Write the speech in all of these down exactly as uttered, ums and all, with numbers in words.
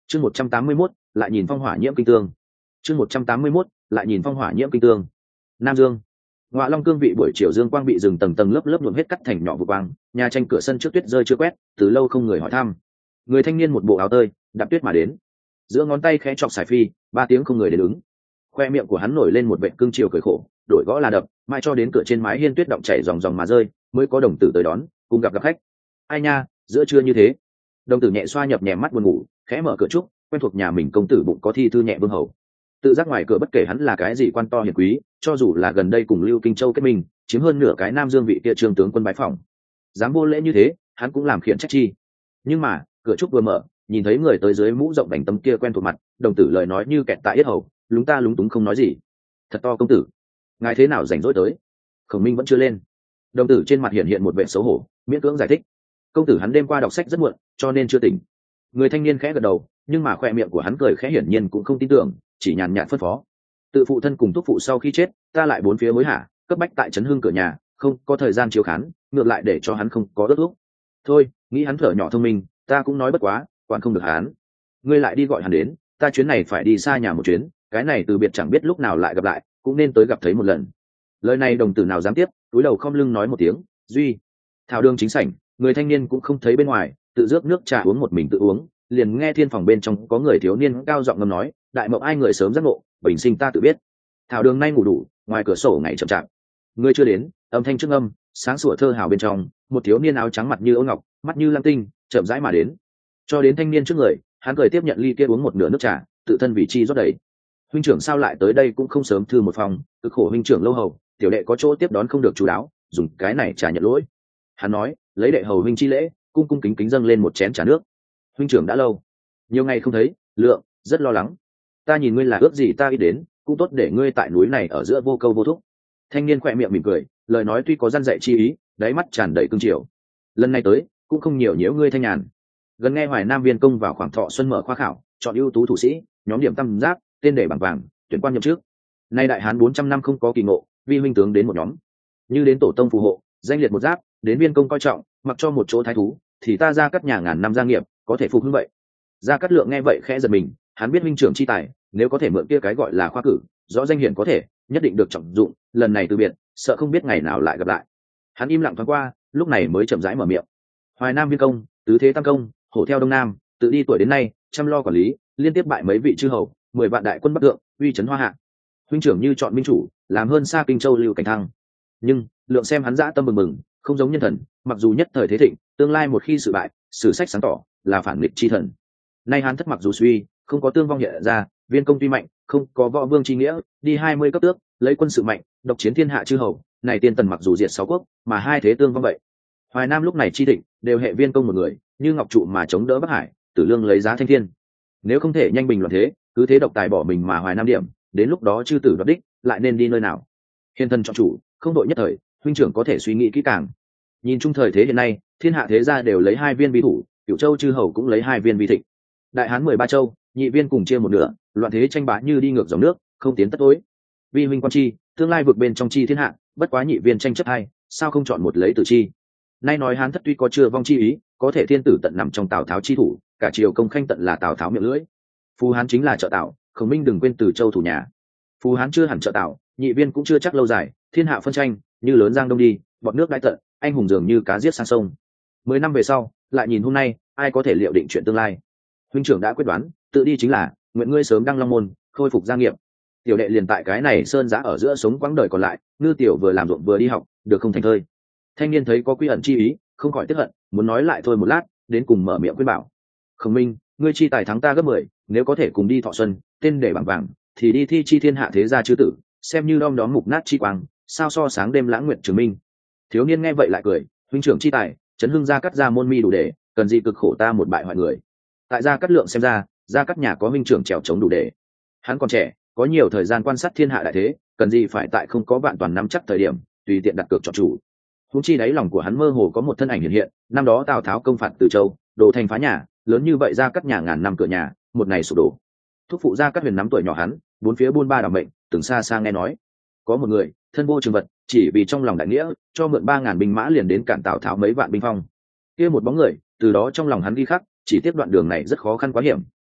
chương một trăm tám mươi mốt lại nhìn phong hỏa nhiễm kinh tương. chương một trăm tám mươi mốt lại nhìn phong hỏa nhiễm kinh tương. Nam Dương. Ngọa Long cương vị buổi chiều dương quang bị rừng tầng tầng lớp lớp nhuộm hết cắt thành nhỏ vụ quang, nhà tranh cửa sân trước tuyết rơi chưa quét, từ lâu không người hỏi thăm. Người thanh niên một bộ áo tơi, đạp tuyết mà đến. Giữa ngón tay khẽ chọc sải phi, ba tiếng không người đến ứng. Khoe miệng của hắn nổi lên một vệt cương chiều cười khổ, đổi gõ là đập, mai cho đến cửa trên mái hiên tuyết động chảy ròng ròng mà rơi, mới có đồng tử tới đón, cùng gặp gặp khách. Ai nha, giữa trưa như thế. Đồng tử nhẹ xoa nhập nhẹ mắt buồn ngủ, khẽ mở cửa trúc, quen thuộc nhà mình công tử bụng có thi thư nhẹ vương hầu. Tự giác ngoài cửa bất kể hắn là cái gì quan to hiền quý, cho dù là gần đây cùng Lưu Kinh Châu kết minh, chiếm hơn nửa cái Nam Dương vị kia trương tướng quân bái phỏng, dám vô lễ như thế, hắn cũng làm khiển trách chi. Nhưng mà cửa trúc vừa mở, nhìn thấy người tới dưới mũ rộng đánh tấm kia quen thuộc mặt, đồng tử lời nói như kẹt tại yết hầu, lúng ta lúng túng không nói gì. Thật to công tử, ngài thế nào rảnh rỗi tới? Khổng Minh vẫn chưa lên. Đồng tử trên mặt hiện hiện một vẻ xấu hổ, miễn cưỡng giải thích. Công tử hắn đêm qua đọc sách rất muộn, cho nên chưa tỉnh. Người thanh niên khẽ gật đầu, nhưng mà khoe miệng của hắn cười khẽ hiển nhiên cũng không tin tưởng, chỉ nhàn nhạt phân phó. Tự phụ thân cùng thúc phụ sau khi chết, ta lại bốn phía hối hả, cấp bách tại trấn hưng cửa nhà, không có thời gian chiếu khán, ngược lại để cho hắn không có đất úc. Thôi, nghĩ hắn thở nhỏ thông minh, ta cũng nói bất quá, quản không được hắn. Ngươi lại đi gọi hắn đến, ta chuyến này phải đi xa nhà một chuyến, cái này từ biệt chẳng biết lúc nào lại gặp lại, cũng nên tới gặp thấy một lần. Lời này đồng tử nào dám tiếp, túi đầu không lưng nói một tiếng, duy. Thảo đường chính sảnh, người thanh niên cũng không thấy bên ngoài, tự rước nước trà uống một mình tự uống, liền nghe thiên phòng bên trong có người thiếu niên cao giọng ngâm nói, đại mộng ai người sớm giác ngộ, bình sinh ta tự biết. Thảo đường nay ngủ đủ, ngoài cửa sổ ngày chậm chạp. Người chưa đến, âm thanh trước âm, sáng sủa thơ hào bên trong, một thiếu niên áo trắng mặt như ôn ngọc, mắt như lam tinh, chậm rãi mà đến. Cho đến thanh niên trước người, hắn cười tiếp nhận ly kia uống một nửa nước trà, tự thân vị chi rót đầy. Huynh trưởng sao lại tới đây cũng không sớm thư một phòng, cực khổ huynh trưởng lâu hầu, tiểu đệ có chỗ tiếp đón không được chú đáo, dùng cái này trà nhận lỗi. Hắn nói, lấy đệ hầu huynh chi lễ, cung cung kính kính dâng lên một chén trà nước. Huynh trưởng đã lâu, nhiều ngày không thấy, Lượng rất lo lắng. Ta nhìn ngươi là ước gì ta ít đến, cũng tốt để ngươi tại núi này ở giữa vô câu vô thúc. Thanh niên khỏe miệng mỉm cười, lời nói tuy có răn dạy chi ý, đáy mắt tràn đầy cương triều. Lần này tới cũng không nhiều nhiễu ngươi thanh nhàn. Gần nghe Hoài Nam viên công vào khoảng thọ xuân mở khoa khảo, chọn ưu tú thủ sĩ, nhóm điểm tam giáp, tên để bảng vàng, tuyển quan nhậm trước. Nay đại hán bốn trăm năm không có kỳ ngộ, vi huynh tướng đến một nhóm, như đến tổ tông phù hộ, danh liệt một giáp, đến viên công coi trọng, mặc cho một chỗ thái thú, thì ta ra cắt nhà ngàn năm gia nghiệp, có thể phục hưng vậy. Gia Cát Lượng nghe vậy khẽ giật mình, hắn biết huynh trưởng chi tài, nếu có thể mượn kia cái gọi là khoa cử, rõ danh hiển có thể, nhất định được trọng dụng, lần này từ biệt, sợ không biết ngày nào lại gặp lại. Hắn im lặng thoáng qua, lúc này mới chậm rãi mở miệng. Hoài Nam viên công, tứ thế tam công, hổ theo đông nam, tự đi tuổi đến nay, chăm lo quản lý, liên tiếp bại mấy vị chư hầu, mười vạn đại quân bắc thượng, uy chấn hoa hạ. Huynh trưởng như chọn minh chủ, làm hơn xa Kinh Châu Lưu Cảnh Thăng. Nhưng Lượng xem hắn dã tâm bừng bừng, không giống nhân thần, mặc dù nhất thời thế thịnh, tương lai một khi sự bại, sử sách sáng tỏ, là phản nghịch chi thần. Nay hắn thất mặc dù suy, không có tương vong hiện ra, viên công tuy mạnh, không có võ vương chi nghĩa, đi hai mươi cấp tước, lấy quân sự mạnh, độc chiến thiên hạ chư hầu, này tiên tần mặc dù diệt sáu quốc, mà hai thế tương vong vậy. Hoài Nam lúc này chi thịnh, đều hệ viên công một người, như ngọc trụ mà chống đỡ Bắc Hải, Tử Lương lấy giá thanh thiên. Nếu không thể nhanh bình loạn thế, cứ thế độc tài bỏ mình mà Hoài Nam điểm, đến lúc đó chư tử đoạt đích, lại nên đi nơi nào? Hiền thần chọn chủ, không đội nhất thời, huynh trưởng có thể suy nghĩ kỹ càng. Nhìn chung thời thế hiện nay, thiên hạ thế gia đều lấy hai viên vi thủ, Cửu Châu chư hầu cũng lấy hai viên vi thịnh. Đại hán mười ba châu, nhị viên cùng chia một nửa, loạn thế tranh bá như đi ngược dòng nước, không tiến tất tối. Vi huynh quan chi, tương lai vượt bên trong chi thiên hạ, bất quá nhị viên tranh chấp hay, sao không chọn một lấy tử chi? Nay nói hán thất tuy có chưa vong chi ý, có thể thiên tử tận nằm trong Tào Tháo chi thủ, cả triều công khanh tận là Tào Tháo miệng lưỡi. Phù hán chính là trợ Tào, Khổng Minh đừng quên từ châu thủ nhà. Phù hán chưa hẳn trợ Tào, nhị viên cũng chưa chắc lâu dài, thiên hạ phân tranh, như lớn giang đông đi, bọt nước đại tận, anh hùng dường như cá giết sang sông. Mười năm về sau, lại nhìn hôm nay, ai có thể liệu định chuyện tương lai? Huynh trưởng đã quyết đoán, tự đi chính là nguyện ngươi sớm đăng long môn, khôi phục gia nghiệp. Tiểu đệ liền tại cái này sơn giã ở giữa sống quãng đời còn lại, ngư tiểu vừa làm ruộng vừa đi học, được không thành thơi. Thanh niên thấy có quy ẩn chi ý, không khỏi tiếc hận, muốn nói lại thôi một lát, đến cùng mở miệng khuyên bảo. Khổng Minh, ngươi chi tài thắng ta gấp mười, nếu có thể cùng đi thọ xuân, tên để bảng vàng, thì đi thi chi thiên hạ thế gia chư tử, xem như đom đóm mục nát chi quang, sao so sáng đêm lãng nguyện chứng minh. Thiếu niên nghe vậy lại cười, huynh trưởng chi tài, chấn hưng gia cắt ra môn mi đủ để, cần gì cực khổ ta một bại hoại người. Tại Gia Cát Lượng xem ra, Gia Cát nhà có huynh trưởng trèo chống đủ để. Hắn còn trẻ, có nhiều thời gian quan sát thiên hạ đại thế, cần gì phải tại không có vạn toàn nắm chắc thời điểm, tùy tiện đặt cược chọn chủ. Huống chi đáy lòng của hắn mơ hồ có một thân ảnh hiện hiện, năm đó Tào Tháo công phạt Từ Châu, đồ thành phá nhà, lớn như vậy Gia Cát nhà ngàn năm cửa nhà, một ngày sụp đổ. Thúc phụ Gia Cát Huyền nắm tuổi nhỏ hắn, bốn phía buôn ba đảm mệnh, từng xa xa nghe nói, có một người, thân vô trường vật, chỉ vì trong lòng đại nghĩa, cho mượn ba ngàn binh mã liền đến cản Tào Tháo mấy vạn binh phong. Kia một bóng người, từ đó trong lòng hắn ghi khắc, chỉ tiếp đoạn đường này rất khó khăn quá hiểm,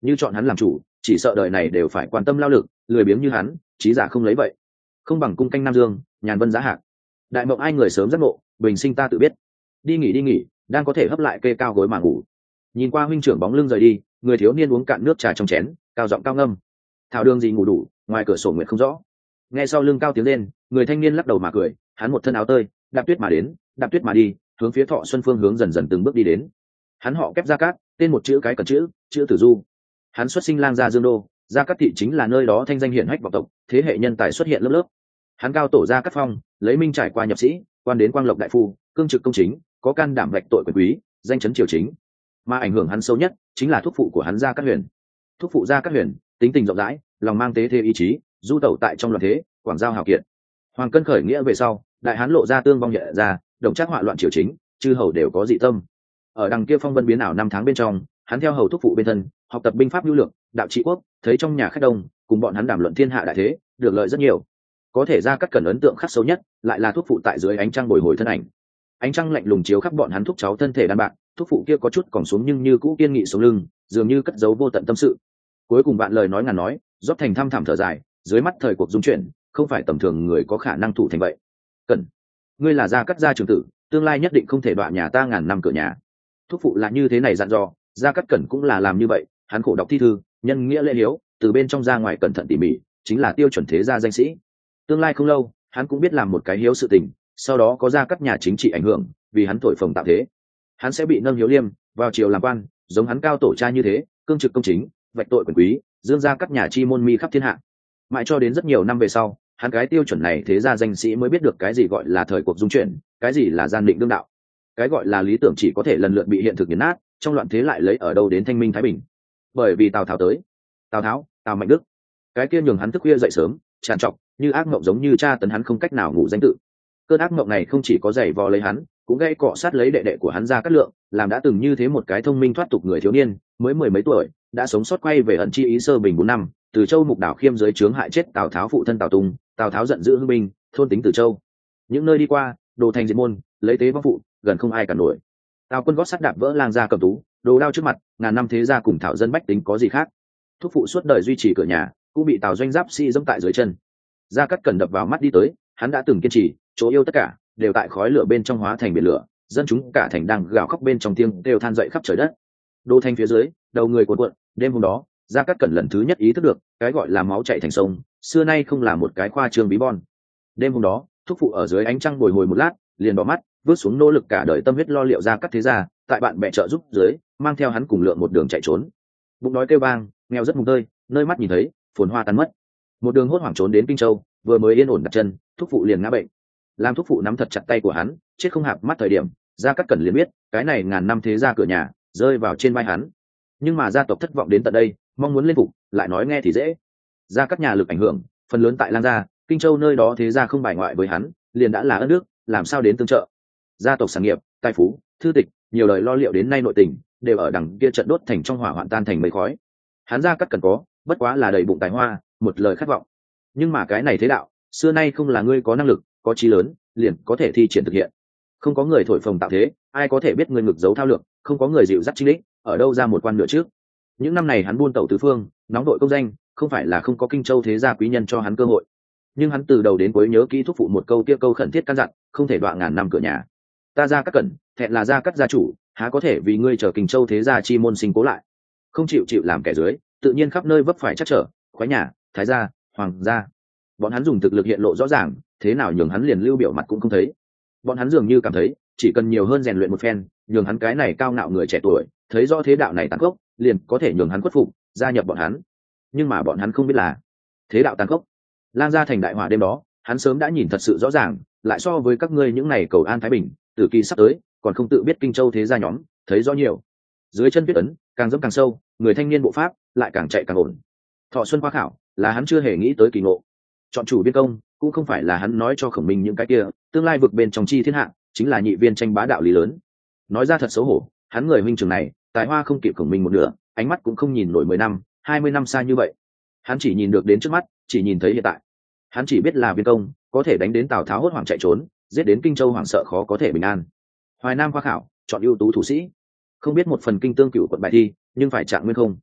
như chọn hắn làm chủ chỉ sợ đời này đều phải quan tâm lao lực, lười biếng như hắn trí giả không lấy vậy, không bằng cung canh nam dương, nhàn vân giá hạc. Đại mộng ai người sớm giác ngộ, bình sinh ta tự biết. Đi nghỉ đi nghỉ, đang có thể hấp lại kê cao gối mà ngủ. Nhìn qua huynh trưởng bóng lưng rời đi, người thiếu niên uống cạn nước trà trong chén, cao giọng cao ngâm. Thảo đường gì ngủ đủ, ngoài cửa sổ nguyệt không rõ. Nghe sau lưng cao tiếng lên, người thanh niên lắc đầu mà cười, hắn một thân áo tơi, đạp tuyết mà đến, đạp tuyết mà đi, hướng phía Thọ Xuân phương hướng dần dần từng bước đi đến. Hắn họ Kép Gia Cát, tên một chữ cái cần chữ, chữ Tử Du. Hắn xuất sinh lang gia Dương Đô, Gia Cát thị chính là nơi đó thanh danh hiển hách vọng tộc, thế hệ nhân tài xuất hiện lớp lớp. Hắn cao tổ Gia Cát Phong, lấy minh trải qua nhập sĩ, quan đến quang lộc đại phu, cương trực công chính, có can đảm vạch tội quyền quý, danh chấn triều chính. Mà ảnh hưởng hắn sâu nhất chính là thúc phụ của hắn Gia Cát Huyền. Thúc phụ Gia Cát Huyền, tính tình rộng rãi, lòng mang tế thế ý chí, du tẩu tại trong loạn thế, quảng giao hào kiệt. Hoàng cân khởi nghĩa về sau, đại hán lộ ra tương vong nhẹ ra, đồng trác họa loạn triều chính, chư hầu đều có dị tâm. Ở đằng kia phong vân biến ảo năm tháng bên trong, hắn theo hầu thúc phụ bên thân, học tập binh pháp nhu lược, đạo trị quốc, thấy trong nhà khách đông, cùng bọn hắn đàm luận thiên hạ đại thế, được lợi rất nhiều. Có thể Ra Cát Cẩn ấn tượng khắc sâu nhất, lại là thúc phụ tại dưới ánh trăng bồi hồi thân ảnh. Ánh trăng lạnh lùng chiếu khắp bọn hắn thúc cháu thân thể đàn bạc, thúc phụ kia có chút còn xuống nhưng như cũ kiên nghị sống lưng, dường như cất giấu vô tận tâm sự. Cuối cùng bạn lời nói ngàn nói, rót thành thăm thẳm thở dài, dưới mắt thời cuộc dung chuyển, không phải tầm thường người có khả năng thủ thành vậy. Cẩn, ngươi là Gia Cát gia trưởng tử, tương lai nhất định không thể đọa nhà ta ngàn năm cửa nhà. Thúc phụ là như thế này dặn dò, Gia Cát Cẩn cũng là làm như vậy. Hắn khổ đọc thi thư, nhân nghĩa lễ hiếu, từ bên trong ra ngoài cẩn thận tỉ mỉ, chính là tiêu chuẩn thế gia danh sĩ. Tương lai không lâu, hắn cũng biết làm một cái hiếu sự tình, sau đó có Gia Cát nhà chính trị ảnh hưởng, vì hắn thổi phồng tạo thế, hắn sẽ bị nâng hiếu liêm, vào triều làm quan, giống hắn cao tổ cha như thế, cương trực công chính, vạch tội quyền quý, dương Gia Cát nhà chi môn mi khắp thiên hạ. Mãi cho đến rất nhiều năm về sau, hắn cái tiêu chuẩn này thế gia danh sĩ mới biết được cái gì gọi là thời cuộc dung chuyển, cái gì là gian định đương đạo, cái gọi là lý tưởng chỉ có thể lần lượt bị hiện thực nghiền nát, trong loạn thế lại lấy ở đâu đến thanh minh thái bình. Bởi vì Tào Tháo tới, Tào Tháo, Tào Mạnh Đức, cái kia nhường hắn thức khuya dậy sớm, tràn trọc như ác mộng, giống như tra tấn hắn không cách nào ngủ danh tự. Cơn ác mộng này không chỉ có giày vò lấy hắn, cũng gây cọ sát lấy đệ đệ của hắn Gia Cát Lượng, làm đã từng như thế một cái thông minh thoát tục người thiếu niên, mới mười mấy tuổi, đã sống sót quay về ẩn chi ý sơ bình bốn năm, từ Châu Mục Đảo Khiêm dưới trướng hại chết Tào Tháo phụ thân Tào Tung, Tào Tháo giận dữ hưng binh, thôn tính Từ Châu. Những nơi đi qua, đồ thành diệt môn, lấy tế vong phụ, gần không ai cản nổi. Tào quân gót sắt đạp vỡ lang gia cầm tú, đồ đao trước mặt, ngàn năm thế gia cùng thảo dân bách tính có gì khác. Thúc phụ suốt đời duy trì cửa nhà, cũng bị Tào doanh giáp si dẫm tại dưới chân. Gia Cát Cẩn đập vào mắt đi tới, hắn đã từng kiên trì, chỗ yêu tất cả đều tại khói lửa bên trong hóa thành biển lửa, dân chúng cả thành đang gào khóc bên trong tiếng đều than dậy khắp trời đất. Đô thành phía dưới, đầu người cuộn cuộn, đêm hôm đó, Gia Cát Cẩn lần thứ nhất ý thức được, cái gọi là máu chảy thành sông, xưa nay không là một cái khoa trương bí bon. Đêm hôm đó, thúc phụ ở dưới ánh trăng bồi hồi một lát, liền bỏ mắt, vứt xuống nỗ lực cả đời tâm huyết lo liệu Gia Cát thế gia, tại bạn bè trợ giúp dưới, mang theo hắn cùng lượng một đường chạy trốn. Bụng đói kêu vang, nghèo rất mùng tơi, nơi mắt nhìn thấy, phồn hoa tan mất. Một đường hốt hoảng trốn đến Kinh Châu, vừa mới yên ổn đặt chân, thúc phụ liền ngã bệnh. Làm thúc phụ nắm thật chặt tay của hắn, chết không hạp mắt thời điểm, Gia Cát Cẩn liền biết, cái này ngàn năm thế gia cửa nhà rơi vào trên vai hắn. Nhưng mà gia tộc thất vọng đến tận đây, mong muốn lên phục, lại nói nghe thì dễ. Gia Cát nhà lực ảnh hưởng, phần lớn tại Lang gia, Kinh Châu nơi đó thế gia không bài ngoại với hắn, liền đã là ân nước, làm sao đến tương trợ. Gia tộc sản nghiệp, tài phú, thư tịch, nhiều lời lo liệu đến nay nội tình, đều ở đằng kia trận đốt thành trong hỏa hoạn tan thành mây khói. Hắn Gia Cát cần có, bất quá là đầy bụng tài hoa, một lời khát vọng. Nhưng mà cái này thế đạo, xưa nay không là ngươi có năng lực, có chí lớn, liền có thể thi triển thực hiện. Không có người thổi phồng tạo thế, ai có thể biết người ngực giấu thao lược, không có người dịu dắt chính đích, ở đâu ra một quan nửa trước. Những năm này hắn buôn tẩu tứ phương, nóng đội công danh, không phải là không có Kinh Châu thế gia quý nhân cho hắn cơ hội. Nhưng hắn từ đầu đến cuối nhớ kỹ thúc phụ một câu kia câu khẩn thiết căn dặn, không thể đọa ngàn năm cửa nhà. Ta Gia Cát Cẩn, thẹn là Gia Cát gia chủ, há có thể vì ngươi trở Kinh Châu thế gia chi môn sinh cố lại. Không chịu chịu làm kẻ dưới, tự nhiên khắp nơi vấp phải chắc trở, khoái nhà, thái gia, hoàng gia. Bọn hắn dùng thực lực hiện lộ rõ ràng, thế nào nhường hắn liền lưu biểu mặt cũng không thấy. Bọn hắn dường như cảm thấy, chỉ cần nhiều hơn rèn luyện một phen, nhường hắn cái này cao ngạo người trẻ tuổi, thấy rõ thế đạo này tàn khốc, liền có thể nhường hắn khuất phục, gia nhập bọn hắn. Nhưng mà bọn hắn không biết là, thế đạo tàn khốc. Lang gia thành đại hỏa đêm đó, hắn sớm đã nhìn thật sự rõ ràng, lại so với các ngươi những này cầu an thái bình, tử kỳ sắp tới, còn không tự biết Kinh Châu thế gia nhóm, thấy rõ nhiều. Dưới chân tuyết ấn, càng dẫm càng sâu, người thanh niên bộ pháp lại càng chạy càng ổn. Thọ xuân khoa khảo, là hắn chưa hề nghĩ tới kỳ ngộ. Chọn chủ biên công, cũng không phải là hắn nói cho Khổng Minh những cái kia, tương lai vực bên trong chi thiên hạ, chính là nhị viên tranh bá đạo lý lớn. Nói ra thật xấu hổ, hắn người huynh trưởng này, tài hoa không kịp Khổng Minh một nửa, ánh mắt cũng không nhìn nổi mười năm, hai mươi năm xa như vậy. Hắn chỉ nhìn được đến trước mắt, chỉ nhìn thấy hiện tại. Hắn chỉ biết là biên công, có thể đánh đến Tào Tháo hốt hoảng chạy trốn, giết đến Kinh Châu hoảng sợ khó có thể bình an. Hoài Nam khoa khảo, chọn ưu tú thủ sĩ. Không biết một phần kinh tương cửu quận bài thi, nhưng phải trạng nguyên không.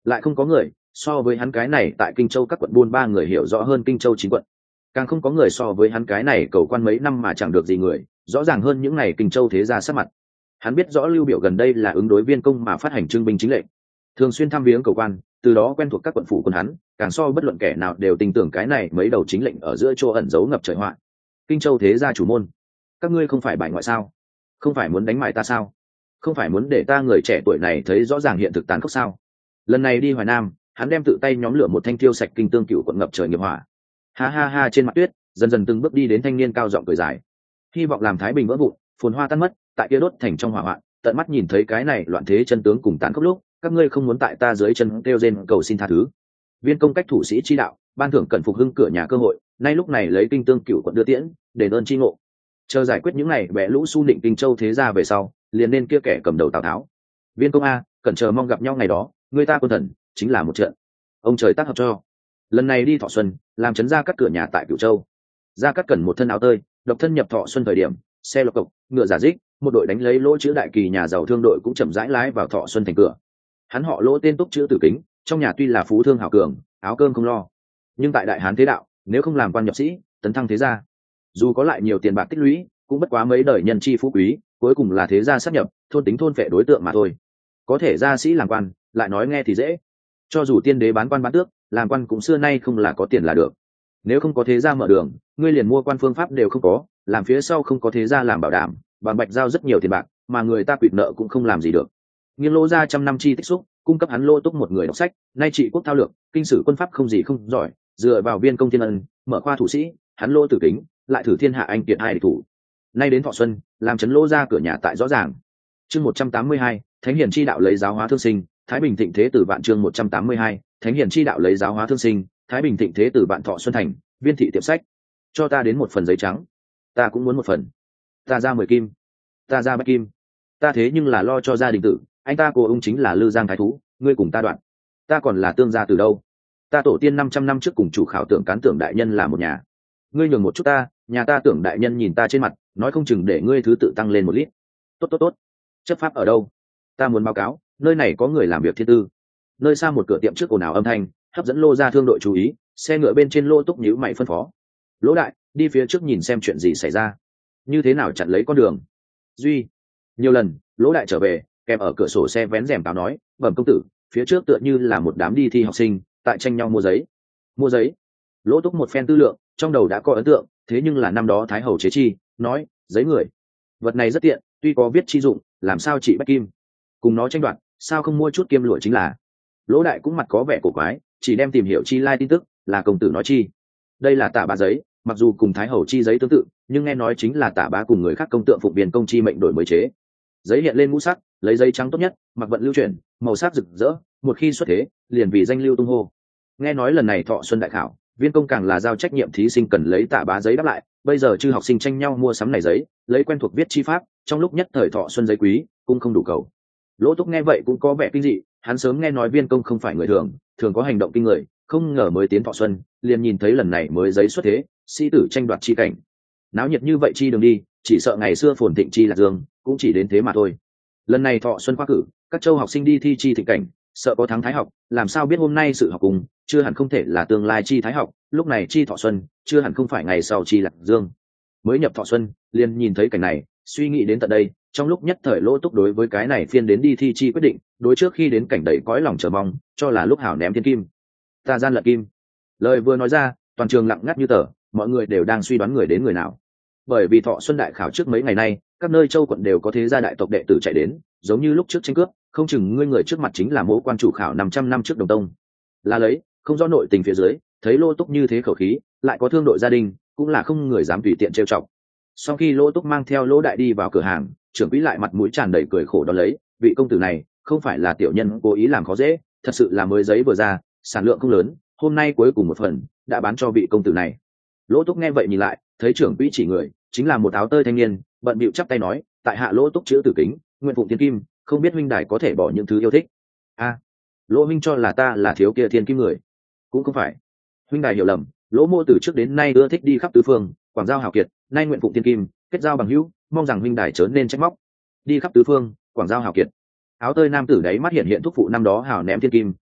lại không có người so với hắn cái này tại Kinh Châu các quận buôn ba người hiểu rõ hơn Kinh Châu chín quận, càng không có người so với hắn cái này cầu quan mấy năm mà chẳng được gì người rõ ràng hơn những ngày Kinh Châu thế gia sát mặt. Hắn biết rõ Lưu Biểu gần đây là ứng đối Viên Công mà phát hành trưng binh chính lệnh, thường xuyên thăm viếng cầu quan, từ đó quen thuộc các quận phủ quân hắn, càng so bất luận kẻ nào đều tin tưởng cái này mấy đầu chính lệnh ở giữa chỗ ẩn giấu ngập trời họa. Kinh Châu thế gia chủ môn, các ngươi không phải bại ngoại sao? Không phải muốn đánh mại ta sao? Không phải muốn để ta người trẻ tuổi này thấy rõ ràng hiện thực tàn khốc sao? Lần này đi Hoài Nam, hắn đem tự tay nhóm lửa một thanh tiêu sạch kinh tương cựu quận ngập trời nghiệp hỏa. Ha ha ha, trên mặt tuyết, dần dần từng bước đi đến thanh niên cao giọng cười dài. Hy vọng làm Thái Bình vỡ vụn, phồn hoa tan mất, tại kia đốt thành trong hỏa hoạn, tận mắt nhìn thấy cái này loạn thế chân tướng cùng tàn khốc lúc, các ngươi không muốn tại ta dưới chân kêu rên cầu xin tha thứ. Viên Công cách thủ sĩ chi đạo, ban thưởng cận phục hưng cửa nhà cơ hội, nay lúc này lấy kinh tương cựu quận đưa tiễn, đền ơn chi ngộ. Chờ giải quyết những này bẻ lũ su nịnh Kinh Châu thế gia về sau, liền nên kia kẻ cầm đầu Tào Tháo. Viên Công a, cẩn chờ mong gặp nhau ngày đó, người ta quân thần chính là một trận. Ông trời tác hợp cho. Lần này đi Thọ Xuân, làm trấn gia cắt cửa nhà tại Cửu Châu. Gia Cát Cẩn một thân áo tơi, độc thân nhập Thọ Xuân thời điểm, xe lộc cộc, ngựa giả dích, một đội đánh lấy lỗ chữ đại kỳ nhà giàu thương đội cũng chậm rãi lái vào Thọ Xuân thành cửa. Hắn họ Lỗ, tên Túc, chữ Tử Kính, trong nhà tuy là phú thương hào cường, áo cơm không lo, nhưng tại đại hán thế đạo, nếu không làm quan nhập sĩ, tấn thăng thế gia, dù có lại nhiều tiền bạc tích lũy, cũng bất quá mấy đời nhân chi phú quý, cuối cùng là thế gia sát nhập, thôn tính thôn phệ đối tượng mà thôi. Có thể gia sĩ làm quan, lại nói nghe thì dễ, cho dù tiên đế bán quan bán tước, làm quan cũng xưa nay không là có tiền là được. Nếu không có thế gia mở đường, ngươi liền mua quan phương pháp đều không có, làm phía sau không có thế gia làm bảo đảm, bằng bạch giao rất nhiều tiền bạc, mà người ta quỵt nợ cũng không làm gì được. Nghiêng Lỗ ra trăm năm chi tích xúc, cung cấp hắn Lỗ Túc một người đọc sách, nay trị quốc thao lược, kinh sử quân pháp không gì không giỏi, dựa vào Viên Công thiên ân, mở khoa thủ sĩ, hắn Lỗ Tử Kính, lại thử thiên hạ anh kiện hai địch thủ. Nay đến Thọ Xuân, làm trấn Lỗ ra cửa nhà tại rõ ràng. Chương một trăm tám mươi hai, Thánh hiền chi đạo lấy giáo hóa thương sinh, Thái Bình thịnh thế từ vạn. Chương một trăm tám mươi hai, Thánh hiền chi đạo lấy giáo hóa thương sinh, Thái Bình thịnh thế từ vạn. Thọ Xuân thành, Viên thị tiệm sách. Cho ta đến một phần giấy trắng. Ta cũng muốn một phần. Ta ra mười kim. Ta ra bách kim. Ta thế nhưng là lo cho gia đình tử, anh ta cô ông chính là Lư Giang thái thú, ngươi cùng ta đoạn. Ta còn là tương gia từ đâu? Ta tổ tiên năm trăm năm trước cùng chủ khảo tưởng cán tưởng đại nhân là một nhà. Ngươi nhường một chút ta, nhà ta tưởng đại nhân nhìn ta trên mặt, nói không chừng để ngươi thứ tự tăng lên một lít. Tốt tốt tốt. Chấp pháp ở đâu? Ta muốn báo cáo, nơi này có người làm việc thiên tư. Nơi xa một cửa tiệm trước ồn ào âm thanh, hấp dẫn Lô ra thương đội chú ý, xe ngựa bên trên Lô Túc nhíu mày phân phó. Lỗ đại, đi phía trước nhìn xem chuyện gì xảy ra, như thế nào chặn lấy con đường. Duy. Nhiều lần, Lỗ đại trở về, kèm ở cửa sổ xe vén rèm cáo nói, bẩm công tử, phía trước tựa như là một đám đi thi học sinh, tại tranh nhau mua giấy. Mua giấy. Lỗ Túc một phen tư lượng, trong đầu đã có ấn tượng, thế nhưng là năm đó Thái Hầu chế chi, nói, giấy người. Vật này rất tiện, tuy có viết chi dụng, làm sao chỉ bách kim. Cùng nó tranh đoạt, sao không mua chút kim lụa chính là. Lỗ đại cũng mặt có vẻ cổ quái, chỉ đem tìm hiểu chi lai tin tức, là công tử nói chi. Đây là Tả Bá giấy, mặc dù cùng Thái Hầu chi giấy tương tự, nhưng nghe nói chính là Tả Bá cùng người khác công tượng phụng Viên Công chi mệnh đổi mới chế. Giấy hiện lên ngũ sắc, lấy giấy trắng tốt nhất, mặc vận lưu chuyển, màu sắc rực rỡ, một khi xuất thế, liền vì danh lưu tung hô. Nghe nói lần này Thọ Xuân đại khảo, Viên Công càng là giao trách nhiệm thí sinh cần lấy Tả Bá giấy đáp lại, bây giờ chư học sinh tranh nhau mua sắm này giấy, lấy quen thuộc viết chi pháp, trong lúc nhất thời Thọ Xuân giấy quý, cũng không đủ cầu. Lỗ Túc nghe vậy cũng có vẻ kinh dị, hắn sớm nghe nói Viên Công không phải người thường, thường có hành động kinh người, không ngờ mới tiến Thọ Xuân, liền nhìn thấy lần này mới giấy xuất thế, sĩ tử tranh đoạt chi cảnh. Náo nhiệt như vậy chi đường đi, chỉ sợ ngày xưa phồn thịnh chi Lạc Dương, cũng chỉ đến thế mà thôi. Lần này Thọ Xuân khoa cử, các châu học sinh đi thi chi thịnh cảnh, sợ có thắng thái học, làm sao biết hôm nay sự học cùng, chưa hẳn không thể là tương lai chi thái học, lúc này chi Thọ Xuân, chưa hẳn không phải ngày sau chi Lạc Dương. Mới nhập Thọ Xuân, liền nhìn thấy cảnh này, suy nghĩ đến tận đây, trong lúc nhất thời Lỗ Túc đối với cái này phiên đến đi thi chi quyết định, đối trước khi đến cảnh đầy cõi lòng chờ mong, cho là lúc hảo ném thiên kim. Ta gian lận kim. Lời vừa nói ra, toàn trường lặng ngắt như tờ, mọi người đều đang suy đoán người đến người nào. Bởi vì Thọ Xuân đại khảo trước mấy ngày nay, các nơi châu quận đều có thế gia đại tộc đệ tử chạy đến, giống như lúc trước tranh cướp, không chừng ngươi người trước mặt chính là mỗ quan chủ khảo năm trăm năm trước Đồng Tông. Là lấy, không rõ nội tình phía dưới, thấy Lỗ Túc như thế khẩu khí, lại có thương đội gia đình, cũng là không người dám tùy tiện trêu chọc. Sau khi Lỗ Túc mang theo Lỗ đại đi vào cửa hàng, trưởng quỹ lại mặt mũi tràn đầy cười khổ đón lấy, vị công tử này, không phải là tiểu nhân cố ý làm khó dễ, thật sự là mới giấy vừa ra, sản lượng không lớn, hôm nay cuối cùng một phần đã bán cho vị công tử này. Lỗ Túc nghe vậy nhìn lại, thấy trưởng quỹ chỉ người, chính là một áo tơi thanh niên, bận bịu chắp tay nói, tại hạ Lỗ Túc chữ Tử Kính, nguyện phụng thiên kim, không biết huynh đài có thể bỏ những thứ yêu thích. A, à, Lỗ huynh cho là ta là thiếu kia thiên kim người, cũng không phải. Huynh đài hiểu lầm, Lỗ mô từ trước đến nay ưa thích đi khắp tứ phương, quảng giao hào kiệt, nay nguyện phụng thiên kim, kết giao bằng hữu, mong rằng huynh đài chớ nên trách móc. Đi khắp tứ phương, quảng giao hào kiệt. Áo tơi nam tử đấy mắt hiện hiện thúc phụ năm đó hào ném thiên kim,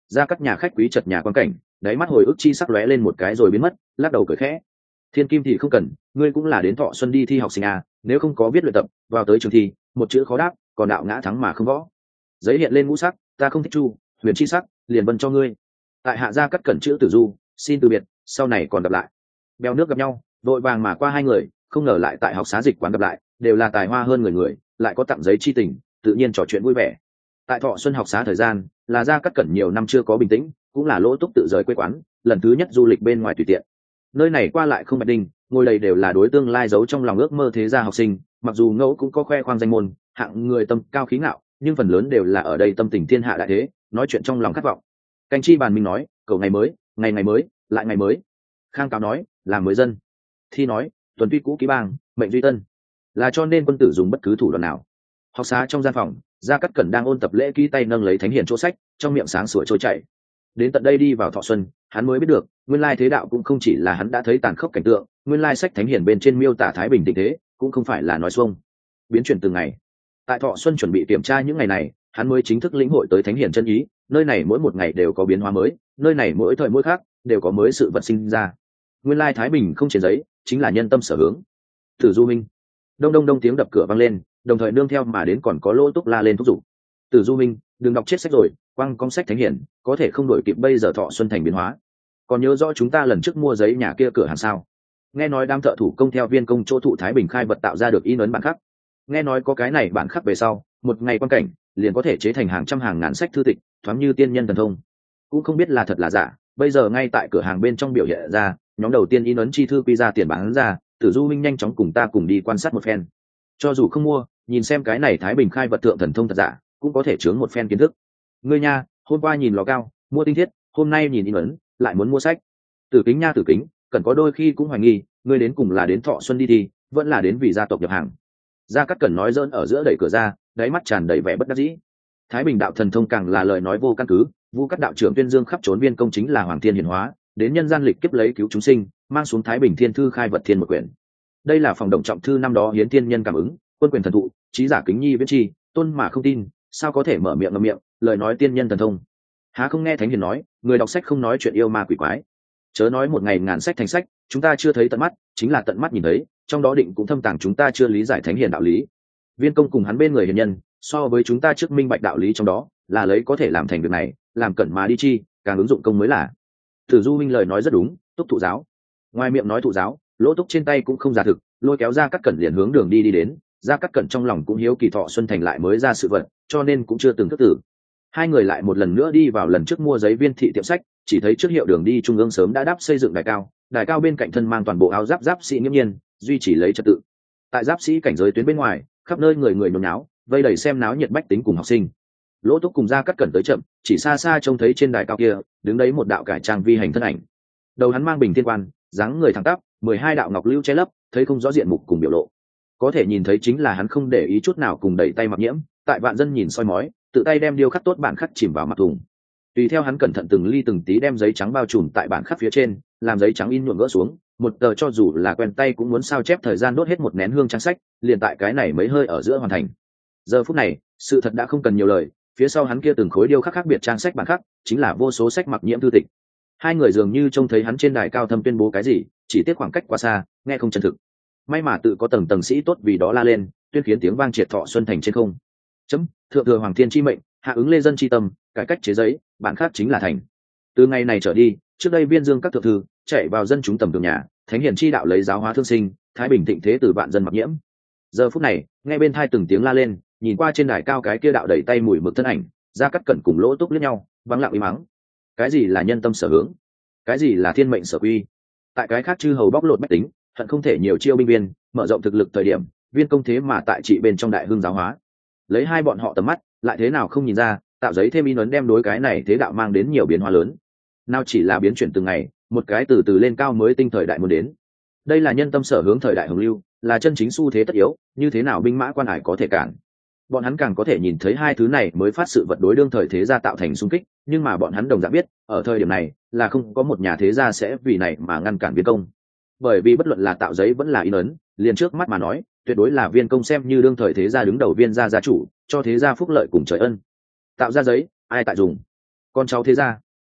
ra các nhà khách quý chật nhà quan cảnh, đáy mắt hồi ức chi sắc lóe lên một cái rồi biến mất, lắc đầu cười khẽ. Thiên Kim thì không cần, ngươi cũng là đến Thọ Xuân đi thi học sinh à, nếu không có viết luyện tập, vào tới trường thi, một chữ khó đáp, còn đạo ngã thắng mà không võ. Giấy hiện lên ngũ sắc, ta không thích chu, huyền chi sắc, liền vân cho ngươi. Tại hạ gia cắt cẩn chữ Tử Du, xin từ biệt, sau này còn gặp lại. Bèo nước gặp nhau, vội vàng mà qua hai người, không ngờ lại tại học xá dịch quán gặp lại, đều là tài hoa hơn người người, lại có tặng giấy chi tình, tự nhiên trò chuyện vui vẻ. Tại Thọ Xuân học xá thời gian, là gia cắt cẩn nhiều năm chưa có bình tĩnh, cũng là Lỗ Túc tự rời quê quán, lần thứ nhất du lịch bên ngoài tùy tiện. Nơi này qua lại không bạch đinh, ngồi đầy đều là đối tương lai giấu trong lòng ước mơ thế gia học sinh, mặc dù ngẫu cũng có khoe khoang danh môn, hạng người tâm cao khí ngạo, nhưng phần lớn đều là ở đây tâm tình thiên hạ đại thế, nói chuyện trong lòng khát vọng. Canh chi bàn minh nói, cầu ngày mới, ngày ngày mới, lại ngày mới. Khang Cáo nói, làm mới dân. Thi nói, tuần tuy cũ ký bang, mệnh duy tân. Là cho nên quân tử dùng bất cứ thủ đoạn nào. Học xá trong gian phòng, Gia Cát Cẩn đang ôn tập lễ ký tay nâng lấy thánh hiền chỗ sách, trong miệng sáng sủa trôi chảy. Đến tận đây đi vào Thọ Xuân, hắn mới biết được, nguyên lai thế đạo cũng không chỉ là hắn đã thấy tàn khốc cảnh tượng, nguyên lai sách thánh hiền bên trên miêu tả thái bình tình thế, cũng không phải là nói xuông. Biến chuyển từng ngày. Tại Thọ Xuân chuẩn bị kiểm tra những ngày này, hắn mới chính thức lĩnh hội tới thánh hiền chân ý, nơi này mỗi một ngày đều có biến hóa mới, nơi này mỗi thời mỗi khác đều có mới sự vật sinh ra. Nguyên lai thái bình không trên giấy, chính là nhân tâm sở hướng. Tử Du Minh. Đông đông đông tiếng đập cửa vang lên, đồng thời nương theo mà đến còn có Lỗ Túc la lên thúc giục. Tử Du Minh, đừng đọc chết sách rồi, quăng con sách thánh hiển, có thể không đổi kịp bây giờ Thọ Xuân thành biến hóa. Còn nhớ rõ chúng ta lần trước mua giấy nhà kia cửa hàng sao? Nghe nói đám thợ thủ công theo viên công chỗ thụ thái bình khai vật tạo ra được in ấn bản khắc. Nghe nói có cái này bản khắc về sau, một ngày quan cảnh liền có thể chế thành hàng trăm hàng ngàn sách thư tịch, thoáng như tiên nhân thần thông. Cũng không biết là thật là giả, bây giờ ngay tại cửa hàng bên trong biểu hiện ra, nhóm đầu tiên in ấn chi thư quy ra tiền bán ra, Tử Du Minh nhanh chóng cùng ta cùng đi quan sát một phen. Cho dù không mua, nhìn xem cái này thái bình khai vật thượng thần thông thật giả, cũng có thể chướng một phen kiến thức. Ngươi nha, hôm qua nhìn lò cao, mua tinh thiết, hôm nay nhìn in ấn, lại muốn mua sách. Tử Kính nha Tử Kính, cần có đôi khi cũng hoài nghi, ngươi đến cùng là đến Thọ Xuân đi thì vẫn là đến vì gia tộc nhập hàng. Gia Cát Cẩn nói dỡn ở giữa đẩy cửa ra, đáy mắt tràn đầy vẻ bất đắc dĩ. Thái bình đạo thần thông càng là lời nói vô căn cứ, Vu Cát đạo trưởng tuyên dương khắp trốn viên công chính là hoàng thiên hiển hóa, đến nhân gian lịch kiếp lấy cứu chúng sinh, mang xuống thái bình thiên thư khai vật thiên một quyển. Đây là phòng động trọng thư năm đó hiến thiên nhân cảm ứng, quân quyền thần thụ, trí giả kính nhi viễn chi, tôn mà không tin, sao có thể mở miệng ngậm miệng, lời nói tiên nhân thần thông. Há không nghe thánh hiền nói, người đọc sách không nói chuyện yêu ma quỷ quái. Chớ nói một ngày ngàn sách thành sách, chúng ta chưa thấy tận mắt, chính là tận mắt nhìn thấy, trong đó định cũng thâm tàng chúng ta chưa lý giải thánh hiền đạo lý. Viên công cùng hắn bên người hiền nhân, so với chúng ta trước minh bạch đạo lý trong đó, là lấy có thể làm thành việc này, làm cẩn mà đi chi, càng ứng dụng công mới là. Tử Du Minh lời nói rất đúng, Túc thụ giáo. Ngoài miệng nói thụ giáo, Lỗ Túc trên tay cũng không giả thực, lôi kéo ra Cát Cẩn liền hướng đường đi đi đến. Ra Cát Cẩn trong lòng cũng hiếu kỳ Thọ Xuân thành lại mới ra sự vật, cho nên cũng chưa từng thức tử. Hai người lại một lần nữa đi vào lần trước mua giấy viên thị tiệm sách, chỉ thấy trước hiệu đường đi trung ương sớm đã đáp xây dựng đài cao, đài cao bên cạnh thân mang toàn bộ áo giáp giáp sĩ nghiêm nhiên, duy trì lấy trật tự. Tại giáp sĩ cảnh giới tuyến bên ngoài, khắp nơi người người nhốn nháo, vây đầy xem náo nhiệt bách tính cùng học sinh. Lỗ Túc cùng Ra Cát Cẩn tới chậm, chỉ xa xa trông thấy trên đài cao kia đứng đấy một đạo cải trang vi hành thân ảnh. Đầu hắn mang bình thiên quan, dáng người thẳng tắp, mười hai đạo ngọc lưu che lấp, thấy không rõ diện mục cùng biểu lộ. Có thể nhìn thấy chính là hắn không để ý chút nào cùng đẩy tay mặc nhiễm, tại vạn dân nhìn soi mói, tự tay đem điêu khắc tốt bản khắc chìm vào mặt thùng. Tùy theo hắn cẩn thận từng ly từng tí đem giấy trắng bao trùm tại bản khắc phía trên, làm giấy trắng in nhuộm gỡ xuống, một tờ cho dù là quen tay cũng muốn sao chép thời gian đốt hết một nén hương trang sách, liền tại cái này mấy hơi ở giữa hoàn thành. Giờ phút này, sự thật đã không cần nhiều lời, phía sau hắn kia từng khối điêu khắc khác biệt trang sách bản khắc, chính là vô số sách mặc nhiễm thư tịch. Hai người dường như trông thấy hắn trên đài cao thâm tuyên bố cái gì, chỉ tiếc khoảng cách quá xa, nghe không chân thực. May mà tự có tầng tầng sĩ tốt vì đó la lên, tuyên khiến tiếng vang triệt Thọ Xuân thành trên không. Chấm, thượng thừa hoàng thiên chi mệnh, hạ ứng lê dân chi tâm, cải cách chế giấy, bản khác chính là thành. Từ ngày này trở đi, trước đây viên dương các thượng thư chạy vào dân chúng tầm thường nhà, thánh hiền chi đạo lấy giáo hóa thương sinh, thái bình thịnh thế từ vạn dân mặc nhiễm. Giờ phút này, nghe bên thai từng tiếng la lên, nhìn qua trên đài cao cái kia đạo đẩy tay mùi mực thân ảnh, Ra Cát Cẩn cùng Lỗ Túc liếc nhau, vắng lặng im mắng. Cái gì là nhân tâm sở hướng? Cái gì là thiên mệnh sở quy? Tại cái khác chư hầu bóc lột bách tính, hận không thể nhiều chiêu binh viên, mở rộng thực lực thời điểm, viên công thế mà tại trị bên trong đại hương giáo hóa. Lấy hai bọn họ tầm mắt, lại thế nào không nhìn ra, tạo giấy thêm in ấn đem đối cái này thế đạo mang đến nhiều biến hóa lớn. Nào chỉ là biến chuyển từng ngày, một cái từ từ lên cao mới tinh thời đại muốn đến. Đây là nhân tâm sở hướng thời đại hồng lưu, là chân chính xu thế tất yếu, như thế nào binh mã quan hải có thể cản. Bọn hắn càng có thể nhìn thấy hai thứ này mới phát sự vật đối đương thời thế gia tạo thành xung kích, nhưng mà bọn hắn đồng dạng biết, ở thời điểm này, là không có một nhà thế gia sẽ vì này mà ngăn cản viên công. Bởi vì bất luận là tạo giấy vẫn là in ấn, liền trước mắt mà nói, tuyệt đối là viên công xem như đương thời thế gia đứng đầu viên gia gia chủ, cho thế gia phúc lợi cùng trời ân. Tạo ra giấy, ai tại dùng? Con cháu thế gia.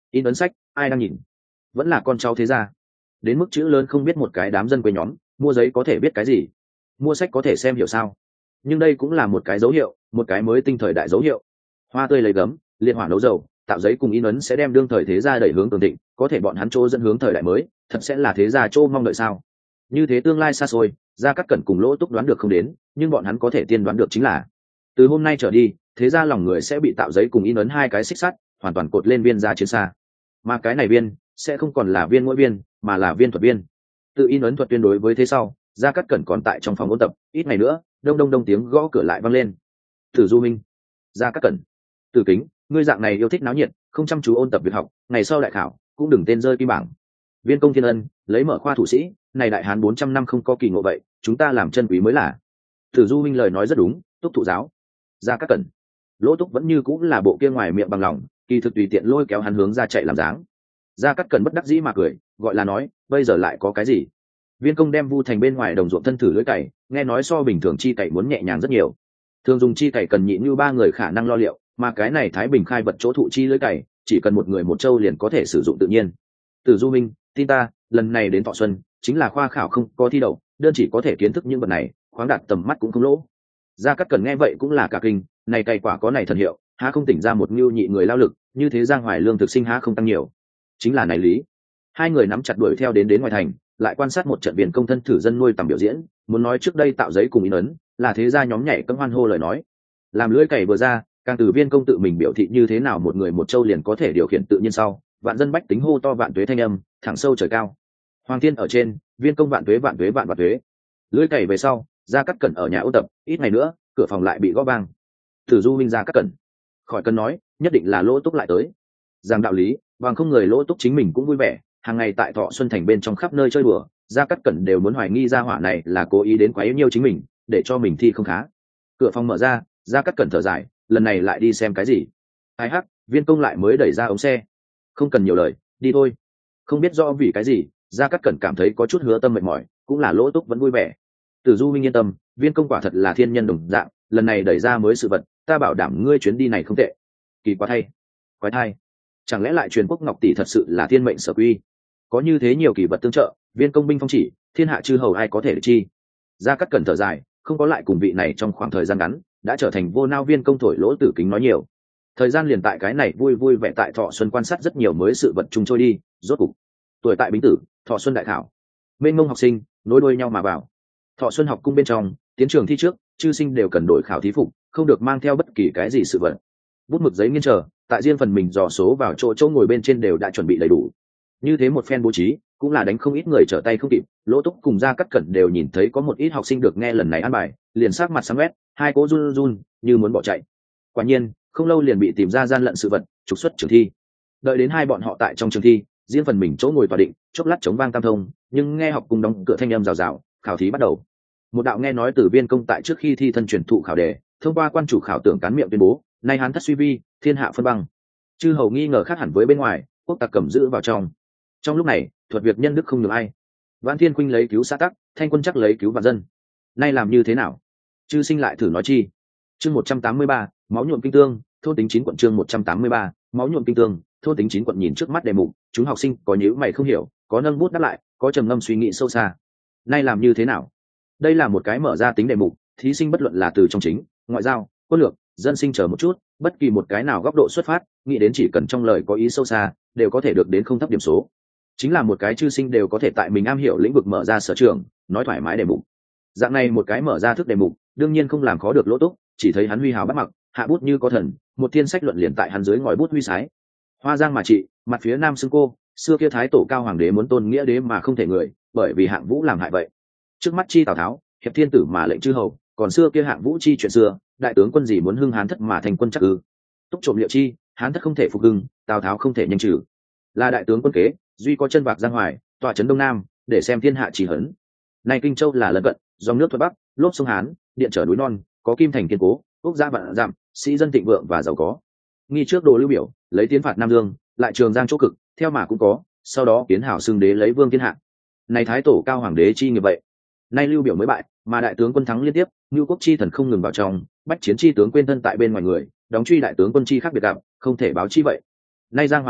in ấn sách ai đang nhìn, vẫn là con cháu thế gia. Đến mức chữ lớn không biết một cái đám dân quê nhóm, mua giấy có thể biết cái gì, mua sách có thể xem hiểu sao. Nhưng đây cũng là một cái dấu hiệu, một cái mới tinh thời đại dấu hiệu. Hoa tươi lấy gấm, liệt hỏa nấu dầu, tạo giấy cùng in ấn sẽ đem đương thời thế gia đẩy hướng cường thịnh, có thể bọn hắn chỗ dẫn hướng thời đại mới, thật sẽ là thế gia chỗ mong đợi sao? Như thế tương lai xa xôi, Gia Cát Cẩn cùng Lỗ Túc đoán được không đến, nhưng bọn hắn có thể tiên đoán được chính là từ hôm nay trở đi, thế gia lòng người sẽ bị tạo giấy cùng in ấn hai cái xích sắt, hoàn toàn cột lên viên gia chiến xa. Mà cái này viên sẽ không còn là viên mỗi viên, mà là viên thuật viên. Tự in ấn thuật tuyên đối với thế sau, Gia Cát Cẩn còn tại trong phòng ôn tập, ít ngày nữa, đông đông đông tiếng gõ cửa lại vang lên. Tử Du Minh, Gia Cát Cẩn, Tử Kính, ngươi dạng này yêu thích náo nhiệt, không chăm chú ôn tập việc học, ngày sau đại khảo cũng đừng tên rơi kim bảng. Viên Công Thiên Ân lấy mở khoa thủ sĩ, này đại hán bốn trăm năm không có kỳ ngộ vậy, chúng ta làm chân quý mới là. Tử Du Minh lời nói rất đúng, Túc thụ giáo. Gia Cát Cẩn, Lỗ Túc vẫn như cũng là bộ kia ngoài miệng bằng lòng, kỳ thực tùy tiện lôi kéo hắn hướng ra chạy làm dáng. Gia Cát Cẩn bất đắc dĩ mà cười, gọi là nói, bây giờ lại có cái gì? Viên Công đem vu thành bên ngoài đồng ruộng thân thử lưỡi cày, nghe nói so bình thường chi cày muốn nhẹ nhàng rất nhiều. Thường dùng chi cày cần nhịn như ba người khả năng lo liệu, mà cái này Thái Bình khai vật chỗ thụ chi lưỡi cày, chỉ cần một người một châu liền có thể sử dụng tự nhiên. Tử Du Minh, tin ta, lần này đến Thọ Xuân, chính là khoa khảo không có thi đậu, đơn chỉ có thể kiến thức những vật này, khoáng đạt tầm mắt cũng không lỗ. Gia Cát Cẩn nghe vậy cũng là cả kinh, này cày quả có này thần hiệu, há không tỉnh ra một nhu nhị người lao lực, như thế Giang Hoài lương thực sinh há không tăng nhiều. Chính là này lý. Hai người nắm chặt đuổi theo đến đến ngoài thành, lại quan sát một trận Viên Công thân thử dân nuôi tầm biểu diễn, muốn nói trước đây tạo giấy cùng in ấn, là thế gia nhóm nhảy cẫng hoan hô lời nói. Làm lưỡi cày vừa ra, càng từ Viên Công tự mình biểu thị như thế nào một người một châu liền có thể điều khiển tự nhiên sau, vạn dân bách tính hô to vạn tuế thanh âm, thẳng sâu trời cao. Hoàng thiên ở trên, Viên Công vạn tuế vạn tuế vạn vạn tuế. Lưỡi cày về sau, Gia Cát Cẩn ở nhà ôn tập, ít ngày nữa, cửa phòng lại bị gõ vang. Tử Du Minh Gia Cát Cẩn, khỏi cần nói, nhất định là Lỗ Túc lại tới. Giang đạo lý, bằng không người Lỗ Túc chính mình cũng vui vẻ, hàng ngày tại Thọ Xuân thành bên trong khắp nơi chơi đùa, Gia Cát Cẩn đều muốn hoài nghi gia hỏa này là cố ý đến quá yếu nhiêu chính mình, để cho mình thi không khá. Cửa phòng mở ra, Gia Cát Cẩn thở dài, lần này lại đi xem cái gì? Ai hắc, Viên Công lại mới đẩy ra ống xe. Không cần nhiều lời, đi thôi. Không biết do vì cái gì, Gia Cát Cẩn cảm thấy có chút hứa tâm mệt mỏi, cũng là Lỗ Túc vẫn vui vẻ. Tử Du Minh yên tâm, Viên Công quả thật là thiên nhân đồng dạng, lần này đẩy ra mới sự vật, ta bảo đảm ngươi chuyến đi này không tệ. Kỳ quá thay, quái thai, chẳng lẽ lại truyền quốc ngọc tỷ thật sự là thiên mệnh sở quy? Có như thế nhiều kỳ vật tương trợ, Viên Công binh phong chỉ, thiên hạ chư hầu ai có thể để chi? Gia Cát Cẩn thở dài, không có lại cùng vị này trong khoảng thời gian ngắn, đã trở thành vô nao Viên Công thổi lỗ Tử Kính nói nhiều. Thời gian liền tại cái này vui vui vẻ tại Thọ Xuân quan sát rất nhiều mới sự vật chung trôi đi, rốt cục tuổi tại Bính Tử, Thọ Xuân đại khảo, bên ngông học sinh nối đuôi nhau mà vào. Thọ Xuân học cung bên trong, tiến trường thi trước, chư sinh đều cần đổi khảo thí phục, không được mang theo bất kỳ cái gì sự vật. Bút mực giấy nghiên chờ, tại riêng phần mình dò số vào chỗ chỗ ngồi bên trên đều đã chuẩn bị đầy đủ. Như thế một phen bố trí, cũng là đánh không ít người trở tay không kịp. Lỗ Túc cùng Gia Cát Cẩn đều nhìn thấy có một ít học sinh được nghe lần này ăn bài, liền sát mặt sáng quét, hai cố run run như muốn bỏ chạy. Quả nhiên, không lâu liền bị tìm ra gian lận sự vật, trục xuất trường thi. Đợi đến hai bọn họ tại trong trường thi, riêng phần mình chỗ ngồi tòa định, chốc lát chống vang tam thông, nhưng nghe học cùng đóng cửa thanh âm rào rào, khảo thí bắt đầu. Một đạo nghe nói từ Viên Công tại trước khi thi thân truyền thụ khảo đề, thông qua quan chủ khảo tưởng cán miệng tuyên bố, nay hán thất suy vi, thiên hạ phân băng. Chư hầu nghi ngờ khác hẳn với bên ngoài, quốc tặc cầm giữ vào trong. Trong lúc này, thuật việc nhân đức không được ai. Vạn Thiên Khuynh lấy cứu xã tắc, Thanh Quân chắc lấy cứu vạn dân. Nay làm như thế nào? Chư sinh lại thử nói chi. Chương một trăm tám mươi ba, máu nhuộm kinh tương, thôn tính chín quận chương một trăm tám mươi ba, máu nhuộm kinh tương, thôn tính chín quận nhìn trước mắt đề mục, chúng học sinh có nhíu mày không hiểu, có nâng bút đáp lại, có trầm ngâm suy nghĩ sâu xa. Nay làm như thế nào? Đây là một cái mở ra tính đề mục, thí sinh bất luận là từ trong chính, ngoại giao, quân lược, dân sinh chờ một chút, bất kỳ một cái nào góc độ xuất phát, nghĩ đến chỉ cần trong lời có ý sâu xa, đều có thể được đến không thấp điểm số. Chính là một cái chư sinh đều có thể tại mình am hiểu lĩnh vực mở ra sở trường, nói thoải mái đề mục. Dạng này một cái mở ra thức đề mục, đương nhiên không làm khó được Lỗ Túc, chỉ thấy hắn huy hào bắt mặc, hạ bút như có thần, một thiên sách luận liền tại hắn dưới ngòi bút huy sái. Hoa Giang mà trị, mặt phía nam xưng cô, xưa kia thái tổ cao hoàng đế muốn tôn nghĩa đế mà không thể người, bởi vì hạng vũ làm hại vậy. Trước mắt chi Tào Tháo, hiệp thiên tử mà lệnh chư hầu, còn xưa kia hạng vũ chi chuyện xưa, đại tướng quân gì muốn hưng hán thất mà thành quân chắc ư? Túc trộm liệu chi, hán thất không thể phục hưng, Tào Tháo không thể nhanh trừ. Là đại tướng quân kế, duy có chân bạc Giang Hoài, tọa trấn đông nam, để xem thiên hạ chỉ hấn. Nay Kinh Châu là lân cận, dòng nước thuận bắc, lốp sông Hán, điện trở núi non, có kim thành kiên cố, quốc gia vạn dặm, sĩ dân thịnh vượng và giàu có. Nghi trước đồ lưu biểu, lấy tiến phạt Nam Dương, lại Trường Giang chỗ cực, theo mà cũng có, sau đó kiến hảo xưng đế lấy vương thiên hạ. Này thái tổ cao hoàng đế chi như vậy. Nay lưu biểu mới bại, mà đại tướng quân thắng liên tiếp, Nưu quốc chi thần không ngừng vào trong, bách chiến chi tướng quên thân tại bên ngoài người, đóng truy đại tướng quân chi khác biệt gặp, không thể báo chi vậy. Nay Giang Hoài đã định,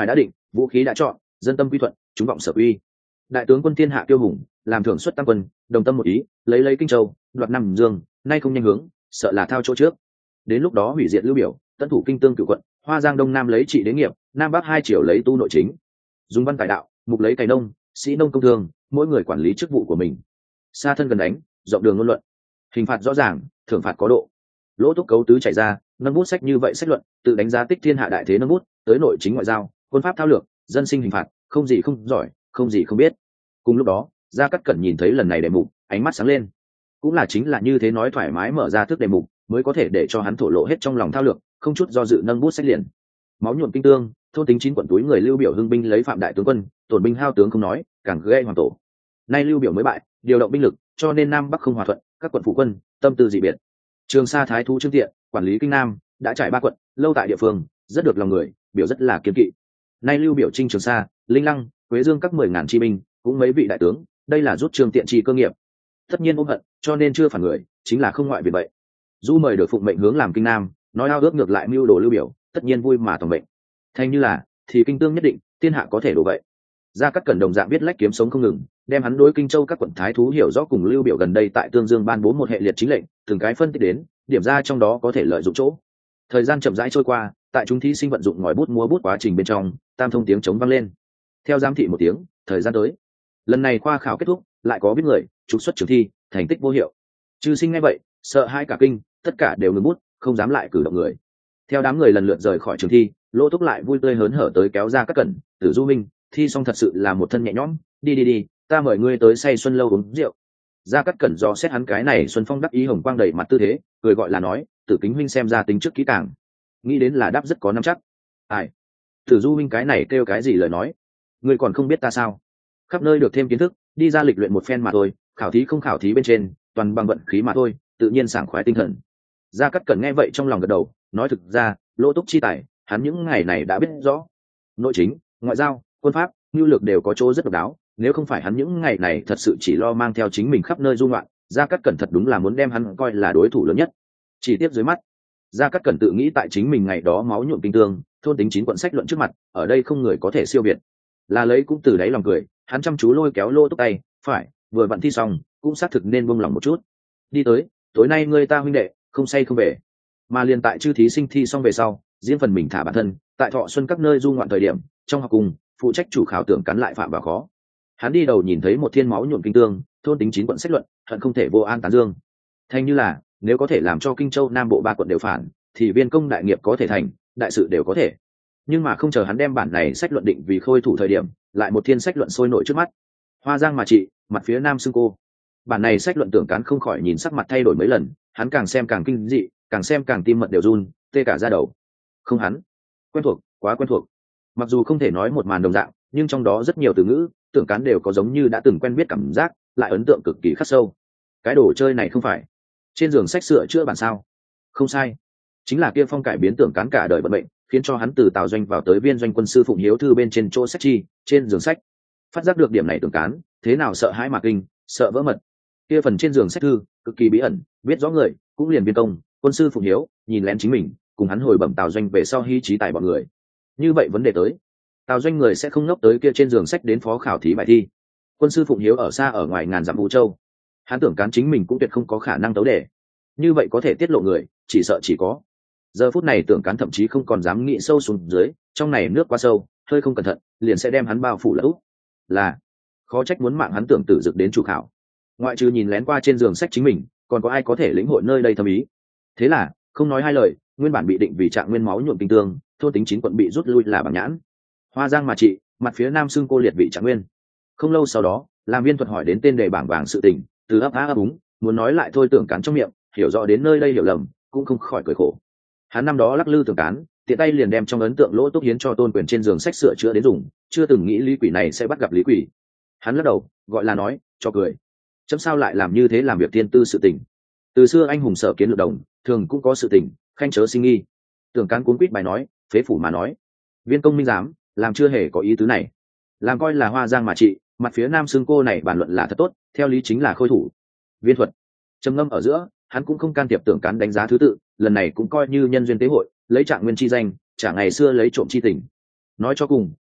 vũ khí đã chọn, dân tâm quy thuận, chúng vọng sở uy. Đại tướng quân thiên hạ tiêu hùng, làm thưởng xuất tam quân, đồng tâm một ý, lấy lấy kinh châu, đoạt Nam Dương, nay không nhanh hướng, sợ là thao chỗ trước. Đến lúc đó hủy diệt Lưu Biểu, tận thủ kinh tương cửu quận, Hoa Giang Đông Nam lấy trị đế nghiệp, Nam Bắc hai triều lấy tu nội chính. Dùng văn tài đạo, mục lấy cày nông, sĩ nông công thương, mỗi người quản lý chức vụ của mình. Xa thân gần đánh, rộng đường ngôn luận. Hình phạt rõ ràng, thưởng phạt có độ. Lỗ Túc cấu tứ chảy ra, nâng bút sách như vậy sách luận, tự đánh giá tích thiên hạ đại thế nâng bút, tới nội chính ngoại giao, quân pháp thao lược, dân sinh hình phạt, không gì không giỏi, không gì không biết. Cùng lúc đó, Gia Cát Cẩn nhìn thấy lần này đề mục, ánh mắt sáng lên. Cũng là chính là như thế nói thoải mái mở ra thức đề mục, mới có thể để cho hắn thổ lộ hết trong lòng thao lược, không chút do dự nâng bút sách liền. Máu nhuộm kinh tương, thôn tính chín quận túi người Lưu Biểu hưng binh lấy phạm đại tướng quân, tổn binh hao tướng không nói, càng gây hoàng tổ. Nay Lưu Biểu mới bại, điều động binh lực, cho nên Nam Bắc không hòa thuận, các quận phụ quân tâm tư dị biệt. Trường Sa thái thú Trương Tiện quản lý kinh Nam, đã trải ba quận, lâu tại địa phương, rất được lòng người, biểu rất là kiên kỵ. Nay Lưu Biểu chinh Trường Sa, Linh Lăng, Quế Dương các mười ngàn chi binh, cũng mấy vị đại tướng, đây là rút Trương Tiện chi cơ nghiệp. Tất nhiên ôm hận, cho nên chưa phản người, chính là không ngoại vì vậy. Du mời được phụng mệnh hướng làm kinh Nam, nói ao ước ngược lại mưu đồ Lưu Biểu, tất nhiên vui mà toàn mệnh. Thành như là, thì kinh tương nhất định, thiên hạ có thể đổ vậy. Gia Cát Cẩn đồng dạng biết lách kiếm sống không ngừng, đem hắn đối kinh châu các quận thái thú hiểu rõ cùng Lưu Biểu gần đây tại Tương Dương ban bố một hệ liệt chính lệnh, từng cái phân tích đến, điểm ra trong đó có thể lợi dụng chỗ. Thời gian chậm rãi trôi qua, tại chúng thí sinh vận dụng ngòi bút múa bút quá trình bên trong, tam thông tiếng chống vang lên. Theo giám thị một tiếng, thời gian tới. Lần này khoa khảo kết thúc, lại có biết người trục xuất trường thi, thành tích vô hiệu. Chư sinh nghe vậy, sợ hai cả kinh, tất cả đều ngừng bút, không dám lại cử động người. Theo đám người lần lượt rời khỏi trường thi, Lỗ Túc lại vui tươi hớn hở tới kéo Gia Cát Cẩn, Tử Du Minh, thi xong thật sự là một thân nhẹ nhõm, đi đi đi, ta mời ngươi tới say xuân lâu uống rượu. Gia Cát Cẩn do xét hắn cái này xuân phong đắc ý hồng quang đầy mặt tư thế, cười gọi là nói, Tử Kính huynh xem ra tính trước kỹ càng, nghĩ đến là đáp rất có nắm chắc. Ai? Tử Du Minh cái này kêu cái gì lời nói? Ngươi còn không biết ta sao? Khắp nơi được thêm kiến thức, đi ra lịch luyện một phen mà thôi, khảo thí không khảo thí bên trên, toàn bằng vận khí mà thôi, tự nhiên sảng khoái tinh thần. Gia Cát Cẩn nghe vậy trong lòng gật đầu, nói thực ra, Lỗ Túc chi tài, hắn những ngày này đã biết rõ. Nội chính, ngoại giao, quân pháp, nhu lược đều có chỗ rất độc đáo, nếu không phải hắn những ngày này thật sự chỉ lo mang theo chính mình khắp nơi du ngoạn, Gia Cát Cẩn thật đúng là muốn đem hắn coi là đối thủ lớn nhất. Chỉ tiếp dưới mắt, Gia Cát Cẩn tự nghĩ tại chính mình ngày đó máu nhuộm kinh tương, thôn tính chín quận sách luận trước mặt, ở đây không người có thể siêu việt. Là lấy cũng từ đáy lòng cười, hắn chăm chú lôi kéo Lô Túc tay, phải, vừa vặn thi xong, cũng xác thực nên buông lòng một chút. Đi tới, tối nay ngươi ta huynh đệ, không say không về. Mà liền tại chư thí sinh thi xong về sau, riêng phần mình thả bản thân, tại Thọ Xuân các nơi du ngoạn thời điểm, trong học cùng, phụ trách chủ khảo tưởng cắn lại phạm vào khó. Hắn đi đầu nhìn thấy một thiên máu nhuộm kinh tương, thôn tính chín quận sách luận, hận không thể vô an tán dương. Thành như là, nếu có thể làm cho Kinh Châu Nam Bộ ba quận đều phản, thì viên công đại nghiệp có thể thành, đại sự đều có thể. Nhưng mà không chờ hắn đem bản này sách luận định vì khôi thủ thời điểm, lại một thiên sách luận sôi nổi trước mắt. Hoa Giang mà trị, mặt phía Nam xưng cô. Bản này sách luận tưởng cán không khỏi nhìn sắc mặt thay đổi mấy lần, hắn càng xem càng kinh dị, càng xem càng tim mật đều run, tê cả da đầu. Không hắn, quen thuộc, quá quen thuộc. Mặc dù không thể nói một màn đồng dạng, nhưng trong đó rất nhiều từ ngữ, tưởng cán đều có giống như đã từng quen biết cảm giác, lại ấn tượng cực kỳ khắc sâu. Cái đồ chơi này không phải trên giường sách sửa chữa bản sao? Không sai, chính là kia phong cải biến tưởng cán cả đời vận mệnh, khiến cho hắn từ Tào Doanh vào tới Viên Doanh quân sư Phụng Hiếu thư bên trên chỗ sách chi, trên giường sách. Phát giác được điểm này tưởng cán, thế nào sợ hãi mà kinh, sợ vỡ mật. Kia phần trên giường sách thư, cực kỳ bí ẩn, biết rõ người, cũng liền biên công, quân sư Phụng Hiếu, nhìn lén chính mình, cùng hắn hồi bẩm Tào Doanh về sau hy trí tài bọn người. Như vậy vấn đề tới, Tào Doanh người sẽ không ngốc tới kia trên giường sách đến phó khảo thí bài thi. Quân sư Phụng Hiếu ở xa ở ngoài ngàn dặm Vũ Châu, hắn tưởng cán chính mình cũng tuyệt không có khả năng tấu đề. Như vậy có thể tiết lộ người, chỉ sợ chỉ có. Giờ phút này tưởng cán thậm chí không còn dám nghĩ sâu xuống dưới, trong này nước quá sâu, hơi không cẩn thận, liền sẽ đem hắn bao phủ lẫn úp. Là, khó trách muốn mạng hắn tưởng tử dực đến chủ khảo. Ngoại trừ nhìn lén qua trên giường sách chính mình, còn có ai có thể lĩnh hội nơi đây thâm ý. Thế là, không nói hai lời, nguyên bản bị định vì trạng nguyên máu nhuộm kinh tương, thôn tính chín quận bị rút lui là bằng nhãn. Hoa Giang mà trị, mặt phía Nam xưng cô liệt vị trạng nguyên. Không lâu sau đó, làm viên thuật hỏi đến tên đề bảng vàng sự tình, từ ấp á ấp úng, muốn nói lại thôi tưởng cán trong miệng, hiểu rõ đến nơi đây hiểu lầm, cũng không khỏi cười khổ. Hắn năm đó lắc lư tưởng cán, tiện tay liền đem trong ấn tượng Lỗ Túc hiến cho Tôn Quyền trên giường sách sửa chữa đến dùng, chưa từng nghĩ lý quỷ này sẽ bắt gặp lý quỷ. Hắn lắc đầu, gọi là nói, cho cười. Chấm sao lại làm như thế làm việc tiên tư sự tình. Từ xưa anh hùng sở kiến lược đồng, thường cũng có sự tình, khanh chớ sinh nghi. Tưởng cán cuốn quýt bài nói, phế phủ mà nói. Viên công minh giám, làm chưa hề có ý tứ này. Làm coi là Hoa Giang mà trị, mặt phía Nam xương cô này bàn luận là thật tốt, theo lý chính là khôi thủ. Viên thuật trầm ngâm ở giữa, hắn cũng không can thiệp tưởng cán đánh giá thứ tự, lần này cũng coi như nhân duyên tế hội, lấy trạng nguyên chi danh, trả ngày xưa lấy trộm chi tình. Nói cho cùng,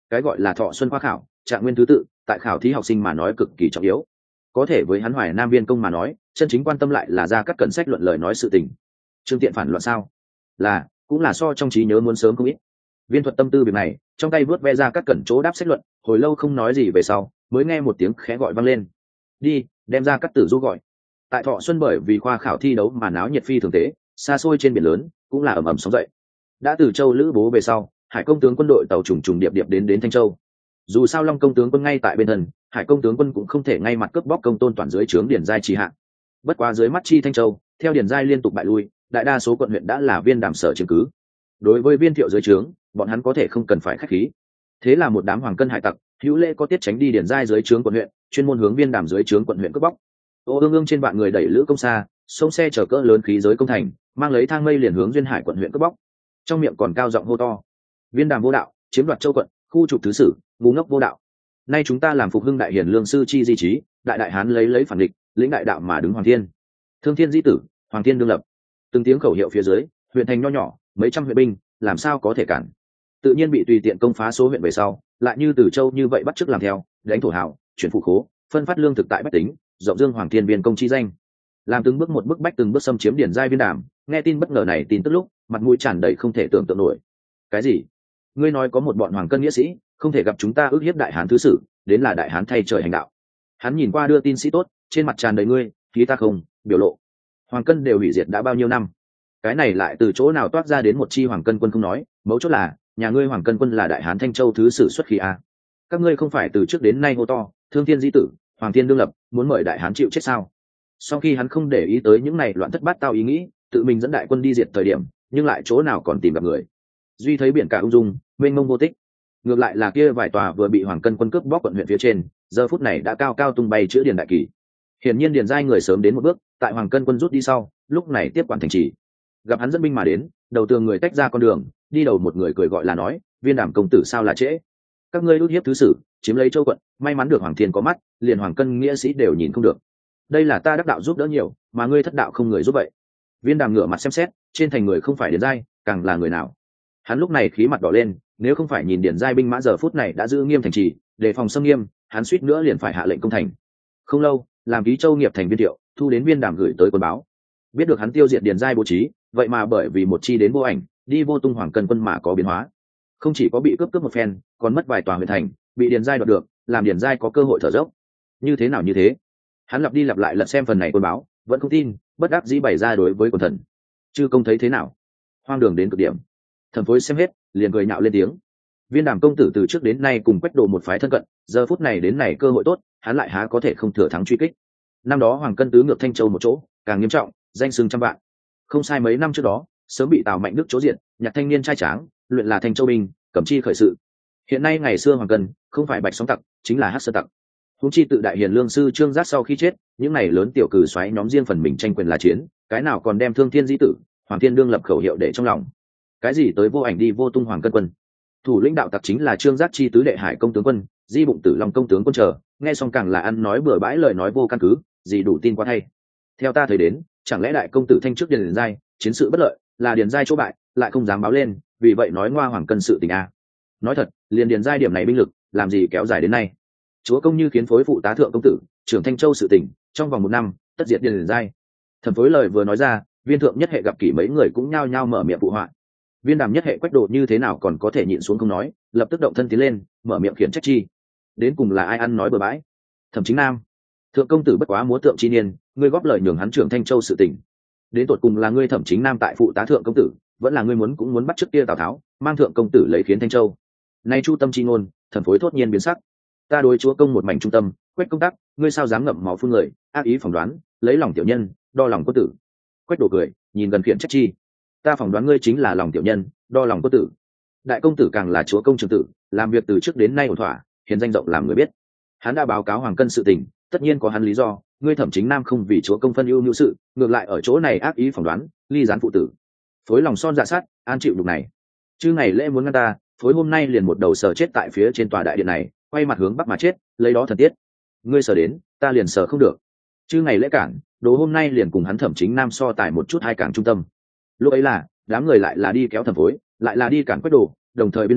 cái gọi là thọ xuân khoa khảo, trạng nguyên thứ tự, tại khảo thí học sinh mà nói cực kỳ trọng yếu. Có thể với hắn Hoài Nam viên công mà nói, chân chính quan tâm lại là ra các cẩn sách luận lời nói sự tình. Trương Tiện phản loạn sao? Là, cũng là so trong trí nhớ muốn sớm không ít. Viên Thuật tâm tư việc này, trong tay vớt ve ra các cẩn chỗ đáp sách luận, hồi lâu không nói gì về sau, mới nghe một tiếng khẽ gọi vang lên. Đi, đem ra các tử du gọi. Tại Thọ Xuân bởi vì khoa khảo thi đấu mà náo nhiệt phi thường tế, xa xôi trên biển lớn, cũng là ầm ầm sóng dậy. Đã từ Châu Lữ Bố về sau, Hải công tướng quân đội tàu trùng trùng điệp điệp đến đến Thanh Châu. Dù sao Long công tướng quân ngay tại bên thần, Hải công tướng quân cũng không thể ngay mặt cướp bóc công tôn toàn dưới trướng Điền Giai trì hạ. Bất quá dưới mắt chi Thanh Châu, theo Điền Giai liên tục bại lui, đại đa số quận huyện đã là Viên Đàm sở chiếm cứ. Đối với Viên Thiệu dưới trướng, bọn hắn có thể không cần phải khách khí. Thế là một đám hoàng cân hải tặc, hữu lễ có tiết tránh đi Điền Giai dưới trướng quận huyện, chuyên môn hướng Viên Đàm dưới trướng quận huyện cướp bóc. Ô ương ương trên vạn người đẩy lữ công xa, sông xe chở cỡ lớn khí giới công thành, mang lấy thang mây liền hướng Duyên Hải quận huyện cướp bóc. Trong miệng còn cao giọng hô to: Viên Đàm vô đạo, chiếm đoạt châu quận, khu trục thứ sử, ngu ngốc vô đạo. Nay chúng ta làm phục hưng đại hiển lương sư chi di trí, đại đại hán lấy lấy phản địch, lĩnh đại đạo mà đứng hoàng thiên. Thương thiên di tử, hoàng thiên đương lập. Từng tiếng khẩu hiệu phía dưới, huyện thành nho nhỏ, mấy trăm huyện binh, làm sao có thể cản? Tự nhiên bị tùy tiện công phá số huyện về sau, lại như Từ Châu như vậy bắt chước làm theo, đánh thổ hào, chuyển phụ khố, phân phát lương thực tại bách tính, rộng dương hoàng thiên viên công chi danh. Làm từng bước một bước bách từng bước xâm chiếm Điền Giai Viên Đàm, nghe tin bất ngờ này tin tức lúc, mặt mũi tràn đầy không thể tưởng tượng nổi. Cái gì? Ngươi nói có một bọn hoàng cân nghĩa sĩ, không thể gặp chúng ta ước hiếp đại hán thứ sử, đến là đại hán thay trời hành đạo. Hắn nhìn qua đưa tin sĩ tốt, trên mặt tràn đầy ngươi, khí ta không, biểu lộ. Hoàng cân đều hủy diệt đã bao nhiêu năm, cái này lại từ chỗ nào toát ra đến một chi hoàng cân quân không nói, mấu chốt là nhà ngươi hoàng cân quân là đại hán Thanh Châu thứ sử xuất khí à? Các ngươi không phải từ trước đến nay hô to, thương thiên di tử, hoàng thiên đương lập, muốn mời đại hán chịu chết sao? Sau khi hắn không để ý tới những này loạn thất bát tao ý nghĩ, tự mình dẫn đại quân đi diệt thời điểm, nhưng lại chỗ nào còn tìm gặp người. Duy thấy biển cả ung dung, mênh mông vô tích. Ngược lại là kia vài tòa vừa bị hoàng cân quân cướp bóc quận huyện phía trên, giờ phút này đã cao cao tung bay chữ Điền đại kỳ. Hiển nhiên Điền Giai người sớm đến một bước, tại hoàng cân quân rút đi sau, lúc này tiếp quản thành trì. Gặp hắn dẫn binh mà đến, đầu tường người tách ra con đường, đi đầu một người cười gọi là nói: Viên Đàm công tử sao là trễ? Các ngươi út hiếp thứ sử, chiếm lấy châu quận, may mắn được hoàng thiên có mắt, liền hoàng cân nghĩa sĩ đều nhìn không được. Đây là ta đắc đạo giúp đỡ nhiều, mà ngươi thất đạo không người giúp vậy. Viên Đàm ngửa mặt xem xét, trên thành người không phải Điền Giai, càng là người nào? Hắn lúc này khí mặt đỏ lên, nếu không phải nhìn Điền Giai binh mã giờ phút này đã giữ nghiêm thành trì, đề phòng xâm nghiêm, hắn suýt nữa liền phải hạ lệnh công thành. Không lâu, làm ký châu nghiệp thành Viên Thiệu, thu đến Viên Đàm gửi tới quân báo, biết được hắn tiêu diệt Điền Giai bố trí, vậy mà bởi vì một chi đến vô ảnh, đi vô tung hoàng cân quân mà có biến hóa, không chỉ có bị cướp cướp một phen, còn mất vài tòa huyện thành, bị Điền Giai đoạt được, làm Điền Giai có cơ hội thở dốc. Như thế nào như thế? Hắn lặp đi lặp lại lật xem phần này quân báo, vẫn không tin, bất đắc dĩ bày ra đối với quần thần. Chư công thấy thế nào? Hoang đường đến cực điểm. Thẩm Phối xem hết, liền cười nhạo lên tiếng. Viên Đàm công tử từ trước đến nay cùng Quách Độ một phái thân cận, giờ phút này đến này cơ hội tốt, hắn lại há có thể không thừa thắng truy kích. Năm đó hoàng cân tứ ngược Thanh Châu một chỗ, càng nghiêm trọng, danh xưng trăm vạn. Không sai mấy năm trước đó, sớm bị Tào Mạnh Đức chỗ diện, nhặt thanh niên trai tráng, luyện là Thanh Châu binh, cẩm chi khởi sự. Hiện nay ngày xưa hoàng cân, không phải bạch sóng tặc, chính là hắc sơn tặc. Huống chi tự đại hiền lương sư Trương Giác sau khi chết, những này lớn tiểu cử xoáy nhóm riêng phần mình tranh quyền là chiến, cái nào còn đem thương thiên di tử, hoàng thiên đương lập khẩu hiệu để trong lòng. Cái gì tới vô ảnh đi vô tung hoàng cân quân, thủ lĩnh đạo tặc chính là Trương Giác chi tứ đệ Hải công tướng quân, Di Bụng Tử Long công tướng quân chờ, nghe xong càng là ăn nói bừa bãi lời nói vô căn cứ, gì đủ tin quá thay. Theo ta thấy đến, chẳng lẽ đại công tử thanh trước Điền Giai, chiến sự bất lợi, là Điền Giai chỗ bại, lại không dám báo lên, vì vậy nói ngoa hoàng cân sự tình a. Nói thật, liền Điền Giai điểm này binh lực, làm gì kéo dài đến nay. Chúa công như khiến phối phụ tá thượng công tử, trưởng Thanh Châu sự tình, trong vòng một năm, tất diệt Điền Giai. Thẩm Phối lời vừa nói ra, Viên thượng nhất hệ gặp kỷ mấy người cũng nhao nhao mở miệng phụ họa. Viên Đàm nhất hệ Quách Độ như thế nào còn có thể nhịn xuống không nói, lập tức động thân tiến lên, mở miệng khiển trách chi. Đến cùng là ai ăn nói bừa bãi? Thẩm Chính Nam, thượng công tử bất quá múa tượng chi niên, ngươi góp lời nhường hắn trưởng Thanh Châu sự tình. Đến tột cùng là ngươi Thẩm Chính Nam tại phụ tá thượng công tử, vẫn là ngươi muốn cũng muốn bắt trước kia Tào Tháo, mang thượng công tử lấy khiến Thanh Châu. Nay chu tâm chi ngôn, Thẩm Phối thốt nhiên biến sắc. Ta đối chúa công một mảnh trung tâm, Quách công tác, ngươi sao dám ngậm máu phun người, ác ý phỏng đoán, lấy lòng tiểu nhân, đo lòng quân tử. Quách Độ cười, nhìn gần khiển trách chi. Ta phỏng đoán ngươi chính là lòng tiểu nhân, đo lòng quân tử. Đại công tử càng là chúa công trường tử, làm việc từ trước đến nay ổn thỏa, hiền danh rộng làm người biết. Hắn đã báo cáo hoàng cân sự tình, tất nhiên có hắn lý do, ngươi Thẩm Chính Nam không vì chúa công phân ưu nhu sự, ngược lại ở chỗ này ác ý phỏng đoán, ly gián phụ tử. Phối lòng son dạ sát, an chịu đục này. Chứ ngày lễ muốn ngăn ta, Phối hôm nay liền một đầu sờ chết tại phía trên tòa đại điện này, quay mặt hướng bắc mà chết, lấy đó thần tiết. Ngươi sờ đến, ta liền sờ không được. Chứ ngày lễ cản, đồ hôm nay liền cùng hắn Thẩm Chính Nam so tài một chút hai cảng trung tâm. Lúc ấy là, đám người lại là đi kéo Thẩm Phối, lại là đi cản Quách Độ, đồng thời Biên Đàm,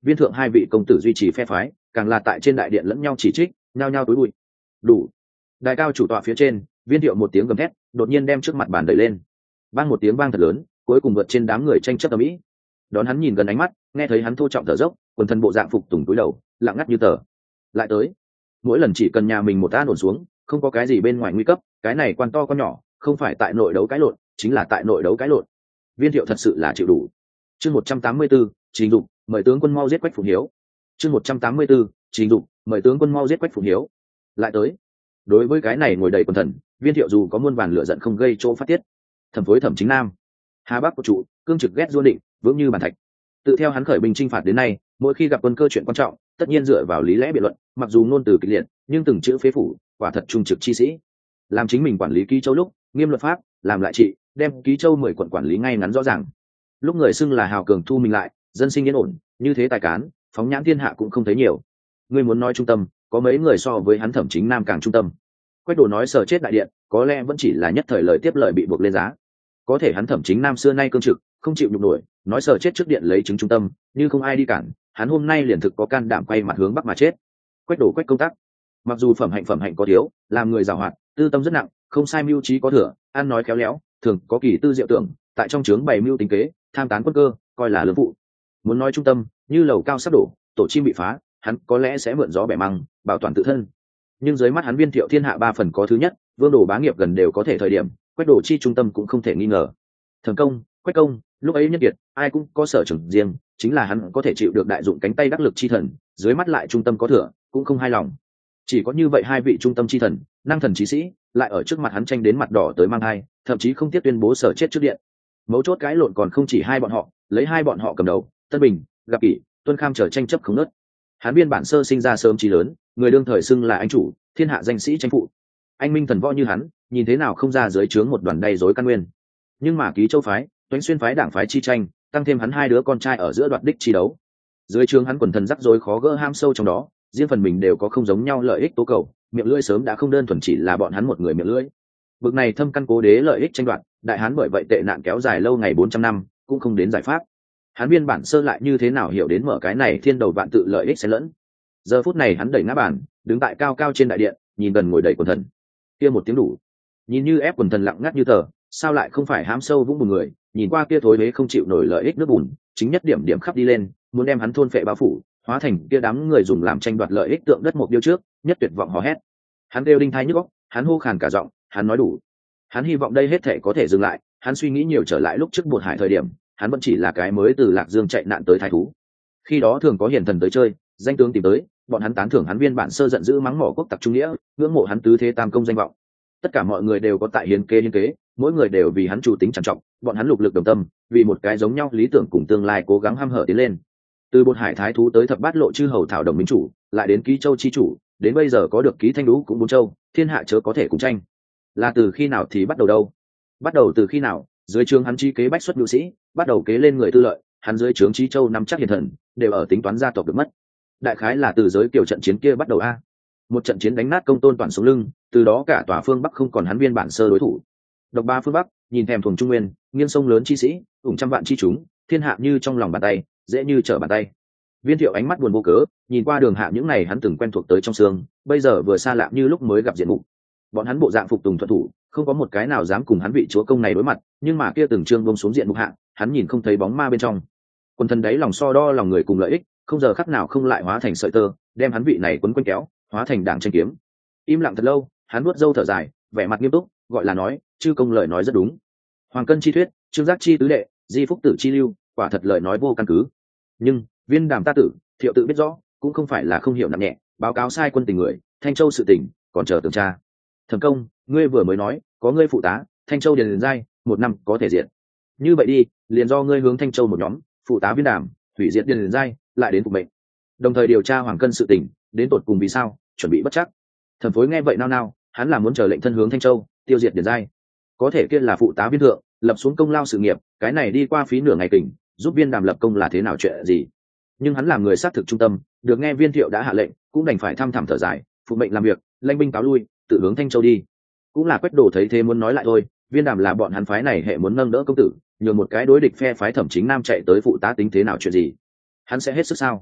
viên thượng hai vị công tử duy trì phe phái, càng là tại trên đại điện lẫn nhau chỉ trích, nhao nhao túi bụi. Đủ. Đại cao chủ tọa phía trên, viên thiệu một tiếng gầm thét, đột nhiên đem trước mặt bàn đẩy lên. Vang một tiếng vang thật lớn, cuối cùng vượt trên đám người tranh chấp ầm ĩ. Đón hắn nhìn gần ánh mắt, nghe thấy hắn thô trọng thở dốc, quần thần bộ dạng phục tùng túi đầu, lặng ngắt như tờ. Lại tới. Mỗi lần chỉ cần nhà mình một an ổn xuống, không có cái gì bên ngoài nguy cấp, cái này quan to con nhỏ, không phải tại nội đấu cái lộn, chính là tại nội đấu cái lộn. Viên thiệu thật sự là chịu đủ. Chương một trăm tám mươi tư, Trình Dục, mời tướng quân mau giết Quách Phụng Hiếu. Chương một trăm tám mươi tư, Trình Dục, mời tướng quân mau giết Quách Phụng Hiếu. Lại tới. Đối với cái này ngồi đầy quần thần, viên thiệu dù có muôn vàn lửa giận không gây chỗ phát tiết. Thẩm phối Thẩm Chính Nam, Hà Bắc của trụ, cương trực ghét duôn định, vững như bàn thạch. Tự theo hắn khởi binh chinh phạt đến nay, mỗi khi gặp quân cơ chuyện quan trọng, tất nhiên dựa vào lý lẽ biện luận, mặc dù ngôn từ kịch liệt, nhưng từng chữ phế phủ, quả thật trung trực chi sĩ. Làm chính mình quản lý ký châu lúc, nghiêm luật pháp, làm lại trị, đem ký châu mười quận quản lý ngay ngắn rõ ràng. Lúc người xưng là hào cường thu mình lại, dân sinh yên ổn, như thế tài cán, phóng nhãn thiên hạ cũng không thấy nhiều. Ngươi muốn nói trung tâm, có mấy người so với hắn Thẩm Chính Nam càng trung tâm. Quách Đồ nói sờ chết đại điện, có lẽ vẫn chỉ là nhất thời lời tiếp lời bị buộc lên giá. Có thể hắn Thẩm Chính Nam xưa nay cương trực, không chịu nhục nổi, nói sờ chết trước điện lấy chứng trung tâm, như không ai đi cản, hắn hôm nay liền thực có can đảm quay mặt hướng bắc mà chết. Quách Đồ Quách công tác, mặc dù phẩm hạnh phẩm hạnh có thiếu, làm người giàu hoạt, tư tâm rất nặng, không sai mưu trí có thừa, ăn nói khéo léo, thường có kỳ tư diệu tưởng, tại trong trướng bày mưu tính kế, tham tán quân cơ, coi là lương vụ. Muốn nói trung tâm, như lầu cao sắp đổ, tổ chim bị phá, hắn có lẽ sẽ mượn gió bẻ măng, bảo toàn tự thân. Nhưng dưới mắt hắn Viên Thiệu thiên hạ ba phần có thứ nhất, vương đồ bá nghiệp gần đều có thể thời điểm, Quách Đồ chi trung tâm cũng không thể nghi ngờ. Thẩm Công, Quách Công, lúc ấy nhất kiệt, ai cũng có sở trường riêng, chính là hắn có thể chịu được đại dụng cánh tay đắc lực chi thần, dưới mắt lại trung tâm có thừa, cũng không hài lòng. Chỉ có như vậy hai vị trung tâm chi thần, năng thần chí sĩ, lại ở trước mặt hắn tranh đến mặt đỏ tới mang hai, thậm chí không tiếc tuyên bố sở chết trước điện. Mấu chốt cái lộn còn không chỉ hai bọn họ, lấy hai bọn họ cầm đầu, Tân Bình, Gặp Kỷ, Tuân Kham trở tranh chấp không nớt. Hắn biên bản sơ sinh ra sớm trí lớn, người đương thời xưng là anh chủ, thiên hạ danh sĩ tranh phụ. Anh minh thần võ như hắn, nhìn thế nào không ra dưới trướng một đoàn đầy rối căn nguyên. Nhưng mà Ký Châu phái, Toánh Xuyên phái đảng phái chi tranh, tăng thêm hắn hai đứa con trai ở giữa đoạt đích chi đấu. Dưới trướng hắn quần thần rắc rối khó gỡ ham sâu trong đó, riêng phần mình đều có không giống nhau lợi ích tố cầu, miệng lưỡi sớm đã không đơn thuần chỉ là bọn hắn một người miệng lưỡi. Bực này thâm căn cố đế lợi ích tranh đoạt, đại hán bởi vậy tệ nạn kéo dài lâu ngày bốn trăm năm, cũng không đến giải pháp. Hắn biên bản sơ lại như thế nào hiểu đến mở cái này thiên đầu vạn tự lợi ích xen lẫn. Giờ phút này hắn đẩy ngã bàn, đứng tại cao cao trên đại điện, nhìn gần ngồi đầy quần thần. Kia một tiếng đủ. Nhìn như ép quần thần lặng ngắt như tờ, sao lại không phải hám sâu vũng bùn người, nhìn qua kia thối đế không chịu nổi lợi ích nước bùn, chính nhất điểm điểm khắp đi lên, muốn đem hắn thôn phệ bao phủ, hóa thành kia đám người dùng làm tranh đoạt lợi ích tượng đất một điêu trước, nhất tuyệt vọng hò hét. Hắn kêu đinh thai nhức óc, hắn hô khàn cả giọng, hắn nói đủ. Hắn hy vọng đây hết thể có thể dừng lại, hắn suy nghĩ nhiều trở lại lúc trước Bột Hải thời điểm, hắn vẫn chỉ là cái mới từ Lạc Dương chạy nạn tới thái thú. Khi đó thường có hiền thần tới chơi, danh tướng tìm tới, bọn hắn tán thưởng hắn viên bản sơ giận dữ mắng mỏ quốc tặc trung nghĩa, ngưỡng mộ hắn tứ thế tam công danh vọng. Tất cả mọi người đều có tại hiến kế hiến kế, mỗi người đều vì hắn chủ tính trằn trọng, bọn hắn lục lực đồng tâm, vì một cái giống nhau lý tưởng cùng tương lai cố gắng hăm hở tiến lên. Từ Bột Hải thái thú tới thập bát lộ chư hầu thảo đồng minh chủ, lại đến Ký Châu chi chủ, đến bây giờ có được Ký Thanh Đũ cũng bốn châu, thiên hạ chớ có thể cùng tranh. Là từ khi nào thì bắt đầu đâu? Bắt đầu từ khi nào? Dưới trướng hắn chi kế bách xuất nhu sĩ, bắt đầu kế lên người tư lợi, hắn dưới trướng Chí Châu năm chắc hiền thần, đều ở tính toán gia tộc được mất. Đại khái là từ giới kiều trận chiến kia bắt đầu a. Một trận chiến đánh nát công tôn toàn sống lưng, từ đó cả tòa phương Bắc không còn hắn viên bản sơ đối thủ. Độc ba phương Bắc, nhìn thèm thuồng trung nguyên, nghiêng sông lớn chi sĩ, ủng trăm vạn chi chúng, thiên hạ như trong lòng bàn tay, dễ như trở bàn tay. Viên Thiệu ánh mắt buồn vô cớ, nhìn qua đường hạ những này hắn từng quen thuộc tới trong xương, bây giờ vừa xa lạ như lúc mới gặp diện mục. Bọn hắn bộ dạng phục tùng thuận thủ, không có một cái nào dám cùng hắn vị chúa công này đối mặt, nhưng mà kia từng trương bông xuống diện mục hạ, hắn nhìn không thấy bóng ma bên trong. Quân thần đấy lòng so đo lòng người cùng lợi ích, không giờ khắc nào không lại hóa thành sợi tơ, đem hắn vị này quấn quanh kéo, hóa thành đảng tranh kiếm. Im lặng thật lâu, hắn nuốt râu thở dài, vẻ mặt nghiêm túc, gọi là nói, chư công lời nói rất đúng. Hoàng cân chi thuyết, trương giác chi tứ đệ, di phúc tử chi lưu, quả thật lời nói vô căn cứ. Nhưng Viên Đàm ta tử, Thiệu tự biết rõ, cũng không phải là không hiểu nặng nhẹ, báo cáo sai quân tình người, Thanh Châu sự tình, còn chờ tường tra. Thẩm Công, ngươi vừa mới nói, có ngươi phụ tá, Thanh Châu điền liền giai, một năm có thể diệt. Như vậy đi, liền do ngươi hướng Thanh Châu một nhóm, phụ tá Viên Đàm, hủy diệt điền liền giai, lại đến phục mệnh. Đồng thời điều tra Hoàng cân sự tình, đến tột cùng vì sao, chuẩn bị bất chắc. Thẩm Phối nghe vậy nao nao, hắn là muốn chờ lệnh thân hướng Thanh Châu, tiêu diệt điền giai. Có thể kia là phụ tá Viên thượng, lập xuống công lao sự nghiệp, cái này đi qua phí nửa ngày kình, giúp Viên Đàm lập công là thế nào chuyện gì? Nhưng hắn là người xác thực trung tâm, được nghe Viên Thiệu đã hạ lệnh, cũng đành phải thăm thẳm thở dài, phụ mệnh làm việc, lãnh binh cáo lui, tự hướng Thanh Châu đi. Cũng là Quách Đồ thấy thế muốn nói lại thôi, Viên Đàm là bọn hắn phái này hệ muốn nâng đỡ công tử, nhường một cái đối địch phe phái Thẩm Chính Nam chạy tới phụ tá tính thế nào chuyện gì? Hắn sẽ hết sức sao?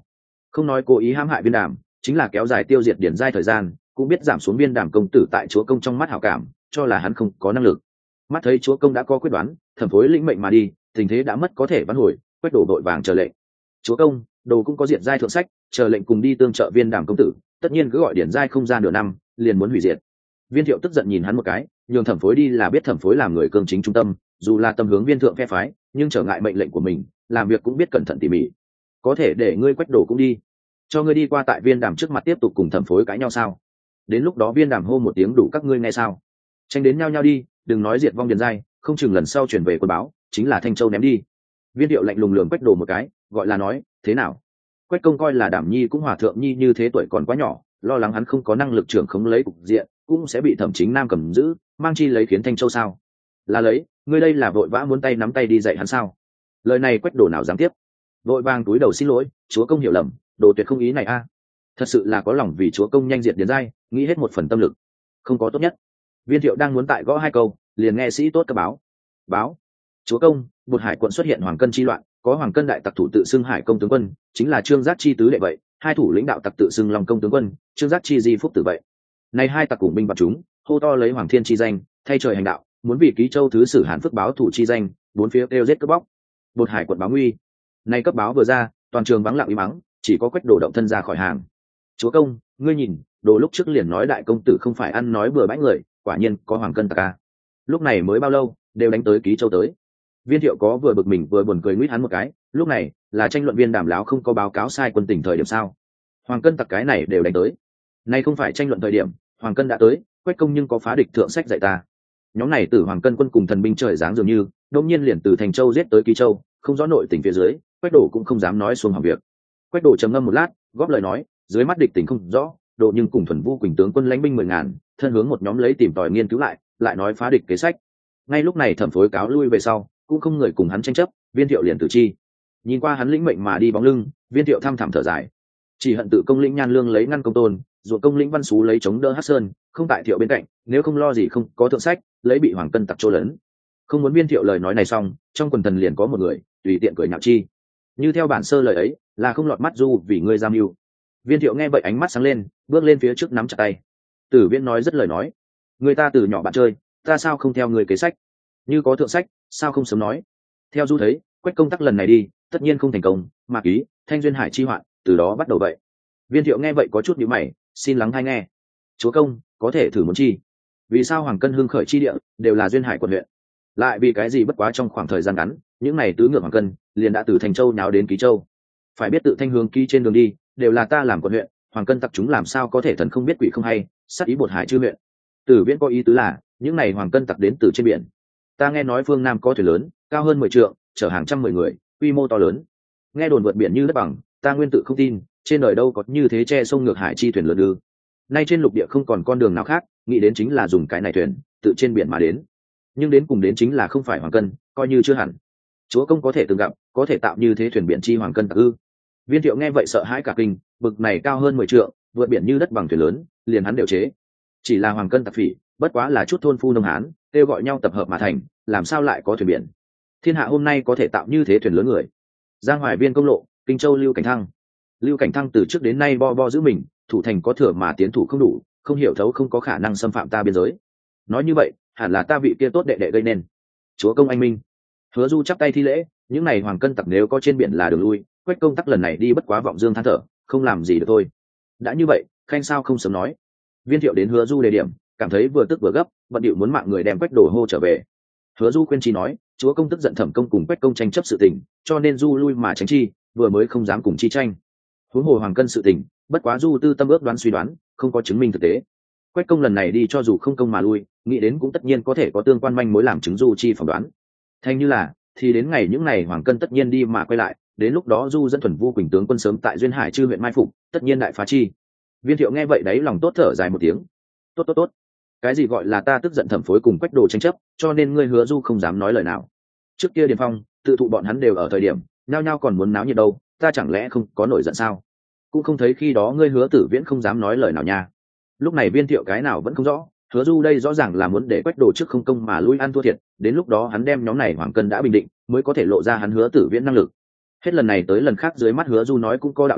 không nói cố ý hãm hại viên đàm, chính là kéo dài tiêu diệt điển giai thời gian, cũng biết giảm xuống viên đàm công tử tại chúa công trong mắt hảo cảm, cho là hắn không có năng lực. Mắt thấy chúa công đã có quyết đoán, thẩm phối lĩnh mệnh mà đi, tình thế đã mất có thể vãn hồi, Quách Đổ đội vàng chờ lệnh. Chúa công, đồ cũng có diện giai thượng sách, chờ lệnh cùng đi tương trợ viên đàm công tử, tất nhiên cứ gọi điển giai không ra nửa năm, liền muốn hủy diệt. Viên Thiệu tức giận nhìn hắn một cái, nhường thẩm phối đi là biết thẩm phối làm người cương chính trung tâm, dù là tâm hướng viên thượng phe phái, nhưng trở ngại mệnh lệnh của mình, làm việc cũng biết cẩn thận tỉ mỉ. Có thể để ngươi Quách Đổ cũng đi, cho ngươi đi qua tại viên đàm trước mặt tiếp tục cùng thẩm phối cãi nhau sao? Đến lúc đó viên đàm hô một tiếng đủ các ngươi nghe sao? Tranh đến nhau nhau đi, đừng nói diệt vong điển giai, không chừng lần sau chuyển về quân báo, chính là Thanh Châu ném đi. Viên Thiệu lạnh lùng lườm Quách Đổ một cái, gọi là nói, thế nào? Quách công coi là Đảm Nhi cũng hòa thượng nhi như thế tuổi còn quá nhỏ, lo lắng hắn không có năng lực trưởng khống lấy cục diện, cũng sẽ bị thẩm chính nam cầm giữ, mang chi lấy khiến Thanh Châu sao? Là lấy, ngươi đây là vội vã muốn tay nắm tay đi dạy hắn sao? Lời này Quách Đổ nào dám tiếp? Vội vàng túi đầu xin lỗi, chúa công hiểu lầm, đồ tuyệt không ý này a. Thật sự là có lòng vì chúa công nhanh diệt điển giai, nghĩ hết một phần tâm lực, không có tốt nhất. Viên Thiệu đang muốn tại gõ hai câu, liền nghe sĩ tốt cấp báo. Báo, chúa công, Bột Hải quận xuất hiện hoàng cân chi loạn, có hoàng cân đại tặc thủ tự xưng Hải công tướng quân, chính là Trương Giác Chi tứ đệ vậy, hai thủ lĩnh đạo tặc tự xưng Long công tướng quân, Trương Giác Chi di phúc tử vậy. Này hai tặc cùng binh bạt chúng, hô to lấy hoàng thiên chi danh, thay trời hành đạo, muốn vì ký châu thứ sử Hàn Phước báo thủ chi danh, bốn phía kêu giết cướp bóc. Bột Hải quận báo nguy. Này cấp báo vừa ra, toàn trường vắng lặng im mắng, chỉ có Quách Đổ động thân ra khỏi hàng. Chúa công, ngươi nhìn, đồ lúc trước liền nói đại công tử không phải ăn nói bừa bãi người, quả nhiên có hoàng cân tặc a. Lúc này mới bao lâu, đều đánh tới ký châu tới. Viên Thiệu có vừa bực mình vừa buồn cười nguyết hắn một cái, lúc này là tranh luận viên Đàm láo không có báo cáo sai quân tình thời điểm sao? Hoàng cân tặc cái này đều đánh tới. Nay không phải tranh luận thời điểm, hoàng cân đã tới, Quách công nhưng có phá địch thượng sách dạy ta. Nhóm này tử hoàng cân quân cùng thần binh trời giáng dường như, đột nhiên liền từ Thành Châu giết tới Ký Châu, không rõ nội tình phía dưới, Quách Đổ cũng không dám nói xuông hỏng việc. Quách Đổ trầm ngâm một lát, góp lời nói, dưới mắt địch tình không rõ, độ nhưng cùng thuần vu quỳnh tướng quân lãnh binh mười ngàn, thân hướng một nhóm lấy tìm tòi nghiên cứu lại, lại nói phá địch kế sách. Ngay lúc này thẩm phối cáo lui về sau, cũng không người cùng hắn tranh chấp, Viên Thiệu liền tử chi. Nhìn qua hắn lĩnh mệnh mà đi bóng lưng, Viên Thiệu thăm thẳm thở dài, chỉ hận tự công lĩnh Nhan Lương lấy ngăn công tôn, ruột công lĩnh Văn Xú lấy chống đỡ Hắc Sơn, không tại Thiệu bên cạnh, nếu không lo gì không có thượng sách, lấy bị hoàng cân tặc trô lớn. Không muốn Viên Thiệu lời nói này xong, trong quần thần liền có một người tùy tiện cười nhạo chi, như theo bản sơ lời ấy, là không lọt mắt du vì ngươi giam mưu. Viên Thiệu nghe vậy ánh mắt sáng lên, bước lên phía trước nắm chặt tay. Tử Viễn nói rất lời nói, người ta từ nhỏ bạn chơi, ta sao không theo người kế sách, như có thượng sách sao không sớm nói. Theo du thấy Quách công tác lần này đi tất nhiên không thành công, mà ký Thanh duyên hải chi hoạn từ đó bắt đầu vậy. Viên Thiệu nghe vậy có chút nhíu mày, xin lắng hay nghe. Chúa công có thể thử muốn chi, vì sao hoàng cân hưng khởi chi địa đều là duyên hải quận huyện, lại vì cái gì bất quá trong khoảng thời gian ngắn những này tứ ngược hoàng cân liền đã từ Thành Châu nháo đến Ký Châu. Phải biết tự Thanh hướng ký trên đường đi đều là ta làm quận huyện, hoàng cân tặc chúng làm sao có thể thần không biết quỷ không hay sát ý Bột Hải chư huyện. Tử Viễn có ý tứ là những này hoàng cân tặc đến từ trên biển. Ta nghe nói phương Nam có thuyền lớn cao hơn mười trượng, chở hàng trăm mười người, quy mô to lớn. Nghe đồn vượt biển như đất bằng, ta nguyên tự không tin, trên đời đâu có như thế che sông ngược hải chi thuyền lớn ư? Nay trên lục địa không còn con đường nào khác, nghĩ đến chính là dùng cái này thuyền tự trên biển mà đến. Nhưng đến cùng đến chính là không phải hoàng cân, coi như chưa hẳn. Chúa công có thể từng gặp, có thể tạo như thế thuyền biển chi hoàng cân tặc ư? Viên Thiệu nghe vậy sợ hãi cả kinh, bực này cao hơn mười trượng, vượt biển như đất bằng thuyền lớn, liền hắn đều chế. Chỉ là hoàng cân tặc phỉ, bất quá là chút thôn phu nông hán, kêu gọi nhau tập hợp mà thành, làm sao lại có thuyền biển? Thiên hạ hôm nay có thể tạo như thế thuyền lớn người. Giang Hoài Viên công lộ, Kinh Châu Lưu Cảnh Thăng. Lưu Cảnh Thăng từ trước đến nay bo bo giữ mình, thủ thành có thừa mà tiến thủ không đủ, không hiểu thấu không có khả năng xâm phạm ta biên giới. Nói như vậy, hẳn là ta vị kia tốt đệ đệ gây nên. Chúa công anh minh. Hứa Du chắp tay thi lễ, những này hoàng cân tặc nếu có trên biển là đường lui, Quách công tắc lần này đi bất quá vọng dương than thở, không làm gì được thôi. Đã như vậy, khanh sao không sớm nói. Viên Thiệu đến Hứa Du đề điểm, cảm thấy vừa tức vừa gấp, bận điệu muốn mạng người đem Quách Đổ hô trở về. Hứa Du khuyên chi nói, chúa công tức giận thẩm công cùng Quách công tranh chấp sự tình, cho nên Du lui mà tránh chi, vừa mới không dám cùng chi tranh. Huống hồ hoàng cân sự tình, bất quá Du tư tâm ước đoán suy đoán, không có chứng minh thực tế. Quách công lần này đi cho dù không công mà lui, nghĩ đến cũng tất nhiên có thể có tương quan manh mối làm chứng Du chi phỏng đoán. Thành như là, thì đến ngày những ngày hoàng cân tất nhiên đi mà quay lại, đến lúc đó Du dẫn thuần vu quỳnh tướng quân sớm tại duyên hải chư huyện mai phục, tất nhiên đại phá chi. Viên Thiệu nghe vậy đấy lòng tốt thở dài một tiếng. Tốt tốt tốt. Cái gì gọi là ta tức giận thẩm phối cùng Quách Đồ tranh chấp, cho nên ngươi Hứa Du không dám nói lời nào. Trước kia Điền Phong, tự thụ bọn hắn đều ở thời điểm, nhao nhao còn muốn náo nhiệt đâu, ta chẳng lẽ không có nổi giận sao? Cũng không thấy khi đó ngươi Hứa Tử Viễn không dám nói lời nào nha. Lúc này Viên Thiệu cái nào vẫn không rõ, Hứa Du đây rõ ràng là muốn để Quách Đồ trước không công mà lui ăn thua thiệt, đến lúc đó hắn đem nhóm này hoàng cân đã bình định, mới có thể lộ ra hắn Hứa Tử Viễn năng lực. Hết lần này tới lần khác dưới mắt Hứa Du nói cũng có đạo lý,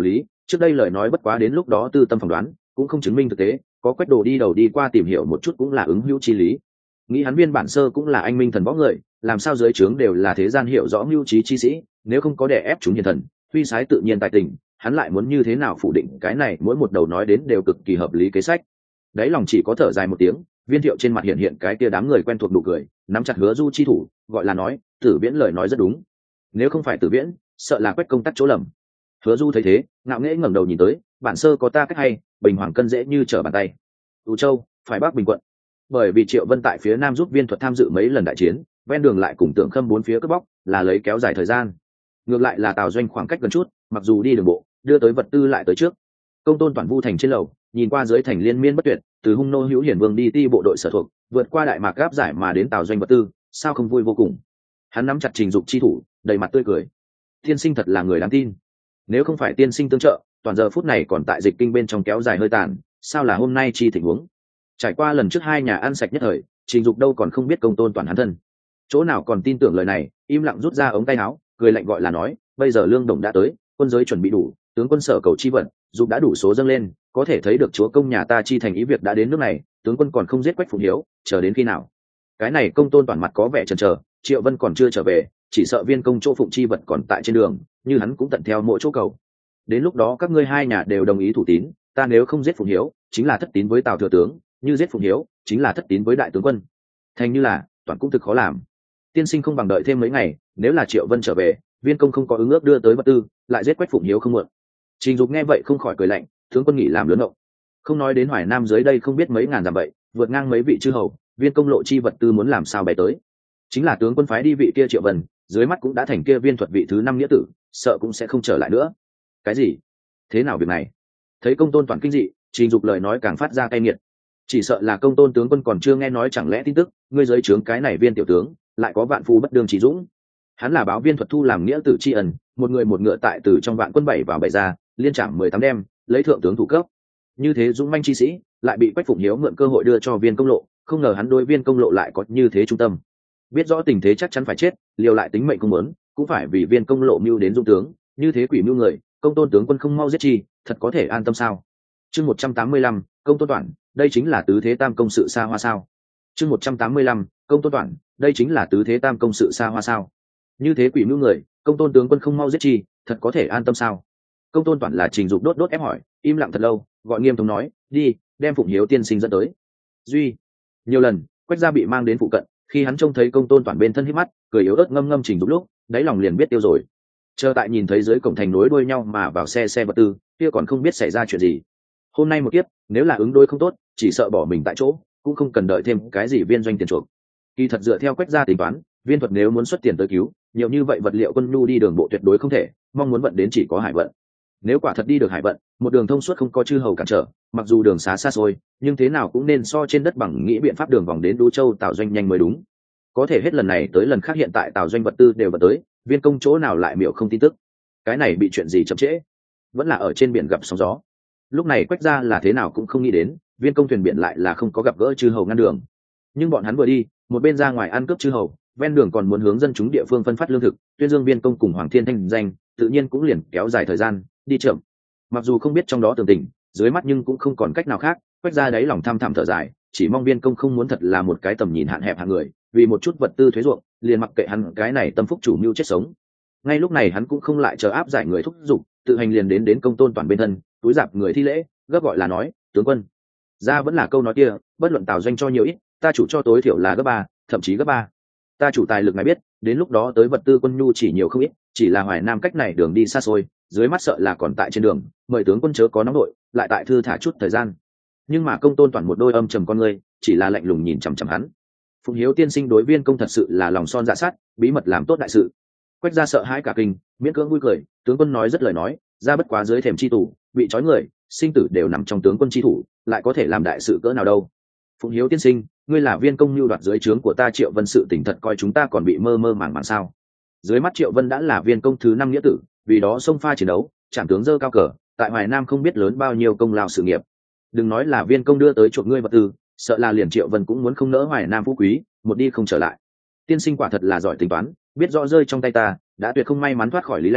trước đây lời nói bất quá đến lúc đó tư tâm phỏng đoán, cũng không chứng minh thực tế, có Quách Đồ đi đầu đi qua tìm hiểu một chút cũng là ứng hữu chi lý. Nghĩ hắn viên bản sơ cũng là anh minh thần võ người, làm sao dưới trướng đều là thế gian hiểu rõ mưu trí chi sĩ, nếu không có đè ép chúng hiền thần, huy sái tự nhiên tài tình, hắn lại muốn như thế nào phủ định cái này, mỗi một đầu nói đến đều cực kỳ hợp lý kế sách. Đấy lòng chỉ có thở dài một tiếng, Viên Thiệu trên mặt hiện hiện cái kia đám người quen thuộc nụ cười, nắm chặt Hứa Du chi thủ, gọi là nói, Tử Viễn lời nói rất đúng. Nếu không phải Tử Viễn, sợ là Quách công tắc chỗ lầm. Hứa Du thấy thế, ngạo nghễ ngẩng đầu nhìn tới, bản sơ có ta cách hay, bình hoàng cân dễ như trở bàn tay. Ú Châu, phải Bắc Bình quận. Bởi vì Triệu Vân tại phía nam giúp Viên Thuật tham dự mấy lần đại chiến, ven đường lại cùng Tưởng Khâm bốn phía cướp bóc, là lấy kéo dài thời gian. Ngược lại là Tào Doanh khoảng cách gần chút, mặc dù đi đường bộ, đưa tới vật tư lại tới trước. Công tôn Toàn Vu thành trên lầu, nhìn qua dưới thành liên miên bất tuyệt, từ Hung nô Hữu Hiển Vương đi ti bộ đội sở thuộc, vượt qua đại mạc gáp giải mà đến Tào Doanh vật tư, sao không vui vô cùng. Hắn nắm chặt Trình Dục chi thủ, đầy mặt tươi cười. Tiên sinh thật là người đáng tin. Nếu không phải tiên sinh tương trợ, toàn giờ phút này còn tại dịch kinh bên trong kéo dài hơi tàn, sao là hôm nay chi tình huống. Trải qua lần trước hai nhà ăn sạch nhất thời, Trình Dục đâu còn không biết công tôn Toàn hắn thân, chỗ nào còn tin tưởng lời này, im lặng rút ra ống tay áo, cười lạnh gọi là nói, bây giờ lương đồng đã tới, quân giới chuẩn bị đủ, tướng quân sở cầu chi vận, Dục đã đủ số dâng lên, có thể thấy được chúa công nhà ta chi thành ý việc đã đến nước này, tướng quân còn không giết Quách Phụng Hiếu, chờ đến khi nào? Cái này công tôn Toàn mặt có vẻ chần chờ, Triệu Vân còn chưa trở về, chỉ sợ Viên công chỗ phụng chi vật còn tại trên đường, như hắn cũng tận theo mỗi chỗ cầu. Đến lúc đó các ngươi hai nhà đều đồng ý thủ tín, ta nếu không giết Phụng Hiếu, chính là thất tín với Tào thừa tướng, như giết Phụng Hiếu, chính là thất tín với đại tướng quân. Thành như là, Toàn cũng thực khó làm. Tiên sinh không bằng đợi thêm mấy ngày, nếu là Triệu Vân trở về, Viên công không có ứng ước đưa tới vật tư, lại giết Quách Phụng Hiếu không muộn. Trình Dục nghe vậy không khỏi cười lạnh, tướng quân nghĩ làm lớn động. Không nói đến Hoài Nam dưới đây không biết mấy ngàn dặm vậy, vượt ngang mấy vị chư hầu, Viên công lộ chi vật tư muốn làm sao bày tới. Chính là tướng quân phái đi vị kia Triệu Vân, dưới mắt cũng đã thành kia Viên thuật vị thứ năm nghĩa tử, sợ cũng sẽ không trở lại nữa. Cái gì? Thế nào việc này? Thấy công tôn Toàn kinh dị, Trình Dục lời nói càng phát ra cay nghiệt. Chỉ sợ là công tôn tướng quân còn chưa nghe nói chẳng lẽ tin tức, ngươi dưới trướng cái này Viên tiểu tướng, lại có vạn phu bất đương trí dũng. Hắn là báo Viên thuật thu làm nghĩa tử tri ân, một người một ngựa tại từ trong vạn quân bảy vào bảy ra, liên trảm mười tám đêm, lấy thượng tướng thủ cấp. Như thế dũng manh chi sĩ, lại bị Quách Phụng Hiếu mượn cơ hội đưa cho Viên công lộ, không ngờ hắn đối Viên công lộ lại có như thế trung tâm. Biết rõ tình thế chắc chắn phải chết, liều lại tính mệnh không muốn, cũng phải vì Viên công lộ mưu đến dung tướng, như thế quỷ mưu người, công tôn tướng quân không mau giết chi, thật có thể an tâm sao? Chương một trăm tám mươi lăm, công tôn Toản, đây chính là tứ thế tam công sự xa hoa sao? Chương một trăm tám mươi lăm, công tôn Toản, đây chính là tứ thế tam công sự xa hoa sao? Như thế quỷ mưu người, công tôn tướng quân không mau giết chi, thật có thể an tâm sao? Công tôn Toản là Trình Dục đốt đốt ép hỏi, im lặng thật lâu, gọi nghiêm thống nói, đi, đem Phụng Hiếu tiên sinh dẫn tới. Duy, nhiều lần, Quách gia bị mang đến phụ cận, khi hắn trông thấy công tôn Toản bên thân hít mắt, cười yếu ớt ngâm ngâm Trình Dục lúc, đáy lòng liền biết tiêu rồi. Chờ tại nhìn thấy dưới cổng thành nối đuôi nhau mà vào xe xe vật tư, kia còn không biết xảy ra chuyện gì. Hôm nay một kiếp, nếu là ứng đối không tốt, chỉ sợ bỏ mình tại chỗ, cũng không cần đợi thêm cái gì viên doanh tiền chuộc. Kỳ thật dựa theo Quách gia tính toán, Viên thuật nếu muốn xuất tiền tới cứu, nhiều như vậy vật liệu quân nhu đi đường bộ tuyệt đối không thể, mong muốn vận đến chỉ có hải vận. Nếu quả thật đi được hải vận, một đường thông suốt không có chư hầu cản trở, mặc dù đường xá xa xôi, nhưng thế nào cũng nên so trên đất bằng nghĩ biện pháp đường vòng đến Đô Châu Tào Doanh nhanh mới đúng. Có thể hết lần này tới lần khác hiện tại Tào Doanh vật tư đều vận tới, Viên công chỗ nào lại miểu không tin tức. Cái này bị chuyện gì chậm trễ? Vẫn là ở trên biển gặp sóng gió. Lúc này Quách gia là thế nào cũng không nghĩ đến, Viên công thuyền biển lại là không có gặp gỡ chư hầu ngăn đường. Nhưng bọn hắn vừa đi, một bên ra ngoài ăn cướp chư hầu, ven đường còn muốn hướng dân chúng địa phương phân phát lương thực, tuyên dương Viên công cùng Hoàng Thiên thanh danh, tự nhiên cũng liền kéo dài thời gian, đi chậm. Mặc dù không biết trong đó tường tình, dưới mắt nhưng cũng không còn cách nào khác, Quách gia đáy lòng thăm thẳm thở dài, chỉ mong Viên công không muốn thật là một cái tầm nhìn hạn hẹp hạng người, vì một chút vật tư thuế ruộng, liền mặc kệ hắn cái này tâm phúc chủ mưu chết sống. Ngay lúc này hắn cũng không lại chờ áp giải người thúc giục, tự hành liền đến đến công tôn Toàn bên thân, túi dạp người thi lễ, gấp gọi là nói, tướng quân. Ra vẫn là câu nói kia, bất luận Tào Doanh cho nhiều ít, ta chủ cho tối thiểu là gấp ba, thậm chí gấp ba. Ta chủ tài lực ngài biết, đến lúc đó tới vật tư quân nhu chỉ nhiều không ít, chỉ là Hoài Nam cách này đường đi xa xôi, dưới mắt sợ là còn tại trên đường, mời tướng quân chớ có nóng đội, lại tại thư thả chút thời gian. Nhưng mà công tôn Toàn một đôi âm trầm con người, chỉ là lạnh lùng nhìn chằm chằm hắn. Phụng Hiếu tiên sinh đối Viên công thật sự là lòng son dạ sát, bí mật làm tốt đại sự. Quách gia sợ hãi cả kinh, miễn cưỡng vui cười, tướng quân nói rất lời nói, ra bất quá dưới thềm chi tù, bị trói người, sinh tử đều nằm trong tướng quân chi thủ, lại có thể làm đại sự cỡ nào đâu. Phụng Hiếu tiên sinh, ngươi là Viên công mưu đoạt dưới trướng của ta Triệu Vân, sự tỉnh thật coi chúng ta còn bị mơ mơ màng màng sao? Dưới mắt Triệu Vân đã là Viên công thứ năm nghĩa tử, vì đó xông pha chiến đấu, trảm tướng dơ cao cờ, tại Hoài Nam không biết lớn bao nhiêu công lao sự nghiệp. Đừng nói là Viên công đưa tới chuộc ngươi vật tư, sợ là liền Triệu Vân cũng muốn không nỡ Hoài Nam phú quý, một đi không trở lại. Tiên sinh quả thật là giỏi tính toán, biết rõ rơi trong tay ta, đã tuyệt không may mắn thoát khỏi lý lẽ,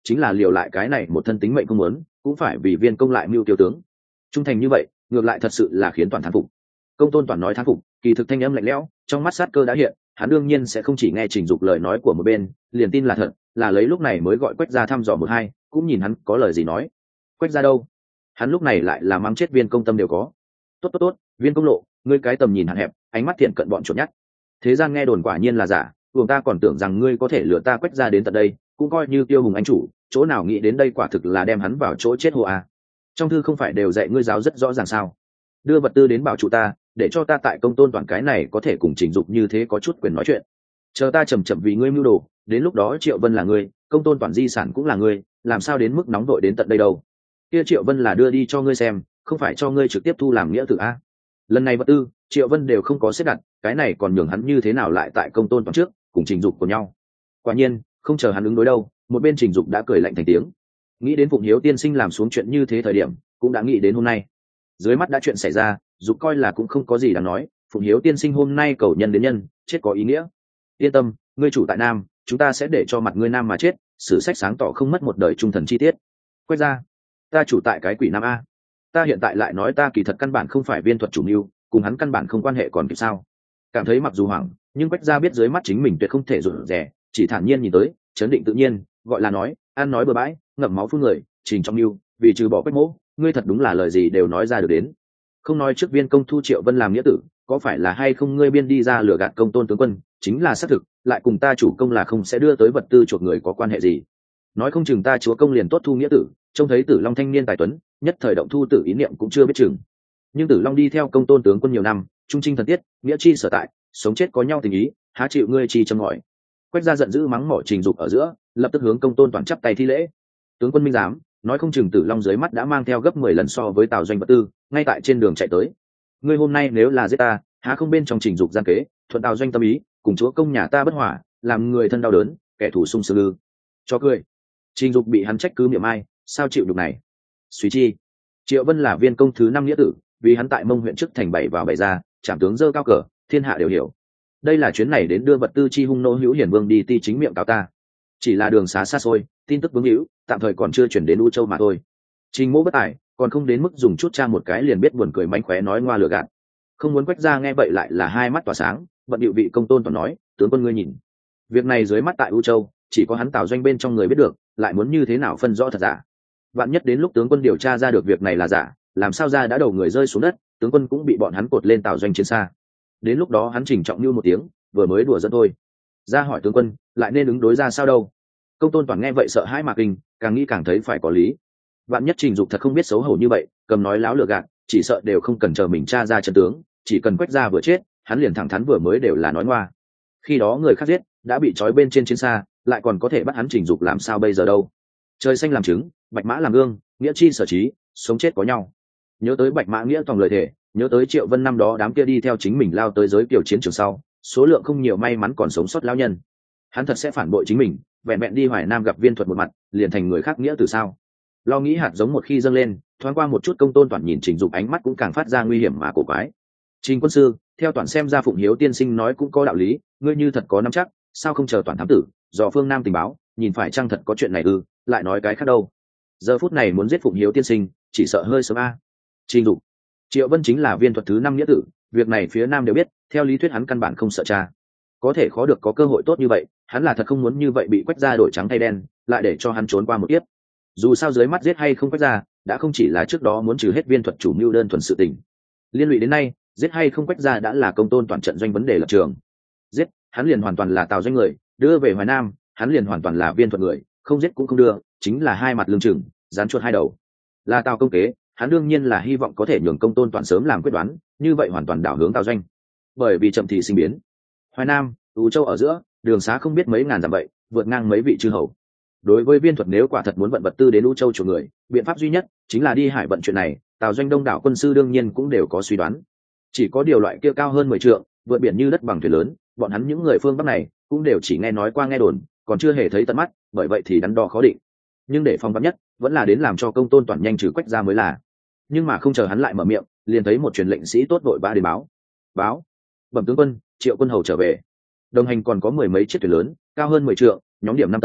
chính là liều lại cái này một thân tính mệnh không muốn, cũng phải vì viên công lại mưu tiêu tướng. Trung thành như vậy ngược lại thật sự là khiến toàn thán phục. Công tôn toàn nói thán phục, kỳ thực thanh âm lạnh lẽo, trong mắt sát cơ đã hiện, hắn đương nhiên sẽ không chỉ nghe Trình Dục lời nói của một bên liền tin là thật, là lấy lúc này mới gọi Quách gia thăm dò một hai, cũng nhìn hắn có lời gì nói. Quách gia đâu? Hắn lúc này lại là mắng chết viên công tâm đều có. Tốt tốt tốt, viên công lộ, ngươi cái tầm nhìn hạn hẹp, ánh mắt thiện cận bọn chuột nhắt. Thế gian nghe đồn quả nhiên là giả, buồng ta còn tưởng rằng ngươi có thể lừa ta Quách gia đến tận đây, cũng coi như tiêu hùng anh chủ, chỗ nào nghĩ đến đây quả thực là đem hắn vào chỗ chết hồ à. Trong thư không phải đều dạy ngươi giáo rất rõ ràng sao? Đưa vật tư đến bảo chủ ta, để cho ta tại công tôn toàn cái này có thể cùng Trình Dục như thế có chút quyền nói chuyện. Chờ ta chầm chậm vì ngươi mưu đồ, đến lúc đó Triệu Vân là ngươi, công tôn toàn di sản cũng là ngươi, làm sao đến mức nóng vội đến tận đây đâu? Kia Triệu Vân là đưa đi cho ngươi xem, không phải cho ngươi trực tiếp thu làm nghĩa tử a. Lần này vật tư, Triệu Vân đều không có xếp đặt, cái này còn nhường hắn như thế nào lại tại công tôn toàn trước, cùng Trình Dục của nhau. Quả nhiên, không chờ hắn ứng đối đâu, một bên Trình Dục đã cười lạnh thành tiếng. Nghĩ đến Phụng Hiếu tiên sinh làm xuống chuyện như thế thời điểm, cũng đã nghĩ đến hôm nay. Dưới mắt đã chuyện xảy ra, Dục coi là cũng không có gì đáng nói, Phụng Hiếu tiên sinh hôm nay cầu nhân đến nhân, chết có ý nghĩa. Yên tâm, ngươi chủ tại Nam, chúng ta sẽ để cho mặt ngươi Nam mà chết, sử sách sáng tỏ không mất một đời trung thần chi tiết. Quay ra, ta chủ tại cái quỷ Nam a. Ta hiện tại lại nói ta kỳ thật căn bản không phải viên thuật chủ mưu, cùng hắn căn bản không quan hệ còn kịp sao? Cảm thấy mặc dù hoảng, nhưng Quách gia biết dưới mắt chính mình tuyệt không thể rụt rè, chỉ thản nhiên nhìn tới, chấn định tự nhiên, gọi là nói, ăn nói bừa bãi, ngậm máu phun người, trình trong mưu, vì trừ bỏ Quách Mỗ, ngươi thật đúng là lời gì đều nói ra được đến. Không nói trước viên công thu Triệu Vân làm nghĩa tử, có phải là hay không ngươi biên đi ra lừa gạt công tôn tướng quân, chính là xác thực, lại cùng ta chủ công là không sẽ đưa tới vật tư chuộc người có quan hệ gì. Nói không chừng ta chúa công liền tốt thu nghĩa tử, trông thấy Tử Long thanh niên tài tuấn, nhất thời động thu tử ý niệm cũng chưa biết chừng. Nhưng Tử Long đi theo công tôn tướng quân nhiều năm, trung trinh thần tiết, nghĩa chi sở tại, sống chết có nhau tình ý, há chịu ngươi chi châm ngòi. Quách gia giận dữ mắng mỏ Trình Dục ở giữa, lập tức hướng công tôn toàn chắp tay thi lễ. Tướng quân minh giám, nói không chừng Tử Long dưới mắt đã mang theo gấp mười lần so với Tào Doanh vật tư, ngay tại trên đường chạy tới. Ngươi hôm nay nếu là giết ta, há không bên trong Trình Dục gian kế, thuận Tào Doanh tâm ý, cùng chúa công nhà ta bất hòa, làm người thân đau đớn, kẻ thù sung sướng ư? Cho cười. Trình Dục bị hắn trách cứ miệng ai, sao chịu được này? Suy chi, Triệu Vân là viên công thứ năm nghĩa tử, vì hắn tại Mông huyện trước thành bảy vào bảy ra, trảm tướng dơ cao cờ, thiên hạ đều hiểu. Đây là chuyến này đến đưa vật tư chi hung nô hữu hiển vương đi ti chính miệng cáo ta. Chỉ là đường xá xa xôi, tin tức vướng hữu, tạm thời còn chưa chuyển đến U Châu mà thôi. Trình Mỗ bất tài, còn không đến mức dùng chút tra một cái liền biết buồn cười mánh khóe nói ngoa lừa gạt. Không muốn Quách gia nghe vậy lại là hai mắt tỏa sáng, bận điệu vị công tôn toàn nói, tướng quân ngươi nhìn, việc này dưới mắt tại U Châu, chỉ có hắn Tào Doanh bên trong người biết được, lại muốn như thế nào phân rõ thật giả. Vạn nhất đến lúc tướng quân điều tra ra được việc này là giả, làm sao ra đã đầu người rơi xuống đất, tướng quân cũng bị bọn hắn cột lên Tào Doanh chiến xa. Đến lúc đó hắn chỉnh trọng như một tiếng, vừa mới đùa dẫn thôi. Ra hỏi tướng quân, lại nên ứng đối ra sao đâu? Công tôn toàn nghe vậy sợ hãi mà kinh, càng nghĩ càng thấy phải có lý. Vạn nhất Trình Dục thật không biết xấu hổ như vậy, cầm nói láo lừa gạt, chỉ sợ đều không cần chờ mình tra ra chân tướng, chỉ cần Quách gia vừa chết, hắn liền thẳng thắn vừa mới đều là nói ngoa. Khi đó người khác giết, đã bị trói bên trên chiến xa, lại còn có thể bắt hắn Trình Dục làm sao bây giờ đâu? Trời xanh làm chứng, bạch mã làm gương, nghĩa chi sở trí, sống chết có nhau. Nhớ tới bạch mã nghĩa tòng lời thề, nhớ tới Triệu Vân năm đó đám kia đi theo chính mình lao tới giới kiều chiến trường sau, số lượng không nhiều may mắn còn sống sót lão nhân, hắn thật sẽ phản bội chính mình, vẹn vẹn đi Hoài Nam gặp viên thuật một mặt, liền thành người khác nghĩa từ sao? Lo nghĩ hạt giống một khi dâng lên, thoáng qua một chút công tôn toàn nhìn Trình Dục ánh mắt cũng càng phát ra nguy hiểm mà cổ quái. Trình quân sư, theo toàn xem ra Phụng Hiếu tiên sinh nói cũng có đạo lý, ngươi như thật có nắm chắc, sao không chờ toàn thám tử, dò phương Nam tình báo, nhìn phải chăng thật có chuyện này ư? Lại nói cái khác đâu? Giờ phút này muốn giết Phụng Hiếu tiên sinh, chỉ sợ hơi sớm a. Trình Dục, Triệu Vân chính là viên thuật thứ năm nghĩa tử, việc này phía Nam đều biết, theo lý thuyết hắn căn bản không sợ cha. Có thể khó được có cơ hội tốt như vậy, hắn là thật không muốn như vậy bị Quách gia đổi trắng thay đen, lại để cho hắn trốn qua một kiếp. Dù sao dưới mắt giết hay không Quách gia, đã không chỉ là trước đó muốn trừ hết viên thuật chủ mưu đơn thuần sự tình. Liên lụy đến nay, giết hay không Quách gia đã là công tôn toàn trận doanh vấn đề lập trường. Giết, hắn liền hoàn toàn là Tào Doanh người, đưa về Hoài Nam, hắn liền hoàn toàn là viên thuật người, không giết cũng không đưa, chính là hai mặt lương chừng, dán chuột hai đầu. Là Tào công kế, hắn đương nhiên là hy vọng có thể nhường công tôn toàn sớm làm quyết đoán, như vậy hoàn toàn đảo hướng Tào Doanh. Bởi vì chậm thì sinh biến. Hoài Nam, U Châu ở giữa, đường xá không biết mấy ngàn dặm vậy, vượt ngang mấy vị chư hầu. Đối với viên thuật nếu quả thật muốn vận vật tư đến U Châu chủ người, biện pháp duy nhất chính là đi hải vận chuyện này. Tào Doanh đông đảo quân sư đương nhiên cũng đều có suy đoán. Chỉ có điều loại kia cao hơn mười trượng, vượt biển như đất bằng thuyền lớn, bọn hắn những người phương Bắc này cũng đều chỉ nghe nói qua nghe đồn, còn chưa hề thấy tận mắt, bởi vậy thì đắn đo khó định. Nhưng để phòng vắn nhất, vẫn là đến làm cho công tôn toàn nhanh trừ Quách gia mới là. Nhưng mà không chờ hắn lại mở miệng, liền thấy một truyền lệnh sĩ tốt vội vã đến báo. Báo, bẩm tướng quân, Triệu quân hầu trở về. Đồng hành còn có mười mấy chiếc thuyền lớn, cao hơn mười trượng, nhóm điểm năm tầng,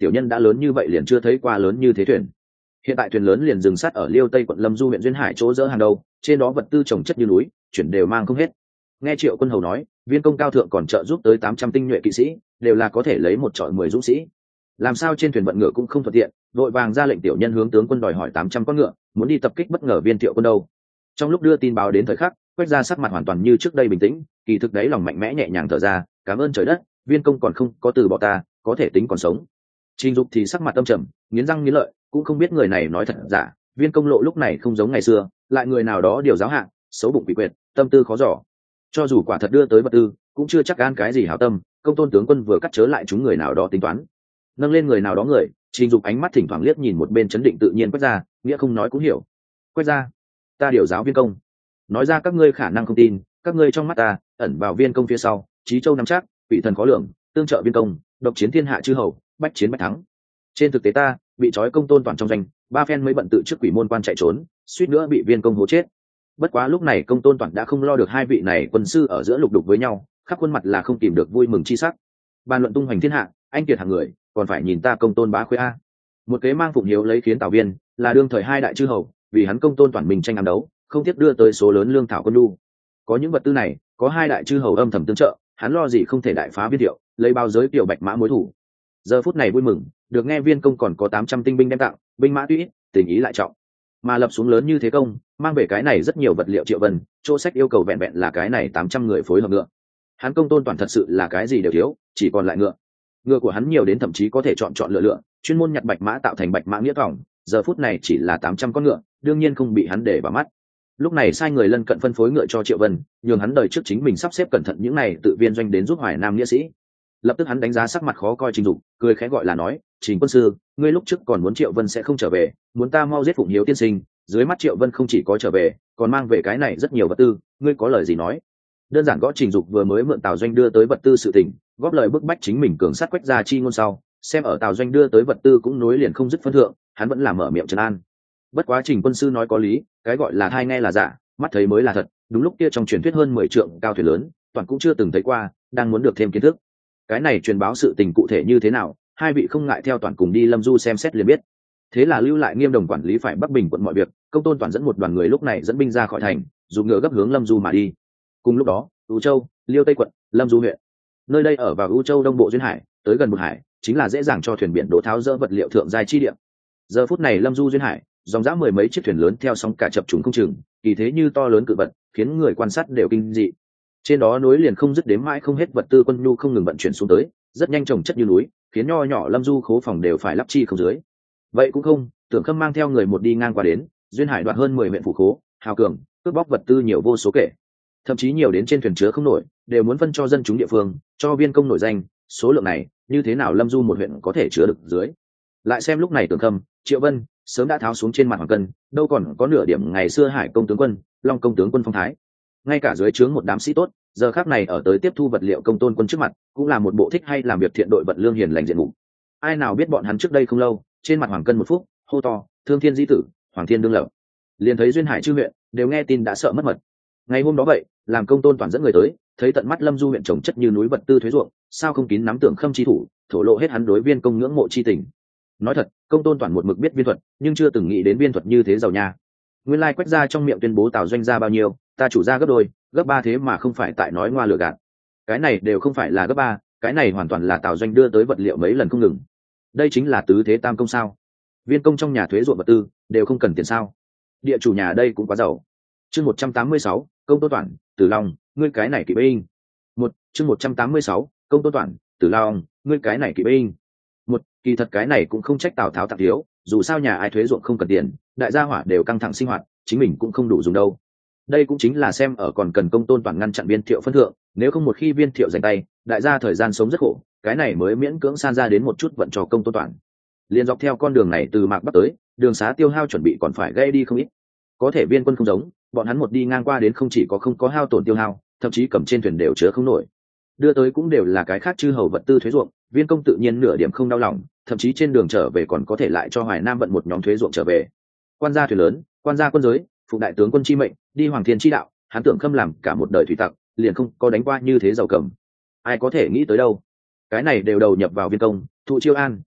tiểu nhân đã lớn như vậy liền chưa thấy qua lớn như thế thuyền. Hiện tại thuyền lớn liền dừng sát ở Liêu Tây quận Lâm Du huyện duyên hải chỗ dỡ hàng đầu, trên đó vật tư trồng chất như núi, chuyển đều mang không hết. Nghe Triệu Quân Hầu nói, Viên công cao thượng còn trợ giúp tới tám trăm tinh nhuệ kỵ sĩ, đều là có thể lấy một trọi mười dũng sĩ. Làm sao trên thuyền vận ngựa cũng không thuận tiện, vội vàng ra lệnh tiểu nhân hướng tướng quân đòi hỏi tám trăm con ngựa, muốn đi tập kích bất ngờ Viên Thiệu quân đâu. Trong lúc đưa tin báo đến thời khắc, Quách Gia sắc mặt hoàn toàn như trước đây bình tĩnh, kỳ thực đấy lòng mạnh mẽ nhẹ nhàng thở ra, cảm ơn trời đất, Viên công còn không có từ bỏ ta, có thể tính còn sống. Trình Dục thì sắc mặt âm trầm, nghiến răng nghiến lợi, cũng không biết người này nói thật giả. Viên công lộ lúc này không giống ngày xưa, lại người nào đó điều giáo hạng, xấu bụng quỷ quyệt, tâm tư khó dò. Cho dù quả thật đưa tới vật tư, cũng chưa chắc gan cái gì hảo tâm. Công tôn tướng quân vừa cắt chớ lại chúng người nào đó tính toán, nâng lên người nào đó người. Trình Dục ánh mắt thỉnh thoảng liếc nhìn một bên chấn định tự nhiên Quách Gia, nghĩa không nói cũng hiểu. Quách Gia, ta điều giáo Viên công, nói ra các ngươi khả năng không tin, các ngươi trong mắt ta ẩn vào Viên công phía sau, trí châu nắm chắc, vị thần khó lường, tương trợ Viên công, độc chiến thiên hạ chư hầu, bách chiến bách thắng. Trên thực tế ta bị trói công tôn toàn trong doanh, ba phen mới bận tự trước quỷ môn quan chạy trốn, suýt nữa bị Viên công hố chết. Bất quá lúc này công tôn toàn đã không lo được hai vị này quân sư ở giữa lục đục với nhau, khắp khuôn mặt là không kìm được vui mừng chi sắc. Bàn luận tung hoành thiên hạ, anh kiệt hàng người, còn phải nhìn ta công tôn bá khuê a. Một kế mang phụng hiếu lấy khiến Tào Viên là đương thời hai đại chư hầu, vì hắn công tôn toàn mình tranh ám đấu, không tiếc đưa tới số lớn lương thảo quân lu. Có những vật tư này, có hai đại chư hầu âm thầm tương trợ, hắn lo gì không thể đại phá Viên Thiệu, lấy bao giới tiểu bạch mã mối thủ. Giờ phút này vui mừng, được nghe Viên công còn có tám trăm tinh binh đem tặng, binh mã tuy ít, tình ý lại trọng. Mà lập xuống lớn như thế công, mang về cái này rất nhiều vật liệu Triệu Vân, chỗ sách yêu cầu vẹn vẹn là cái này tám trăm người phối hợp ngựa. Hắn công tôn toàn thật sự là cái gì đều thiếu, chỉ còn lại ngựa. Ngựa của hắn nhiều đến thậm chí có thể chọn chọn lựa lựa, chuyên môn nhặt bạch mã tạo thành bạch mã nghĩa thỏng, giờ phút này chỉ là tám trăm con ngựa, đương nhiên không bị hắn để vào mắt. Lúc này sai người lân cận phân phối ngựa cho Triệu Vân, nhường hắn đời trước chính mình sắp xếp cẩn thận những này tự viên doanh đến giúp Hoài Nam nghĩa sĩ. Lập tức hắn đánh giá sắc mặt khó coi Trình Dục, cười khẽ gọi là nói, Trình quân sư, ngươi lúc trước còn muốn Triệu Vân sẽ không trở về, muốn ta mau giết Phụng Hiếu tiên sinh, dưới mắt Triệu Vân không chỉ có trở về, còn mang về cái này rất nhiều vật tư, ngươi có lời gì nói? Đơn giản gõ Trình Dục vừa mới mượn Tào doanh đưa tới vật tư sự tình, góp lời bức bách chính mình cường sát Quách Gia chi ngôn sau, xem ở Tào doanh đưa tới vật tư cũng nối liền không dứt phân thượng, hắn vẫn làm mở miệng trấn an. Bất quá Trình quân sư nói có lý, cái gọi là thai nghe là giả, mắt thấy mới là thật. Đúng lúc kia trong truyền thuyết hơn mười trượng cao thuyền lớn, toàn cũng chưa từng thấy qua, đang muốn được thêm kiến thức. Cái này truyền báo sự tình cụ thể như thế nào, hai vị không ngại theo toàn cùng đi Lâm Du xem xét liền biết. Thế là lưu lại Nghiêm Đồng quản lý phải Bắc Bình quận mọi việc, công tôn toàn dẫn một đoàn người lúc này dẫn binh ra khỏi thành, dùng ngựa gấp hướng Lâm Du mà đi. Cùng lúc đó, U Châu, Liêu Tây quận, Lâm Du huyện, nơi đây ở vào U Châu đông bộ duyên hải, tới gần Bột Hải, chính là dễ dàng cho thuyền biển đổ tháo dỡ vật liệu thượng giai chi địa. Giờ phút này Lâm Du duyên hải, dòng dã mười mấy chiếc thuyền lớn theo sóng cả chập trùng không chừng, kỳ thế như to lớn cự vật, khiến người quan sát đều kinh dị. Trên đó nối liền không dứt đếm mãi không hết vật tư quân nhu không ngừng vận chuyển xuống tới, rất nhanh chồng chất như núi, khiến nho nhỏ Lâm Du khố phòng đều phải lắp chi không dưới. Vậy cũng không, Tưởng Khâm mang theo người một đi ngang qua đến, duyên hải đoạt hơn mười huyện phủ khố, hào cường, cướp bóc vật tư nhiều vô số kể, thậm chí nhiều đến trên thuyền chứa không nổi, đều muốn phân cho dân chúng địa phương, cho Viên công nổi danh. Số lượng này, như thế nào Lâm Du một huyện có thể chứa được dưới? Lại xem lúc này Tưởng Khâm, Triệu Vân sớm đã tháo xuống trên mặt hoàng cân, đâu còn có nửa điểm ngày xưa Hải công tướng quân, Long công tướng quân phong thái. Ngay cả dưới trướng một đám sĩ tốt, giờ khắc này ở tới tiếp thu vật liệu công tôn quân trước mặt, cũng là một bộ thích hay làm việc thiện đội vận lương hiền lành diện mục. Ai nào biết bọn hắn trước đây không lâu, trên mặt hoàng cân một phút, hô to, thương thiên di tử, hoàng thiên đương lập. Liền thấy duyên hải chư huyện đều nghe tin đã sợ mất mật. Ngày hôm đó vậy, làm công tôn toàn dẫn người tới, thấy tận mắt Lâm Du huyện trồng chất như núi vật tư thuế ruộng, sao không kín nắm Tưởng Khâm chi thủ, thổ lộ hết hắn đối Viên công ngưỡng mộ chi tình. Nói thật, công tôn toàn một mực biết viên thuật, nhưng chưa từng nghĩ đến viên thuật như thế giàu nha. Nguyên lai Quách Gia trong miệng tuyên bố Tào doanh ra bao nhiêu, ta chủ ra gấp đôi, gấp ba thế mà không phải tại nói ngoa lừa gạt. Cái này đều không phải là gấp ba, cái này hoàn toàn là Tào doanh đưa tới vật liệu mấy lần không ngừng. Đây chính là tứ thế tam công sao? Viên công trong nhà thuế ruộng vật tư đều không cần tiền sao? Địa chủ nhà đây cũng quá giàu. Chương một trăm tám mươi sáu, công tôn toàn, Tử Long, ngươi cái này kỵ binh. Một, chương một trăm tám mươi sáu, công tôn toàn, Tử Long, ngươi cái này kỵ binh. Một, kỳ thật cái này cũng không trách Tào Tháo tặng thiếu, dù sao nhà ai thuế ruộng không cần tiền, đại gia hỏa đều căng thẳng sinh hoạt, chính mình cũng không đủ dùng đâu. Đây cũng chính là xem ở còn cần công tôn toàn ngăn chặn Viên Thiệu phân thượng, nếu không một khi Viên Thiệu giành tay, đại gia thời gian sống rất khổ, cái này mới miễn cưỡng san ra đến một chút vận cho công tôn toàn. Liên dọc theo con đường này từ Mạc Bắc tới, đường xá tiêu hao chuẩn bị còn phải gây đi không ít. Có thể Viên quân không giống, bọn hắn một đi ngang qua đến không chỉ có không có hao tổn tiêu hao, thậm chí cầm trên thuyền đều chứa không nổi. Đưa tới cũng đều là cái khác chư hầu vật tư thuế ruộng, Viên công tự nhiên nửa điểm không đau lòng, thậm chí trên đường trở về còn có thể lại cho Hoài Nam vận một nhóm thuế ruộng trở về. Quan gia thuyền lớn, quan gia quân giới, phụ đại tướng quân chi mệnh, đi hoàng thiên chi đạo, hắn Tưởng Khâm làm cả một đời thủy tặc, liền không có đánh qua như thế giàu cầm. Ai có thể nghĩ tới đâu? Cái này đều đầu nhập vào Viên công, thụ chiêu an,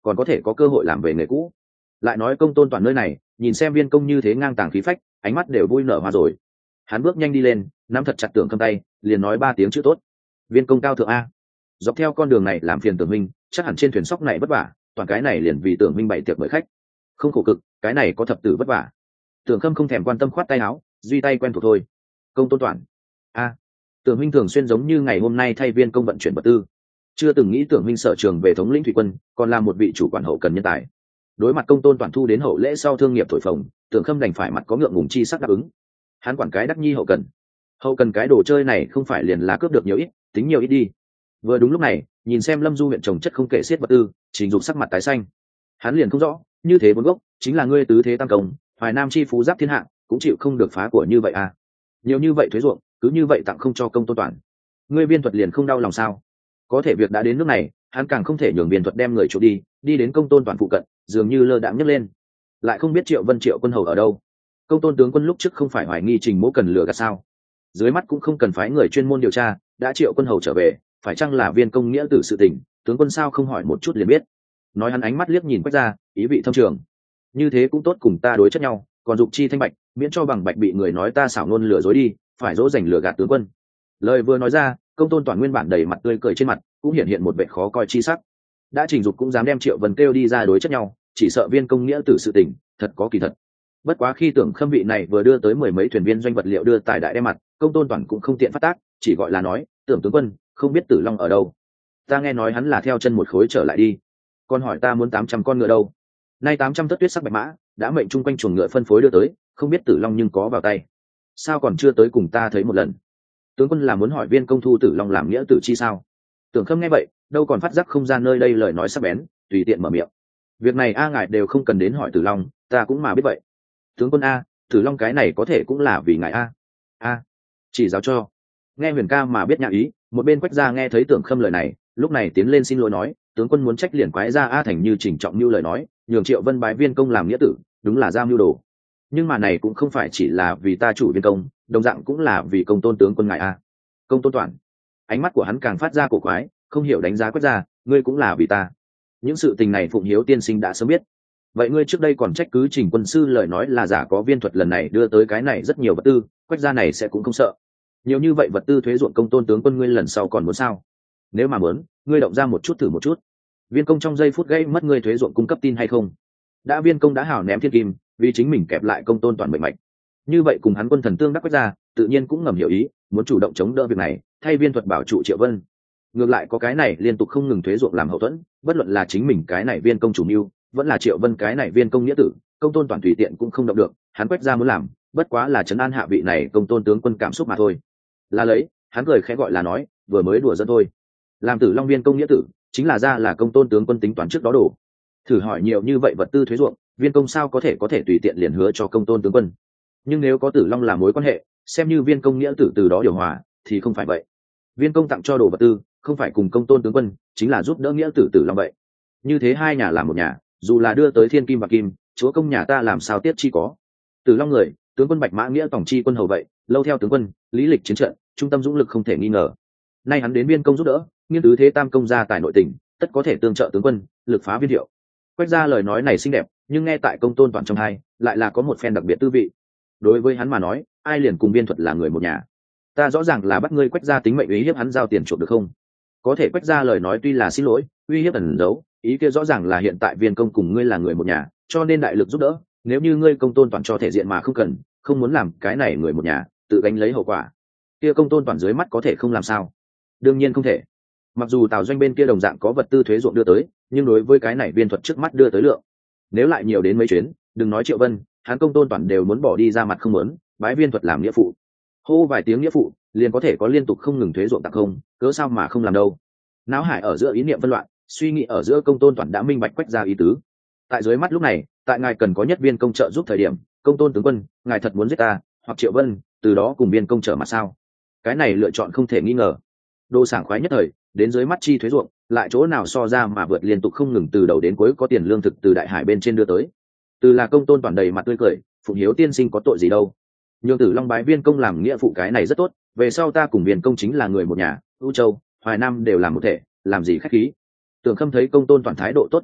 còn có thể có cơ hội làm về nghề cũ. Lại nói công tôn toàn nơi này, nhìn xem viên công như thế ngang tàng khí phách, ánh mắt đều vui nở hoa rồi. Hắn bước nhanh đi lên, nắm thật chặt Tưởng Khâm tay, liền nói ba tiếng chữ tốt. Viên công cao thượng a. Dọc theo con đường này làm phiền Tưởng minh, chắc hẳn trên thuyền sóc này vất vả, toàn cái này liền vì Tưởng minh bày tiệc mời khách. Không khổ cực, cái này có thập tử vất vả. Tưởng Khâm không thèm quan tâm, khoát tay áo, duy tay quen thuộc thôi. Công tôn toàn. A. Tưởng minh thường xuyên giống như ngày hôm nay thay viên công vận chuyển vật tư. Chưa từng nghĩ Tưởng minh sở trường về thống lĩnh thủy quân, còn là một vị chủ quản hậu cần nhân tài. Đối mặt công tôn toàn thu đến hậu lễ sau thương nghiệp thổi phồng, Tưởng Khâm đành phải mặt có ngượng ngùng chi sắc đáp ứng. Hắn quản cái đắc nhi hậu cần, hậu cần cái đồ chơi này không phải liền là cướp được nhiều ít, tính nhiều ít đi. Vừa đúng lúc này, nhìn xem Lâm Du huyện trồng chất không kể xiết vật tư, Trình Dục sắc mặt tái xanh. Hắn liền không rõ, như thế vốn gốc chính là ngươi tứ thế tam công, Hoài Nam chi phú giáp thiên hạ, cũng chịu không được phá của như vậy à? Nhiều như vậy thuế ruộng, cứ như vậy tặng không cho công tôn toàn, ngươi Viên Thuật liền không đau lòng sao? Có thể việc đã đến nước này, hắn càng không thể nhường Viên Thuật đem người trộm đi, đi đến công tôn toàn phụ cận, dường như lơ đãng nhấc lên, lại không biết Triệu Vân Triệu quân hầu ở đâu. Công tôn tướng quân lúc trước không phải hoài nghi Trình Mỗ cần lừa gạt sao? Dưới mắt cũng không cần phái người chuyên môn điều tra, đã Triệu quân hầu trở về, phải chăng là viên công nghĩa tử sự tình, tướng quân sao không hỏi một chút liền biết. Nói hắn ánh mắt liếc nhìn Quách Gia, ý vị thâm trường. Như thế cũng tốt, cùng ta đối chất nhau, còn dục chi thanh bạch, miễn cho bằng bạch bị người nói ta xảo ngôn lừa dối đi, phải dỗ dành lừa gạt tướng quân. Lời vừa nói ra, công tôn toàn nguyên bản đầy mặt tươi cười trên mặt, cũng hiện hiện một vẻ khó coi chi sắc. Đã Trình Dục cũng dám đem Triệu Vân kêu đi ra đối chất nhau, chỉ sợ viên công nghĩa tử sự tình, thật có kỳ thật. Bất quá khi Tưởng Khâm vị này vừa đưa tới mười mấy thuyền viên doanh vật liệu đưa tài đại đem mặt, công tôn toàn cũng không tiện phát tác, chỉ gọi là nói, Tưởng tướng quân, không biết Tử Long ở đâu? Ta nghe nói hắn là theo chân một khối trở lại đi. Còn hỏi ta muốn tám trăm con ngựa đâu? Nay tám trăm tất tuyết sắc bạch mã, đã mệnh chung quanh chuồng ngựa phân phối đưa tới, không biết Tử Long nhưng có vào tay. Sao còn chưa tới cùng ta thấy một lần? Tướng quân là muốn hỏi viên công thu Tử Long làm nghĩa tử chi sao? Tưởng Khâm nghe vậy, đâu còn phát giác không gian nơi đây lời nói sắc bén, tùy tiện mở miệng. Việc này a ngài đều không cần đến hỏi Tử Long, ta cũng mà biết vậy. Tướng quân a, Tử Long cái này có thể cũng là vì ngài a. A, chỉ giáo cho. Nghe Huyền ca mà biết nhã ý, một bên Quách Gia nghe thấy Tưởng Khâm lời này, lúc này tiến lên xin lỗi nói, tướng quân muốn trách liền quái ra a thành như chỉnh trọng như lời nói, nhường Triệu Vân bái viên công làm nghĩa tử, đúng là giao mưu đồ. Nhưng mà này cũng không phải chỉ là vì ta chủ viên công, đồng dạng cũng là vì công tôn tướng quân ngài a. Công tôn toàn. Ánh mắt của hắn càng phát ra cổ quái, không hiểu đánh giá Quách Gia, ngươi cũng là vì ta. Những sự tình này Phụng Hiếu tiên sinh đã sớm biết. Vậy ngươi trước đây còn trách cứ Trình quân sư lời nói là giả có Viên Thuật lần này đưa tới cái này rất nhiều vật tư, Quách Gia này sẽ cũng không sợ. Nhiều như vậy vật tư thuế ruộng công tôn tướng quân ngươi lần sau còn muốn sao? Nếu mà muốn, ngươi động ra một chút thử một chút. Viên công trong giây phút gây mất ngươi thuế ruộng cung cấp tin hay không? Đã Viên công đã hảo ném thiên kim, vì chính mình kẹp lại công tôn toàn mệnh mạch. Như vậy cùng hắn quân thần tương đắc Quách Gia, tự nhiên cũng ngầm hiểu ý, muốn chủ động chống đỡ việc này, thay Viên Thuật bảo trụ Triệu Vân. Ngược lại có cái này liên tục không ngừng thuế ruộng làm hậu thuẫn, bất luận là chính mình cái này viên công chủ mưu, vẫn là Triệu Vân cái này viên công nghĩa tử, công tôn toàn tùy tiện cũng không động được. Hắn Quách Gia muốn làm, bất quá là trấn an hạ vị này công tôn tướng quân cảm xúc mà thôi. Là lấy, hắn cười khẽ gọi là nói, vừa mới đùa dân thôi. Làm Tử Long viên công nghĩa tử, chính là ra là công tôn tướng quân tính toán trước đó đổ. Thử hỏi nhiều như vậy vật tư thuế ruộng, viên công sao có thể có thể tùy tiện liền hứa cho công tôn tướng quân? Nhưng nếu có Tử Long làm mối quan hệ, xem như viên công nghĩa tử từ đó điều hòa, thì không phải vậy. Viên công tặng cho đồ vật tư, không phải cùng công tôn tướng quân, chính là giúp đỡ nghĩa tử Tử Long vậy. Như thế hai nhà làm một nhà, dù là đưa tới thiên kim và kim, chúa công nhà ta làm sao tiếp chi có. Tử Long người, tướng quân Bạch Mã nghĩa tổng chi quân hầu vậy, lâu theo tướng quân, lý lịch chiến trận, trung tâm dũng lực không thể nghi ngờ. Nay hắn đến viên công giúp đỡ, nghiên tứ thế tam công gia tài nội tình, tất có thể tương trợ tướng quân, lực phá viên hiệu. Quách Gia lời nói này xinh đẹp, nhưng nghe tại công tôn toàn trong hai, lại là có một phen đặc biệt tư vị. Đối với hắn mà nói, ai liền cùng Viên Thuật là người một nhà. Ta rõ ràng là bắt ngươi Quách Gia tính mệnh uy hiếp hắn giao tiền chuộc được không? Có thể Quách Gia lời nói tuy là xin lỗi, uy hiếp ẩn giấu, ý kia rõ ràng là hiện tại viên công cùng ngươi là người một nhà, cho nên đại lực giúp đỡ. Nếu như ngươi công tôn toàn cho thể diện mà không cần, không muốn làm cái này người một nhà, tự gánh lấy hậu quả, kia công tôn toàn dưới mắt có thể không làm sao? Đương nhiên không thể. Mặc dù Tào Doanh bên kia đồng dạng có vật tư thuế ruộng đưa tới, nhưng đối với cái này Viên Thuật trước mắt đưa tới lượng, nếu lại nhiều đến mấy chuyến, đừng nói Triệu Vân, hắn công tôn toàn đều muốn bỏ đi ra mặt không muốn, bái Viên Thuật làm nghĩa phụ. Hô vài tiếng nghĩa phụ, liền có thể có liên tục không ngừng thuế ruộng tặng không, cớ sao mà không làm đâu. Náo hải ở giữa ý niệm phân loạn, suy nghĩ ở giữa công tôn toàn đã minh bạch Quách Gia ý tứ. Tại dưới mắt lúc này, tại ngài cần có nhất viên công trợ giúp thời điểm, công tôn tướng quân, ngài thật muốn giết ta, hoặc Triệu Vân, từ đó cùng viên công trở mặt sao? Cái này lựa chọn không thể nghi ngờ. Đồ sảng khoái nhất thời, đến dưới mắt chi thuế ruộng, lại chỗ nào so ra mà vượt liên tục không ngừng từ đầu đến cuối có tiền lương thực từ đại hải bên trên đưa tới. Từ là công tôn toàn đầy mặt tươi cười, Phụng Hiếu tiên sinh có tội gì đâu? Nhường Tử Long bái viên công làm nghĩa phụ cái này rất tốt, về sau ta cùng viên công chính là người một nhà, U Châu, Hoài Nam đều làm một thể, làm gì khách khí. Tưởng Khâm thấy công tôn toàn thái độ tốt như vậy,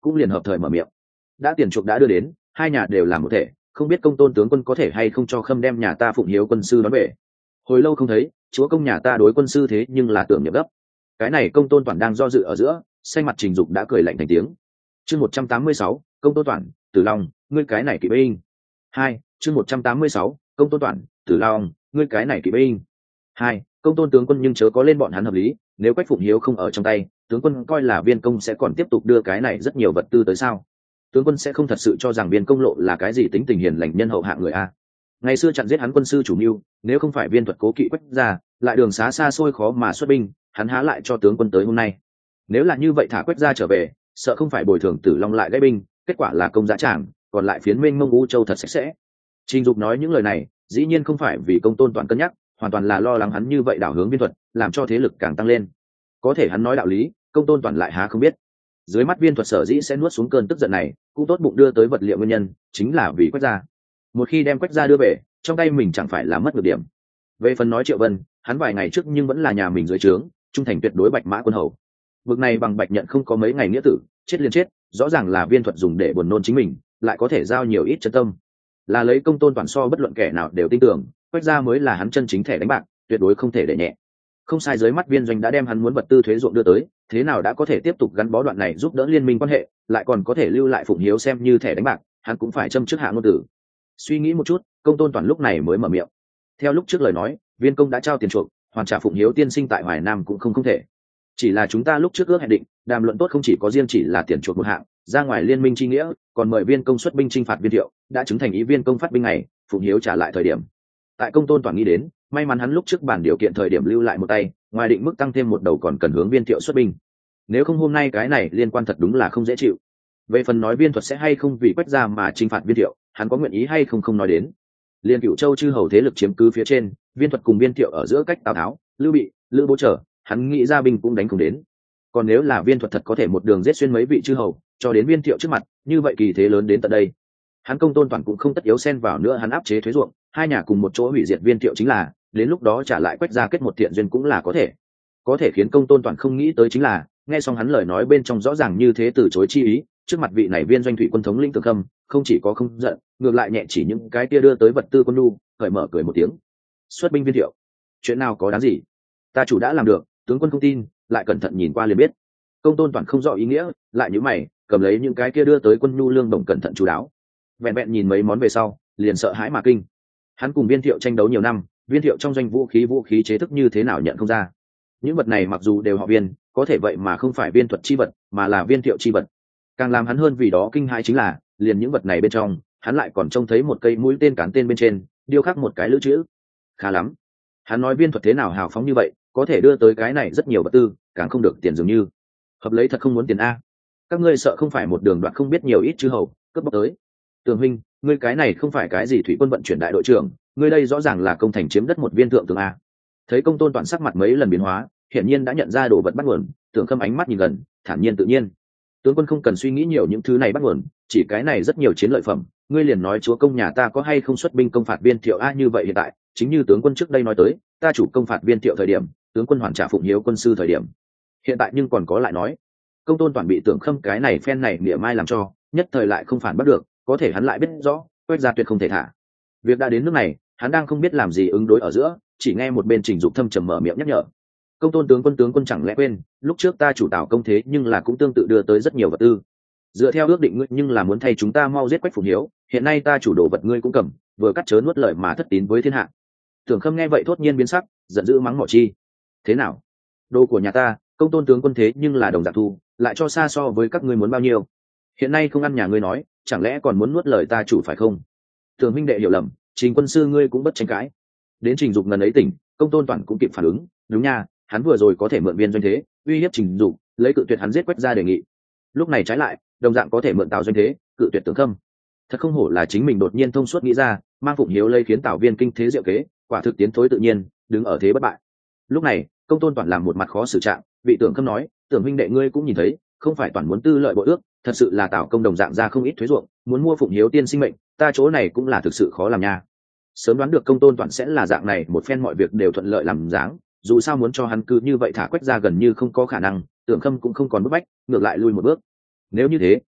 cũng liền hợp thời mở miệng. Đã tiền chuộc đã đưa đến, hai nhà đều làm một thể, không biết công tôn tướng quân có thể hay không cho Khâm đem nhà ta phụng hiếu quân sư đón về. Hồi lâu không thấy, chúa công nhà ta đối quân sư thế nhưng là tưởng niệm gấp. Cái này công tôn toàn đang do dự ở giữa, xanh mặt Trình Dục đã cười lạnh thành tiếng. Chương một trăm tám mươi sáu, công tôn toàn, Tử Long, ngươi cái này kỵ binh. Hai, chương một trăm tám mươi sáu, công tôn toàn, Tử Long, ngươi cái này kỵ binh. Hai, công tôn tướng quân nhưng chớ có lên bọn hắn hợp lý, nếu Quách Phụng Hiếu không ở trong tay, tướng quân coi là Viên công sẽ còn tiếp tục đưa cái này rất nhiều vật tư tới sao? Tướng quân sẽ không thật sự cho rằng Viên công lộ là cái gì tính tình hiền lành nhân hậu hạng người a? Ngày xưa chặn giết hắn quân sư chủ mưu, nếu không phải Viên thuật cố kỵ Quách ra, lại đường xá xa xôi khó mà xuất binh, hắn há lại cho tướng quân tới hôm nay. Nếu là như vậy thả Quách ra trở về, sợ không phải bồi thường Tử Long lại gãy binh, kết quả là công giá tràng, còn lại phiến mênh mông u châu thật sạch sẽ. Trình Dục nói những lời này, dĩ nhiên không phải vì công tôn toàn cân nhắc, hoàn toàn là lo lắng hắn như vậy đảo hướng Viên thuật, làm cho thế lực càng tăng lên. Có thể hắn nói đạo lý, công tôn toàn lại há không biết. Dưới mắt Viên thuật sở dĩ sẽ nuốt xuống cơn tức giận này, cũng tốt bụng đưa tới vật liệu nguyên nhân, chính là vì Quách gia. Một khi đem Quách gia đưa về, trong tay mình chẳng phải là mất được điểm. Về phần nói Triệu Vân, hắn vài ngày trước nhưng vẫn là nhà mình dưới trướng, trung thành tuyệt đối Bạch Mã quân hầu. Vực này bằng Bạch nhận không có mấy ngày nghĩa tử, chết liền chết, rõ ràng là Viên thuật dùng để buồn nôn chính mình, lại có thể giao nhiều ít chân tâm. Là lấy công tôn toàn so bất luận kẻ nào đều tin tưởng, Quách gia mới là hắn chân chính thẻ đánh bạc, tuyệt đối không thể để nhẹ. Không sai, dưới mắt Viên doanh đã đem hắn muốn vật tư thuế ruộng đưa tới, thế nào đã có thể tiếp tục gắn bó đoạn này giúp đỡ liên minh quan hệ, lại còn có thể lưu lại Phụng Hiếu xem như thẻ đánh bạc, hắn cũng phải châm trước hạ ngôn tử. Suy nghĩ một chút, công tôn toàn lúc này mới mở miệng. Theo lúc trước lời nói, Viên công đã trao tiền chuộc, hoàn trả Phụng Hiếu tiên sinh tại Hoài Nam cũng không không thể. Chỉ là chúng ta lúc trước ước hẹn định, đàm luận tốt không chỉ có riêng chỉ là tiền chuộc một hạng, ra ngoài liên minh chi nghĩa, còn mời Viên công xuất binh chinh phạt Viên Thiệu, đã chứng thành ý Viên công phát binh này, Phụng Hiếu trả lại thời điểm. Tại công tôn toàn nghĩ đến, may mắn hắn lúc trước bản điều kiện thời điểm lưu lại một tay, ngoài định mức tăng thêm một đầu còn cần hướng Viên Thiệu xuất binh. Nếu không hôm nay cái này liên quan thật đúng là không dễ chịu. Về phần nói Viên thuật sẽ hay không vì Quách gia mà chinh phạt Viên Thiệu, hắn có nguyện ý hay không không nói đến. Liên Cửu Châu chư hầu thế lực chiếm cứ phía trên, Viên thuật cùng Viên Thiệu ở giữa cách Tào Tháo, Lưu Bị, Lữ Bố trở, hắn nghĩ ra binh cũng đánh không đến. Còn nếu là Viên thuật thật có thể một đường giết xuyên mấy vị chư hầu, cho đến Viên Thiệu trước mặt, như vậy kỳ thế lớn đến tận đây. Hắn công tôn toàn cũng không tất yếu xen vào nữa, hắn áp chế thuế ruộng, hai nhà cùng một chỗ hủy diệt Viên Thiệu chính là, đến lúc đó trả lại Quách gia kết một thiện duyên cũng là có thể. Có thể khiến công tôn toàn không nghĩ tới chính là, nghe xong hắn lời nói bên trong rõ ràng như thế từ chối chi ý, trước mặt vị này Viên doanh thủy quân thống lĩnh Tưởng Khâm, không chỉ có không giận, ngược lại nhẹ chỉ những cái kia đưa tới vật tư quân nhu, cởi mở cười một tiếng. Xuất binh Viên Thiệu, chuyện nào có đáng gì, ta chủ đã làm được, tướng quân không tin, lại cẩn thận nhìn qua liền biết. Công tôn toàn không rõ ý nghĩa, lại nhíu mày, cầm lấy những cái kia đưa tới quân nhu lương đồng cẩn thận chú đáo. Vẹn vẹn nhìn mấy món về sau, liền sợ hãi mà kinh. Hắn cùng Viên Thiệu tranh đấu nhiều năm, Viên Thiệu trong doanh vũ khí vũ khí chế thức như thế nào nhận không ra. Những vật này mặc dù đều họ Viên, có thể vậy mà không phải Viên thuật chi vật, mà là Viên Thiệu chi vật. Càng làm hắn hơn vì đó kinh hãi chính là, liền những vật này bên trong, hắn lại còn trông thấy một cây mũi tên cán tên bên trên, điêu khắc một cái lữ chữ. Khá lắm. Hắn nói Viên thuật thế nào hào phóng như vậy, có thể đưa tới cái này rất nhiều vật tư, càng không được tiền dường như. Hợp lấy thật không muốn tiền a. Các ngươi sợ không phải một đường đoạn không biết nhiều ít chư hầu, cướp bóc tới. Tường huynh, ngươi cái này không phải cái gì thủy quân vận chuyển đại đội trưởng, ngươi đây rõ ràng là công thành chiếm đất một viên thượng tướng a. Thấy công tôn toàn sắc mặt mấy lần biến hóa, hiển nhiên đã nhận ra đồ vật bắt nguồn, Tưởng Khâm ánh mắt nhìn gần, thản nhiên tự nhiên. Tướng quân không cần suy nghĩ nhiều những thứ này bắt nguồn, chỉ cái này rất nhiều chiến lợi phẩm, ngươi liền nói chúa công nhà ta có hay không xuất binh công phạt Viên Thiệu a. Như vậy hiện tại, chính như tướng quân trước đây nói tới, ta chủ công phạt Viên Thiệu thời điểm, tướng quân hoàn trả Phụng Hiếu quân sư thời điểm. Hiện tại nhưng còn có lại nói, công tôn toàn bị Tưởng Khâm cái này phen này mỉa mai làm cho, nhất thời lại không phản bắt được, có thể hắn lại biết rõ, Quách gia tuyệt không thể thả. Việc đã đến nước này, hắn đang không biết làm gì ứng đối ở giữa, chỉ nghe một bên Trình Dục thâm trầm mở miệng nhắc nhở. Công tôn tướng quân tướng quân chẳng lẽ quên, lúc trước ta chủ Tào công thế nhưng là cũng tương tự đưa tới rất nhiều vật tư. Dựa theo ước định ngươi nhưng là muốn thay chúng ta mau giết Quách Phụng Hiếu, hiện nay ta chủ đồ vật ngươi cũng cầm, vừa cắt chớ nuốt lời mà thất tín với thiên hạ. Tưởng Khâm nghe vậy thốt nhiên biến sắc, giận dữ mắng mỏ chi. Thế nào? Đồ của nhà ta, công tôn tướng quân thế nhưng là đồng dạng thu, lại cho xa so với các ngươi muốn bao nhiêu. Hiện nay không ăn nhà ngươi nói, chẳng lẽ còn muốn nuốt lời ta chủ phải không? Tưởng huynh đệ hiểu lầm, Trình quân sư ngươi cũng bất tranh cãi. Đến Trình Dục ngần ấy tỉnh, công tôn toàn cũng kịp phản ứng, đúng nha, hắn vừa rồi có thể mượn Viên doanh thế, uy hiếp Trình Dục, lấy cự tuyệt hắn giết Quách gia đề nghị. Lúc này trái lại, đồng dạng có thể mượn Tào doanh thế, cự tuyệt Tưởng Khâm. Thật không hổ là chính mình đột nhiên thông suốt nghĩ ra, mang Phụng Hiếu lây khiến Tào Viên kinh thế diệu kế, quả thực tiến thối tự nhiên, đứng ở thế bất bại. Lúc này, công tôn toàn làm một mặt khó xử trạng, vị Tưởng Khâm nói, Tưởng huynh đệ ngươi cũng nhìn thấy, không phải toàn muốn tư lợi bội ước, thật sự là Tào công đồng dạng ra không ít thuế ruộng, muốn mua Phụng Hiếu tiên sinh mệnh, ta chỗ này cũng là thực sự khó làm nha. Sớm đoán được công tôn toàn sẽ là dạng này, một phen mọi việc đều thuận lợi làm dáng, dù sao muốn cho hắn cứ như vậy thả Quách gia gần như không có khả năng, Tưởng Khâm cũng không còn bức bách, ngược lại lui một bước. Nếu như thế,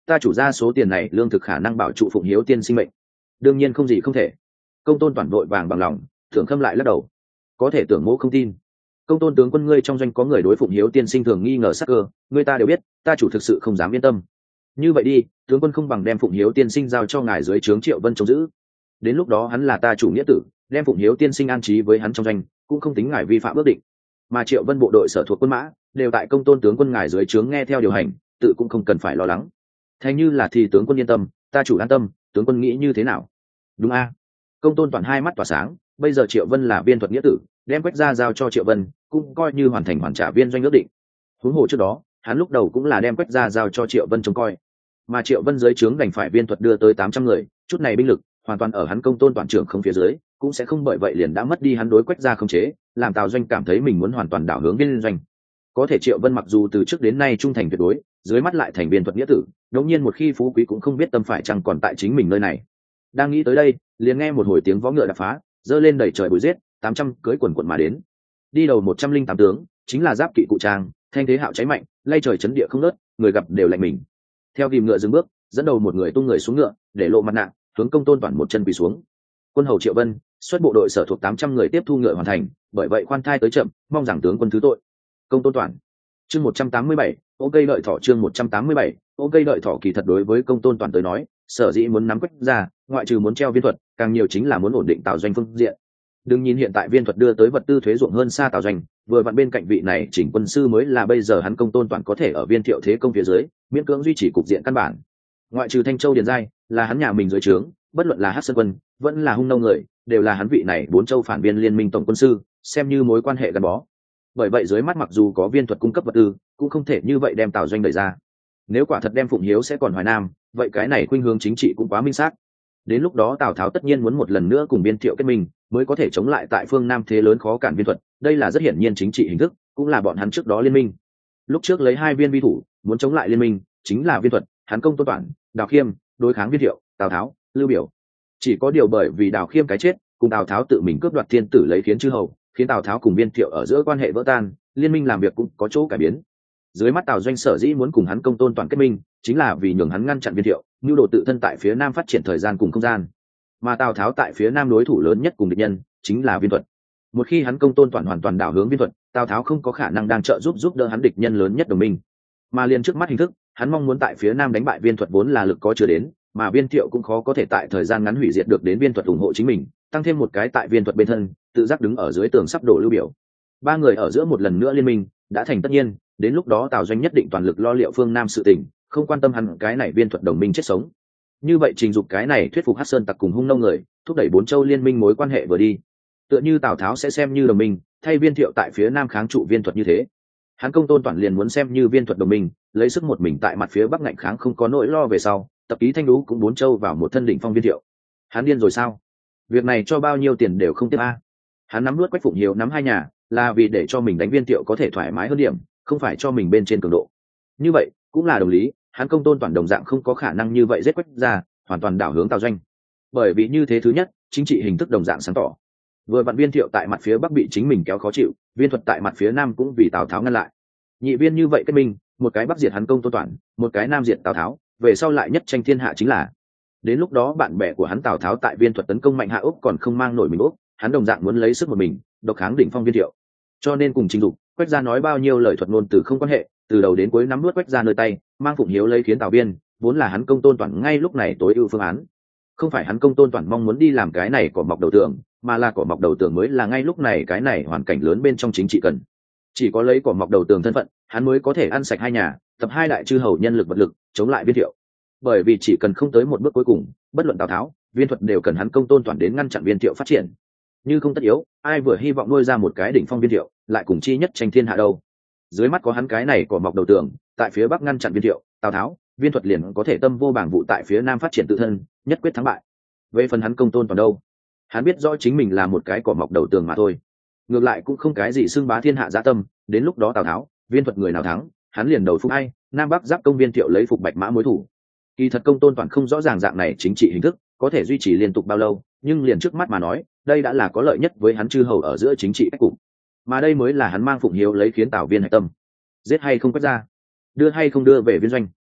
ta chủ ra số tiền này lương thực khả năng bảo trụ Phụng Hiếu tiên sinh mệnh. Đương nhiên không gì không thể. Công tôn toàn vội vàng bằng lòng, Tưởng Khâm lại lắc đầu. Có thể Tưởng mỗ không tin. Công tôn tướng quân ngươi trong doanh có người đối Phụng Hiếu tiên sinh thường nghi ngờ sắc cơ, ngươi ta đều biết, ta chủ thực sự không dám yên tâm. Như vậy đi, tướng quân không bằng đem Phụng Hiếu tiên sinh giao cho ngài dưới trướng Triệu Vân trông giữ. Đến lúc đó hắn là ta chủ nghĩa tử, đem Phụng Hiếu tiên sinh an trí với hắn trong doanh, cũng không tính ngài vi phạm ước định. Mà Triệu Vân bộ đội sở thuộc quân mã đều tại công tôn tướng quân ngài dưới trướng nghe theo điều hành, tự cũng không cần phải lo lắng. Thành như là thì tướng quân yên tâm, ta chủ an tâm, tướng quân nghĩ như thế nào? Đúng a? Công tôn toàn hai mắt tỏa sáng, bây giờ Triệu Vân là viên thuật nghĩa tử, đem Quách gia giao cho Triệu Vân, cũng coi như hoàn thành hoàn trả viên doanh ước định. Huống hồ trước đó, hắn lúc đầu cũng là đem Quách gia giao cho Triệu Vân trông coi, mà Triệu Vân dưới trướng đành phải viên thuật đưa tới tám trăm người, chút này binh lực hoàn toàn ở hắn công tôn toàn trưởng không phía dưới, cũng sẽ không bởi vậy liền đã mất đi hắn đối Quách gia khống chế, làm Tào doanh cảm thấy mình muốn hoàn toàn đảo hướng viên doanh. Có thể Triệu Vân mặc dù từ trước đến nay trung thành tuyệt đối, dưới mắt lại thành viên thuật nghĩa tử, đột nhiên một khi phú quý cũng không biết tâm phải chăng còn tại chính mình nơi này. Đang nghĩ tới đây, liền nghe một hồi tiếng vó ngựa đạp phá, dơ lên đẩy trời bụi giết, tám trăm cưỡi quần quần mà đến. Đi đầu một trăm linh tám tướng, chính là giáp kỵ cụ trang, thanh thế hạo cháy mạnh, lay trời chấn địa không ngớt, người gặp đều lạnh mình. Theo ghim ngựa dừng bước, dẫn đầu một người tung người xuống ngựa, để lộ mặt nạ, hướng công tôn toàn một chân quỳ xuống. Quân hầu Triệu Vân, xuất bộ đội sở thuộc tám trăm người tiếp thu ngựa hoàn thành, bởi vậy khoan thai tới chậm, mong rằng tướng quân thứ tội. Công tôn toàn. Chương một trăm tám mươi bảy, ô cây đợi thỏ chương một trăm tám mươi bảy, ô cây đợi thỏ kỳ thật đối với công tôn toàn tới nói, sở dĩ muốn nắm Quách ra, ngoại trừ muốn treo viên thuật, càng nhiều chính là muốn ổn định Tào doanh phương diện. Đừng nhìn hiện tại viên thuật đưa tới vật tư thuế ruộng hơn xa Tào doanh, vừa vặn bên cạnh vị này chỉnh quân sư mới là bây giờ hắn công tôn toàn có thể ở viên thiệu thế công phía dưới, miễn cưỡng duy trì cục diện căn bản. Ngoại trừ Thanh Châu Điền Giai, là hắn nhà mình dưới trướng, bất luận là Hắc Sơn quân, vẫn là Hung Nông người, đều là hắn vị này bốn châu phản biên liên minh tổng quân sư, xem như mối quan hệ gắn bó. Bởi vậy dưới mắt mặc dù có viên thuật cung cấp vật tư, cũng không thể như vậy đem Tào doanh đẩy ra. Nếu quả thật đem Phụng Hiếu sẽ còn Hoài Nam, vậy cái này khuynh hướng chính trị cũng quá minh xác. Đến lúc đó Tào Tháo tất nhiên muốn một lần nữa cùng Viên Thiệu kết minh, mới có thể chống lại tại phương Nam thế lớn khó cản viên thuật, đây là rất hiển nhiên chính trị hình thức, cũng là bọn hắn trước đó liên minh. Lúc trước lấy hai viên vi thủ, muốn chống lại liên minh, chính là viên thuật, hắn công tôn toản, Đào Khiêm, đối kháng Viên Thiệu, Tào Tháo, Lưu Biểu. Chỉ có điều bởi vì Đào Khiêm cái chết, cùng Tào Tháo tự mình cướp đoạt thiên tử lấy khiến chư hầu, khiến Tào Tháo cùng Viên Thiệu ở giữa quan hệ vỡ tan, liên minh làm việc cũng có chỗ cải biến. Dưới mắt Tào doanh sở dĩ muốn cùng hắn công tôn toàn kết minh, chính là vì nhường hắn ngăn chặn Viên Thiệu, nhu đồ tự thân tại phía Nam phát triển thời gian cùng không gian. Mà Tào Tháo tại phía Nam đối thủ lớn nhất cùng địch nhân chính là Viên thuật. Một khi hắn công tôn toàn hoàn toàn đảo hướng Viên thuật, Tào Tháo không có khả năng đang trợ giúp giúp đỡ hắn địch nhân lớn nhất đồng minh. Mà liền trước mắt hình thức, hắn mong muốn tại phía Nam đánh bại Viên thuật vốn là lực có chưa đến, mà Viên Thiệu cũng khó có thể tại thời gian ngắn hủy diệt được đến Viên thuật ủng hộ chính mình, tăng thêm một cái tại Viên thuật bên thân, tự giác đứng ở dưới tường sắp đổ Lưu Biểu. Ba người ở giữa một lần nữa liên minh đã thành tất nhiên, đến lúc đó Tào doanh nhất định toàn lực lo liệu phương Nam sự tình, không quan tâm hắn cái này Viên thuật đồng minh chết sống. Như vậy trình dục cái này thuyết phục Hắc Sơn tặc cùng Hung Nông người, thúc đẩy bốn châu liên minh mối quan hệ vừa đi. Tựa như Tào Tháo sẽ xem như đồng minh, thay Viên Thiệu tại phía Nam kháng trụ Viên thuật như thế. Hắn công tôn toàn liền muốn xem như Viên thuật đồng minh, lấy sức một mình tại mặt phía Bắc ngạnh kháng không có nỗi lo về sau, tập ý thanh lũ cũng bốn châu vào một thân đỉnh phong Viên Thiệu. Hắn điên rồi sao? Việc này cho bao nhiêu tiền đều không tiếp a. Hắn nắm nuốt Quách Phụng Hiếu nắm hai nhà, là vì để cho mình đánh Viên Thiệu có thể thoải mái hơn điểm, không phải cho mình bên trên cường độ. Như vậy cũng là đồng lý, hắn công tôn toàn đồng dạng không có khả năng như vậy giết Quách ra, hoàn toàn đảo hướng Tào doanh. Bởi vì như thế thứ nhất, chính trị hình thức đồng dạng sáng tỏ. Vừa vặn Viên Thiệu tại mặt phía Bắc bị chính mình kéo khó chịu, Viên thuật tại mặt phía Nam cũng vì Tào Tháo ngăn lại. Nhị viên như vậy kết minh, một cái Bắc diệt hắn công tôn toàn, một cái Nam diệt Tào Tháo, về sau lại nhất tranh thiên hạ chính là. Đến lúc đó bạn bè của hắn Tào Tháo tại Viên thuật tấn công mạnh hạ Úc còn không mang nổi mình Úc, hắn đồng dạng muốn lấy sức một mình, độc kháng đỉnh phong Viên Thiệu. Cho nên cùng trình dục, Quách gia nói bao nhiêu lời thuật ngôn từ không quan hệ, từ đầu đến cuối nắm nuốt Quách gia nơi tay, mang Phụng Hiếu lấy khiến Tào Biên, vốn là hắn công tôn toàn ngay lúc này tối ưu phương án. Không phải hắn công tôn toàn mong muốn đi làm cái này cỏ mọc đầu tường, mà là cỏ mọc đầu tường mới là ngay lúc này cái này hoàn cảnh lớn bên trong chính trị cần. Chỉ có lấy cỏ mọc đầu tường thân phận, hắn mới có thể ăn sạch hai nhà, tập hai đại chư hầu nhân lực vật lực, chống lại Viên Thiệu. Bởi vì chỉ cần không tới một bước cuối cùng, bất luận Tào Tháo, Viên thuật đều cần hắn công tôn toàn đến ngăn chặn Viên Thiệu phát triển. Như không tất yếu, ai vừa hy vọng nuôi ra một cái đỉnh phong Viên Thiệu, lại cùng chi nhất tranh thiên hạ đâu. Dưới mắt có hắn cái này cỏ mọc đầu tường, tại phía Bắc ngăn chặn Viên Thiệu, Tào Tháo, Viên thuật liền có thể tâm vô bảng vụ tại phía Nam phát triển tự thân, nhất quyết thắng bại. Về phần hắn công tôn toàn đâu, hắn biết rõ chính mình là một cái cỏ mọc đầu tường mà thôi, ngược lại cũng không cái gì xưng bá thiên hạ dã tâm. Đến lúc đó Tào Tháo, Viên thuật người nào thắng, hắn liền đầu phục ai, Nam Bắc giáp công Viên Thiệu lấy phục Bạch Mã mối thủ. Kỳ thật công tôn toàn không rõ ràng dạng này chính trị hình thức có thể duy trì liên tục bao lâu, nhưng liền trước mắt mà nói, đây đã là có lợi nhất với hắn chư hầu ở giữa chính trị cách cục, mà đây mới là hắn mang Phụng Hiếu lấy khiến Tào Viên hạch tâm. Giết hay không Quách ra, đưa hay không đưa về Viên doanh,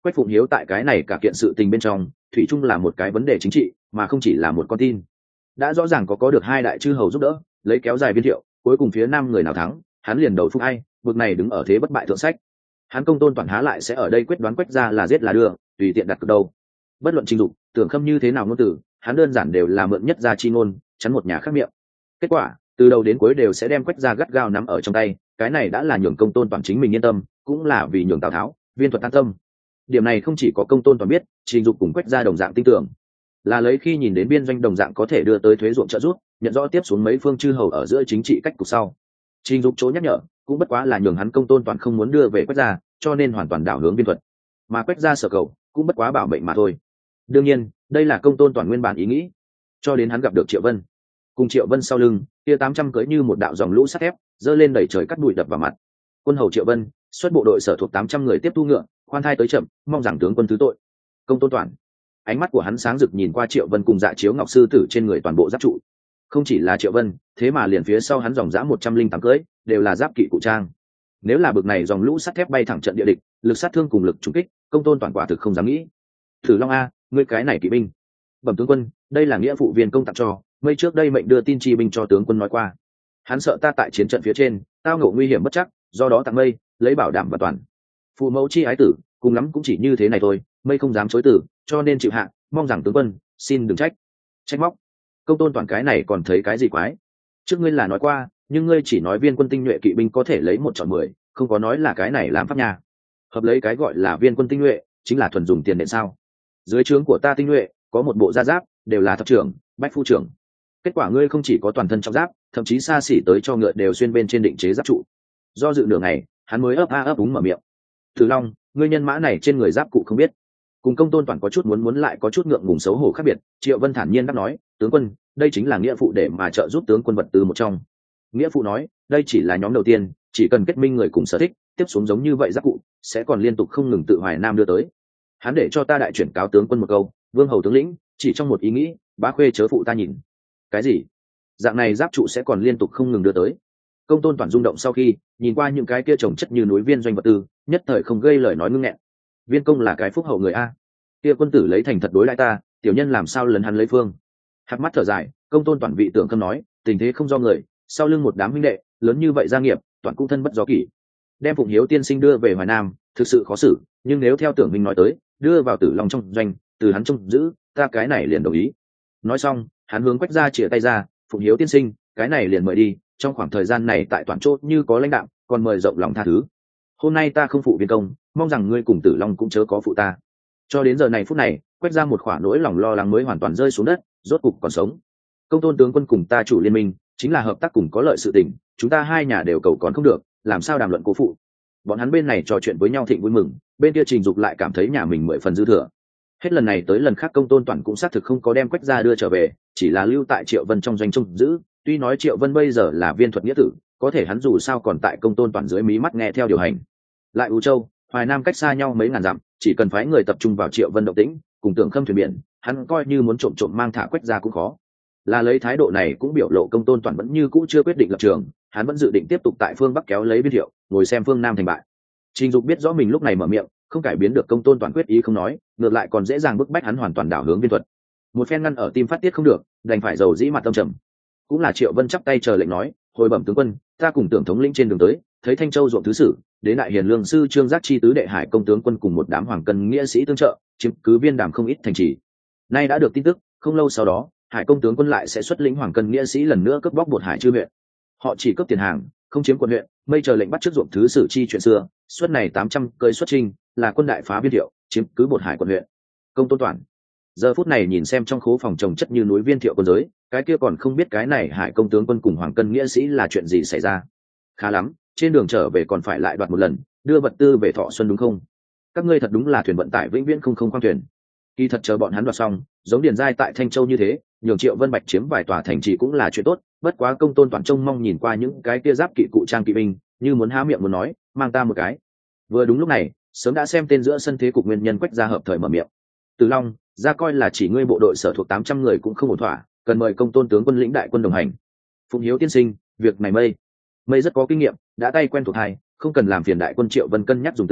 Quách Phụng Hiếu tại cái này cả kiện sự tình bên trong thủy chung là một cái vấn đề chính trị mà không chỉ là một con tin. Đã rõ ràng có có được hai đại chư hầu giúp đỡ lấy kéo dài Viên Thiệu, cuối cùng phía nam người nào thắng hắn liền đầu phục ai, vực này đứng ở thế bất bại thượng sách. Hắn Công Tôn Toàn há lại sẽ ở đây quyết đoán Quách ra là giết là đưa tùy tiện đặt cược đâu. Bất luận Trình Dục, Tưởng Khâm như thế nào ngôn tử, hắn đơn giản đều là mượn nhất gia chi ngôn chắn một nhà khác miệng. Kết quả từ đầu đến cuối đều sẽ đem Quách ra gắt gao nắm ở trong tay, cái này đã là nhường Công Tôn Toàn chính mình yên tâm, cũng là vì nhường Tào Tháo, Viên Thuật an tâm. Điểm này không chỉ có Công Tôn Toàn biết, Trình Dục cùng Quách ra đồng dạng tin tưởng, là lấy khi nhìn đến biên doanh đồng dạng có thể đưa tới thuế ruộng trợ giúp, nhận rõ tiếp xuống mấy phương chư hầu ở giữa chính trị cách cục sau. Trình Dục chỗ nhắc nhở cũng bất quá là nhường hắn Công Tôn Toàn không muốn đưa về Quách ra, cho nên hoàn toàn đảo hướng Viên Thuật, mà Quách ra sở cầu cũng bất quá bảo mệnh mà thôi. Đương nhiên đây là Công Tôn Toàn nguyên bản ý nghĩ, cho đến hắn gặp được Triệu Vân. Cùng Triệu Vân sau lưng kia tám trăm cưỡi như một đạo dòng lũ sắt thép dơ lên đẩy trời cắt bụi đập vào mặt. Quân hầu Triệu Vân xuất bộ đội sở thuộc tám trăm người tiếp thu ngựa, khoan thai tới chậm, mong rằng tướng quân thứ tội. Công Tôn Toàn ánh mắt của hắn sáng rực nhìn qua Triệu Vân cùng Dạ Chiếu Ngọc sư tử trên người toàn bộ giáp trụ. Không chỉ là Triệu Vân, thế mà liền phía sau hắn dòng dã một trăm linh tám cưỡi đều là giáp kỵ cụ trang. Nếu là bực này dòng lũ sắt thép bay thẳng trận địa địch, lực sát thương cùng lực trúng kích, Công Tôn Toàn quả thực không dám nghĩ. Thử Long a, ngươi cái này kỵ binh. Bẩm tướng quân, đây là nghĩa phụ viên công tặng cho, mấy trước đây mệnh đưa tin chi binh cho tướng quân nói qua. Hắn sợ ta tại chiến trận phía trên, tao ngộ nguy hiểm bất chắc, do đó tặng mây, lấy bảo đảm và toàn. Phụ mẫu chi ái tử, cùng lắm cũng chỉ như thế này thôi, mây không dám chối từ, cho nên chịu hạ, mong rằng tướng quân xin đừng trách. Trách móc. Công Tôn Toàn cái này còn thấy cái gì quái? Trước ngươi là nói qua, nhưng ngươi chỉ nói viên quân tinh nhuệ kỵ binh có thể lấy một chọn mười, không có nói là cái này làm pháp nha. Hợp lấy cái gọi là viên quân tinh nhuệ, chính là thuần dùng tiền đệm sao? Dưới trướng của ta tinh nhuệ, có một bộ gia giáp, đều là thập trưởng, bách phu trưởng. Kết quả ngươi không chỉ có toàn thân trong giáp, thậm chí xa xỉ tới cho ngựa đều xuyên bên trên định chế giáp trụ. Do dự nửa ngày, hắn mới ấp a ấp úng mở miệng. Thử Long, ngươi nhân mã này trên người giáp cụ không biết. Cùng Công Tôn Toàn có chút muốn muốn lại có chút ngượng ngùng xấu hổ khác biệt, Triệu Vân thản nhiên đáp nói, tướng quân, đây chính là nghĩa phụ để mà trợ giúp tướng quân vật tư một trong. Nghĩa phụ nói, đây chỉ là nhóm đầu tiên, chỉ cần kết minh người cùng sở thích, tiếp xuống giống như vậy giáp cụ sẽ còn liên tục không ngừng tự Hoài Nam đưa tới. Hắn để cho ta đại chuyển cáo tướng quân một câu, vương hầu tướng lĩnh, chỉ trong một ý nghĩ, bá khuê chớ phụ ta nhìn. Cái gì? Dạng này giáp trụ sẽ còn liên tục không ngừng đưa tới. Công Tôn Toàn rung động sau khi nhìn qua những cái kia trồng chất như núi viên doanh vật tư, nhất thời không gây lời nói ngưng nghẹn. Viên công là cái phúc hậu người a, kia quân tử lấy thành thật đối lại ta, tiểu nhân làm sao lấn hắn lấy phương. Hạc mắt thở dài, Công Tôn Toàn vị tưởng Khâm nói, tình thế không do người, sau lưng một đám huynh đệ lớn như vậy gia nghiệp, Toàn cũng thân bất do kỷ. Đem Phụng Hiếu tiên sinh đưa về Hoài Nam thực sự khó xử, nhưng nếu theo Tưởng Minh nói tới, đưa vào Tử Long trong doanh, từ hắn trông giữ, ta cái này liền đồng ý. Nói xong, hắn hướng Quách ra chìa tay ra, Phụng Hiếu tiên sinh, cái này liền mời đi, trong khoảng thời gian này tại Toàn chốt như có lãnh đạo, còn mời rộng lòng tha thứ. Hôm nay ta không phụ viên công, mong rằng ngươi cùng Tử Long cũng chớ có phụ ta. Cho đến giờ này phút này, Quách ra một khoả nỗi lòng lo lắng mới hoàn toàn rơi xuống đất, rốt cục còn sống. Công Tôn tướng quân cùng ta chủ liên minh, chính là hợp tác cùng có lợi sự tình, chúng ta hai nhà đều cầu còn không được, làm sao đàm luận cố phụ. Bọn hắn bên này trò chuyện với nhau thịnh vui mừng, bên kia Trình Dục lại cảm thấy nhà mình mười phần dư thừa. Hết lần này tới lần khác Công Tôn Toàn cũng xác thực không có đem Quách ra đưa trở về, chỉ là lưu tại Triệu Vân trong doanh trông giữ. Tuy nói Triệu Vân bây giờ là viên thuật nghĩa tử, có thể hắn dù sao còn tại Công Tôn Toàn dưới mí mắt nghe theo điều hành. Lại U Châu, Hoài Nam cách xa nhau mấy ngàn dặm, chỉ cần phái người tập trung vào Triệu Vân động tĩnh, cùng Tưởng Khâm thuyền biển, hắn coi như muốn trộm trộm mang thả Quách ra cũng khó. Là lấy thái độ này cũng biểu lộ Công Tôn Toàn vẫn như cũ chưa quyết định lập trường, hắn vẫn dự định tiếp tục tại phương Bắc kéo lấy Viên Thiệu, ngồi xem phương Nam thành bại. Trình Dục biết rõ mình lúc này mở miệng, không cải biến được Công Tôn Toàn quyết ý không nói, ngược lại còn dễ dàng bức bách hắn hoàn toàn đảo hướng Viên Thuật. Một phen ngăn ở tim phát tiết không được, đành phải dầu dĩ mặt tâm trầm. Cũng là Triệu Vân chắp tay chờ lệnh nói, hồi bẩm tướng quân, ta cùng Tưởng thống lĩnh trên đường tới, thấy Thanh Châu ruộng thứ sử, đến đại hiền lương sư Trương Giác chi tứ đệ hải công tướng quân cùng một đám hoàng cân nghĩa sĩ tương trợ, chiếm cứ Viên Đàm không ít thành trì. Nay đã được tin tức, không lâu sau đó, hải công tướng quân lại sẽ xuất lĩnh hoàng cân nghĩa sĩ lần nữa cướp bóc Bột Hải chư huyện. Họ chỉ cướp tiền hàng, không chiếm quận huyện, mây chờ lệnh bắt trước ruộng thứ sử chi chuyện xưa, suất này tám trăm cơi xuất trinh, là quân đại phá Viên Thiệu, chiếm cứ Bột Hải quận huyện. Công Tôn Toàn giờ phút này nhìn xem trong khố phòng trồng chất như núi Viên Thiệu quân giới, cái kia còn không biết cái này hải công tướng quân cùng hoàng cân nghĩa sĩ là chuyện gì xảy ra. Khá lắm, trên đường trở về còn phải lại đoạt một lần, đưa vật tư về Thọ Xuân đúng không? Các ngươi thật đúng là thuyền vận tải vĩnh viễn không không khoang thuyền. Kỳ thật chờ bọn hắn đoạt xong, giống Điền Giai tại Thanh Châu như thế, nhường Triệu Vân Bạch chiếm vài tòa thành trì cũng là chuyện tốt. Bất quá Công Tôn Toàn trông mong nhìn qua những cái kia giáp kỵ cụ trang kỵ binh, như muốn há miệng muốn nói, mang ta một cái. Vừa đúng lúc này, sớm đã xem tên giữa sân thế cục nguyên nhân Quách ra hợp thời mở miệng. Từ Long, ra coi là chỉ ngươi bộ đội sở thuộc tám trăm người cũng không ổn thỏa, cần mời Công Tôn tướng quân lĩnh đại quân đồng hành. Phụng Hiếu tiên sinh, việc này mây mây rất có kinh nghiệm, đã tay quen thuộc hai, không cần làm phiền đại quân Triệu Vân cân nhắc dùng từ,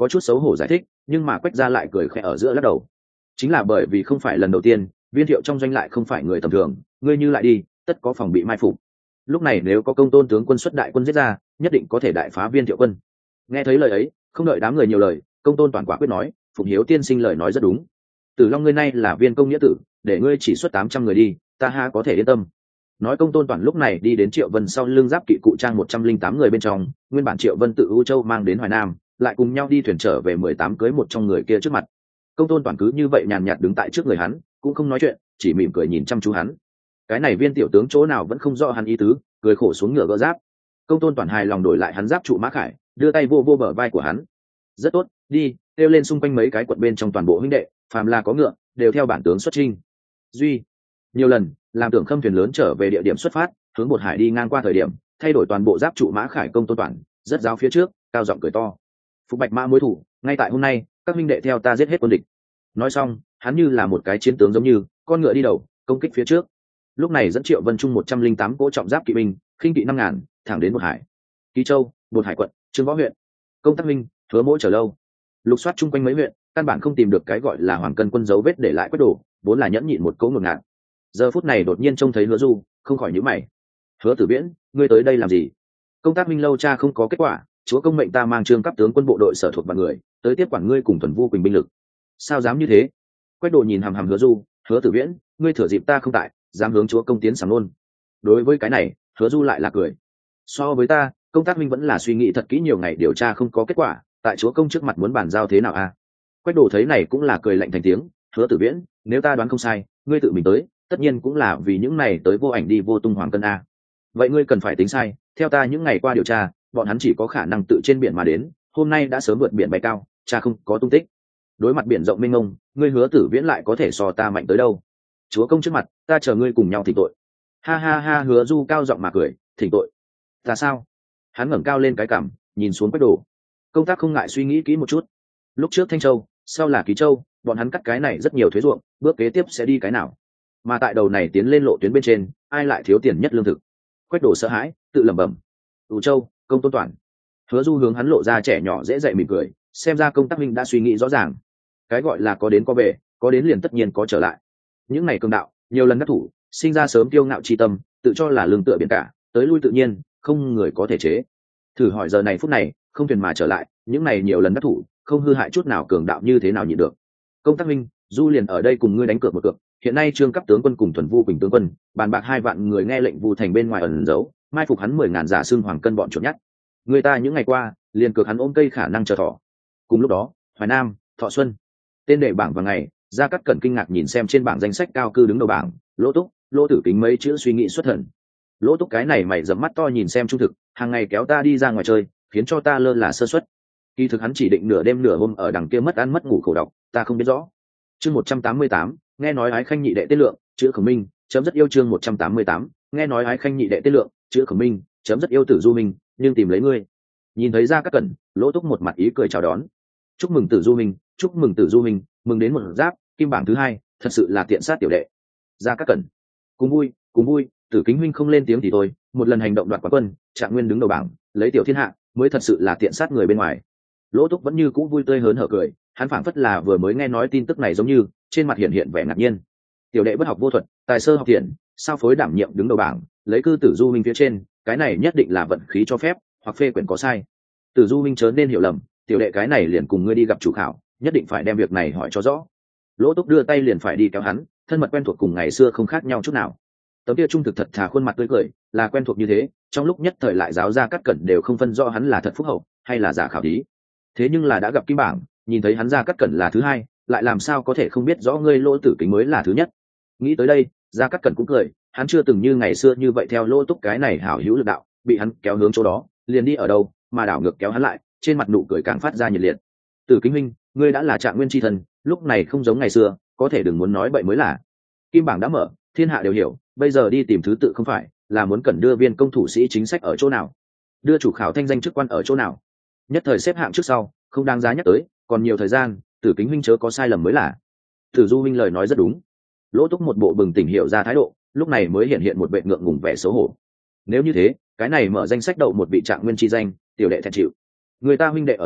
có chút xấu hổ giải thích, nhưng mà Quách gia lại cười khẽ ở giữa lắc đầu. Chính là bởi vì không phải lần đầu tiên, Viên Thiệu trong doanh lại không phải người tầm thường, ngươi như lại đi, tất có phòng bị mai phục. Lúc này nếu có Công Tôn tướng quân xuất đại quân giết ra, nhất định có thể đại phá Viên Thiệu quân. Nghe thấy lời ấy, không đợi đám người nhiều lời, Công Tôn toàn quả quyết nói, Phụng Hiếu tiên sinh lời nói rất đúng. Tử Long ngươi nay là viên công nghĩa tử, để ngươi chỉ xuất tám trăm người đi, ta ha có thể yên tâm. Nói Công Tôn toàn lúc này đi đến Triệu Vân sau lưng giáp kỵ cụ trang một trăm linh tám người bên trong, nguyên bản Triệu Vân tự U Châu mang đến Hoài Nam, lại cùng nhau đi thuyền trở về mười tám cưới một trong người kia trước mặt. Công Tôn toàn cứ như vậy nhàn nhạt đứng tại trước người hắn, cũng không nói chuyện, chỉ mỉm cười nhìn chăm chú hắn. Cái này Viên tiểu tướng chỗ nào vẫn không rõ hắn ý tứ, cười khổ xuống ngựa gỡ giáp. Công Tôn toàn hài lòng đổi lại hắn giáp trụ mã khải, đưa tay vô vô bờ vai của hắn. Rất tốt, đi, kêu lên xung quanh mấy cái quận bên trong toàn bộ huynh đệ, phàm là có ngựa, đều theo bản tướng xuất chinh. Duy nhiều lần làm tưởng khâm thuyền lớn trở về địa điểm xuất phát, hướng Bột Hải đi ngang qua thời điểm, thay đổi toàn bộ giáp trụ mã khải Công Tôn toàn, rất giáo phía trước, cao giọng cười to. Phục Bạch Mã mối thủ, ngay tại hôm nay, các huynh đệ theo ta giết hết quân địch. Nói xong, hắn như là một cái chiến tướng giống như con ngựa đi đầu, công kích phía trước. Lúc này dẫn Triệu Vân Trung một trăm linh tám cỗ trọng giáp kỵ binh, khinh kỵ năm ngàn, thẳng đến Bột Hải. Ký Châu, Bột Hải quận, Trương Võ huyện. Công tác minh, Hứa Mỗi chờ lâu. Lục soát chung quanh mấy huyện, căn bản không tìm được cái gọi là Hoàng Cân quân dấu vết để lại Quách Đổ, vốn là nhẫn nhịn một cỗ ngột ngạt. Giờ phút này đột nhiên trông thấy Hứa Du, không khỏi nhíu mày. Hứa Tử Viễn, ngươi tới đây làm gì? Công tác minh lâu cha không có kết quả, chúa công mệnh ta mang trương cấp tướng quân bộ đội sở thuộc vào người, tới tiếp quản ngươi cùng Thuần Vu Quỳnh binh lực. Sao dám như thế? Quách Đồ nhìn hằm hằm Hứa Du, Hứa Tử Viễn, ngươi thừa dịp ta không tại, dám hướng chúa công tiến sảng luôn. Đối với cái này, Hứa Du lại là cười. So với ta, công tác minh vẫn là suy nghĩ thật kỹ nhiều ngày điều tra không có kết quả, tại chúa công trước mặt muốn bàn giao thế nào a? À? Quách Đồ thấy này cũng là cười lạnh thành tiếng. Hứa Tử Viễn, nếu ta đoán không sai, ngươi tự mình tới, tất nhiên cũng là vì những này tới vô ảnh đi vô tung Hoàng Cân a. Vậy ngươi cần phải tính sai, theo ta những ngày qua điều tra, bọn hắn chỉ có khả năng tự trên biển mà đến, hôm nay đã sớm vượt biển bay cao, cha không có tung tích. Đối mặt biển rộng mênh mông, ngươi Hứa Tử Viễn lại có thể so ta mạnh tới đâu? Chúa công trước mặt, ta chờ ngươi cùng nhau thỉnh tội. Ha ha ha, Hứa Du cao giọng mà cười, thỉnh tội. Ta sao? Hắn ngẩng cao lên cái cằm, nhìn xuống Quách Đồ. Công tác không ngại suy nghĩ kỹ một chút. Lúc trước Thanh Châu, sau là Ký Châu, bọn hắn cắt cái này rất nhiều thuế ruộng, bước kế tiếp sẽ đi cái nào? Mà tại đầu này tiến lên lộ tuyến bên trên, ai lại thiếu tiền nhất lương thực? Quách Đồ sợ hãi, tự lẩm bẩm. Ủ Châu, Công Tôn toàn. Hứa Du hướng hắn lộ ra trẻ nhỏ dễ dạy mỉm cười, xem ra công tác minh đã suy nghĩ rõ ràng. Cái gọi là có đến có về, có đến liền tất nhiên có trở lại. Những ngày cường đạo, nhiều lần đắc thủ, sinh ra sớm kiêu ngạo chi tâm, tự cho là lương tựa biển cả, tới lui tự nhiên, không người có thể chế. Thử hỏi giờ này phút này, không thuyền mà trở lại, những này nhiều lần đắc thủ, không hư hại chút nào cường đạo như thế nào nhịn được. Công tác minh, Du liền ở đây cùng ngươi đánh cược một cược. Hiện nay Trương cấp tướng quân cùng Thuần Vu Quỳnh tướng quân, bàn bạc hai vạn người nghe lệnh Vu thành bên ngoài ẩn giấu, mai phục hắn mười ngàn giả xương Hoàng Cân bọn chuột nhắt. Người ta những ngày qua, liền cược hắn ôm cây khả năng chờ thỏ. Cùng lúc đó, Hoài Nam, Thọ Xuân, tên đệ bảng và ngày, Gia Cát Cẩn kinh ngạc nhìn xem trên bảng danh sách cao cư đứng đầu bảng, Lỗ Túc, Lỗ Tử Kính mấy chữ suy nghĩ xuất thần. Lỗ Túc cái này mày dẫm mắt to nhìn xem trung thực, hàng ngày kéo ta đi ra ngoài chơi, khiến cho ta lơ là sơ suất. Kỳ thực hắn chỉ định nửa đêm nửa hôm ở đằng kia mất ăn mất ngủ khổ độc, ta không biết rõ. Chương một trăm tám mươi tám, nghe nói ái khanh nhị đệ tiết lượng, chữ Khổng Minh, chấm rất yêu chương một trăm tám mươi tám, nghe nói ái khanh nhị đệ tiết lượng, chữ Khổng Minh, chấm rất yêu Tử Du Minh, nhưng tìm lấy ngươi. Nhìn thấy Gia Cát Cẩn, Lỗ Túc một mặt ý cười chào đón. Chúc mừng Tử Du Minh, chúc mừng Tử Du Minh, mừng đến một giáp, kim bảng thứ hai, thật sự là tiện sát tiểu đệ. Gia Cát Cẩn, cùng vui, cùng vui, Tử Kính huynh không lên tiếng thì thôi, một lần hành động đoạt quán quân, Trạng Nguyên đứng đầu bảng, lấy tiểu thiên hạ, mới thật sự là tiện sát người bên ngoài. Lỗ Túc vẫn như cũ vui tươi hớn hở cười, hắn phảng phất là vừa mới nghe nói tin tức này giống như, trên mặt hiện hiện vẻ ngạc nhiên. Tiểu đệ bất học vô thuật, tài sơ học thiện, sao phối đảm nhiệm đứng đầu bảng, lấy cư Tử Du Minh phía trên, cái này nhất định là vận khí cho phép, hoặc phê quyển có sai. Tử Du Minh chớ nên hiểu lầm, tiểu đệ cái này liền cùng ngươi đi gặp chủ khảo, nhất định phải đem việc này hỏi cho rõ. Lỗ Túc đưa tay liền phải đi kéo hắn, thân mật quen thuộc cùng ngày xưa không khác nhau chút nào. Tấm kia trung thực thật thà khuôn mặt tươi cười, là quen thuộc như thế, trong lúc nhất thời lại giáo Gia Cát Cẩn đều không phân rõ hắn là thật phúc hậu hay là giả khảo thí. Thế nhưng là đã gặp kim bảng, nhìn thấy hắn Gia Cát Cẩn là thứ hai, lại làm sao có thể không biết rõ ngươi Lỗ Tử Kính mới là thứ nhất. Nghĩ tới đây, Gia Cát Cẩn cũng cười, hắn chưa từng như ngày xưa như vậy theo Lỗ Túc cái này hảo hữu lực đạo, bị hắn kéo hướng chỗ đó, liền đi ở đâu, mà đảo ngược kéo hắn lại, trên mặt nụ cười càng phát ra nhiệt liệt. Tử Kính huynh, ngươi đã là Trạng Nguyên chi thần, lúc này không giống ngày xưa, có thể đừng muốn nói bậy mới là. Kim bảng đã mở, thiên hạ đều hiểu, bây giờ đi tìm thứ tự không phải, là muốn cần đưa viên công thủ sĩ chính sách ở chỗ nào, đưa chủ khảo thanh danh chức quan ở chỗ nào. Nhất thời xếp hạng trước sau, không đáng giá nhắc tới, còn nhiều thời gian, Tử Kính huynh chớ có sai lầm mới là. Tử Du huynh lời nói rất đúng. Lỗ Túc một bộ bừng tỉnh hiểu ra thái độ, lúc này mới hiện hiện một vẻ ngượng ngùng vẻ xấu hổ. Nếu như thế, cái này mở danh sách đậu một vị Trạng Nguyên chi danh, tiểu đệ thẹn chịu. Người ta huynh đệ ở giữa,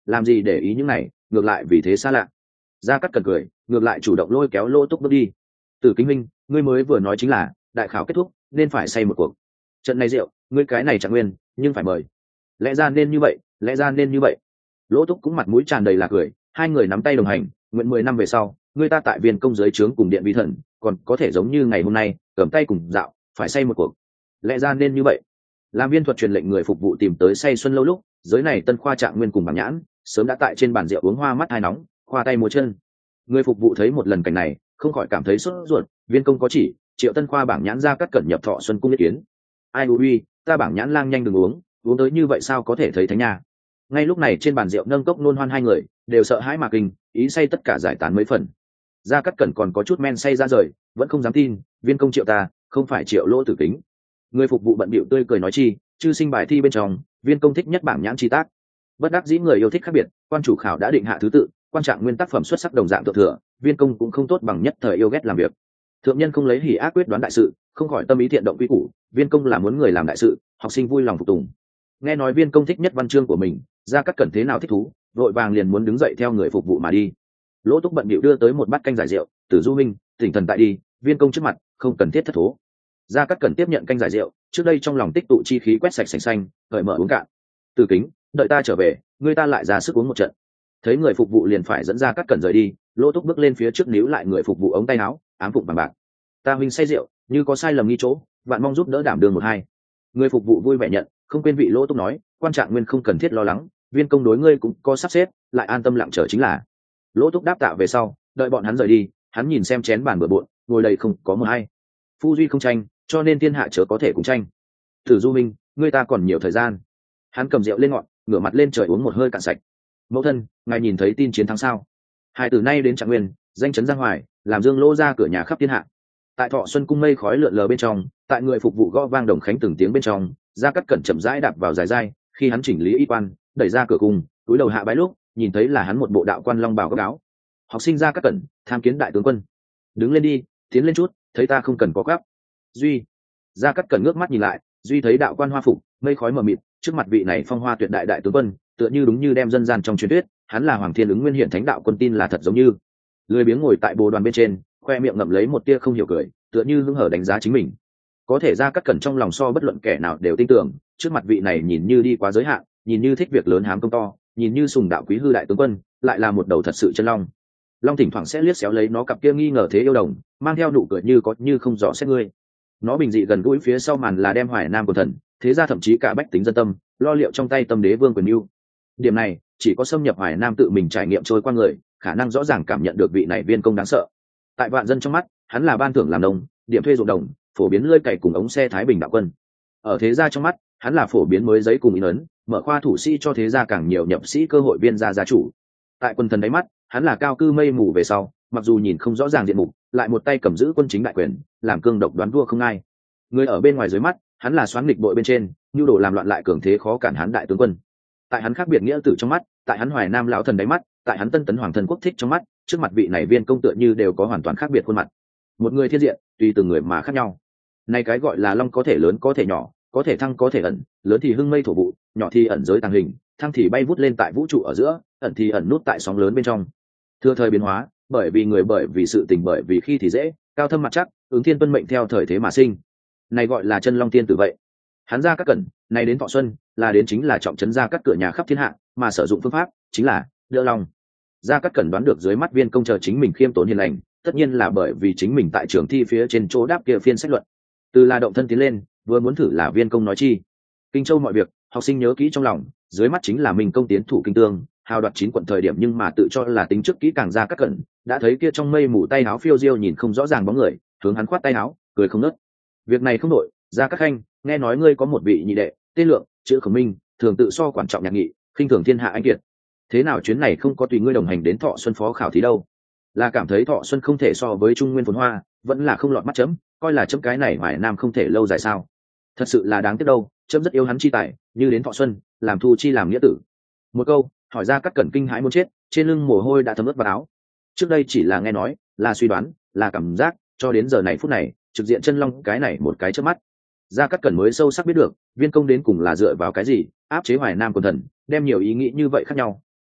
làm gì để ý những này, ngược lại vì thế xa lạ. Gia Cát Cẩn cười, ngược lại chủ động lôi kéo Lỗ Túc bước đi. Tử Kính Minh, ngươi mới vừa nói chính là đại khảo kết thúc nên phải say một cuộc. Trận này rượu, ngươi cái này Trạng Nguyên, nhưng phải mời. Lẽ ra nên như vậy, lẽ ra nên như vậy. Lỗ Túc cũng mặt mũi tràn đầy là cười, hai người nắm tay đồng hành, nguyện mười năm về sau, ngươi ta tại Viên công giới trướng cùng điện vi thần, còn có thể giống như ngày hôm nay, cầm tay cùng dạo, phải say một cuộc. Lẽ ra nên như vậy. Làm viên thuật truyền lệnh người phục vụ tìm tới say xuân lâu lúc, giới này Tân Khoa Trạng Nguyên cùng Bảng Nhãn, sớm đã tại trên bàn rượu uống hoa mắt hai nóng, khoa tay múa chân. Người phục vụ thấy một lần cảnh này, không khỏi cảm thấy sốt ruột. Viên công có chỉ, Triệu Tân Khoa Bảng Nhãn Gia Cát Cẩn nhập Thọ Xuân cung ý kiến. Ai uy, ta Bảng Nhãn lang nhanh đừng uống, uống tới như vậy sao có thể thấy thánh nha. Ngay lúc này trên bàn rượu nâng cốc nôn hoan hai người đều sợ hãi mà kinh, ý say tất cả giải tán mấy phần. Gia Cát Cẩn còn có chút men say ra rời, vẫn không dám tin, Viên công Triệu ta, không phải Triệu Lỗ Tử Kính. Người phục vụ bận bịu tươi cười nói chi, chư sinh bài thi bên trong, Viên công thích nhất Bảng Nhãn chi tác. Bất đắc dĩ người yêu thích khác biệt, quan chủ khảo đã định hạ thứ tự, quan trạng nguyên tác phẩm xuất sắc đồng dạng thượng thừa, Viên công cũng không tốt bằng nhất thời yêu ghét làm việc. Thượng nhân không lấy hỉ ác quyết đoán đại sự, không khỏi tâm ý thiện động quy củ, Viên công là muốn người làm đại sự, học sinh vui lòng phục tùng. Nghe nói Viên công thích nhất văn chương của mình, Gia Cát Cẩn thế nào thích thú, vội vàng liền muốn đứng dậy theo người phục vụ mà đi. Lỗ Túc bận bịu đưa tới một bát canh giải rượu, Tử Du minh, tỉnh thần tại đi, Viên công trước mặt, không cần thiết thất thố. Gia Cát Cẩn tiếp nhận canh giải rượu, trước đây trong lòng tích tụ chi khí quét sạch sành xanh, cởi mở uống cạn. Tử Kính, đợi ta trở về, người ta lại ra sức uống một trận. Thấy người phục vụ liền phải dẫn Gia Cát Cẩn rời đi, Lỗ Túc bước lên phía trước níu lại người phục vụ ống tay áo, ám phụng bằng bạc. Ta huynh say rượu, như có sai lầm nghi chỗ, vạn mong giúp đỡ đảm đường một hai. Người phục vụ vui vẻ nhận, không quên vị Lỗ Túc nói, quan trạng nguyên không cần thiết lo lắng, Viên công đối ngươi cũng có sắp xếp, lại an tâm lặng chờ chính là. Lỗ Túc đáp tạ về sau, đợi bọn hắn rời đi, hắn nhìn xem chén bàn bừa bộn, ngồi đầy không có một hay. Phu duy không tranh, cho nên thiên hạ chớ có thể cùng tranh. Tử Du minh, ngươi ta còn nhiều thời gian. Hắn cầm rượu lên ngọn, ngửa mặt lên trời uống một hơi cạn sạch. Mẫu thân, ngài nhìn thấy tin chiến thắng sao? Hai từ nay đến Trạng Nguyên, danh chấn giang hoài, làm Dương Lỗ ra cửa nhà khắp thiên hạ. Tại Thọ Xuân cung mây khói lượn lờ bên trong, tại người phục vụ gõ vang đồng khánh từng tiếng bên trong, Gia Cát Cẩn chậm rãi đạp vào dài dai, khi hắn chỉnh lý y quan, đẩy ra cửa cung, túi đầu hạ bái lúc, nhìn thấy là hắn một bộ đạo quan long bào gấp áo. Học sinh Gia Cát Cẩn, tham kiến đại tướng quân. Đứng lên đi, tiến lên chút, thấy ta không cần có gấp. Duy. Gia Cát Cẩn ngước mắt nhìn lại, duy thấy đạo quan hoa phục, mây khói mờ mịt, trước mặt vị này phong hoa tuyệt đại đại tướng quân, tựa như đúng như đem dân gian trong truyền thuyết, hắn là Hoàng Thiên ứng nguyên hiển thánh đạo quân tin là thật giống như. Lười biếng ngồi tại bồ đoàn bên trên, khoe miệng ngậm lấy một tia không hiểu cười, tựa như hứng hở đánh giá chính mình. Có thể Gia Cát Cẩn trong lòng so bất luận kẻ nào đều tin tưởng, trước mặt vị này nhìn như đi quá giới hạn, nhìn như thích việc lớn hám công to, nhìn như sùng đạo quý hư đại tướng quân, lại là một đầu thật sự chân long. Long thỉnh thoảng sẽ liếc xéo lấy nó cặp kia nghi ngờ thế yêu đồng, mang theo nụ cười như có như không rõ xét ngươi. Nó bình dị gần gũi phía sau màn là đem Hoài Nam của thần, thế ra thậm chí cả bách tính dân tâm, lo liệu trong tay tâm đế vương quyền mưu. Điểm này, chỉ có xâm nhập Hoài Nam tự mình trải nghiệm trôi qua người, khả năng rõ ràng cảm nhận được vị này Viên công đáng sợ. Tại vạn dân trong mắt, hắn là ban thưởng làm nông, điểm thuê ruộng đồng, phổ biến lơi cày cùng ống xe thái bình đạo quân. Ở thế gia trong mắt, hắn là phổ biến mới giấy cùng in ấn, mở khoa thủ sĩ cho thế gia càng nhiều nhập sĩ cơ hội viên gia gia chủ. Tại quân thần đáy mắt, hắn là cao cư mây mù về sau, mặc dù nhìn không rõ ràng diện mục, lại một tay cầm giữ quân chính đại quyền, làm cương độc đoán vua không ai. Người ở bên ngoài dưới mắt, hắn là xoán nghịch bội bên trên, nhu đồ làm loạn lại cường thế khó cản hắn đại tướng quân. Tại hắn khác biệt nghĩa tử trong mắt, tại hắn Hoài Nam lão thần đáy mắt, tại hắn Tân Tấn hoàng thần quốc thích trong mắt, trước mặt vị này Viên công tựa như đều có hoàn toàn khác biệt khuôn mặt. Một người thiên diện, tùy từng người mà khác nhau. Này cái gọi là long có thể lớn có thể nhỏ, có thể thăng có thể ẩn, lớn thì hưng mây thổ vụ, nhỏ thì ẩn giới tàng hình, thăng thì bay vút lên tại vũ trụ ở giữa, ẩn thì ẩn nút tại sóng lớn bên trong. Thưa thời biến hóa, bởi vì người bởi vì sự tình bởi vì khi thì dễ, cao thâm mặt chắc, ứng thiên tuân mệnh theo thời thế mà sinh. Này gọi là chân long tiên tử vậy. Hắn Gia Cát Cẩn, này đến Thọ Xuân, là đến chính là trọng trấn Gia Cát cửa nhà khắp thiên hạ, mà sử dụng phương pháp chính là đỡ long. Gia Cát Cẩn đoán được dưới mắt Viên công chờ chính mình khiêm tốn hiền lành, tất nhiên là bởi vì chính mình tại trường thi phía trên chỗ đáp kia phiên sách luận. Từ là động thân tiến lên, vừa muốn thử là Viên công nói chi. Kinh Châu mọi việc, học sinh nhớ kỹ trong lòng, dưới mắt chính là mình công tiến thủ kinh tương, hào đoạt chín quận thời điểm nhưng mà tự cho là tính trước kỹ càng Gia Cát Cẩn, đã thấy kia trong mây mù tay áo phiêu diêu nhìn không rõ ràng bóng người, hướng hắn khoát tay áo, cười không nớt. Việc này không đổi, Gia Cát Khanh, nghe nói ngươi có một vị nhị đệ, tên Lượng, chữ Khổng Minh, thường tự so quản trọng nhạc nghị, khinh thường thiên hạ anh kiệt. Thế nào chuyến này không có tùy ngươi đồng hành đến Thọ Xuân phó khảo thí đâu? Là cảm thấy Thọ Xuân không thể so với Trung Nguyên phồn hoa, vẫn là không lọt mắt chấm, coi là chấm cái này Hoài Nam không thể lâu dài sao? Thật sự là đáng tiếc đâu, chấm rất yêu hắn chi tài, như đến Thọ Xuân, làm thu chi làm nghĩa tử. Một câu, hỏi Gia Cát Cẩn kinh hãi muốn chết, trên lưng mồ hôi đã thấm ướt vào áo. Trước đây chỉ là nghe nói, là suy đoán, là cảm giác, cho đến giờ này phút này, trực diện chân long cái này một cái chớp mắt. Gia Cát Cẩn mới sâu sắc biết được, Viên công đến cùng là dựa vào cái gì áp chế Hoài Nam quần thần, đem nhiều ý nghĩ như vậy khác nhau,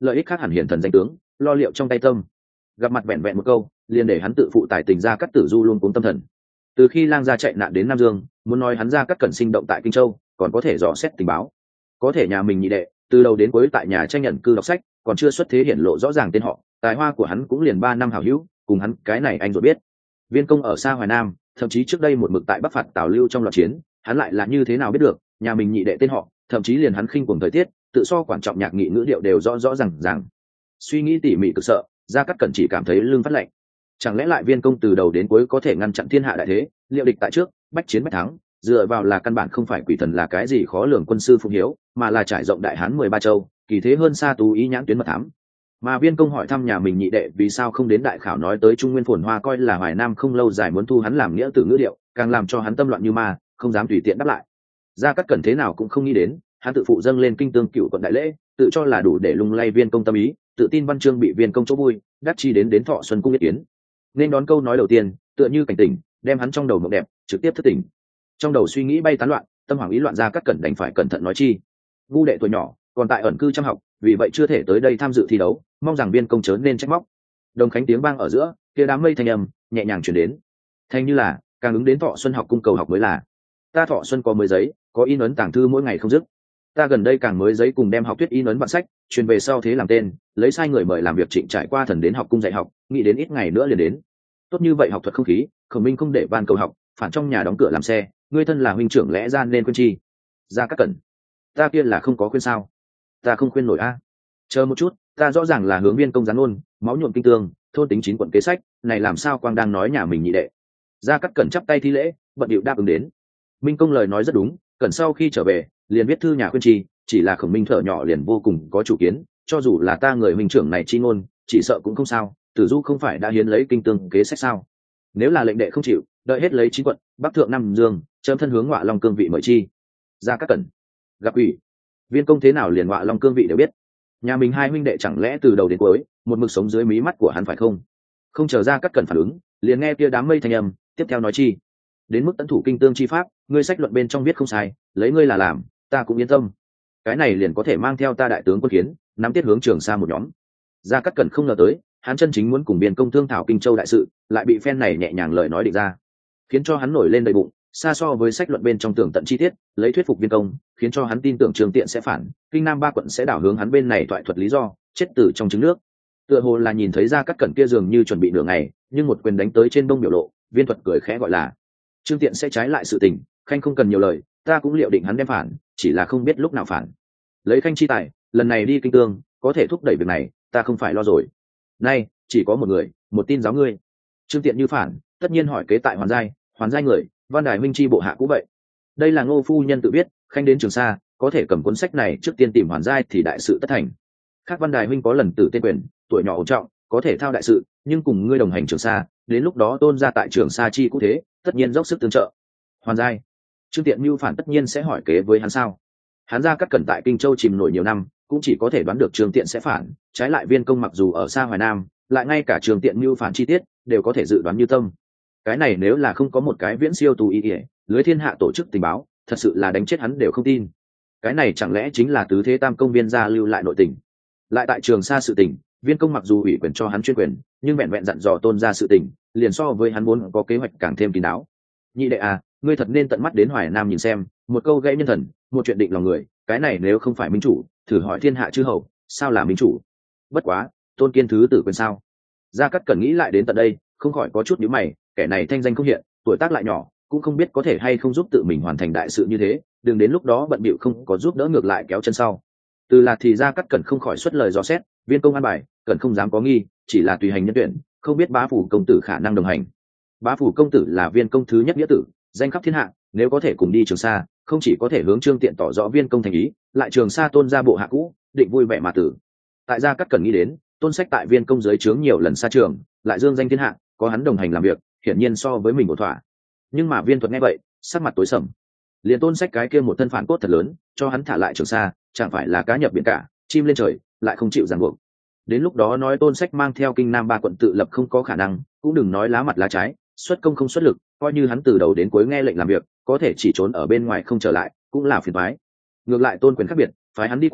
lợi ích khác hẳn hiển thần danh tướng, lo liệu trong tay tâm. Gặp mặt vẹn vẹn một câu, liền để hắn tự phụ tài tình Gia Cát Tử Du luôn cuống tâm thần. Từ khi lang gia chạy nạn đến Nam Dương, muốn nói hắn Gia Cát Cẩn sinh động tại Kinh Châu, còn có thể dò xét tình báo. Có thể nhà mình nhị đệ, từ đầu đến cuối tại nhà tranh nhận cư đọc sách, còn chưa xuất thế hiển lộ rõ ràng tên họ, tài hoa của hắn cũng liền ba năm hảo hữu, cùng hắn cái này anh ruột biết. Viên công ở xa Hoài Nam, thậm chí trước đây một mực tại Bắc phạt Tào Lưu trong loạt chiến, hắn lại là như thế nào biết được nhà mình nhị đệ tên họ, thậm chí liền hắn khinh cuồng thời tiết, tự so quan trọng nhạc nghị ngữ điệu đều rõ rõ ràng ràng. Suy nghĩ tỉ mỉ cực sợ, Gia Cát Cẩn chỉ cảm thấy lưng phát lạnh. Chẳng lẽ lại Viên công từ đầu đến cuối có thể ngăn chặn thiên hạ đại thế, liệu địch tại trước, bách chiến bách thắng, dựa vào là căn bản không phải quỷ thần là cái gì khó lường quân sư phụng hiếu, mà là trải rộng đại hán mười ba châu, kỳ thế hơn xa tú ý nhãn tuyến mật thám. Mà Viên công hỏi thăm nhà mình nhị đệ vì sao không đến đại khảo nói tới Trung Nguyên phồn hoa coi là Hoài Nam không lâu dài muốn thu hắn làm nghĩa tử ngữ điệu, càng làm cho hắn tâm loạn như ma, không dám tùy tiện đáp lại. Gia Cát Cẩn thế nào cũng không nghĩ đến, hắn tự phụ dâng lên kinh tương cựu quận đại lễ, tự cho là đủ để lung lay Viên công tâm ý, tự tin văn chương bị Viên công chỗ vui, đắc chi đến đến Thọ Xuân cung ý kiến. Nên đón câu nói đầu tiên, tựa như cảnh tỉnh, đem hắn trong đầu mộng đẹp trực tiếp thức tỉnh. Trong đầu suy nghĩ bay tán loạn, tâm hoảng ý loạn, Gia Cát Cẩn đành phải cẩn thận nói chi. Vu đệ tuổi nhỏ, còn tại ẩn cư trăm học, vì vậy chưa thể tới đây tham dự thi đấu, mong rằng Viên công chớ nên trách móc. Đồng khánh tiếng vang ở giữa, kia đám mây thanh âm nhẹ nhàng truyền đến, thanh như là càng ứng đến Thọ Xuân học cung cầu học mới là. Ta Thọ Xuân có mới giấy, có in ấn tàng thư mỗi ngày không dứt. Ta gần đây càng mới giấy cùng đem học thuyết in ấn bản sách truyền về sau thế làm tên, lấy sai người mời làm việc trịnh trải qua thần đến học cung dạy học, nghĩ đến ít ngày nữa liền đến. Tốt như vậy học thuật không khí, Khổng Minh không để ban cầu học, phản trong nhà đóng cửa làm xe, ngươi thân là huynh trưởng lẽ ra nên khuyên chi. Gia Cát Cẩn, ta kia là không có khuyên sao? Ta không khuyên nổi a. Chờ một chút, ta rõ ràng là hướng Viên công gián ôn, máu nhuộm kinh tương, thôn tính chín quận kế sách, này làm sao quang đang nói nhà mình nhị đệ. Gia Cát Cẩn chắp tay thi lễ, bận điệu đáp ứng đến. Minh công lời nói rất đúng, Cẩn sau khi trở về, liền viết thư nhà khuyên chi, chỉ là Khổng Minh thở nhỏ liền vô cùng có chủ kiến, cho dù là ta người huynh trưởng này chi ngôn, chỉ sợ cũng không sao, Tử Du không phải đã hiến lấy kinh tương kế sách sao? Nếu là lệnh đệ không chịu, đợi hết lấy chín quận, bắc thượng Nam Dương, chấm thân hướng Ngọa Long cương vị mời chi. Gia Cát Cẩn, gặp ủy. Viên công thế nào liền Ngọa Long cương vị đều biết. Nhà mình hai huynh đệ chẳng lẽ từ đầu đến cuối một mực sống dưới mí mắt của hắn phải không? Không chờ Gia Cát Cẩn phản ứng, liền nghe kia đám mây thanh âm tiếp theo nói chi. Đến mức tận thủ kinh tương chi pháp, ngươi sách luận bên trong viết không sai, lấy ngươi là làm, ta cũng yên tâm. Cái này liền có thể mang theo ta đại tướng quân kiến, nắm tiết hướng Trường Sa một nhóm. Gia Cát Cẩn không ngờ tới, hắn chân chính muốn cùng Viên công thương thảo Kinh Châu đại sự, lại bị phen này nhẹ nhàng lời nói định ra, khiến cho hắn nổi lên đầy bụng, xa so với sách luận bên trong tường tận chi tiết, lấy thuyết phục Viên công, khiến cho hắn tin tưởng Trường Tiện sẽ phản, Kinh Nam ba quận sẽ đảo hướng hắn bên này thoại thuật lý do, chết tử trong trứng nước. Tựa hồ là nhìn thấy Gia Cát Cẩn kia dường như chuẩn bị nửa ngày, nhưng một quyền đánh tới trên đông biểu lộ, Viên thuật cười khẽ gọi là: Trương Tiện sẽ trái lại sự tình, khanh không cần nhiều lời, ta cũng liệu định hắn đem phản, chỉ là không biết lúc nào phản. Lấy khanh chi tài, lần này đi kinh tương, có thể thúc đẩy việc này, ta không phải lo rồi. Nay chỉ có một người, một tin giáo ngươi. Trương Tiện như phản, tất nhiên hỏi kế tại Hoàn Giai, Hoàn Giai người, Văn Đài Minh chi bộ hạ cũng vậy. Đây là Ngô phu nhân tự biết, khanh đến Trường Sa, có thể cầm cuốn sách này trước tiên tìm Hoàn Giai thì đại sự tất thành. Khác Văn Đài Minh có lần tử tên quyền, tuổi nhỏ ổn trọng, có thể thao đại sự, nhưng cùng ngươi đồng hành Trường Sa, đến lúc đó tôn ra tại Trường Sa chi cũng thế, tất nhiên dốc sức tương trợ. Hoàn Giai, Trương Tiện mưu phản tất nhiên sẽ hỏi kế với hắn sao? Hắn Gia Cát Cẩn tại Kinh Châu chìm nổi nhiều năm, cũng chỉ có thể đoán được Trương Tiện sẽ phản, trái lại Viên công mặc dù ở xa Hoài Nam, lại ngay cả Trương Tiện mưu phản chi tiết đều có thể dự đoán như tâm. Cái này nếu là không có một cái viễn siêu tù y ỉa lưới thiên hạ tổ chức tình báo, thật sự là đánh chết hắn đều không tin. Cái này chẳng lẽ chính là tứ thế tam công Viên gia lưu lại nội tình? Lại tại Trường Sa sự tình, Viên công mặc dù ủy quyền cho hắn chuyên quyền, nhưng vẹn vẹn dặn dò tôn ra sự tình, liền so với hắn muốn có kế hoạch càng thêm kín đáo. Nhị đệ à, ngươi thật nên tận mắt đến Hoài Nam nhìn xem, một câu gãy nhân thần, một chuyện định lòng người, cái này nếu không phải minh chủ, thử hỏi thiên hạ chư hầu, sao là minh chủ? Bất quá, tôn kiên thứ tử quyền sao? Gia Cát Cẩn nghĩ lại đến tận đây, không khỏi có chút nhíu mày, kẻ này thanh danh không hiện, tuổi tác lại nhỏ, cũng không biết có thể hay không giúp tự mình hoàn thành đại sự như thế, đừng đến lúc đó bận bịu không có giúp đỡ ngược lại kéo chân sau. Từ là thì Gia Cát Cẩn không khỏi xuất lời dò xét, Viên công an bài, Cẩn không dám có nghi, chỉ là tùy hành nhân tuyển, không biết bá phủ công tử khả năng đồng hành. Bá phủ công tử là Viên công thứ nhất nghĩa tử, danh khắp thiên hạ, nếu có thể cùng đi Trường Sa, không chỉ có thể hướng Trương Tiện tỏ rõ Viên công thành ý, lại Trường Sa tôn ra bộ hạ cũ, định vui vẻ mà tử. Tại Gia Cát Cẩn nghĩ đến, tôn sách tại Viên công dưới trướng nhiều lần xa trường, lại dương danh thiên hạ, có hắn đồng hành làm việc, hiển nhiên so với mình ổn thỏa. Nhưng mà Viên thuật nghe vậy, sắc mặt tối sầm. Liền tôn sách cái kia một thân phản cốt thật lớn, cho hắn thả lại Trường Sa, chẳng phải là cá nhập biển cả, chim lên trời, lại không chịu ràng buộc. Đến lúc đó nói tôn sách mang theo Kinh Nam ba quận tự lập không có khả năng, cũng đừng nói lá mặt lá trái, xuất công không xuất lực, coi như hắn từ đầu đến cuối nghe lệnh làm việc, có thể chỉ trốn ở bên ngoài không trở lại, cũng là phiền toái. Ngược lại tôn quyền khác biệt, phái hắn đi qua,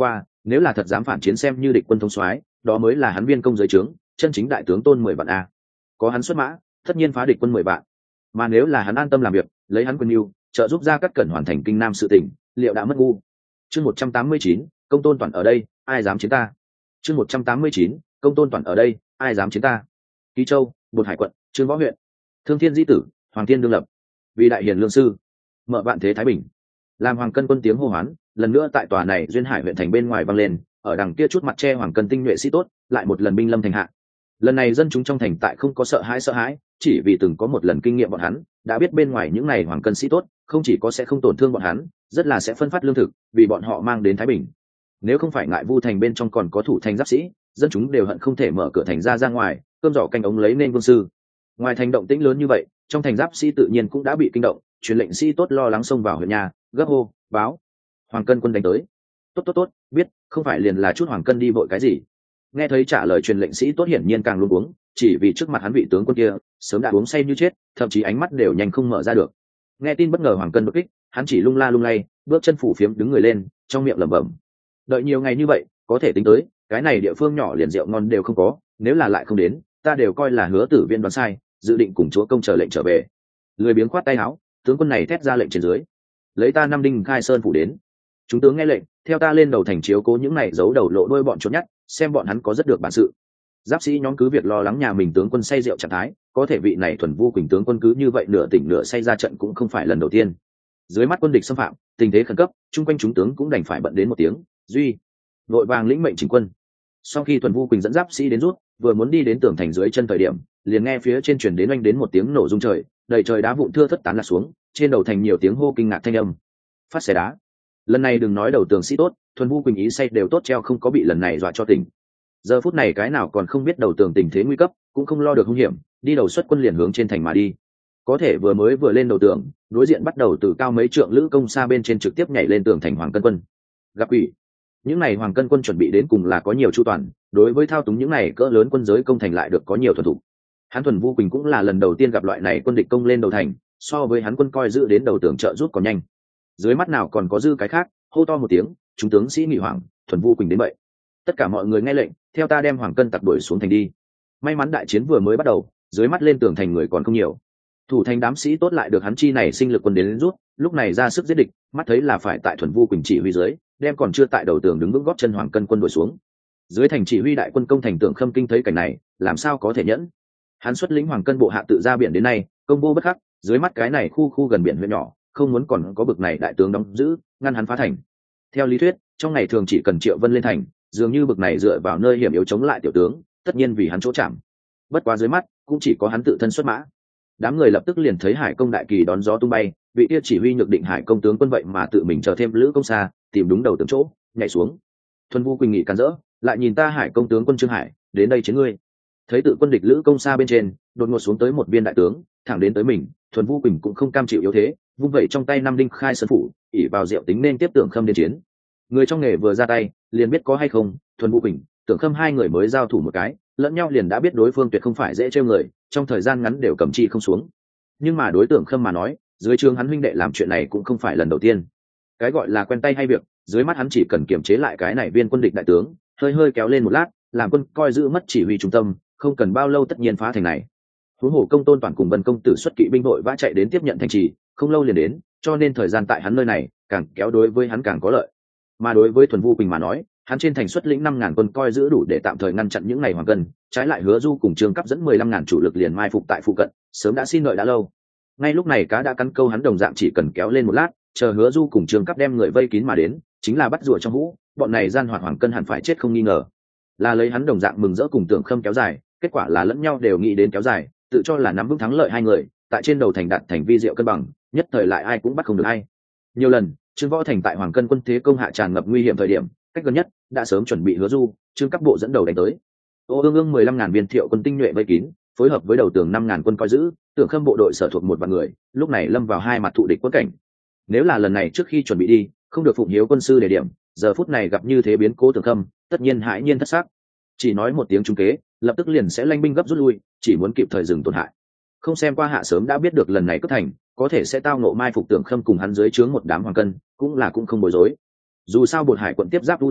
nếu là thật dám phản chiến xem như địch quân thống soái, đó mới là hắn viên công giới trướng, chân chính đại tướng tôn mười vạn a. Có hắn xuất mã, tất nhiên phá địch quân mười vạn. Mà nếu là hắn an tâm làm việc, lấy hắn quân yêu trợ giúp ra cắt cẩn hoàn thành kinh nam sự tỉnh, liệu đã mất ngu. Chương một trăm tám mươi chín, công tôn toàn ở đây, ai dám chiến ta. Chương một trăm tám mươi chín, công tôn toàn ở đây, ai dám chiến ta. Ký Châu, Bột Hải quận, Trương Võ huyện. Thương Thiên Di tử, Hoàng Thiên đương lập. Vì đại hiền lương sư, mở vạn thế thái bình. Làm Hoàng Cân quân tiếng hô hoán, lần nữa tại tòa này duyên hải huyện thành bên ngoài vang lên, ở đằng kia chút mặt che Hoàng Cân tinh nhuệ sĩ tốt, lại một lần binh lâm thành hạ. Lần này dân chúng trong thành tại không có sợ hãi sợ hãi, chỉ vì từng có một lần kinh nghiệm bọn hắn, đã biết bên ngoài những này Hoàng Cân sĩ tốt, không chỉ có sẽ không tổn thương bọn hắn, rất là sẽ phân phát lương thực, vì bọn họ mang đến thái bình. Nếu không phải ngại Vu thành bên trong còn có thủ thành giáp sĩ, dân chúng đều hận không thể mở cửa thành ra ra ngoài, cơm giỏ canh ống lấy nên vương sư. Ngoài thành động tĩnh lớn như vậy, trong thành giáp sĩ tự nhiên cũng đã bị kinh động, truyền lệnh sĩ tốt lo lắng xông vào huyện nhà, gấp hô báo Hoàng Cân quân đánh tới. Tốt tốt tốt, biết, không phải liền là chút Hoàng Cân đi vội cái gì. Nghe thấy trả lời truyền lệnh sĩ tốt hiển nhiên càng luống cuống, chỉ vì trước mặt hắn vị tướng quân kia sớm đã uống say như chết, thậm chí ánh mắt đều nhanh không mở ra được. Nghe tin bất ngờ Hoàng Cân đột kích, hắn chỉ lung la lung lay, bước chân phủ phiếm đứng người lên, trong miệng lẩm bẩm: đợi nhiều ngày như vậy, có thể tính tới, cái này địa phương nhỏ liền rượu ngon đều không có, nếu là lại không đến, ta đều coi là Hứa Tử Viên đoán sai, dự định cùng chúa công chờ lệnh trở về. Lười biếng khoát tay áo, tướng quân này thét ra lệnh trên dưới: lấy ta năm đinh khai sơn phủ đến. Chúng tướng nghe lệnh, theo ta lên đầu thành chiếu cố những này giấu đầu lộ đuôi bọn trốn nhát, xem bọn hắn có rất được bản sự. Giáp sĩ nhóm cứ việc lo lắng nhà mình tướng quân say rượu trạng thái, có thể vị này thuần vu quỳnh tướng quân cứ như vậy nửa tỉnh nửa say ra trận cũng không phải lần đầu tiên. Dưới mắt quân địch xâm phạm, tình thế khẩn cấp, chung quanh chúng tướng cũng đành phải bận đến một tiếng duy, vội vàng lĩnh mệnh chỉnh quân. Sau khi thuần vu quỳnh dẫn giáp sĩ đến rút, vừa muốn đi đến tường thành dưới chân thời điểm, liền nghe phía trên truyền đến oanh đến một tiếng nổ rung trời, đầy trời đá vụn thưa thất tán lạc xuống, trên đầu thành nhiều tiếng hô kinh ngạc thanh âm. Phát xẻ đá. Lần này đừng nói đầu tường sĩ tốt, thuần vu quỳnh ý say đều tốt treo không có bị lần này dọa cho tỉnh. Giờ phút này cái nào còn không biết đầu tường tình thế nguy cấp, cũng không lo được hung hiểm, đi đầu xuất quân liền hướng trên thành mà đi. Có thể vừa mới vừa lên đầu tường, đối diện bắt đầu từ cao mấy trượng lữ công xa bên trên trực tiếp nhảy lên tường thành Hoàng Cân quân. Gặp quỷ. Những này Hoàng Cân quân chuẩn bị đến cùng là có nhiều chu toàn, đối với thao túng những này cỡ lớn quân giới công thành lại được có nhiều thuần thủ. Hắn thuần vu quỳnh cũng là lần đầu tiên gặp loại này quân địch công lên đầu thành, so với hắn quân coi giữ đến đầu tường trợ rút còn nhanh. Dưới mắt nào còn có dư cái khác, hô to một tiếng, chúng tướng sĩ nghỉ hoảng, thuần vu quỳnh đến vậy. Tất cả mọi người nghe lệnh, theo ta đem Hoàng Cân tặc đuổi xuống thành đi. May mắn đại chiến vừa mới bắt đầu, dưới mắt lên tường thành người còn không nhiều. Thủ thành đám sĩ tốt lại được hắn chi này sinh lực quân đến rút, lúc này ra sức giết địch, mắt thấy là phải tại thuần vu quỳnh chỉ huy dưới, đem còn chưa tại đầu tường đứng vững gót chân Hoàng Cân quân đuổi xuống. Dưới thành chỉ huy đại quân công thành Tưởng Khâm kinh thấy cảnh này, làm sao có thể nhẫn? Hắn xuất lĩnh Hoàng Cân bộ hạ tự ra biển đến nay, công vô bất khắc, dưới mắt cái này khu khu gần biển huyện nhỏ, không muốn còn có bực này đại tướng đóng giữ, ngăn hắn phá thành. Theo lý thuyết, trong ngày thường chỉ cần Triệu Vân lên thành, dường như bực này dựa vào nơi hiểm yếu chống lại tiểu tướng, tất nhiên vì hắn chỗ chạm. Bất quá dưới mắt, cũng chỉ có hắn tự thân xuất mã. Đám người lập tức liền thấy Hải Công đại kỳ đón gió tung bay, vị kia chỉ huy nhược định Hải Công tướng quân vậy mà tự mình chờ thêm lữ công xa, tìm đúng đầu tướng chỗ, nhảy xuống. Thuần vu quỳnh nghị càn rỡ, lại nhìn ta Hải Công tướng quân Trương Hải, đến đây chiến ngươi. Thấy tự quân địch lữ công xa bên trên, đột ngột xuống tới một viên đại tướng, thẳng đến tới mình, Thuần vu quỳnh cũng không cam chịu yếu thế, vung vậy trong tay năm đinh khai sơn phủ, ỉ vào diệu tính nên tiếp Tưởng Khâm đến chiến. Người trong nghề vừa ra tay, liền biết có hay không, Thuần vu quỳnh, Tưởng Khâm hai người mới giao thủ một cái, lẫn nhau liền đã biết đối phương tuyệt không phải dễ trêu người, trong thời gian ngắn đều cầm chi không xuống. Nhưng mà đối tượng Khâm mà nói, dưới trường hắn huynh đệ làm chuyện này cũng không phải lần đầu tiên. Cái gọi là quen tay hay việc, dưới mắt hắn chỉ cần kiềm chế lại cái này viên quân địch đại tướng, hơi hơi kéo lên một lát, làm quân coi giữ mất chỉ huy trung tâm, không cần bao lâu tất nhiên phá thành này. Huống hồ Công Tôn Toàn cùng Vân công tử xuất kỵ binh đội vã chạy đến tiếp nhận thành trì, không lâu liền đến, cho nên thời gian tại hắn nơi này càng kéo đối với hắn càng có lợi. Mà đối với Thuần Vu Quỳnh mà nói, hắn trên thành xuất lĩnh năm ngàn quân coi giữ đủ để tạm thời ngăn chặn những ngày Hoàng Cân, trái lại Hứa Du cùng Trương Cấp dẫn mười lăm ngàn chủ lực liền mai phục tại phụ cận, sớm đã xin đợi đã lâu. Ngay lúc này cá đã cắn câu, hắn đồng dạng chỉ cần kéo lên một lát, chờ Hứa Du cùng Trương Cấp đem người vây kín mà đến, chính là bắt rùa trong hũ, bọn này gian hoạt Hoàng Cân hẳn phải chết không nghi ngờ. Là lấy hắn đồng dạng mừng rỡ cùng Tưởng Khâm kéo dài, kết quả là lẫn nhau đều nghĩ đến kéo dài, tự cho là nắm vững thắng lợi hai người, tại trên đầu thành đạt thành vi diệu cân bằng, nhất thời lại ai cũng bắt không được ai. Nhiều lần, Trương Võ Thành tại Hoàng Cân quân thế công hạ tràn ngập nguy hiểm thời điểm, cách gần nhất đã sớm chuẩn bị Hứa Du, Trương Cấp bộ dẫn đầu đánh tới. Ô ương ương mười lăm ngàn viên Thiệu quân tinh nhuệ vây kín, phối hợp với đầu tường năm ngàn quân coi giữ, Tưởng Khâm bộ đội sở thuộc một vạn người, lúc này lâm vào hai mặt thụ địch quân cảnh. Nếu là lần này trước khi chuẩn bị đi, không được phụng hiếu quân sư đề điểm, giờ phút này gặp như thế biến cố Tưởng Khâm, tất nhiên hãi nhiên thất sắc. Chỉ nói một tiếng trúng kế, lập tức liền sẽ lanh binh gấp rút lui, chỉ muốn kịp thời dừng tổn hại. Không xem qua hạ sớm đã biết được lần này cất thành, có thể sẽ tao ngộ mai phục Tưởng Khâm cùng hắn dưới trướng một đám Hoàng Cân, cũng là cũng không bối rối. Dù sao Bột Hải quận tiếp giáp Vũ Châu,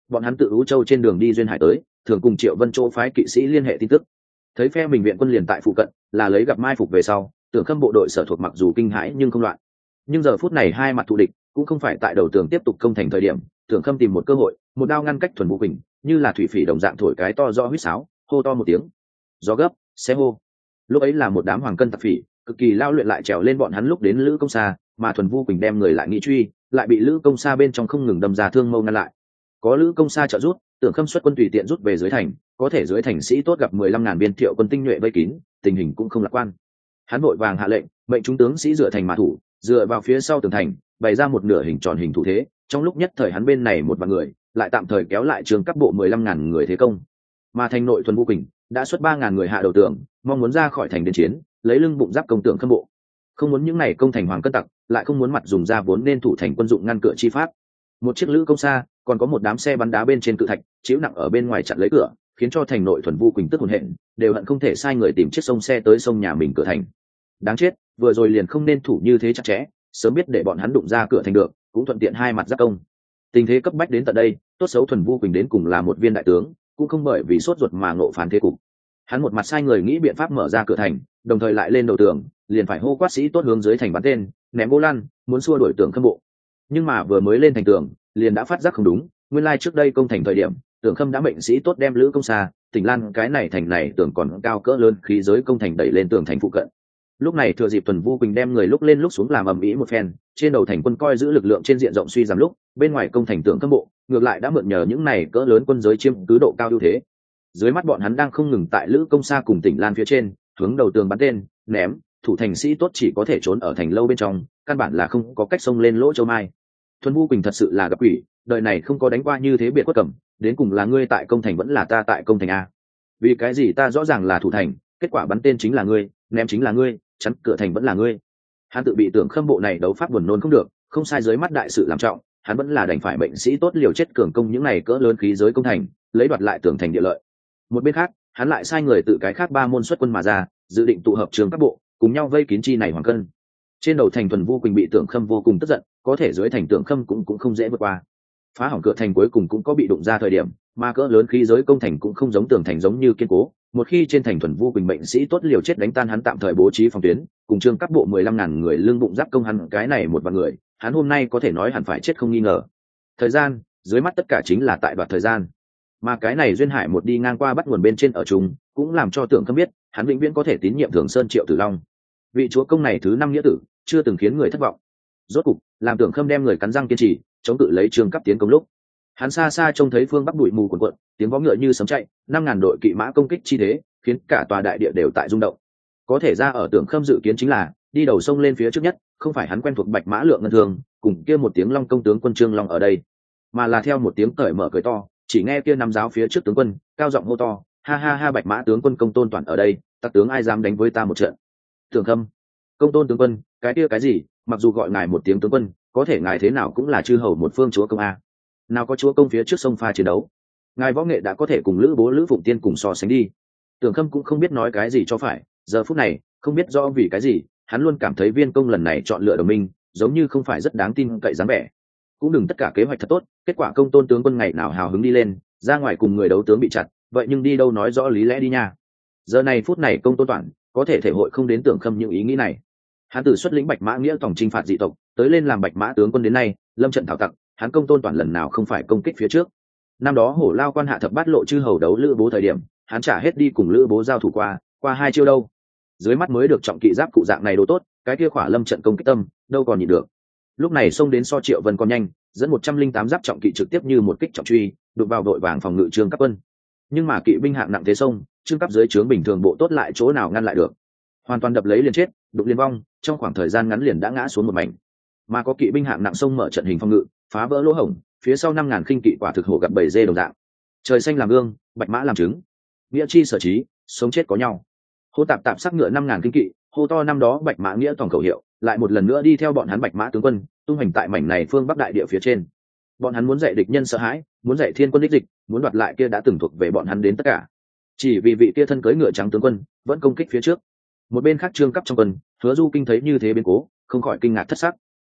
bọn hắn tự ú châu trên đường đi duyên hải tới, thường cùng Triệu Vân chỗ phái kỵ sĩ liên hệ tin tức. Thấy phe mình viện quân liền tại phụ cận, là lấy gặp mai phục về sau, Tưởng Khâm bộ đội sở thuộc mặc dù kinh hãi nhưng không loạn. Nhưng giờ phút này hai mặt thù địch, cũng không phải tại đầu tường tiếp tục công thành thời điểm, Tưởng Khâm tìm một cơ hội, một đao ngăn cách Thuần Vũ Quỳnh, như là thủy phỉ đồng dạng thổi cái to rõ huýt sáo, hô to một tiếng. Gió gấp, xé hô. Lúc ấy là một đám hoàng cân tặc phỉ, cực kỳ lao luyện lại trèo lên bọn hắn lúc đến Lữ Công Sa, mà Thuần Vũ Quỳnh đem người lại nghị truy, lại bị Lữ Công Sa bên trong không ngừng đâm ra thương mâu ngăn lại. Có Lữ Công Sa trợ giúp, Tưởng Khâm xuất quân tùy tiện rút về dưới thành, có thể dưới thành sĩ tốt gặp mười lăm ngàn biên Thiệu quân tinh nhuệ vây kín, tình hình cũng không lạc quan. Hắn vội vàng hạ lệnh, mệnh chúng tướng sĩ dựa thành mà thủ, dựa vào phía sau tường thành, bày ra một nửa hình tròn hình thủ thế. Trong lúc nhất thời hắn bên này một vạn người, lại tạm thời kéo lại trường cấp bộ mười lăm ngàn người thế công. Mà thành nội Thuần Vũ Quỳnh đã xuất ba ngàn người hạ đầu tường, mong muốn ra khỏi thành đến chiến, lấy lưng bụng giáp công Tưởng Khâm bộ. Không muốn những này công thành hoàng cân tặc, lại không muốn mặt dùng ra vốn nên thủ thành quân dụng ngăn cửa chi pháp. Một chiếc Lữ Công Sa, còn có một đám xe bắn đá bên trên cự thạch, chiếu nặng ở bên ngoài chặn lấy cửa, khiến cho thành nội Thuần Vũ Quỳnh tức hồn hện, đều hận không thể sai người tìm chiếc sông xe tới sông nhà mình cửa thành. Đáng chết, vừa rồi liền không nên thủ như thế chặt chẽ, sớm biết để bọn hắn đụng ra cửa thành được, cũng thuận tiện hai mặt giáp công. Tình thế cấp bách đến tận đây, tốt xấu Thuần Vũ Quỳnh đến cùng là một viên đại tướng, cũng không bởi vì sốt ruột mà ngộ phán thế cục. Hắn một mặt sai người nghĩ biện pháp mở ra cửa thành, đồng thời lại lên đầu tường, liền phải hô quát sĩ tốt hướng dưới thành bắn tên, ném bố lăn, muốn xua đuổi Tưởng Khâm bộ. Nhưng mà vừa mới lên thành tường, liền đã phát giác không đúng, nguyên lai trước đây công thành thời điểm, Tưởng Khâm đã mệnh sĩ tốt đem Lữ Công Sa, Tỉnh Lan cái này thành này tưởng còn cao cỡ lớn khí giới công thành đẩy lên tường thành phụ cận. Lúc này thừa dịp Thuần Vũ Quỳnh đem người lúc lên lúc xuống làm ầm ĩ một phen, trên đầu thành quân coi giữ lực lượng trên diện rộng suy giảm lúc, bên ngoài công thành Tưởng Khâm bộ, ngược lại đã mượn nhờ những này cỡ lớn quân giới chiếm cứ độ cao ưu thế. Dưới mắt bọn hắn đang không ngừng tại Lữ Công Sa cùng Tỉnh Lan phía trên, hướng đầu tường bắn tên, ném, thủ thành sĩ tốt chỉ có thể trốn ở thành lâu bên trong, căn bản là không có cách xông lên lỗ châu mai. Thuần Vũ Quỳnh thật sự là gặp quỷ, đời này không có đánh qua như thế biệt quất cẩm, đến cùng là ngươi tại công thành vẫn là ta tại công thành a? Vì cái gì ta rõ ràng là thủ thành, kết quả bắn tên chính là ngươi, ném chính là ngươi, chắn cửa thành vẫn là ngươi. Hắn tự bị Tưởng Khâm bộ này đấu pháp buồn nôn không được, không sai, dưới mắt đại sự làm trọng, hắn vẫn là đành phải mệnh sĩ tốt liều chết cường công những này cỡ lớn khí giới công thành, lấy đoạt lại tường thành địa lợi. Một bên khác, hắn lại sai người tự cái khác ba môn xuất quân mà ra, dự định tụ hợp trường các bộ, cùng nhau vây kín chi này hoàng cân. Trên đầu thành Thuần Vũ Quỳnh bị Tưởng Khâm vô cùng tức giận, có thể dưới thành Tưởng Khâm cũng cũng không dễ vượt qua. Phá hỏng cửa thành cuối cùng cũng có bị đụng ra thời điểm, mà cỡ lớn khí giới công thành cũng không giống tường thành giống như kiên cố. Một khi trên thành Thuần Vũ Quỳnh mệnh sĩ tốt liều chết đánh tan hắn tạm thời bố trí phòng tuyến, cùng trương các bộ mười lăm ngàn người lương bụng giáp công hắn cái này một vạn người, hắn hôm nay có thể nói hẳn phải chết không nghi ngờ. Thời gian, dưới mắt tất cả chính là tại đoạt thời gian. Mà cái này duyên hải một đi ngang qua bắt nguồn bên trên ở chung, cũng làm cho Tưởng Khâm biết, hắn vĩnh viễn có thể tín nhiệm Thường Sơn Triệu Tử Long. Vị chúa công này thứ năm nghĩa tử, chưa từng khiến người thất vọng. Rốt cục, làm Tưởng Khâm đem người cắn răng kiên trì, chống cự lấy trương cấp tiến công lúc, hắn xa xa trông thấy phương bắc bụi mù cuồn cuộn, tiếng vó ngựa như sấm chạy, năm ngàn đội kỵ mã công kích chi thế, khiến cả tòa đại địa đều tại rung động. Có thể ra ở Tưởng Khâm dự kiến chính là đi đầu sông lên phía trước nhất, không phải hắn quen thuộc bạch mã lượng ngân thường, cùng kia một tiếng long công tướng quân Trương Long ở đây, mà là theo một tiếng cởi mở cười to, chỉ nghe kia năm giáo phía trước tướng quân cao giọng hô to, ha ha ha, bạch mã tướng quân Công Tôn Toàn ở đây, tặc tướng ai dám đánh với ta một trận. Tưởng Khâm, Công Tôn tướng quân, cái kia cái gì, mặc dù gọi ngài một tiếng tướng quân, có thể ngài thế nào cũng là chư hầu một phương chúa công a. Nào có chúa công phía trước sông pha chiến đấu, ngài võ nghệ đã có thể cùng Lữ Bố Lữ Phụng Tiên cùng so sánh đi. Tưởng Khâm cũng không biết nói cái gì cho phải, giờ phút này không biết do vì cái gì, hắn luôn cảm thấy Viên Công lần này chọn lựa đồng minh giống như không phải rất đáng tin cậy dáng vẻ. Cũng đừng tất cả kế hoạch thật tốt, kết quả Công Tôn tướng quân ngày nào hào hứng đi lên, ra ngoài cùng người đấu tướng bị chặt, vậy nhưng đi đâu nói rõ lý lẽ đi nha. Giờ này phút này Công Tôn Toản có thể thể hội không đến Tưởng Khâm những ý nghĩ này. Hắn từ xuất lĩnh Bạch Mã nghĩa tổng chinh phạt dị tộc, tới lên làm Bạch Mã tướng quân đến nay, lâm trận thảo tặc, hắn Công Tôn Toản lần nào không phải công kích phía trước. Năm đó Hổ Lao quan hạ thập bát lộ chư hầu đấu Lữ Bố thời điểm, hắn trả hết đi cùng Lữ Bố giao thủ qua, qua hai chiêu đâu. Dưới mắt mới được trọng kỵ giáp cụ dạng này đồ tốt, cái kia khỏa lâm trận công kích tâm, đâu còn nhịn được. Lúc này xông đến so Triệu Vân còn nhanh, dẫn một trăm linh tám giáp trọng kỵ trực tiếp như một kích trọng truy, đụng vào đội vàng phòng ngự Trương Cấp Quân. Nhưng mà kỵ binh hạng nặng thế sông, Trương Cấp dưới trướng bình thường bộ tốt lại chỗ nào ngăn lại được. Hoàn toàn đập lấy liền chết, đụng liền vong, trong khoảng thời gian ngắn liền đã ngã xuống một mảnh. Mà có kỵ binh hạng nặng sông mở trận hình phòng ngự, phá vỡ lỗ hổng, phía sau năm ngàn khinh kỵ quả thực hổ gặp bầy dê đồng dạng. Trời xanh làm gương, bạch mã làm trứng, nghĩa chi sở trí, sống chết có nhau. Hô tạp tạp sắc ngựa năm ngàn kinh kỵ, hô to năm đó bạch mã nghĩa tổng khẩu hiệu, lại một lần nữa đi theo bọn hắn bạch mã tướng quân tung hành tại mảnh này phương bắc đại địa phía trên. Bọn hắn muốn dạy địch nhân sợ hãi, muốn dạy thiên quân đích dịch, muốn đoạt lại kia đã từng thuộc về bọn hắn đến tất cả. Chỉ vì vị kia thân cưỡi ngựa trắng tướng quân vẫn công kích phía trước. Một bên khác Trương Cấp trong quân, Hứa Du Kinh thấy như thế biến cố, không khỏi kinh ngạc thất sắc.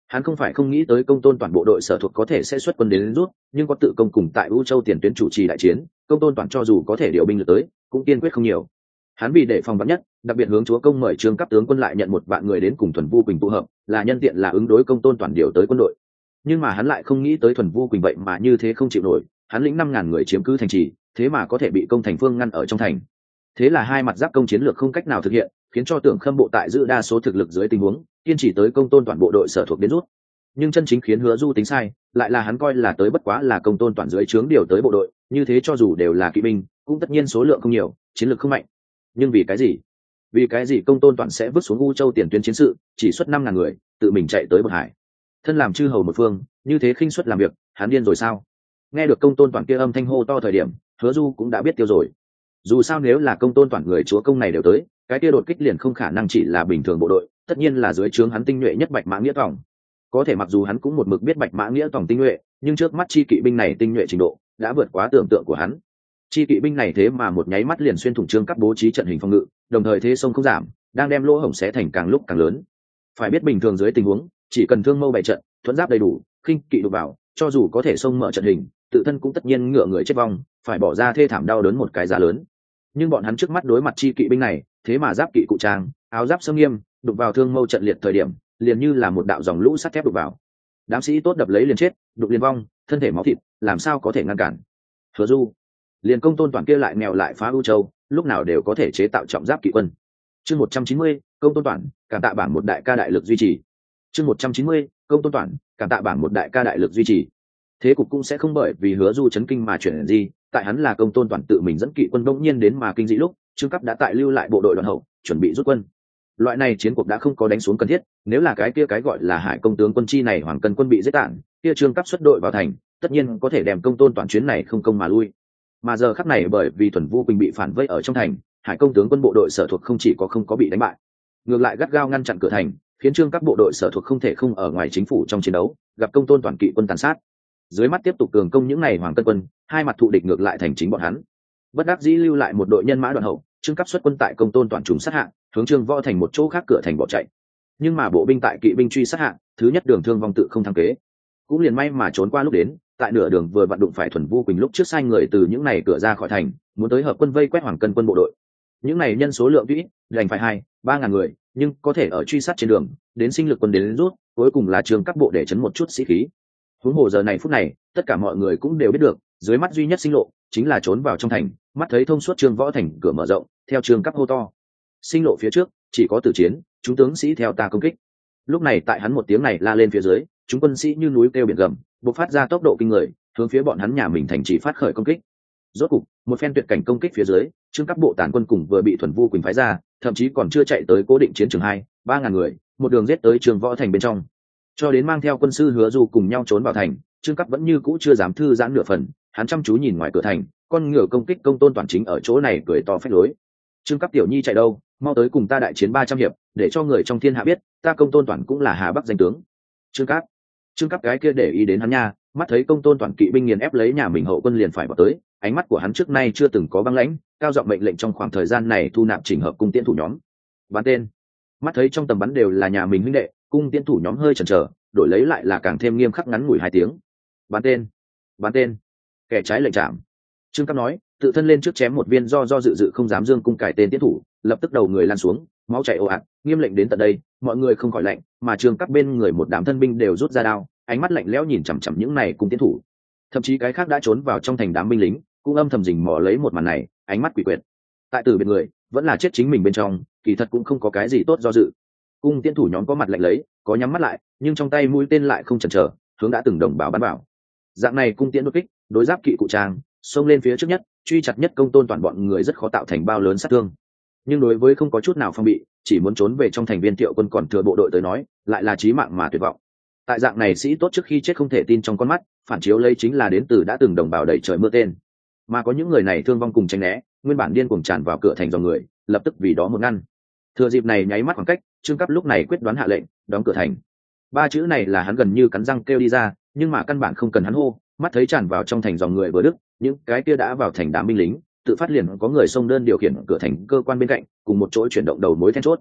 Hắn không phải không nghĩ tới công tôn toàn bộ đội sở thuộc có thể sẽ xuất quân đến rút, nhưng có tự công cùng tại U Châu tiền tuyến chủ trì đại chiến, công tôn toàn cho dù có thể điều binh lực tới, cũng kiên quyết không nhiều. Hắn vì để phòng vắn nhất, đặc biệt hướng chúa công mời trương cấp tướng quân lại nhận một vạn người đến cùng Thuần Vu Quỳnh tụ hợp, là nhân tiện là ứng đối công tôn toàn điều tới quân đội. Nhưng mà hắn lại không nghĩ tới Thuần Vu Quỳnh vậy mà như thế không chịu nổi, hắn lĩnh năm ngàn người chiếm cứ thành trì, thế mà có thể bị công thành phương ngăn ở trong thành. Thế là hai mặt giáp công chiến lược không cách nào thực hiện, khiến cho Tưởng Khâm bộ tại giữ đa số thực lực dưới tình huống, kiên trì tới công tôn toàn bộ đội sở thuộc đến rút. Nhưng chân chính khiến Hứa Du tính sai, lại là hắn coi là tới bất quá là công tôn toàn dưới trướng điều tới bộ đội, như thế cho dù đều là kỵ binh, cũng tất nhiên số lượng không nhiều, chiến lược không mạnh. Nhưng vì cái gì? Vì cái gì công tôn toàn sẽ vứt xuống U Châu tiền tuyến chiến sự, chỉ xuất năm ngàn người, tự mình chạy tới Bậc Hải. Thân làm chư hầu một phương, như thế khinh suất làm việc, hắn điên rồi sao? Nghe được công tôn toàn kia âm thanh hô to thời điểm, Hứa Du cũng đã biết tiêu rồi. Dù sao nếu là công tôn toàn người chúa công này đều tới, cái kia đột kích liền không khả năng chỉ là bình thường bộ đội, tất nhiên là dưới trướng hắn tinh nhuệ nhất Bạch Mã Nghĩa Tòng. Có thể mặc dù hắn cũng một mực biết Bạch Mã Nghĩa Tòng tinh nhuệ, nhưng trước mắt chi kỵ binh này tinh nhuệ trình độ đã vượt quá tưởng tượng của hắn. Chi kỵ binh này thế mà một nháy mắt liền xuyên thủng trương các bố trí trận hình phòng ngự, đồng thời thế sông không giảm, đang đem lỗ hổng xé thành càng lúc càng lớn. Phải biết bình thường dưới tình huống, chỉ cần thương mâu bày trận, thuẫn giáp đầy đủ, khinh kỵ đục vào, cho dù có thể xông mở trận hình, tự thân cũng tất nhiên ngựa người chết vong, phải bỏ ra thê thảm đau đớn một cái giá lớn. Nhưng bọn hắn trước mắt đối mặt chi kỵ binh này, thế mà giáp kỵ cụ trang, áo giáp sâm nghiêm, đục vào thương mâu trận liệt thời điểm, liền như là một đạo dòng lũ sắt thép đục vào. Đám sĩ tốt đập lấy liền chết, đục liền vong, thân thể máu thịt, làm sao có thể ngăn cản? Hứa Du, liền công tôn toàn kia lại nghèo lại phá U Châu, lúc nào đều có thể chế tạo trọng giáp kỵ quân. Chương một trăm chín mươi, công tôn toàn, cảm tạ bảng một đại ca đại lực duy trì. Chương một trăm chín mươi, công tôn toàn, cảm tạ bảng một đại ca đại lực duy trì. Thế cục cũng sẽ không bởi vì Hứa Du chấn kinh mà chuyển gì, tại hắn là công tôn toàn tự mình dẫn kỵ quân bỗng nhiên đến mà kinh dị lúc, Trương Cấp đã tại lưu lại bộ đội đoàn hậu, chuẩn bị rút quân. Loại này chiến cuộc đã không có đánh xuống cần thiết, nếu là cái kia cái gọi là Hải công tướng quân chi này Hoàng Cân quân bị giết tản, kia Trương Cấp xuất đội vào thành, tất nhiên có thể đem công tôn toàn chuyến này không công mà lui. Mà giờ khắc này bởi vì Thuần Vu Quỳnh bị phản vây ở trong thành, Hải công tướng quân bộ đội sở thuộc không chỉ có không có bị đánh bại, ngược lại gắt gao ngăn chặn cửa thành, khiến Trương Cấp bộ đội sở thuộc không thể không ở ngoài chính phủ trong chiến đấu, gặp công tôn toàn kỵ quân tàn sát. Dưới mắt tiếp tục cường công những này Hoàng Cân quân, hai mặt thụ địch ngược lại thành chính bọn hắn. Bất đắc dĩ lưu lại một đội nhân mã đoàn hậu, Trương Cấp xuất quân tại công tôn toàn trùng sát hạng, hướng Trương Võ thành một chỗ khác cửa thành bỏ chạy. Nhưng mà bộ binh tại kỵ binh truy sát hạng, thứ nhất đường thương vong tự không thăng kế, cũng liền may mà trốn qua lúc đến, tại nửa đường vừa vặn đụng phải Thuần Vu Quỳnh lúc trước sai người từ những này cửa ra khỏi thành, muốn tới hợp quân vây quét Hoàng Cân quân bộ đội. Những này nhân số lượng ít, đành phải hai, ba ngàn người, nhưng có thể ở truy sát trên đường, đến sinh lực quân đến, đến rút, cuối cùng là Trương Các bộ để chấn một chút sĩ khí. Huống hồ giờ này phút này, tất cả mọi người cũng đều biết được, dưới mắt duy nhất sinh lộ chính là trốn vào trong thành, mắt thấy thông suốt Trương Võ thành cửa mở rộng, theo Trương Các hô to. Sinh lộ phía trước, chỉ có tử chiến, chúng tướng sĩ theo ta công kích. Lúc này tại hắn một tiếng này la lên phía dưới, chúng quân sĩ như núi kêu biển gầm, bộc phát ra tốc độ kinh người, hướng phía bọn hắn nhà mình thành trì phát khởi công kích. Rốt cục, một phen tuyệt cảnh công kích phía dưới, Trương Các bộ tàn quân cùng vừa bị Thuần Vu Quỳnh phái ra, thậm chí còn chưa chạy tới cố định chiến trường hai, ba ngàn người, một đường giết tới Trương Võ thành bên trong. Cho đến mang theo quân sư Hứa Du cùng nhau trốn vào thành, Trương Các vẫn như cũ chưa dám thư giãn nửa phần, hắn chăm chú nhìn ngoài cửa thành, con ngựa công kích công tôn toàn chính ở chỗ này cười to phách lối. Trương Các tiểu nhi chạy đâu, mau tới cùng ta đại chiến ba trăm hiệp, để cho người trong thiên hạ biết, ta công tôn toàn cũng là Hà Bắc danh tướng. Trương Các, Trương Các cái kia để ý đến hắn nha, mắt thấy công tôn toàn kỵ binh nghiền ép lấy nhà mình hậu quân liền phải vào tới, ánh mắt của hắn trước nay chưa từng có băng lãnh, cao giọng mệnh lệnh trong khoảng thời gian này thu nạp chỉnh hợp cung tiễn thủ nhóm. Bắn tên. Mắt thấy trong tầm bắn đều là nhà mình huynh đệ, cung tiễn thủ nhóm hơi chần chờ, đổi lấy lại là càng thêm nghiêm khắc ngắn ngủi hai tiếng. Bắn tên, bắn tên. Kẻ trái lệnh chạm. Trương Các nói, tự thân lên trước chém một viên do do dự dự không dám dương cung cải tên tiễn thủ, lập tức đầu người lan xuống, máu chảy ồ ạt, nghiêm lệnh đến tận đây, mọi người không khỏi lạnh, mà Trương Các bên người một đám thân binh đều rút ra đao, ánh mắt lạnh lẽo nhìn chằm chằm những này cung tiễn thủ. Thậm chí cái khác đã trốn vào trong thành đám binh lính, cũng âm thầm rình mò lấy một màn này, ánh mắt quỷ quyệt. Tại tử biệt người, vẫn là chết chính mình bên trong, kỳ thật cũng không có cái gì tốt do dự. Cung tiễn thủ nhóm có mặt lạnh lấy, có nhắm mắt lại, nhưng trong tay mũi tên lại không chần chờ, hướng đã từng đồng bào bắn vào. Dạng này cung tiễn đột kích, đối giáp kỵ cụ trang, xông lên phía trước nhất, truy chặt nhất công tôn toàn bọn người rất khó tạo thành bao lớn sát thương. Nhưng đối với không có chút nào phòng bị, chỉ muốn trốn về trong thành viên Thiệu quân còn thừa bộ đội tới nói, lại là chí mạng mà tuyệt vọng. Tại dạng này sĩ tốt trước khi chết không thể tin trong con mắt, phản chiếu lấy chính là đến từ đã từng đồng bào đẩy trời mưa tên. Mà có những người này thương vong cùng tránh né, nguyên bản điên cuồng tràn vào cửa thành dòng người, lập tức vì đó một ngăn. Thừa dịp này nháy mắt khoảng cách, Trương Cấp lúc này quyết đoán hạ lệnh, đóng cửa thành. Ba chữ này là hắn gần như cắn răng kêu đi ra, nhưng mà căn bản không cần hắn hô, mắt thấy tràn vào trong thành dòng người vừa đức, những cái kia đã vào thành đám binh lính, tự phát liền có người xông đơn điều khiển cửa thành cơ quan bên cạnh, cùng một chỗ chuyển động đầu mối then chốt.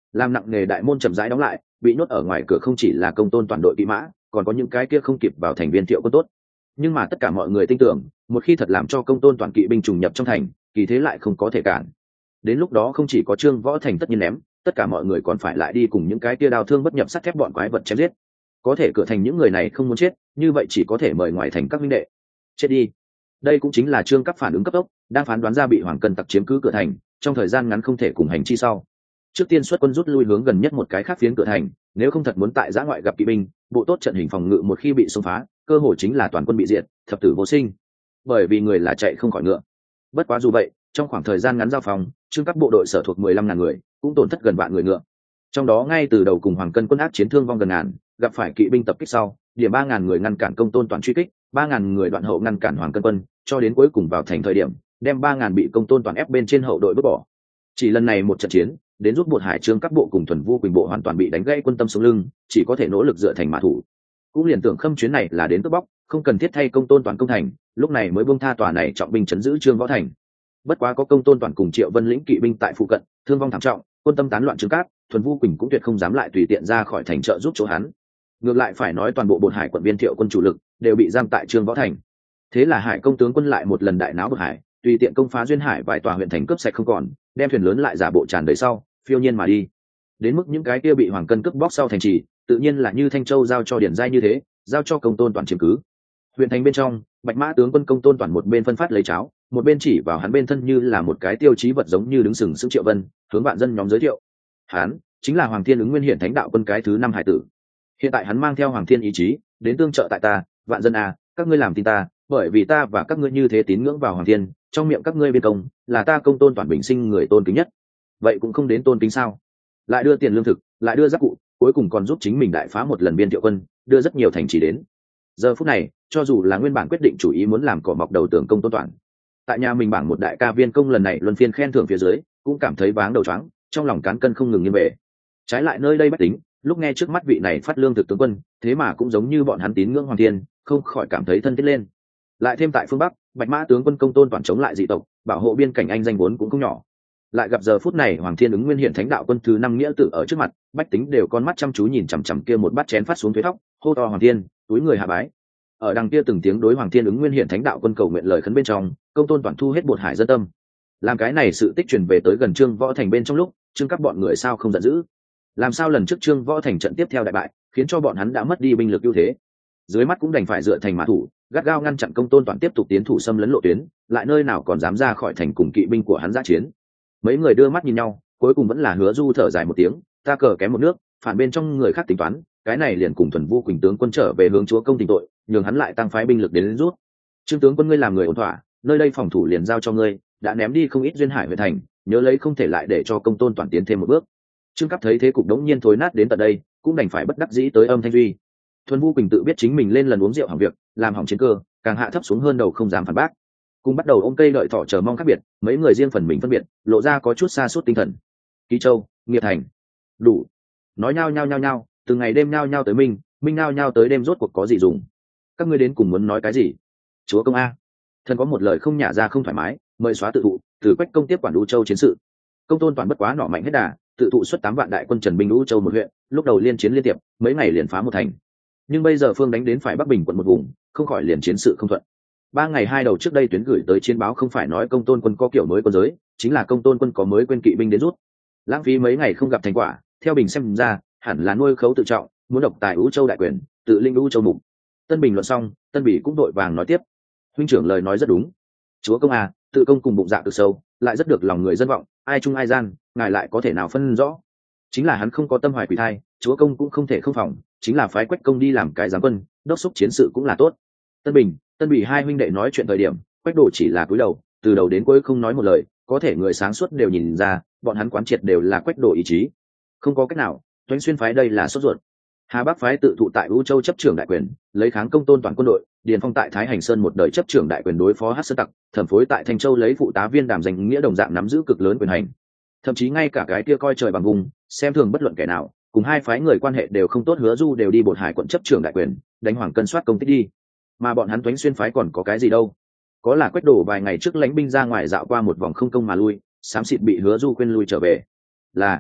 làm nặng nghề đại môn chậm rãi đóng lại, bị nhốt ở ngoài cửa không chỉ là công tôn toàn đội kỵ mã, còn có những cái kia không kịp vào thành viên thiệu quân tốt. Nhưng mà tất cả mọi người tin tưởng, một khi thật làm cho công tôn toàn kỵ binh trùng nhập trong thành, kỳ thế lại không có thể cản. Đến lúc đó không chỉ có Trương Võ Thành tất nhiên ném, tất cả mọi người còn phải lại đi cùng những cái kia đao thương bất nhập sắt thép bọn quái vật chém giết. Có thể cửa thành những người này không muốn chết, như vậy chỉ có thể mời ngoài thành các minh đệ chết đi. Đây cũng chính là Trương Cấp phản ứng cấp tốc, đang phán đoán ra bị Hoàng Cân tặc chiếm cứ cửa thành, trong thời gian ngắn không thể cùng hành chi sau. Trước tiên xuất quân rút lui hướng gần nhất một cái khác phiến cửa thành, nếu không thật muốn tại giã ngoại gặp kỵ binh, bộ tốt trận hình phòng ngự một khi bị xông phá, cơ hội chính là toàn quân bị diệt, thập tử vô sinh. Bởi vì người là chạy không khỏi ngựa. Bất quá dù vậy, trong khoảng thời gian ngắn giao phòng, Trương Cấp bộ đội sở thuộc mười lăm ngàn người, cũng tổn thất gần vạn người ngựa. Trong đó ngay từ đầu cùng Hoàng Cân quân ác chiến thương vong gần ngàn, gặp phải kỵ binh tập kích sau, điểm ba ngàn người ngăn cản công tôn toàn truy kích, ba ngàn người đoạn hậu ngăn cản Hoàng Cân quân, cho đến cuối cùng vào thành thời điểm, đem ba ngàn bị công tôn toàn ép bên trên hậu đội bước bỏ. Chỉ lần này một trận chiến, đến rút bột hải Trương Các bộ cùng thuần vu quỳnh bộ hoàn toàn bị đánh gãy quân tâm sống lưng, chỉ có thể nỗ lực dựa thành mã thủ. Cũng liền tưởng khâm chuyến này là đến cướp bóc, không cần thiết thay công tôn toàn công thành, lúc này mới buông tha tòa này trọng binh chấn giữ Trương Võ Thành. Bất quá có công tôn toàn cùng Triệu Vân lĩnh kỵ binh tại phụ cận, thương vong thảm trọng, quân tâm tán loạn Trương Các, thuần vu quỳnh cũng tuyệt không dám lại tùy tiện ra khỏi thành trợ giúp chỗ hắn. Ngược lại phải nói toàn bộ bột hải quận viên Thiệu quân chủ lực đều bị giam tại Trương Võ Thành. Thế là Hải công tướng quân lại một lần đại náo bột hải, tùy tiện công phá duyên hải vài tòa huyện thành cướp sạch không còn, đem thuyền lớn lại giả bộ tràn đầy sau, phiêu nhiên mà đi. Đến mức những cái kia bị Hoàng Cân cướp bóc sau thành trì, tự nhiên là như Thanh Châu giao cho Điển Giai như thế, giao cho công tôn toàn chiếm cứ. Huyện thành bên trong, Bạch Mã tướng quân công tôn toàn một bên phân phát lấy cháo, một bên chỉ vào hắn bên thân như là một cái tiêu chí vật giống như đứng sừng sững Triệu Vân, hướng vạn dân nhóm giới thiệu. Hắn chính là Hoàng Thiên ứng Nguyên Hiển Thánh đạo quân cái thứ năm hải tử. Hiện tại hắn mang theo Hoàng Thiên ý chí, đến tương trợ tại ta, vạn dân à, các ngươi làm tin ta, bởi vì ta và các ngươi như thế tín ngưỡng vào Hoàng Thiên, trong miệng các ngươi biên công, là ta công tôn toàn bình sinh người tôn kính nhất. Vậy cũng không đến tôn kính sao? Lại đưa tiền lương thực, lại đưa giáp cụ, cuối cùng còn giúp chính mình đại phá một lần biên Thiệu quân, đưa rất nhiều thành trì đến. Giờ phút này, cho dù là nguyên bản quyết định chủ ý muốn làm cỏ mọc đầu tường công tôn toàn, tại nhà mình bảng một đại ca viên công lần này luân phiên khen thưởng phía dưới, cũng cảm thấy váng đầu choáng, trong lòng cán cân không ngừng nghiêng về. Trái lại nơi đây bách tính, lúc nghe trước mắt vị này phát lương thực tướng quân, thế mà cũng giống như bọn hắn tín ngưỡng Hoàng Thiên, không khỏi cảm thấy thân thiết lên. Lại thêm tại phương Bắc, Bạch Mã tướng quân công tôn toàn chống lại dị tộc, bảo hộ biên cảnh anh danh vốn cũng không nhỏ. Lại gặp giờ phút này Hoàng Thiên ứng Nguyên Hiển Thánh đạo quân thứ năm nghĩa tử ở trước mặt, bách tính đều con mắt chăm chú nhìn chằm chằm kia một bát chén phát xuống thuế thóc, hô to Hoàng Thiên, túi người hạ bái. Ở đằng kia từng tiếng đối Hoàng Thiên ứng Nguyên Hiển Thánh đạo quân cầu nguyện lời khấn bên trong, công tôn toàn thu hết bột hải dân tâm. Làm cái này sự tích truyền về tới gần Trương Võ Thành bên trong lúc, Trương các bọn người sao không giận dữ? Làm sao lần trước Trương Võ Thành trận tiếp theo đại bại, khiến cho bọn hắn đã mất đi binh lực ưu thế. Dưới mắt cũng đành phải dựa thành mã thủ, gắt gao ngăn chặn công tôn toàn tiếp tục tiến thủ xâm lấn lộ tuyến, lại nơi nào còn dám ra khỏi thành cùng kỵ binh của hắn giã chiến. Mấy người đưa mắt nhìn nhau, cuối cùng vẫn là Hứa Du thở dài một tiếng, ta cờ kém một nước, phản bên trong người khác tính toán, cái này liền cùng thuần vu quỳnh tướng quân trở về hướng chúa công tình tội, nhường hắn lại tăng phái binh lực đến, đến rút. Trương tướng quân ngươi làm người ổn thỏa, nơi đây phòng thủ liền giao cho ngươi, đã ném đi không ít duyên hải huyện thành, nhớ lấy không thể lại để cho công tôn toàn tiến thêm một bước. Trương Cấp thấy thế cục đống nhiên thối nát đến tận đây, cũng đành phải bất đắc dĩ tới âm thanh duy. Thuần vu quỳnh tự biết chính mình lên lần uống rượu hỏng việc, làm hỏng chiến cơ, càng hạ thấp xuống hơn đầu không dám phản bác. Cùng bắt đầu ôm cây đợi thỏ chờ mong khác biệt, mấy người riêng phần mình phân biệt, lộ ra có chút xa suốt tinh thần. Ký Châu, Nghiệp Thành, đủ. Nói nhao nhao nhao nhao, từng ngày đêm nhao nhao tới minh, minh nhao nhao tới đêm rốt cuộc có gì dùng? Các ngươi đến cùng muốn nói cái gì? Chúa công a, thần có một lời không nhả ra không thoải mái, mời xóa tự thụ, từ Quách công tiếp quản U Châu chiến sự. Công tôn toàn bất quá nỏ mạnh hết đà, tự thụ xuất tám vạn đại quân trần binh U Châu một huyện, lúc đầu liên chiến liên tiếp, mấy ngày liền phá một thành. Nhưng bây giờ phương đánh đến phải Bắc Bình quận một vùng, không khỏi liền chiến sự không thuận. Ba ngày hai đầu trước đây tuyến gửi tới chiến báo không phải nói công tôn quân có kiểu mới quân giới, chính là công tôn quân có mới quên kỵ binh đến rút. Lãng phí mấy ngày không gặp thành quả, theo bình xem ra hẳn là nuôi khấu tự trọng, muốn độc tài U Châu đại quyền, tự linh U Châu mục. Tân bình luận xong, Tân Bỉ cũng đội vàng nói tiếp, huynh trưởng lời nói rất đúng. Chúa công à, tự công cùng bụng dạ cực sâu, lại rất được lòng người dân vọng, ai chung ai gian, ngài lại có thể nào phân rõ? Chính là hắn không có tâm hoài quỷ thai, chúa công cũng không thể không phòng, chính là phái Quách công đi làm cái giám quân, đốc xúc chiến sự cũng là tốt. Tân Bình, Tân Bỉ hai huynh đệ nói chuyện thời điểm, Quách Đồ chỉ là cúi đầu, từ đầu đến cuối không nói một lời, có thể người sáng suốt đều nhìn ra, bọn hắn quán triệt đều là Quách Đồ ý chí. Không có cách nào, Toánh Xuyên phái đây là sốt ruột. Hà Bắc phái tự thụ tại U Châu chấp trưởng đại quyền, lấy kháng công tôn toàn quân đội, Điền Phong tại Thái Hành Sơn một đời chấp trưởng đại quyền đối phó Hắc Sơn tặc, Thẩm Phối tại Thanh Châu lấy phụ tá viên đảm danh nghĩa đồng dạng nắm giữ cực lớn quyền hành. Thậm chí ngay cả cái kia coi trời bằng vùng, xem thường bất luận kẻ nào, cùng hai phái người quan hệ đều không tốt Hứa Du đều đi Bột Hải quận chấp trưởng đại quyền, đánh Hoàng Cân soát công tích đi. Mà bọn hắn Toánh Xuyên phái còn có cái gì đâu? Có là Quách Đổ vài ngày trước lãnh binh ra ngoài dạo qua một vòng không công mà lui, xám xịt bị Hứa Du quên lui trở về. Là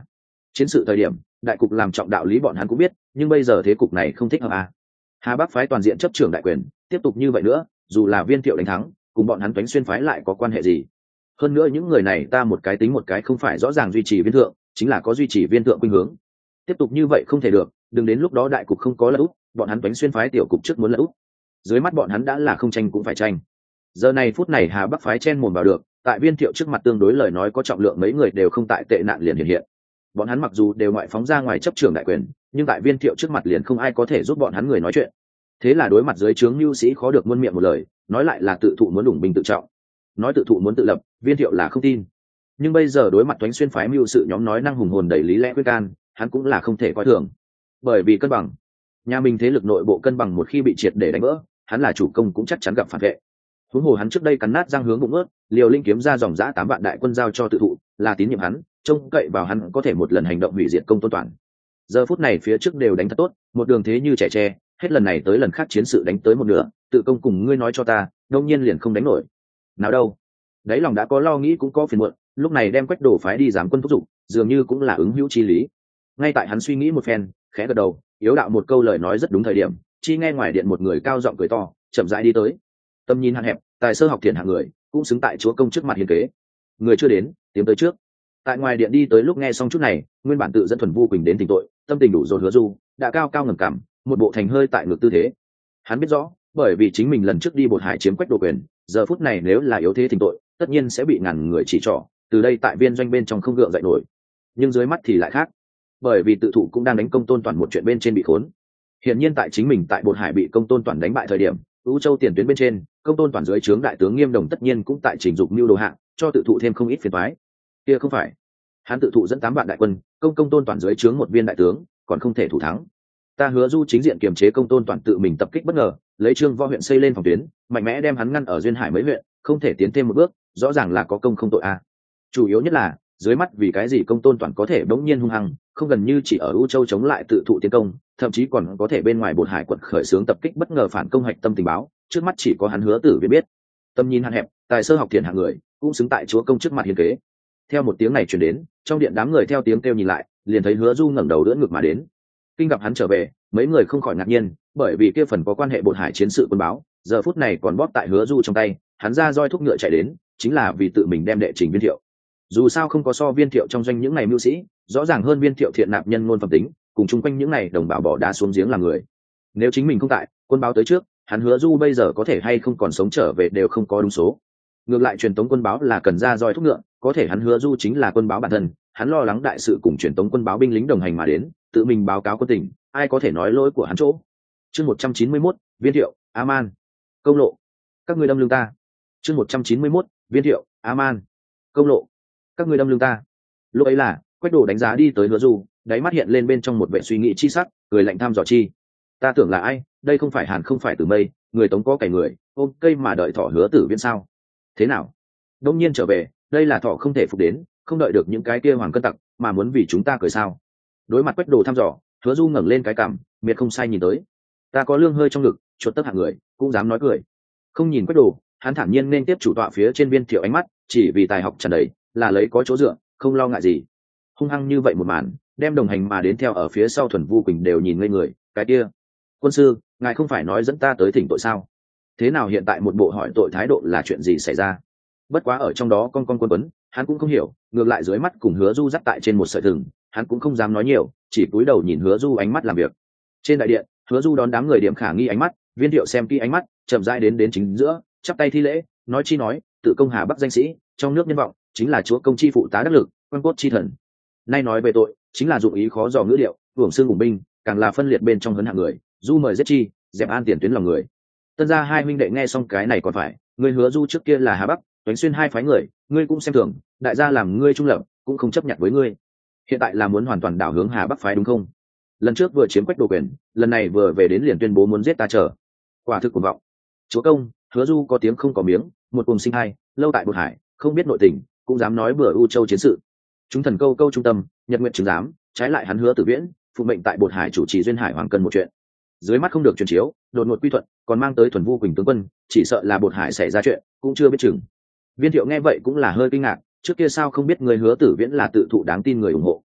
Chiến sự thời điểm đại cục làm trọng, đạo lý bọn hắn cũng biết, nhưng bây giờ thế cục này không thích hợp à. Hà Bắc phái toàn diện chấp trưởng đại quyền, tiếp tục như vậy nữa, dù là Viên Thiệu đánh thắng, cùng bọn hắn Toánh Xuyên phái lại có quan hệ gì? Hơn nữa những người này ta một cái tính một cái không phải rõ ràng duy trì Viên Thượng, chính là có duy trì Viên Thượng khuynh hướng. Tiếp tục như vậy không thể được, đừng đến lúc đó đại cục không có lật úp, bọn hắn Toánh Xuyên phái tiểu cục trước muốn lật úp. Dưới mắt bọn hắn đã là không tranh cũng phải tranh. Giờ này phút này Hà Bắc phái chen mồm vào được, tại Viên Thiệu trước mặt tương đối lời nói có trọng lượng mấy người đều không tại tệ nạn liền hiện hiện. Bọn hắn mặc dù đều ngoại phóng ra ngoài chấp trưởng đại quyền, nhưng tại Viên Thiệu trước mặt liền không ai có thể giúp bọn hắn người nói chuyện. Thế là đối mặt dưới trướng mưu sĩ khó được muôn miệng một lời, nói lại là tự thụ muốn đủng binh tự trọng, nói tự thụ muốn tự lập, Viên Thiệu là không tin. Nhưng bây giờ đối mặt Toánh Xuyên phái mưu sự nhóm nói năng hùng hồn đầy lý lẽ khuyên can, hắn cũng là không thể coi thường. Bởi vì cân bằng, nhà mình thế lực nội bộ cân bằng một khi bị triệt để đánh vỡ, hắn là chủ công cũng chắc chắn gặp phản vệ. Huống hồ hắn trước đây cắn nát răng hướng bụng ướt, liều linh kiếm ra dòng dã tám vạn đại quân giao cho tự thụ, là tín nhiệm hắn, trông cậy vào hắn có thể một lần hành động hủy diệt Công Tôn Toản. Giờ phút này phía trước đều đánh thật tốt, một đường thế như trẻ tre, hết lần này tới lần khác chiến sự đánh tới một nửa, tự công cùng ngươi nói cho ta, đông nhiên liền không đánh nổi. Nào đâu, đấy lòng đã có lo nghĩ cũng có phiền muộn, lúc này đem Quách Đồ phái đi giám quân thúc giục, dường như cũng là ứng hữu chi lý. Ngay tại hắn suy nghĩ một phen, khẽ gật đầu, yếu đạo một câu lời nói rất đúng thời điểm, chi nghe ngoài điện một người cao giọng cười to, chậm rãi đi tới. Tầm nhìn hạn hẹp, tài sơ học thiện hạng người, cũng xứng tại chúa công trước mặt hiền kế. Người chưa đến, tiến tới trước. Tại ngoài điện đi tới lúc nghe xong chút này, nguyên bản tự dẫn Thuần Vu Quỳnh đến tình tội, tâm tình đủ rồi Hứa Du, đã cao cao ngẩng cằm, một bộ thành hơi tại ngược tư thế. Hắn biết rõ, bởi vì chính mình lần trước đi Bột Hải chiếm Quách Đồ quyền, giờ phút này nếu là yếu thế tình tội, tất nhiên sẽ bị ngàn người chỉ trỏ, từ đây tại viên doanh bên trong không gượng dậy nổi. Nhưng dưới mắt thì lại khác, bởi vì tự thụ cũng đang đánh Công Tôn Toản một chuyện bên trên bị khốn. Hiển nhiên tại chính mình tại Bột Hải bị Công Tôn Toản đánh bại thời điểm, U Châu tiền tuyến bên trên, Công Tôn Toản dưới trướng đại tướng Nghiêm Đồng tất nhiên cũng tại trình dục mưu đồ hạng, cho tự thụ thêm không ít phiền toái. Kia không phải, hắn tự thụ dẫn tám vạn đại quân, công Công Tôn Toản dưới trướng một viên đại tướng, còn không thể thủ thắng. Ta Hứa Du chính diện kiềm chế Công Tôn Toản tự mình tập kích bất ngờ, lấy Trương Võ huyện xây lên phòng tuyến, mạnh mẽ đem hắn ngăn ở duyên hải mấy huyện, không thể tiến thêm một bước, rõ ràng là có công không tội a. Chủ yếu nhất là, dưới mắt vì cái gì Công Tôn Toản có thể bỗng nhiên hung hăng, không gần như chỉ ở U Châu chống lại tự thụ tiến công, thậm chí còn có thể bên ngoài Bột Hải quận khởi xướng tập kích bất ngờ phản công hạch tâm tình báo, trước mắt chỉ có hắn Hứa Tử biết biết. Tâm nhìn hạn hẹp, tài sơ học thiện hạng người, cũng xứng tại chúa công trước mặt hiền kế. Theo một tiếng này truyền đến, trong điện đám người theo tiếng kêu nhìn lại, liền thấy Hứa Du ngẩng đầu đỡ ngực mà đến. Kinh gặp hắn trở về, mấy người không khỏi ngạc nhiên, bởi vì kia phần có quan hệ Bột Hải chiến sự quân báo, giờ phút này còn bóp tại Hứa Du trong tay, hắn ra roi thúc ngựa chạy đến, chính là vì tự mình đem đệ trình Viên Thiệu. Dù sao không có so Viên Thiệu trong doanh những ngày mưu sĩ, rõ ràng hơn Viên Thiệu thiện nạp nhân ngôn phẩm tính, cùng chung quanh những ngày đồng bào bỏ đá xuống giếng làm người. Nếu chính mình không tại, quân báo tới trước, hắn Hứa Du bây giờ có thể hay không còn sống trở về đều không có đúng số. Ngược lại truyền tống quân báo là cần ra roi thúc ngựa, có thể hắn Hứa Du chính là quân báo bản thân, hắn lo lắng đại sự cùng truyền tống quân báo binh lính đồng hành mà đến, tự mình báo cáo quân tình, ai có thể nói lỗi của hắn chỗ. Chương một trăm chín mươi mốt, Viên Thiệu, A-man, công lộ. Các ngươi đâm lưng ta. Chương một trăm chín mươi mốt, Viên Thiệu, A-man, công lộ. Các ngươi đâm lưng ta. Lúc ấy là, Quách Đồ đánh giá đi tới Hứa Du, đáy mắt hiện lên bên trong một vẻ suy nghĩ chi sắc, cười lạnh thăm dò chi. Ta tưởng là ai, đây không phải Hàn không phải Từ Mây, người Tống có cày người, ôm cây mà đợi thỏ Hứa Tử Viễn sao? Thế nào? Đông nhiên trở về, đây là thỏ không thể phục đến, không đợi được những cái kia hoàng cân tặc, mà muốn vì chúng ta cười sao? Đối mặt Quách Đồ thăm dò, Hứa Du ngẩng lên cái cằm, miệt không sai nhìn tới. Ta có lương hơi trong ngực, chuột tấc hạng người, cũng dám nói cười. Không nhìn Quách Đồ, hắn thản nhiên nên tiếp chủ tọa phía trên Viên Thiệu ánh mắt, chỉ vì tài học tràn đầy, là lấy có chỗ dựa, không lo ngại gì. Hung hăng như vậy một màn, đem đồng hành mà đến theo ở phía sau Thuần Vu Quỳnh đều nhìn ngây người, cái kia, quân sư, ngài không phải nói dẫn ta tới thỉnh tội sao? Thế nào hiện tại một bộ hỏi tội thái độ là chuyện gì xảy ra? Bất quá ở trong đó con con quân quấn, hắn cũng không hiểu, ngược lại dưới mắt cùng Hứa Du dắt tại trên một sợi thừng, hắn cũng không dám nói nhiều, chỉ cúi đầu nhìn Hứa Du ánh mắt làm việc. Trên đại điện, Hứa Du đón đám người điểm khả nghi ánh mắt, Viên Thiệu xem kỹ ánh mắt, chậm rãi đến đến chính giữa, chắp tay thi lễ, nói chi nói, tự công Hà Bắc danh sĩ, trong nước nhân vọng, chính là chúa công chi phụ tá đắc lực, quan cốt chi thần. Nay nói về tội, chính là dụng ý khó dò ngữ điệu, hưởng xương ủng binh, càng là phân liệt bên trong hấn hạng người, Du mời giết chi, dẹp an tiền tuyến lòng người. Tân gia hai huynh đệ nghe xong cái này còn phải, ngươi Hứa Du trước kia là Hà Bắc, Toánh Xuyên hai phái người, ngươi cũng xem thường, đại gia làm ngươi trung lập, cũng không chấp nhận với ngươi. Hiện tại là muốn hoàn toàn đảo hướng Hà Bắc phái đúng không? Lần trước vừa chiếm Quách Đồ quyền, lần này vừa về đến liền tuyên bố muốn giết ta chờ. Quả thực cuồng vọng. Chúa công, Hứa Du có tiếng không có miếng, một cùng sinh hai, lâu tại Bột Hải, không biết nội tình, cũng dám nói bừa U Châu chiến sự. Chúng thần câu câu trung tâm, nhật nguyện chứng giám, trái lại hắn Hứa Tử Viễn, phụ mệnh tại Bột Hải chủ trì duyên hải hoàng cân một chuyện. Dưới mắt không được truyền chiếu, đột ngột quy thuận, còn mang tới Thuần Vu Quỳnh tướng quân, chỉ sợ là Bột Hải xảy ra chuyện, cũng chưa biết chừng. Viên Thiệu nghe vậy cũng là hơi kinh ngạc, trước kia sao không biết người Hứa Tử Viễn là tự thụ đáng tin người ủng hộ.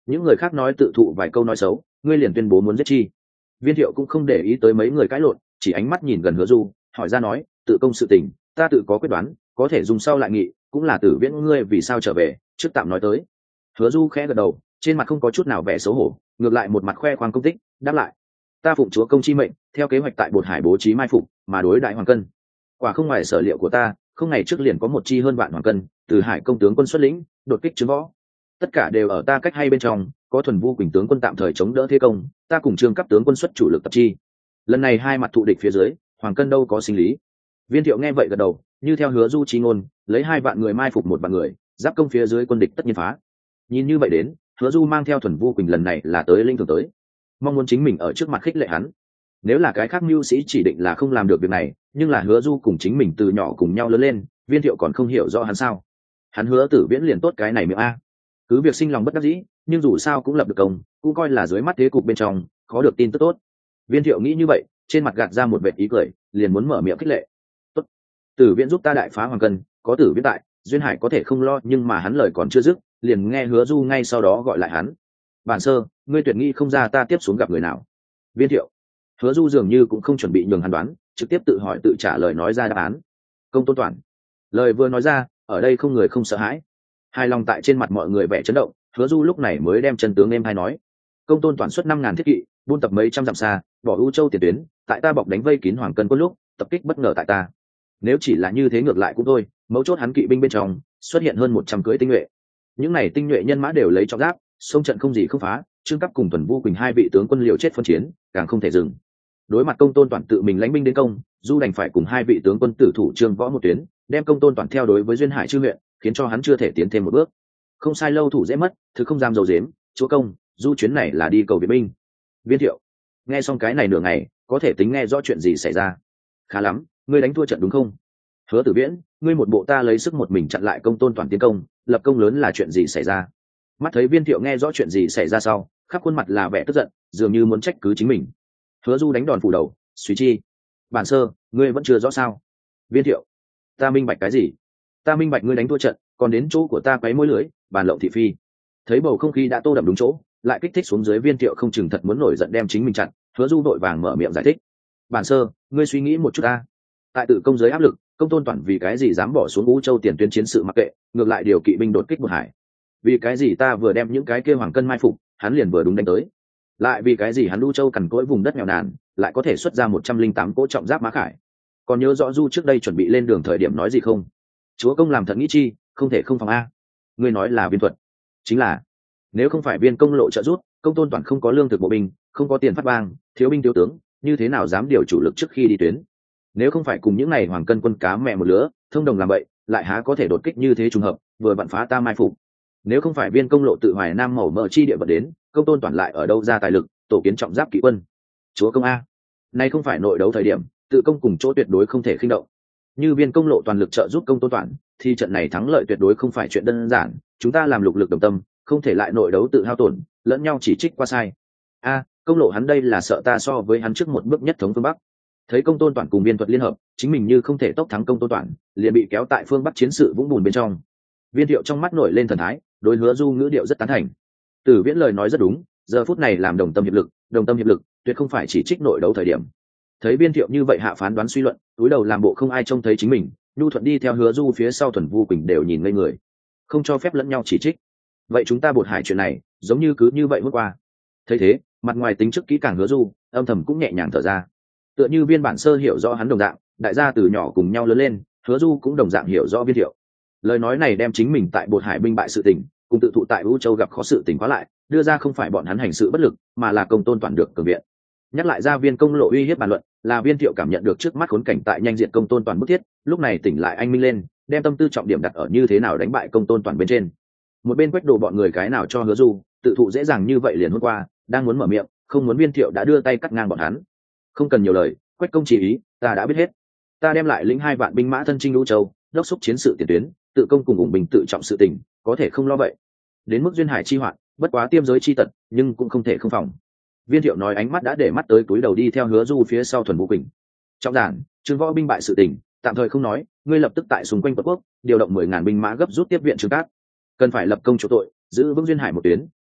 những người khác nói tự thụ vài câu nói xấu, ngươi liền tuyên bố muốn giết chi. Viên Thiệu cũng không để ý tới mấy người cãi lộn, chỉ ánh mắt nhìn gần Hứa Du, hỏi ra nói, tự công sự tình, ta tự có quyết đoán, có thể dùng sau lại nghị, cũng là Tử Viễn ngươi vì sao trở về, trước tạm nói tới. Hứa Du khẽ gật đầu, trên mặt không có chút nào vẻ xấu hổ, ngược lại một mặt khoe khoang công tích, đáp lại, ta phụng chúa công chi mệnh, theo kế hoạch tại Bột Hải bố trí mai phục, mà đối đại hoàng cân. Quả không ngoài sở liệu của ta, không ngày trước liền có một chi hơn vạn hoàng cân, từ Hải công tướng quân xuất lĩnh, đột kích trướng võ. Tất cả đều ở ta cách hay bên trong, có Thuần Vu Quỳnh tướng quân tạm thời chống đỡ thế công, ta cùng Trương Cấp tướng quân xuất chủ lực tập chi. Lần này hai mặt thụ địch phía dưới, hoàng cân đâu có sinh lý. Viên Thiệu nghe vậy gật đầu, như theo Hứa Du chi ngôn, lấy hai vạn người mai phục một vạn người, giáp công phía dưới quân địch tất nhiên phá. Nhìn như vậy đến, Hứa Du mang theo Thuần Vu Quỳnh lần này là tới linh thường tới, mong muốn chính mình ở trước mặt khích lệ hắn. Nếu là cái khác mưu sĩ chỉ định là không làm được việc này, nhưng là Hứa Du cùng chính mình từ nhỏ cùng nhau lớn lên, Viên Thiệu còn không hiểu rõ hắn sao? Hắn hứa Tử Viễn liền tốt cái này miệng a. Cứ việc sinh lòng bất đắc dĩ, nhưng dù sao cũng lập được công, cũng coi là dưới mắt thế cục bên trong khó được tin tức tốt. Viên Thiệu nghĩ như vậy, trên mặt gạt ra một vệt ý cười, liền muốn mở miệng khích lệ. Tốt, Tử Viễn giúp ta đại phá hoàng cân, có Tử Viễn tại, duyên hải có thể không lo, nhưng mà hắn lời còn chưa dứt, liền nghe Hứa Du ngay sau đó gọi lại hắn. Bản sơ, ngươi tuyệt nghi không ra ta tiếp xuống gặp người nào? Viên Thiệu. Hứa Du dường như cũng không chuẩn bị nhường hắn đoán, trực tiếp tự hỏi tự trả lời nói ra đáp án. Công Tôn Toản. Lời vừa nói ra, ở đây không người không sợ hãi. Hài lòng tại trên mặt mọi người vẻ chấn động, Hứa Du lúc này mới đem chân tướng em hay nói. Công Tôn Toản xuất năm ngàn thiết kỵ, buôn tập mấy trăm dặm xa, bỏ U Châu tiền tuyến, tại ta bọc đánh vây kín hoàng cân quân lúc, tập kích bất ngờ tại ta. Nếu chỉ là như thế ngược lại cũng thôi, mấu chốt hắn kỵ binh bên trong xuất hiện hơn một trăm cưỡi tinh nhuệ. Những này tinh nhuệ nhân mã đều lấy trọng giáp, sông trận không gì không phá, Trương Cấp cùng Thuần Vu Quỳnh hai vị tướng quân liều chết phân chiến, càng không thể dừng. Đối mặt Công Tôn Toản tự mình lãnh binh đến công, Du đành phải cùng hai vị tướng quân tử thủ Trương Võ một tuyến, đem Công Tôn Toản theo đối với duyên hải chư huyện, khiến cho hắn chưa thể tiến thêm một bước. Không sai, lâu thủ dễ mất, thứ không dám dầu dếm, chúa công, Du chuyến này là đi cầu viện binh. Viên Thiệu nghe xong cái này nửa ngày, có thể tính nghe rõ chuyện gì xảy ra. Khá lắm, ngươi đánh thua trận đúng không? Hứa Tử Viễn, ngươi một bộ ta lấy sức một mình chặn lại Công Tôn Toản tiến công, lập công lớn là chuyện gì xảy ra? Mắt thấy Viên Thiệu nghe rõ chuyện gì xảy ra sau, khắp khuôn mặt là vẻ tức giận, dường như muốn trách cứ chính mình. Hứa Du đánh đòn phủ đầu, suy chi. Bản sơ, ngươi vẫn chưa rõ sao? Viên Thiệu, ta minh bạch cái gì? Ta minh bạch ngươi đánh thua trận, còn đến chỗ của ta quấy môi lưới, bàn lộng thị phi. Thấy bầu không khí đã tô đậm đúng chỗ, lại kích thích xuống dưới, Viên Thiệu không chừng thật muốn nổi giận đem chính mình chặn. Hứa Du đội vàng mở miệng giải thích. Bản sơ, ngươi suy nghĩ một chút ta. Tại tự công giới áp lực, Công Tôn Toản vì cái gì dám bỏ xuống U Châu tiền tuyến chiến sự mặc kệ, ngược lại điều kỵ binh đột kích Bột Hải? Vì cái gì ta vừa đem những cái kia hoàng cân mai phục, hắn liền vừa đúng đánh tới? Lại vì cái gì hắn U Châu cằn cỗi vùng đất nghèo nàn, lại có thể xuất ra một trăm linh tám cỗ trọng giáp mã khải? Còn nhớ rõ Du trước đây chuẩn bị lên đường thời điểm nói gì không? Chúa công làm thật nghĩ chi, không thể không phòng a. Ngươi nói là viên thuật, chính là nếu không phải viên công lộ trợ giúp, Công Tôn Toản không có lương thực bộ binh, không có tiền phát vang, thiếu binh thiếu tướng, như thế nào dám điều chủ lực trước khi đi tuyến? Nếu không phải cùng những này hoàng cân quân cá mẹ một lứa, thông đồng làm vậy, lại há có thể đột kích như thế trùng hợp, vừa vặn phá ta mai phục? Nếu không phải viên công lộ tự Hoài Nam mẩu mỡ chi địa vật đến, Công Tôn Toản lại ở đâu ra tài lực tổ kiến trọng giáp kỵ quân? Chúa công a, nay không phải nội đấu thời điểm, tự công cùng chỗ tuyệt đối không thể khinh động. Như viên công lộ toàn lực trợ giúp Công Tôn Toản, thì trận này thắng lợi tuyệt đối không phải chuyện đơn giản, chúng ta làm lục lực đồng tâm, không thể lại nội đấu tự hao tổn, lẫn nhau chỉ trích qua sai. A, công lộ hắn đây là sợ ta so với hắn trước một bước nhất thống phương Bắc. Thấy Công Tôn Toản cùng viên thuật liên hợp, chính mình như không thể tốc thắng Công Tôn Toản, liền bị kéo tại phương Bắc chiến sự vũng bùn bên trong. Viên Thiệu trong mắt nổi lên thần thái, đối Hứa Du ngữ điệu rất tán thành. Tử Viễn lời nói rất đúng, giờ phút này làm đồng tâm hiệp lực, đồng tâm hiệp lực, tuyệt không phải chỉ trích nội đấu thời điểm. Thấy Viên Thiệu như vậy hạ phán đoán suy luận, túi đầu làm bộ không ai trông thấy chính mình, nhu thuận đi theo Hứa Du phía sau, Thuần Vu Quỳnh đều nhìn ngây người, không cho phép lẫn nhau chỉ trích. Vậy chúng ta Bột Hải chuyện này, giống như cứ như vậy hôm qua. Thấy thế, mặt ngoài tính trước kỹ càng Hứa Du, âm thầm cũng nhẹ nhàng thở ra. Tựa như viên bản sơ hiểu rõ hắn đồng dạng, đại gia từ nhỏ cùng nhau lớn lên, Hứa Du cũng đồng dạng hiểu rõ Viên Thiệu. Lời nói này đem chính mình tại Bột Hải binh bại sự tình, cùng tự thụ tại U Châu gặp khó sự tình quá lại, đưa ra không phải bọn hắn hành sự bất lực, mà là Công Tôn Toản được cường viện. Nhắc lại ra viên công lộ uy hiếp bàn luận, là Viên Thiệu cảm nhận được trước mắt khốn cảnh tại nhanh diện Công Tôn Toản bức thiết, lúc này tỉnh lại anh minh lên, đem tâm tư trọng điểm đặt ở như thế nào đánh bại Công Tôn Toản bên trên. Một bên quách đồ bọn người cái nào cho Hứa Du, tự thụ dễ dàng như vậy liền hôm qua, đang muốn mở miệng, không muốn Viên Thiệu đã đưa tay cắt ngang bọn hắn. Không cần nhiều lời, quách công chỉ ý, ta đã biết hết. Ta đem lại lĩnh hai vạn binh mã thân chinh U Châu, đốc xúc chiến sự tiền tuyến, tự công cùng ủng bình tự trọng sự tình, có thể không lo vậy. Đến mức duyên hải chi hoạn, bất quá tiêm giới chi tật, nhưng cũng không thể không phòng. Viên Thiệu nói, ánh mắt đã để mắt tới túi đầu đi theo Hứa Du phía sau Thuần Vu Quỳnh. Trọng giản, Trương Võ binh bại sự tình, tạm thời không nói, ngươi lập tức tại xung quanh Phật quốc điều động mười ngàn binh mã gấp rút tiếp viện Trương Cát. Cần phải lập công chỗ tội, giữ vững duyên hải một tuyến,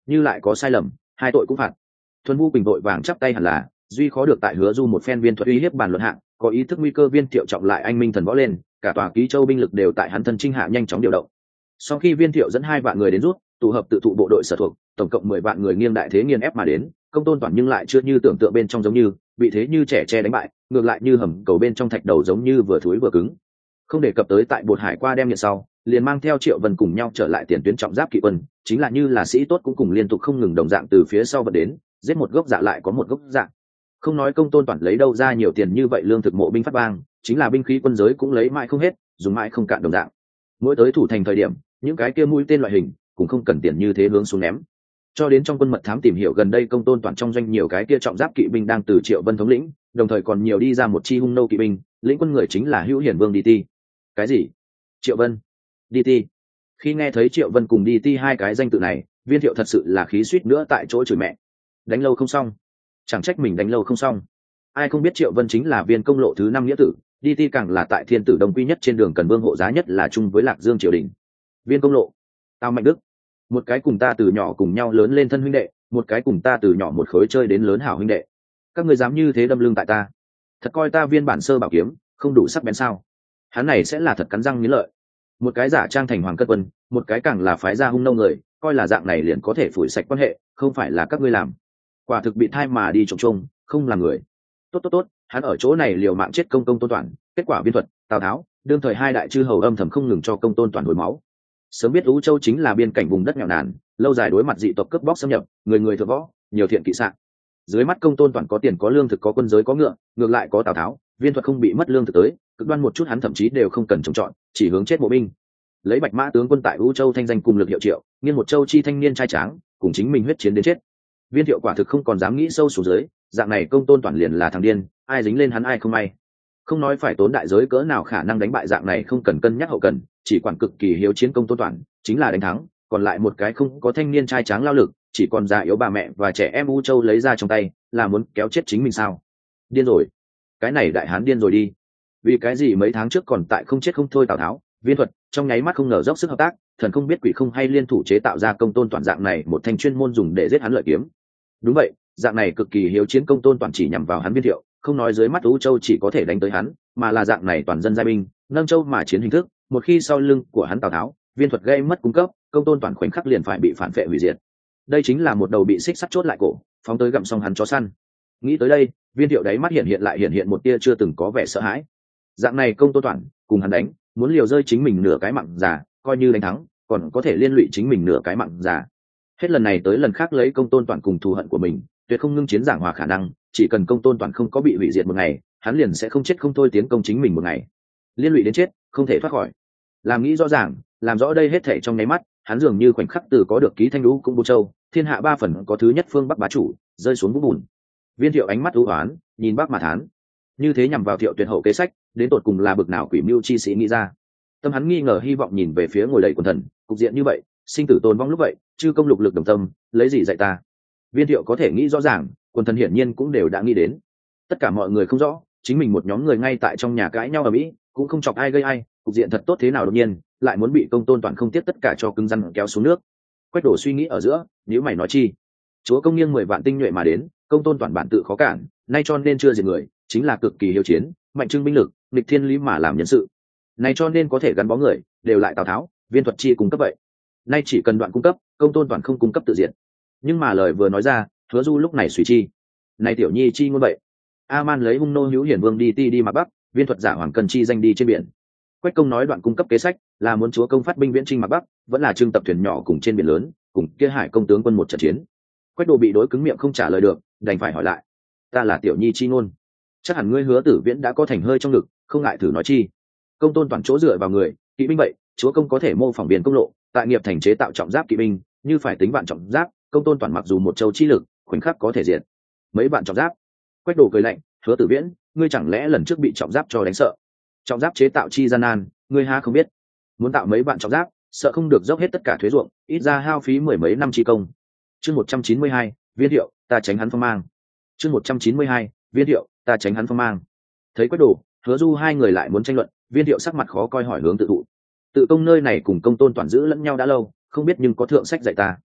như lại có sai lầm hai tội cũng phạt. Thuần Vu Bình vội vàng chắp tay hẳn là duy khó được tại Hứa Du một phen viên thuật uy hiếp bàn luận hạng, có ý thức nguy cơ viên thiệu trọng lại anh minh thần võ lên, cả tòa ký châu binh lực đều tại hắn thân trinh hạ nhanh chóng điều động. Sau khi viên thiệu dẫn hai vạn người đến rút, tụ hợp tự thụ bộ đội sở thuộc, tổng cộng mười vạn người nghiêng đại thế nghiền ép mà đến, Công Tôn Toản nhưng lại chưa như tưởng tượng bên trong giống như bị thế như trẻ tre đánh bại, ngược lại như hầm cầu bên trong thạch đầu giống như vừa thối vừa cứng. Không đề cập tới tại Bột Hải qua đem nhận sau, liền mang theo Triệu Vân cùng nhau trở lại tiền tuyến trọng giáp kỵ quân, chính là như là sĩ tốt cũng cùng liên tục không ngừng đồng dạng từ phía sau vật đến, giết một gốc dạ lại có một gốc dạ. Không nói Công Tôn Toản lấy đâu ra nhiều tiền như vậy lương thực mộ binh phát bang, chính là binh khí quân giới cũng lấy mãi không hết, dùng mãi không cạn đồng dạng. Mỗi tới thủ thành thời điểm, những cái kia mũi tên loại hình cũng không cần tiền như thế hướng xuống ném. Cho đến trong quân mật thám tìm hiểu gần đây Công Tôn Toản trong doanh nhiều cái kia trọng giáp kỵ binh đang từ Triệu Vân thống lĩnh, đồng thời còn nhiều đi ra một chi hung nô kỵ binh, lĩnh quân người chính là Hữu Hiển Vương Đi Ti. Cái gì? Triệu Vân? Đi Ti? Khi nghe thấy Triệu Vân cùng Đi Ti hai cái danh tự này, Viên Thiệu thật sự là khí suýt nữa tại chỗ chửi mẹ. Đánh lâu không xong, chẳng trách mình đánh lâu không xong. Ai không biết Triệu Vân chính là Viên công lộ thứ năm nghĩa tử, Đi Ti càng là tại Thiên Tử Đông Quy nhất trên đường Cần Vương hộ giá nhất là chung với Lạc Dương triều đình. Viên công lộ, Tào Mạnh Đức, một cái cùng ta từ nhỏ cùng nhau lớn lên thân huynh đệ, một cái cùng ta từ nhỏ một khối chơi đến lớn hảo huynh đệ. Các ngươi dám như thế đâm lưng tại ta, thật coi ta Viên bản sơ bảo kiếm không đủ sắc bén sao? Hắn này sẽ là thật cắn răng nghiến lợi. Một cái giả trang thành hoàng cân quân, một cái càng là phái gia hung nô người, coi là dạng này liền có thể phủi sạch quan hệ, không phải là các ngươi làm. Quả thực bị thai mà đi trộm trông, không làm người. Tốt tốt tốt, hắn ở chỗ này liều mạng chết Công Công Tôn Toản, kết quả Viên thuật, Tào Tháo, đương thời hai đại chư hầu âm thầm không ngừng cho Công Tôn Toản hồi máu. Sớm biết Ú Châu chính là biên cảnh vùng đất nghèo nàn, lâu dài đối mặt dị tộc cướp bóc xâm nhập, người người thượng võ, nhiều thiện kỵ sạn. Dưới mắt Công Tôn Toản có tiền có lương thực có quân giới có ngựa, ngược lại có Tào Tháo, Viên thuật không bị mất lương thực tới, cực đoan một chút hắn thậm chí đều không cần trồng trọt, chỉ hướng chết bộ binh. Lấy Bạch Mã tướng quân tại Ú Châu thanh danh cùng lực hiệu triệu, nghiêng một châu chi thanh niên trai tráng, cùng chính mình huyết chiến đến chết. Viên Thiệu quả thực không còn dám nghĩ sâu xuống dưới, dạng này Công Tôn Toản liền là thằng điên, ai dính lên hắn ai không may. Không nói phải tốn đại giới cỡ nào khả năng đánh bại dạng này không cần cân nhắc hậu cần, chỉ quản cực kỳ hiếu chiến Công Tôn Toản, chính là đánh thắng, còn lại một cái không có thanh niên trai tráng lao lực, chỉ còn già yếu bà mẹ và trẻ em U Châu lấy ra trong tay, là muốn kéo chết chính mình sao? Điên rồi, cái này đại hán điên rồi đi. Vì cái gì mấy tháng trước còn tại không chết không thôi Tào Tháo, Viên thuật trong nháy mắt không ngờ dốc sức hợp tác, thần không biết quỷ không hay liên thủ chế tạo ra Công Tôn Toản dạng này một thanh chuyên môn dùng để giết hắn lợi kiếm. Đúng vậy, dạng này cực kỳ hiếu chiến Công Tôn Toản chỉ nhằm vào hắn Viên Thiệu, không nói dưới mắt U Châu chỉ có thể đánh tới hắn, mà là dạng này toàn dân giai binh, nâng châu mà chiến hình thức, một khi sau lưng của hắn Tào Tháo, Viên thuật gây mất cung cấp, Công Tôn Toản khoảnh khắc liền phải bị phản vệ hủy diệt. Đây chính là một đầu bị xích sắt chốt lại cổ, phóng tới gặm xong hắn chó săn. Nghĩ tới đây, Viên Thiệu đáy mắt hiện hiện lại hiện hiện một tia chưa từng có vẻ sợ hãi. Dạng này Công Tôn Toản cùng hắn đánh, muốn liều rơi chính mình nửa cái mạng già, coi như đánh thắng, còn có thể liên lụy chính mình nửa cái mạng già. Hết lần này tới lần khác lấy Công Tôn Toản cùng thù hận của mình, tuyệt không ngưng chiến giảng hòa khả năng, chỉ cần Công Tôn Toản không có bị hủy diệt một ngày, hắn liền sẽ không chết không thôi tiến công chính mình một ngày. Liên lụy đến chết, không thể thoát khỏi. Làm nghĩ rõ ràng, làm rõ đây hết thảy trong nháy mắt, hắn dường như khoảnh khắc từ có được ký thanh lũ cũng Bô Châu, thiên hạ ba phần có thứ nhất phương Bắc bá chủ, rơi xuống vũng bùn. Viên Thiệu ánh mắt u hoán, nhìn Bắc mà thán. Như thế nhằm vào Thiệu tuyệt hậu kế sách, đến tột cùng là bực nào quỷ mưu chi sĩ nghĩ ra. Tâm hắn nghi ngờ hy vọng nhìn về phía ngồi đầy quần thần, cục diện như vậy, sinh tử tồn vong lúc vậy, chư công lục lực đồng tâm, lấy gì dạy ta? Viên Thiệu có thể nghĩ rõ ràng, quần thần hiển nhiên cũng đều đã nghĩ đến. Tất cả mọi người không rõ, chính mình một nhóm người ngay tại trong nhà cãi nhau ở mỹ, cũng không chọc ai gây ai, cục diện thật tốt thế nào đột nhiên lại muốn bị Công Tôn Toản không tiếc tất cả cho cứng rắn kéo xuống nước. Quách Đổ suy nghĩ ở giữa, nếu mày nói chi? Chúa công nghiêng mười vạn tinh nhuệ mà đến, Công Tôn Toản bản tự khó cản, nay cho nên chưa diệt người, chính là cực kỳ hiếu chiến, mạnh trưng binh lực, nghịch thiên lý mà làm nhân sự. Nay cho nên có thể gắn bó người, đều lại Tào Tháo, Viên thuật chi cung cấp vậy. Nay chỉ cần đoạn cung cấp, Công Tôn Toản không cung cấp tự diện. Nhưng mà lời vừa nói ra, Hứa Du lúc này suy chi. Nay tiểu nhi chi ngôn vậy. A Man lấy hung nô Hữu Hiển Vương Đi Ti đi mặc bắc, Viên thuật giả hoàng cần chi danh đi trên biển. Quách công nói đoạn cung cấp kế sách là muốn chúa công phát binh viễn chinh mặc bắc, vẫn là trưng tập thuyền nhỏ cùng trên biển lớn, cùng kia hải công tướng quân một trận chiến. Quách Đồ bị đối cứng miệng không trả lời được, đành phải hỏi lại. Ta là tiểu nhi chi ngôn, chắc hẳn ngươi Hứa Tử Viễn đã có thành hơi trong ngực, không ngại thử nói chi. Công Tôn Toản chỗ dựa vào người, kỵ binh vậy, chúa công có thể mô phỏng biển công lộ, tại nghiệp thành chế tạo trọng giáp kỵ binh, như phải tính vạn trọng giáp, Công Tôn Toản mặc dù một châu chi lực, khoảnh khắc có thể diệt mấy vạn trọng giáp. Quách Đồ cười lạnh, Hứa Tử Viễn, ngươi chẳng lẽ lần trước bị trọng giáp cho đánh sợ? Trọng giáp chế tạo chi gian nan, ngươi ha không biết. Muốn tạo mấy vạn trọng giáp, sợ không được dốc hết tất cả thuế ruộng, ít ra hao phí mười mấy năm chi công. Chương một trăm chín mươi hai, Viên Thiệu, ta tránh hắn phong mang. Chương một trăm chín mươi hai, Viên Thiệu, ta tránh hắn phong mang. Thấy Quách Đồ, Hứa Du hai người lại muốn tranh luận, Viên Thiệu sắc mặt khó coi hỏi hướng tự thụ. Tự công nơi này cùng Công Tôn Toản giữ lẫn nhau đã lâu, không biết nhưng có thượng sách dạy ta.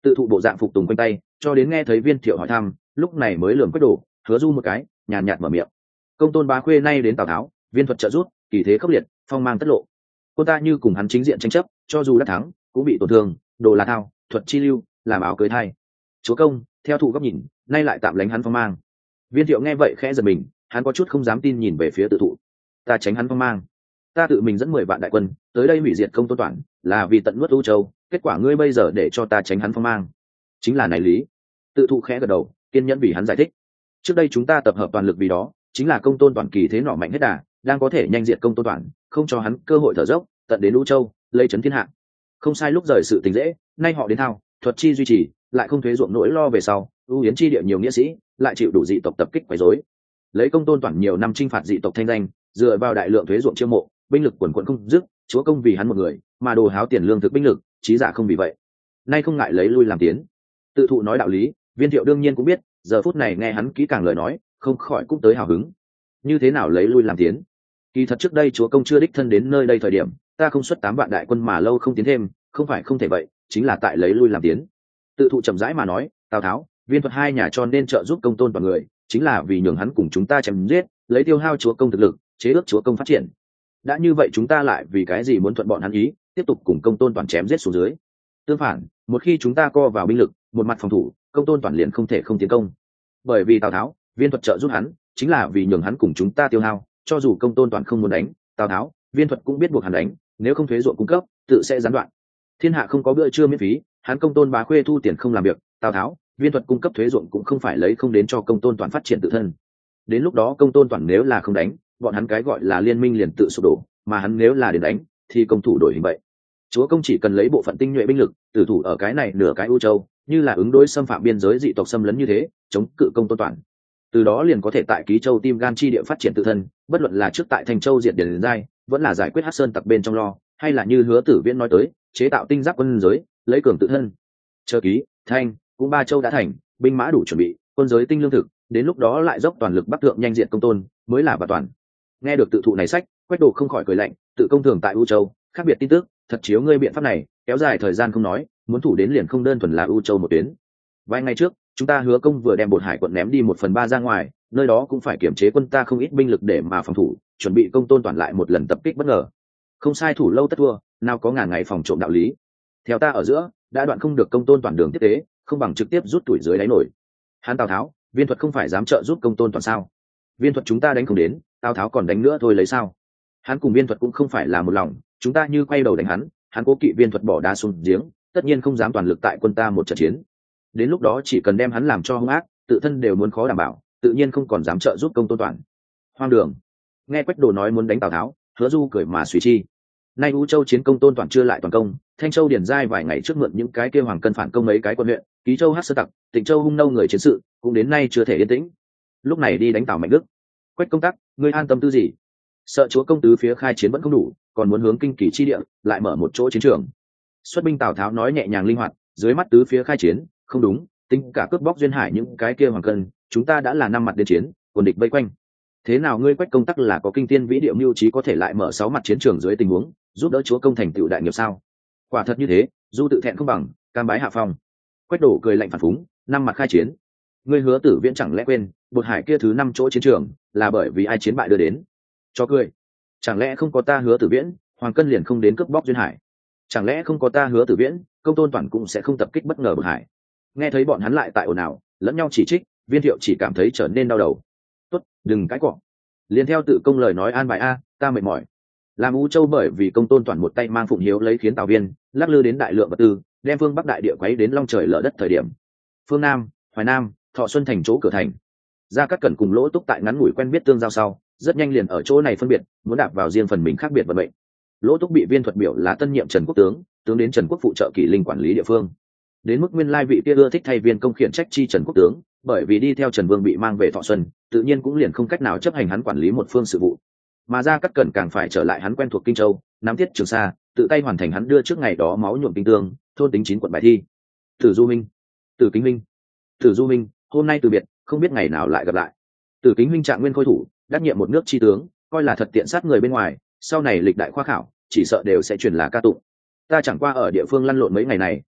Tự thụ bộ dạng phục tùng quanh tay cho đến nghe thấy Viên Thiệu hỏi thăm, lúc này mới lườm Quách Đồ, Hứa Du một cái, nhàn nhạt mở miệng. Công tôn bá khuê nay đến Tào Tháo, Viên thuật trợ rút, kỳ thế khốc liệt, phong mang tất lộ. Quân ta như cùng hắn chính diện tranh chấp, cho dù đã thắng cũng bị tổn thương, đồ là thao, thuật chi lưu, làm áo cưới thai. Chúa công, theo thụ góc nhìn, nay lại tạm lánh hắn phong mang. Viên Thiệu nghe vậy khẽ giật mình, hắn có chút không dám tin nhìn về phía Tự thụ. Ta tránh hắn phong mang, ta tự mình dẫn mười vạn đại quân tới đây hủy diệt công tôn Toản, là vì tận nuốt U Châu, kết quả ngươi bây giờ để cho ta tránh hắn phong mang, chính là này lý. Tự thụ khẽ gật đầu, kiên nhẫn vì hắn giải thích. Trước đây chúng ta tập hợp toàn lực vì đó, chính là công tôn Toản kỳ thế nọ mạnh hết đà, đang có thể nhanh diệt công tôn Toản, không cho hắn cơ hội thở dốc, tận đến U Châu lấy chấn thiên hạ. Không sai lúc rời sự tình dễ, nay họ đến thao, thuật chi duy trì, lại không thuế ruộng nỗi lo về sau, ưu yến chi địa nhiều nghĩa sĩ, lại chịu đủ dị tộc tập kích quấy rối. Lấy công tôn Toản nhiều năm chinh phạt dị tộc thanh danh, dựa vào đại lượng thuế ruộng chiêu mộ, binh lực quần quận không dứt, chúa công vì hắn một người, mà đồ háo tiền lương thực binh lực, trí giả không vì vậy. Nay không ngại lấy lui làm tiến. Tự thụ nói đạo lý, Viên Thiệu đương nhiên cũng biết, giờ phút này nghe hắn kỹ càng lời nói, không khỏi cũng tới hào hứng. Như thế nào lấy lui làm tiến? Kỳ thật trước đây chúa công chưa đích thân đến nơi đây thời điểm, ta không xuất tám vạn đại quân mà lâu không tiến thêm, không phải không thể vậy, chính là tại lấy lui làm tiến. Tự thụ chậm rãi mà nói, Tào Tháo, Viên thuật hai nhà cho nên trợ giúp công tôn toàn người, chính là vì nhường hắn cùng chúng ta chém giết, lấy tiêu hao chúa công thực lực, chế ước chúa công phát triển. Đã như vậy chúng ta lại vì cái gì muốn thuận bọn hắn ý, tiếp tục cùng công tôn toàn chém giết xuống dưới? Tương phản, một khi chúng ta co vào binh lực, một mặt phòng thủ, công tôn toàn liền không thể không tiến công. Bởi vì Tào Tháo, Viên thuật trợ giúp hắn, chính là vì nhường hắn cùng chúng ta tiêu hao, cho dù công tôn toàn không muốn đánh, Tào Tháo, Viên thuật cũng biết buộc hắn đánh, nếu không thuế ruộng cung cấp, tự sẽ gián đoạn. Thiên hạ không có bữa trưa miễn phí, hắn công tôn bá khuê thu tiền không làm việc, Tào Tháo, Viên thuật cung cấp thuế ruộng cũng không phải lấy không đến cho công tôn toàn phát triển tự thân. Đến lúc đó công tôn toàn nếu là không đánh, bọn hắn cái gọi là liên minh liền tự sụp đổ, mà hắn nếu là đến đánh, thì công thủ đổi hình vậy. Chúa công chỉ cần lấy bộ phận tinh nhuệ binh lực, tử thủ ở cái này nửa cái U Châu, như là ứng đối xâm phạm biên giới dị tộc xâm lấn như thế, chống cự công tôn toàn. Từ đó liền có thể tại Ký Châu tim gan chi địa phát triển tự thân, bất luận là trước tại Thành Châu diệt Điền Giai, vẫn là giải quyết Hắc Sơn tặc bên trong lo, hay là như Hứa Tử Viễn nói tới, chế tạo tinh giáp quân giới, lấy cường tự thân. Chờ Ký, Thanh, cũng ba châu đã thành, binh mã đủ chuẩn bị, quân giới tinh lương thực, đến lúc đó lại dốc toàn lực bắc thượng nhanh diện công tôn, mới là và toàn. Nghe được tự thụ này sách, Quách Đồ không khỏi cười lạnh, tự công thường tại U Châu, khác biệt tin tức, thật chiếu ngươi biện pháp này, kéo dài thời gian không nói, muốn thủ đến liền không đơn thuần là U Châu một tuyến. Vài ngày trước, chúng ta Hứa công vừa đem Bột Hải quận ném đi một phần ba ra ngoài, nơi đó cũng phải kiểm chế quân ta không ít binh lực để mà phòng thủ, chuẩn bị công tôn toàn lại một lần tập kích bất ngờ. Không sai thủ lâu tất thua, nào có ngàn ngày phòng trộm đạo lý. Theo ta ở giữa, đã đoạn không được công tôn toàn đường tiếp tế, không bằng trực tiếp rút tuổi dưới đáy nổi. Hắn Tào Tháo, Viên thuật không phải dám trợ giúp công tôn toàn sao? Viên thuật chúng ta đánh không đến, Tào Tháo còn đánh nữa thôi lấy sao? Hắn cùng Viên thuật cũng không phải là một lòng, chúng ta như quay đầu đánh hắn, hắn cố kỵ Viên thuật bỏ đá xuống giếng, tất nhiên không dám toàn lực tại quân ta một trận chiến. Đến lúc đó chỉ cần đem hắn làm cho hung ác, tự thân đều muốn khó đảm bảo, tự nhiên không còn dám trợ giúp công tôn toàn. Hoang đường. Nghe Quách Đồ nói muốn đánh Tào Tháo, Hứa Du cười mà suy chi. Nay U Châu chiến công tôn toàn chưa lại toàn công, Thanh Châu Điền Giai vài ngày trước mượn những cái kêu hoàng cân phản công mấy cái quân huyện, Ký Châu Hắc Sơn tặc, Tịnh Châu hung nâu người chiến sự, cũng đến nay chưa thể yên tĩnh. Lúc này đi đánh Tào Mạnh Đức. Quách công tác, ngươi an tâm tư gì? Sợ chúa công tứ phía khai chiến vẫn không đủ, còn muốn hướng kinh kỳ chi địa, lại mở một chỗ chiến trường. Xuất binh Tào Tháo nói nhẹ nhàng linh hoạt, dưới mắt tứ phía khai chiến, không đúng, tính cả cướp bóc duyên hải những cái kia hoàng cân, chúng ta đã là năm mặt đến chiến, quân địch vây quanh. Thế nào ngươi Quách công tác là có kinh thiên vĩ địa mưu trí có thể lại mở sáu mặt chiến trường dưới tình huống, giúp đỡ chúa công thành tựu đại nghiệp sao? Quả thật như thế, Du tự thẹn không bằng, cam bái hạ phong. Quách Đổ cười lạnh phản phúng, năm mặt khai chiến. Ngươi Hứa Tử Viễn chẳng lẽ quên, Bột Hải kia thứ năm chỗ chiến trường, là bởi vì ai chiến bại đưa đến? Cho cười. Chẳng lẽ không có ta Hứa Tử Viễn, hoàng cân liền không đến cướp bóc duyên hải? Chẳng lẽ không có ta Hứa Tử Viễn, công tôn toàn cũng sẽ không tập kích bất ngờ Bột Hải? Nghe thấy bọn hắn lại tại ồn ào, lẫn nhau chỉ trích, Viên Thiệu chỉ cảm thấy trở nên đau đầu. Tốt, đừng cãi cọ. Liên theo tự công lời nói an bài a, ta mệt mỏi. Làm U Châu bởi vì công tôn toàn một tay mang Phụng Hiếu lấy khiến Tào Viên lắc lư đến đại lượng vật tư, đem phương Bắc đại địa quấy đến long trời lở đất thời điểm. Phương Nam, Hoài Nam, Thọ Xuân thành chỗ cửa thành. Gia Cát Cẩn cùng Lỗ Túc tại ngắn ngủi quen biết tương giao sau, rất nhanh liền ở chỗ này phân biệt, muốn đạp vào riêng phần mình khác biệt vận mệnh. Lỗ Túc bị Viên thuật biểu là tân nhiệm Trần Quốc tướng, tướng đến Trần Quốc phụ trợ Kỷ Linh quản lý địa phương. Đến mức nguyên lai vị kia ưa thích thay Viên công khiển trách chi Trần Quốc tướng, bởi vì đi theo Trần Vương bị mang về Thọ Xuân, tự nhiên cũng liền không cách nào chấp hành hắn quản lý một phương sự vụ. Mà Gia Cát Cẩn càng phải trở lại hắn quen thuộc Kinh Châu, nắm tiết Trường Sa, tự tay hoàn thành hắn đưa trước ngày đó máu nhuộm kinh tương, thôn tính chín quận bài thi. Tử Du Minh, Tử Kính Minh, Tử Du Minh, hôm nay từ biệt, không biết ngày nào lại gặp lại. Tử Kính Minh trạng nguyên khôi thủ, đắc nhiệm một nước chi tướng, coi là thật tiện sát người bên ngoài, sau này lịch đại khoa khảo, chỉ sợ đều sẽ truyền là ca tụng. Ta chẳng qua ở địa phương lăn lộn mấy ngày này,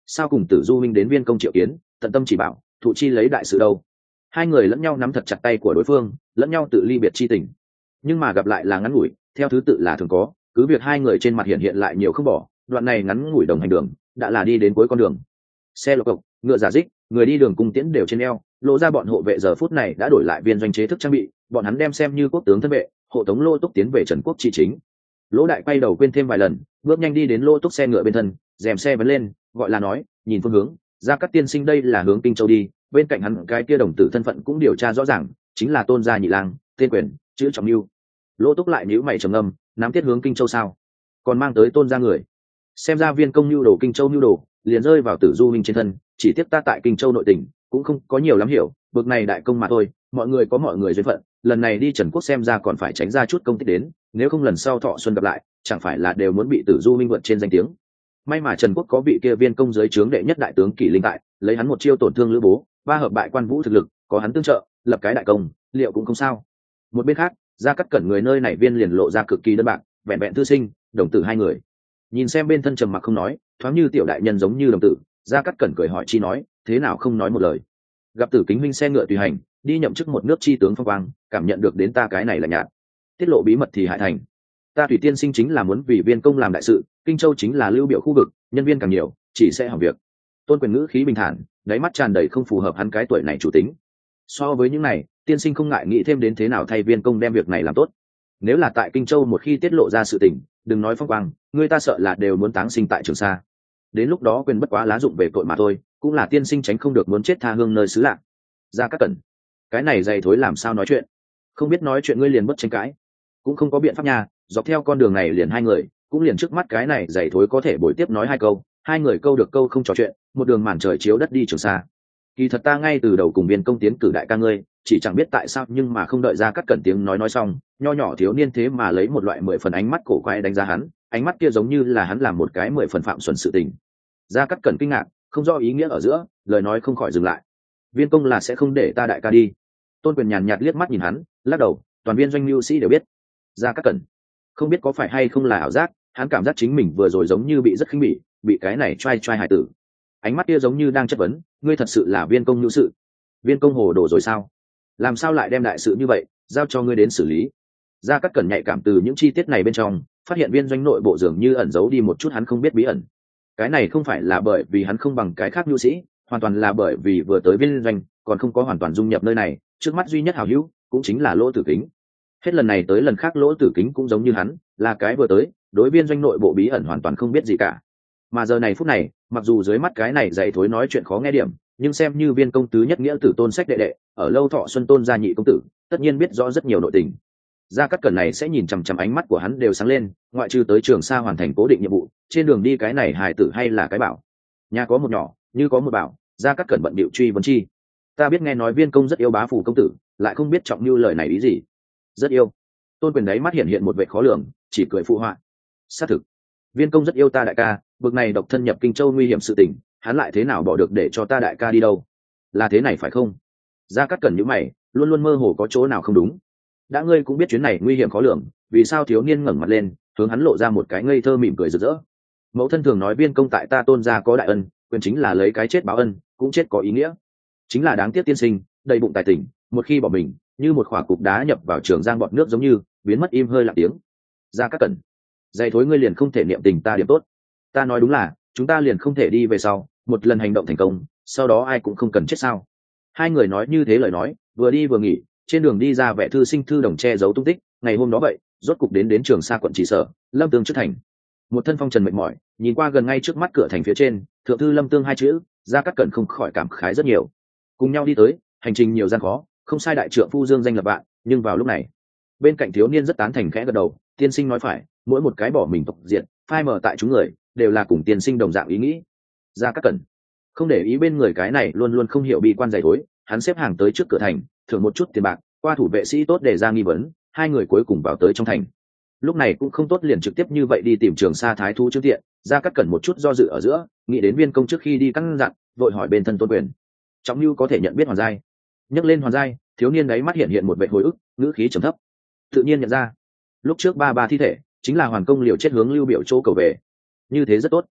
sao cùng Tử Du minh đến Viên công triệu kiến, tận tâm chỉ bảo, thụ chi lấy đại sự đâu. Hai người lẫn nhau nắm thật chặt tay của đối phương, lẫn nhau tự ly biệt chi tình, nhưng mà gặp lại là ngắn ngủi, theo thứ tự là thường có, cứ việc hai người trên mặt hiện hiện lại nhiều không bỏ, đoạn này ngắn ngủi đồng hành đường đã là đi đến cuối con đường. Xe lộ cộc, ngựa giả dích, người đi đường cung tiễn đều trên eo, lộ ra bọn hộ vệ giờ phút này đã đổi lại viên doanh chế thức trang bị, bọn hắn đem xem như quốc tướng thân vệ, hộ tống Lô Túc tiến về Trần Quốc chi chính. Lỗ Đại quay đầu quên thêm vài lần, bước nhanh đi đến Lô Túc xe ngựa bên thân, rèm xe vấn lên, gọi là nói, nhìn phương hướng, ra các tiên sinh đây là hướng Kinh Châu đi, bên cạnh hắn cái kia đồng tử thân phận cũng điều tra rõ ràng, chính là Tôn gia nhị lang, tên quyền, chữ Trọng Nưu. Lỗ Túc lại nhíu mày trầm ngâm, nắm tiết hướng Kinh Châu sao? Còn mang tới Tôn gia người. Xem ra Viên công nưu đồ Kinh Châu nưu đồ, liền rơi vào Tử Du minh trên thân, chỉ tiếp ta tại Kinh Châu nội tỉnh, cũng không có nhiều lắm hiểu, bực này đại công mà thôi, mọi người có mọi người duyên phận, lần này đi Trần Quốc xem ra còn phải tránh ra chút công tích đến, nếu không lần sau Thọ Xuân gặp lại, chẳng phải là đều muốn bị Tử Du minh vượt trên danh tiếng. May mà Trần Quốc có vị kia Viên công dưới trướng đệ nhất đại tướng Kỷ Linh tại, lấy hắn một chiêu tổn thương Lữ Bố, ba hợp bại Quan Vũ thực lực, có hắn tương trợ, lập cái đại công, liệu cũng không sao. Một bên khác, Gia Cát Cẩn người nơi này viên liền lộ ra cực kỳ đơn bạc, vẹn vẹn thư sinh, đồng tử hai người. Nhìn xem bên thân trầm mặc không nói, thoáng như tiểu đại nhân giống như đồng tử, Gia Cát Cẩn cười hỏi chi nói, thế nào không nói một lời. Gặp Tử Kính huynh xe ngựa tùy hành, đi nhậm chức một nước chi tướng phong quang, cảm nhận được đến ta cái này là nhạt. Tiết lộ bí mật thì hại thành. Ta Thủy tiên sinh chính là muốn vì Viên công làm đại sự, Kinh Châu chính là lưu biểu khu vực, nhân viên càng nhiều, chỉ sẽ hỏng việc. Tôn Quyền ngữ khí bình thản, đáy mắt tràn đầy không phù hợp hắn cái tuổi này chủ tính. So với những này, tiên sinh không ngại nghĩ thêm đến thế nào thay Viên công đem việc này làm tốt. Nếu là tại Kinh Châu một khi tiết lộ ra sự tình, đừng nói phong quang, người ta sợ là đều muốn táng sinh tại Trường Sa. Đến lúc đó Quyền bất quá lá dụng về tội mà thôi, cũng là tiên sinh tránh không được muốn chết tha hương nơi xứ lạ. Ra các cẩn, cái này dày thối làm sao nói chuyện, không biết nói chuyện ngươi liền bất tranh cãi, cũng không có biện pháp nha. Dọc theo con đường này liền hai người, cũng liền trước mắt cái này dày thối có thể bồi tiếp nói hai câu, hai người câu được câu không trò chuyện, một đường màn trời chiếu đất đi Trường Sa. Kỳ thật ta ngay từ đầu cùng Viên công tiến cử đại ca ngươi, chỉ chẳng biết tại sao nhưng mà không đợi ra cắt cẩn tiếng nói nói xong, nho nhỏ thiếu niên thế mà lấy một loại mười phần ánh mắt cổ quái đánh giá hắn, ánh mắt kia giống như là hắn làm một cái mười phần phạm xuẩn sự tình. Ra cắt cẩn kinh ngạc, không rõ ý nghĩa ở giữa, lời nói không khỏi dừng lại. Viên công là sẽ không để ta đại ca đi. Tôn Quyền nhàn nhạt liếc mắt nhìn hắn, lắc đầu, toàn viên doanh mưu sĩ đều biết. Ra cắt cẩn, không biết có phải hay không là ảo giác, hắn cảm giác chính mình vừa rồi giống như bị rất khinh bỉ, bị cái này trai trai hài tử. Ánh mắt kia giống như đang chất vấn, ngươi thật sự là Viên công mưu sự? Viên công hồ đồ rồi sao? Làm sao lại đem đại sự như vậy giao cho ngươi đến xử lý? Gia Cát Cẩn nhạy cảm từ những chi tiết này bên trong, phát hiện viên doanh nội bộ dường như ẩn giấu đi một chút hắn không biết bí ẩn. Cái này không phải là bởi vì hắn không bằng cái khác nhu sĩ, hoàn toàn là bởi vì vừa tới viên doanh, còn không có hoàn toàn dung nhập nơi này, trước mắt duy nhất hảo hữu cũng chính là Lỗ Tử Kính. Hết lần này tới lần khác Lỗ Tử Kính cũng giống như hắn, là cái vừa tới, đối viên doanh nội bộ bí ẩn hoàn toàn không biết gì cả. Mà giờ này phút này, mặc dù dưới mắt cái này dạy thối nói chuyện khó nghe điểm, nhưng xem như viên công tứ nhất nghĩa tử tôn sách đệ đệ, ở Lâu Thọ Xuân Tôn gia nhị công tử, tất nhiên biết rõ rất nhiều nội tình. Gia Cát Cẩn này sẽ nhìn chằm chằm, ánh mắt của hắn đều sáng lên, ngoại trừ tới Trường Sa hoàn thành cố định nhiệm vụ, trên đường đi cái này hài tử hay là cái bảo. Nhà có một nhỏ, như có một bảo, Gia Cát Cẩn bận bịu truy vấn chi. Ta biết nghe nói viên công rất yêu bá phủ công tử, lại không biết trọng như lời này ý gì. Rất yêu. Tôn Quyền đấy mắt hiện hiện một vẻ khó lường, chỉ cười phụ họa. Xác thực, viên công rất yêu ta đại ca, bực này độc thân nhập Kinh Châu nguy hiểm sự tình, hắn lại thế nào bỏ được để cho ta đại ca đi đâu? Là thế này phải không? Gia Cát Cẩn nhíu mày, luôn luôn mơ hồ có chỗ nào không đúng. Đã ngươi cũng biết chuyến này nguy hiểm khó lường, vì sao thiếu niên ngẩng mặt lên, hướng hắn lộ ra một cái ngây thơ mỉm cười rực rỡ. Mẫu thân thường nói viên công tại ta Tôn gia có đại ân, quyền chính là lấy cái chết báo ân, cũng chết có ý nghĩa. Chính là đáng tiếc tiên sinh, đầy bụng tài tình, một khi bỏ mình, như một khỏa cục đá nhập vào trường giang bọt nước giống như, biến mất im hơi lặng tiếng. Gia Cát Cẩn, dày thối ngươi liền không thể niệm tình ta điểm tốt. Ta nói đúng là, chúng ta liền không thể đi về sau, một lần hành động thành công, sau đó ai cũng không cần chết sao? Hai người nói như thế lời nói, vừa đi vừa nghỉ, trên đường đi ra vẻ thư sinh thư đồng che giấu tung tích. Ngày hôm đó vậy, rốt cục đến đến Trường Sa quận Chỉ Sở, Lâm Tương trước thành. Một thân phong trần mệt mỏi, nhìn qua gần ngay trước mắt cửa thành phía trên, thượng thư Lâm Tương hai chữ, Gia Cát Cẩn không khỏi cảm khái rất nhiều. Cùng nhau đi tới, hành trình nhiều gian khó, không sai đại trượng phu dương danh lập vạn, nhưng vào lúc này, bên cạnh thiếu niên rất tán thành khẽ gật đầu, tiên sinh nói phải, mỗi một cái bỏ mình tộc diện, phai mờ tại chúng người, đều là cùng tiên sinh đồng dạng ý nghĩ. Gia Cát Cẩn không để ý bên người cái này luôn luôn không hiểu bi quan dày thối, hắn xếp hàng tới trước cửa thành, thưởng một chút tiền bạc, qua thủ vệ sĩ tốt để ra nghi vấn, hai người cuối cùng vào tới trong thành. Lúc này cũng không tốt liền trực tiếp như vậy đi tìm Trường Sa thái thú trước tiện, Gia Cát Cẩn một chút do dự ở giữa, nghĩ đến viên công trước khi đi căn dặn, vội hỏi bên thân Tôn Quyền, Trọng Nưu có thể nhận biết Hoàn Giai? Nhắc lên Hoàn Giai, thiếu niên đấy mắt hiện hiện một vẻ hồi ức, ngữ khí trầm thấp. Tự nhiên nhận ra, lúc trước ba ba thi thể chính là Hoàn công liều chết hướng Lưu Biểu chỗ cầu về. Như thế rất tốt.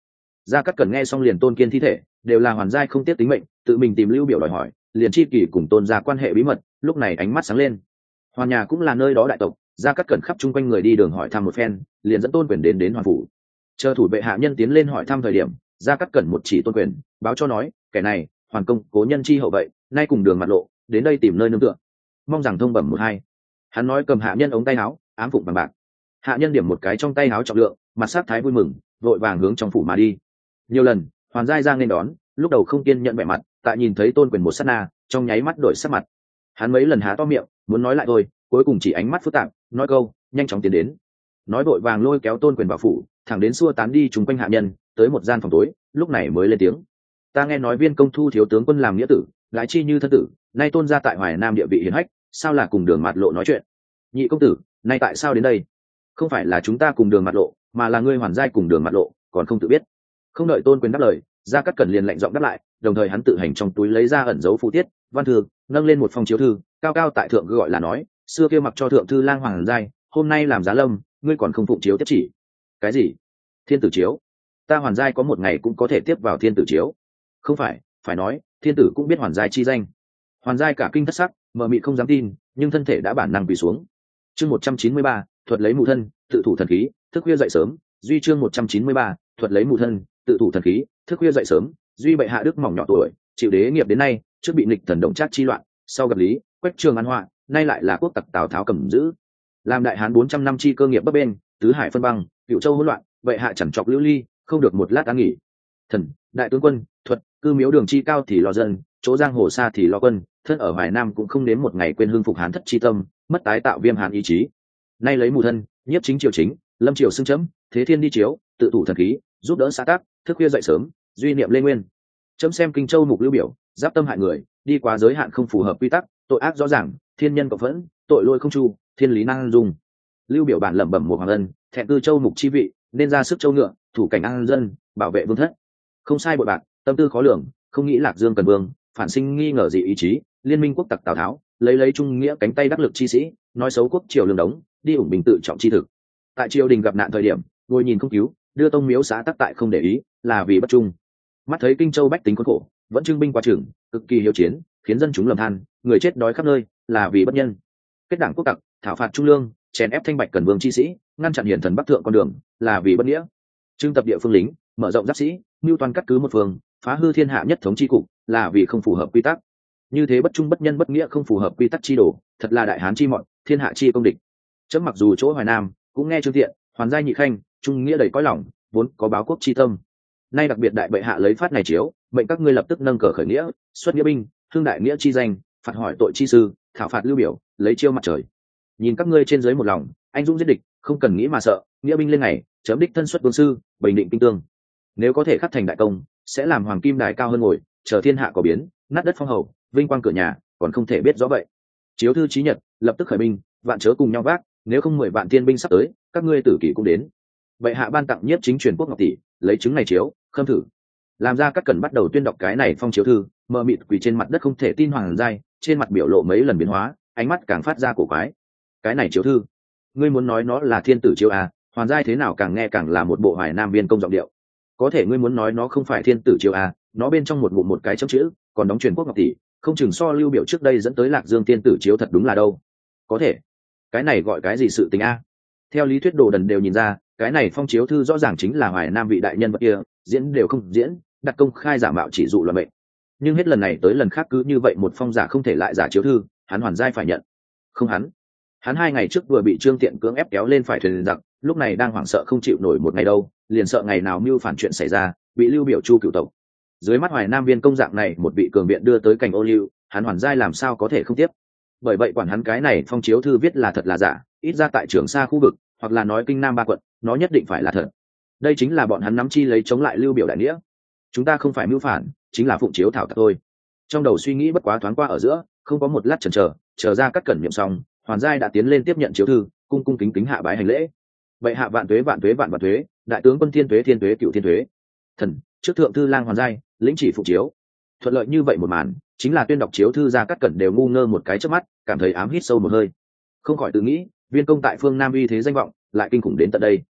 Gia Cát Cẩn nghe xong liền tôn kiên thi thể đều là hoàn giai không tiếc tính mệnh, tự mình tìm Lưu Biểu đòi hỏi, liền chi kỷ cùng tôn gia quan hệ bí mật, lúc này ánh mắt sáng lên. Hoàn nhà cũng là nơi đó đại tộc, Gia Cát Cẩn khắp chung quanh người đi đường hỏi thăm một phen, liền dẫn tôn quyền đến đến hoàn phủ. Chờ thủ vệ hạ nhân tiến lên hỏi thăm thời điểm, Gia Cát Cẩn một chỉ tôn quyền, báo cho nói, kẻ này, hoàn công cố nhân chi hậu vậy, nay cùng đường mặt lộ, đến đây tìm nơi nương tựa, mong rằng thông bẩm một hai. Hắn nói cầm hạ nhân ống tay áo, ám phụng bằng bạc. Hạ nhân điểm một cái trong tay áo trọng lượng, mặt sắc thái vui mừng, vội vàng hướng trong phủ mà đi. Nhiều lần hoàn giai giang nên đón, lúc đầu không kiên nhận vẻ mặt, tại nhìn thấy tôn quyền một sát na, trong nháy mắt đổi sắc mặt. Hắn mấy lần há to miệng muốn nói lại thôi, cuối cùng chỉ ánh mắt phức tạp nói câu nhanh chóng tiến đến. Nói vội vàng lôi kéo tôn quyền vào phủ, thẳng đến xua tán đi chúng quanh hạ nhân, tới một gian phòng tối, lúc này mới lên tiếng. Ta nghe nói Viên công thu thiếu tướng quân làm nghĩa tử, gái chi như thân tử, nay tôn gia tại Hoài Nam địa vị hiển hách, sao là cùng đường mặt lộ nói chuyện? Nhị công tử, nay tại sao đến đây? Không phải là chúng ta cùng đường mặt lộ, mà là ngươi hoàn giai cùng đường mặt lộ, còn không tự biết. Không đợi tôn quyền đáp lời, Gia Cát Cẩn liền lạnh giọng đáp lại, đồng thời hắn tự hành trong túi lấy ra ẩn dấu phù tiết văn thư, nâng lên một phong chiếu thư, cao cao tại thượng gọi là nói, xưa kia mặc cho thượng thư lang hoàng giai, hôm nay làm giá lâm, ngươi còn không phụng chiếu tiếp chỉ. Cái gì? Thiên tử chiếu? Ta hoàn giai có một ngày cũng có thể tiếp vào thiên tử chiếu? Không phải, phải nói, thiên tử cũng biết hoàn giai chi danh. Hoàn giai cả kinh thất sắc, mờ mịt không dám tin, nhưng thân thể đã bản năng quỳ xuống. Chương một trăm chín mươi ba, thuật lấy mù thân, tự thủ thần khí, thức khuya dậy sớm. Duy chương một trăm chín mươi ba, thuật lấy mù thân, tự thủ thần khí, thức khuya dậy sớm. Duy bệ hạ đức mỏng nhỏ tuổi, chịu đế nghiệp đến nay, trước bị nghịch thần động trác chi loạn, sau gặp lý quách trường an họa, nay lại là quốc tặc Tào Tháo cầm giữ, làm đại hán bốn trăm năm chi cơ nghiệp bấp bên, tứ hải phân băng, cựu châu hỗn loạn, bệ hạ chẳng chọc lưu ly, không được một lát an nghỉ. Thần, đại tướng quân, thuật, cư miếu đường chi cao thì lo dân, chỗ giang hồ xa thì lo quân, thân ở Hoài Nam cũng không đến một ngày quên hương phục hán thất chi tâm, mất tái tạo viêm hán ý chí. Nay lấy mù thân, nhiếp chính triều chính, lâm triều xưng chấm, thế thiên đi chiếu, tự thủ thần khí, giúp đỡ xã tác, thức khuya dậy sớm, duy niệm lê nguyên. Chấm xem kinh châu mục Lưu Biểu, giáp tâm hại người, đi quá giới hạn không phù hợp quy tắc, tội ác rõ ràng, thiên nhân cộng phẫn, tội lỗi không chu, thiên lý năng dung. Lưu Biểu bản lẩm bẩm một hoàng ân, thẹn cư châu mục chi vị, nên ra sức châu ngựa, thủ cảnh an dân, bảo vệ vương thất. Không sai bội bạc, tâm tư khó lường, không nghĩ Lạc Dương cần vương, phản sinh nghi ngờ gì ý chí, liên minh quốc tặc Tào Tháo, lấy lấy trung nghĩa cánh tay đắc lực chi sĩ, nói xấu quốc triều lương đống, đi ủng bình tự trọng chi thực. Tại triều đình gặp nạn thời điểm, ngồi nhìn không cứu, đưa tông miếu xã tắc tại không để ý, là vì bất trung. Mắt thấy kinh châu bách tính khốn khổ, vẫn trưng binh qua trường, cực kỳ hiếu chiến, khiến dân chúng lầm than, người chết đói khắp nơi, là vì bất nhân. Kết đảng quốc tặc, thảo phạt trung lương, chèn ép thanh bạch cần vương chi sĩ, ngăn chặn hiển thần bắc thượng con đường, là vì bất nghĩa. Trưng tập địa phương lính, mở rộng giáp sĩ, mưu toàn cắt cứ một phương, phá hư thiên hạ nhất thống chi cục, là vì không phù hợp quy tắc. Như thế bất trung bất nhân bất nghĩa không phù hợp quy tắc chi đồ, thật là đại hán chi mọn, thiên hạ chi công địch. Chấm mặc dù chỗ Hoài Nam, cũng nghe Trương Thiện, hoàn giai nhị khanh, trung nghĩa đầy cõi lòng, vốn có báo quốc chi tâm. Nay đặc biệt đại bệ hạ lấy phát này chiếu, mệnh các ngươi lập tức nâng cờ khởi nghĩa, xuất nghĩa binh, thương đại nghĩa chi danh, phạt hỏi tội chi sư, thảo phạt Lưu Biểu, lấy chiêu mặt trời. Nhìn các ngươi trên dưới một lòng, anh dũng giết địch, không cần nghĩ mà sợ, nghĩa binh lên ngày, chấm đích thân xuất vương sư, bình định kinh tương. Nếu có thể khắc thành đại công, sẽ làm hoàng kim đài cao hơn ngồi, chờ thiên hạ có biến, nát đất phong hầu, vinh quang cửa nhà, còn không thể biết rõ vậy. Chiếu thư chí nhật, lập tức khởi binh, vạn chớ cùng nhau vác, nếu không mười vạn thiên binh sắp tới, các ngươi tử kỷ cũng đến. Bệ hạ ban tặng nhiếp chính truyền quốc ngọc tỷ, lấy chứng này chiếu, khâm thử. Làm ra các cần bắt đầu tuyên đọc cái này phong chiếu thư, mờ mịt quỳ trên mặt đất không thể tin hoàng giai, trên mặt biểu lộ mấy lần biến hóa, ánh mắt càng phát ra cổ quái. Cái này chiếu thư, ngươi muốn nói nó là thiên tử chiếu à? Hoàng giai thế nào càng nghe càng là một bộ Hoài Nam viên công giọng điệu. Có thể ngươi muốn nói nó không phải thiên tử chiếu à? Nó bên trong một ngụm một cái chấm chữ, còn đóng truyền quốc ngọc tỷ, không chừng so Lưu Biểu trước đây dẫn tới Lạc Dương thiên tử chiếu thật đúng là đâu. Có thể, cái này gọi cái gì sự tình a? Theo lý thuyết đồ đần đều nhìn ra, cái này phong chiếu thư rõ ràng chính là Hoài Nam vị đại nhân vật kia, diễn đều không diễn, đặt công khai giả mạo chỉ dụ luận mệnh. Nhưng hết lần này tới lần khác cứ như vậy một phong giả không thể lại giả chiếu thư, hắn hoàn giai phải nhận. Không hắn, hắn hai ngày trước vừa bị Trương Tiện cưỡng ép kéo lên phải thuyền giặc, lúc này đang hoảng sợ không chịu nổi một ngày đâu, liền sợ ngày nào mưu phản chuyện xảy ra, bị Lưu Biểu chu cựu tộc. Dưới mắt Hoài Nam viên công dạng này một vị cường viện đưa tới cảnh ô liu, hắn hoàn giai làm sao có thể không tiếp. Bởi vậy quản hắn cái này phong chiếu thư viết là thật là giả, ít ra tại Trường Sa khu vực, hoặc là nói kinh Nam ba quận, nó nhất định phải là thật. Đây chính là bọn hắn nắm chi lấy chống lại Lưu Biểu đại nghĩa. Chúng ta không phải mưu phản, chính là phụng chiếu thảo thôi. Trong đầu suy nghĩ bất quá thoáng qua ở giữa, không có một lát chần chờ, chờ ra các cẩn nhiệm xong, hoàn giai đã tiến lên tiếp nhận chiếu thư, cung cung kính kính hạ bái hành lễ. Vậy hạ vạn tuế vạn tuế vạn vạn tuế, đại tướng quân thiên tuế thiên tuế cựu thiên tuế. Thần, trước thượng thư lang hoàn giai, lĩnh chỉ phụng chiếu. Thuận lợi như vậy một màn, chính là tuyên đọc chiếu thư ra các cẩn đều ngu ngơ một cái chớp mắt, cảm thấy ám hít sâu một hơi. Không khỏi tự nghĩ, viên công tại phương Nam uy thế danh vọng, lại kinh khủng đến tận đây.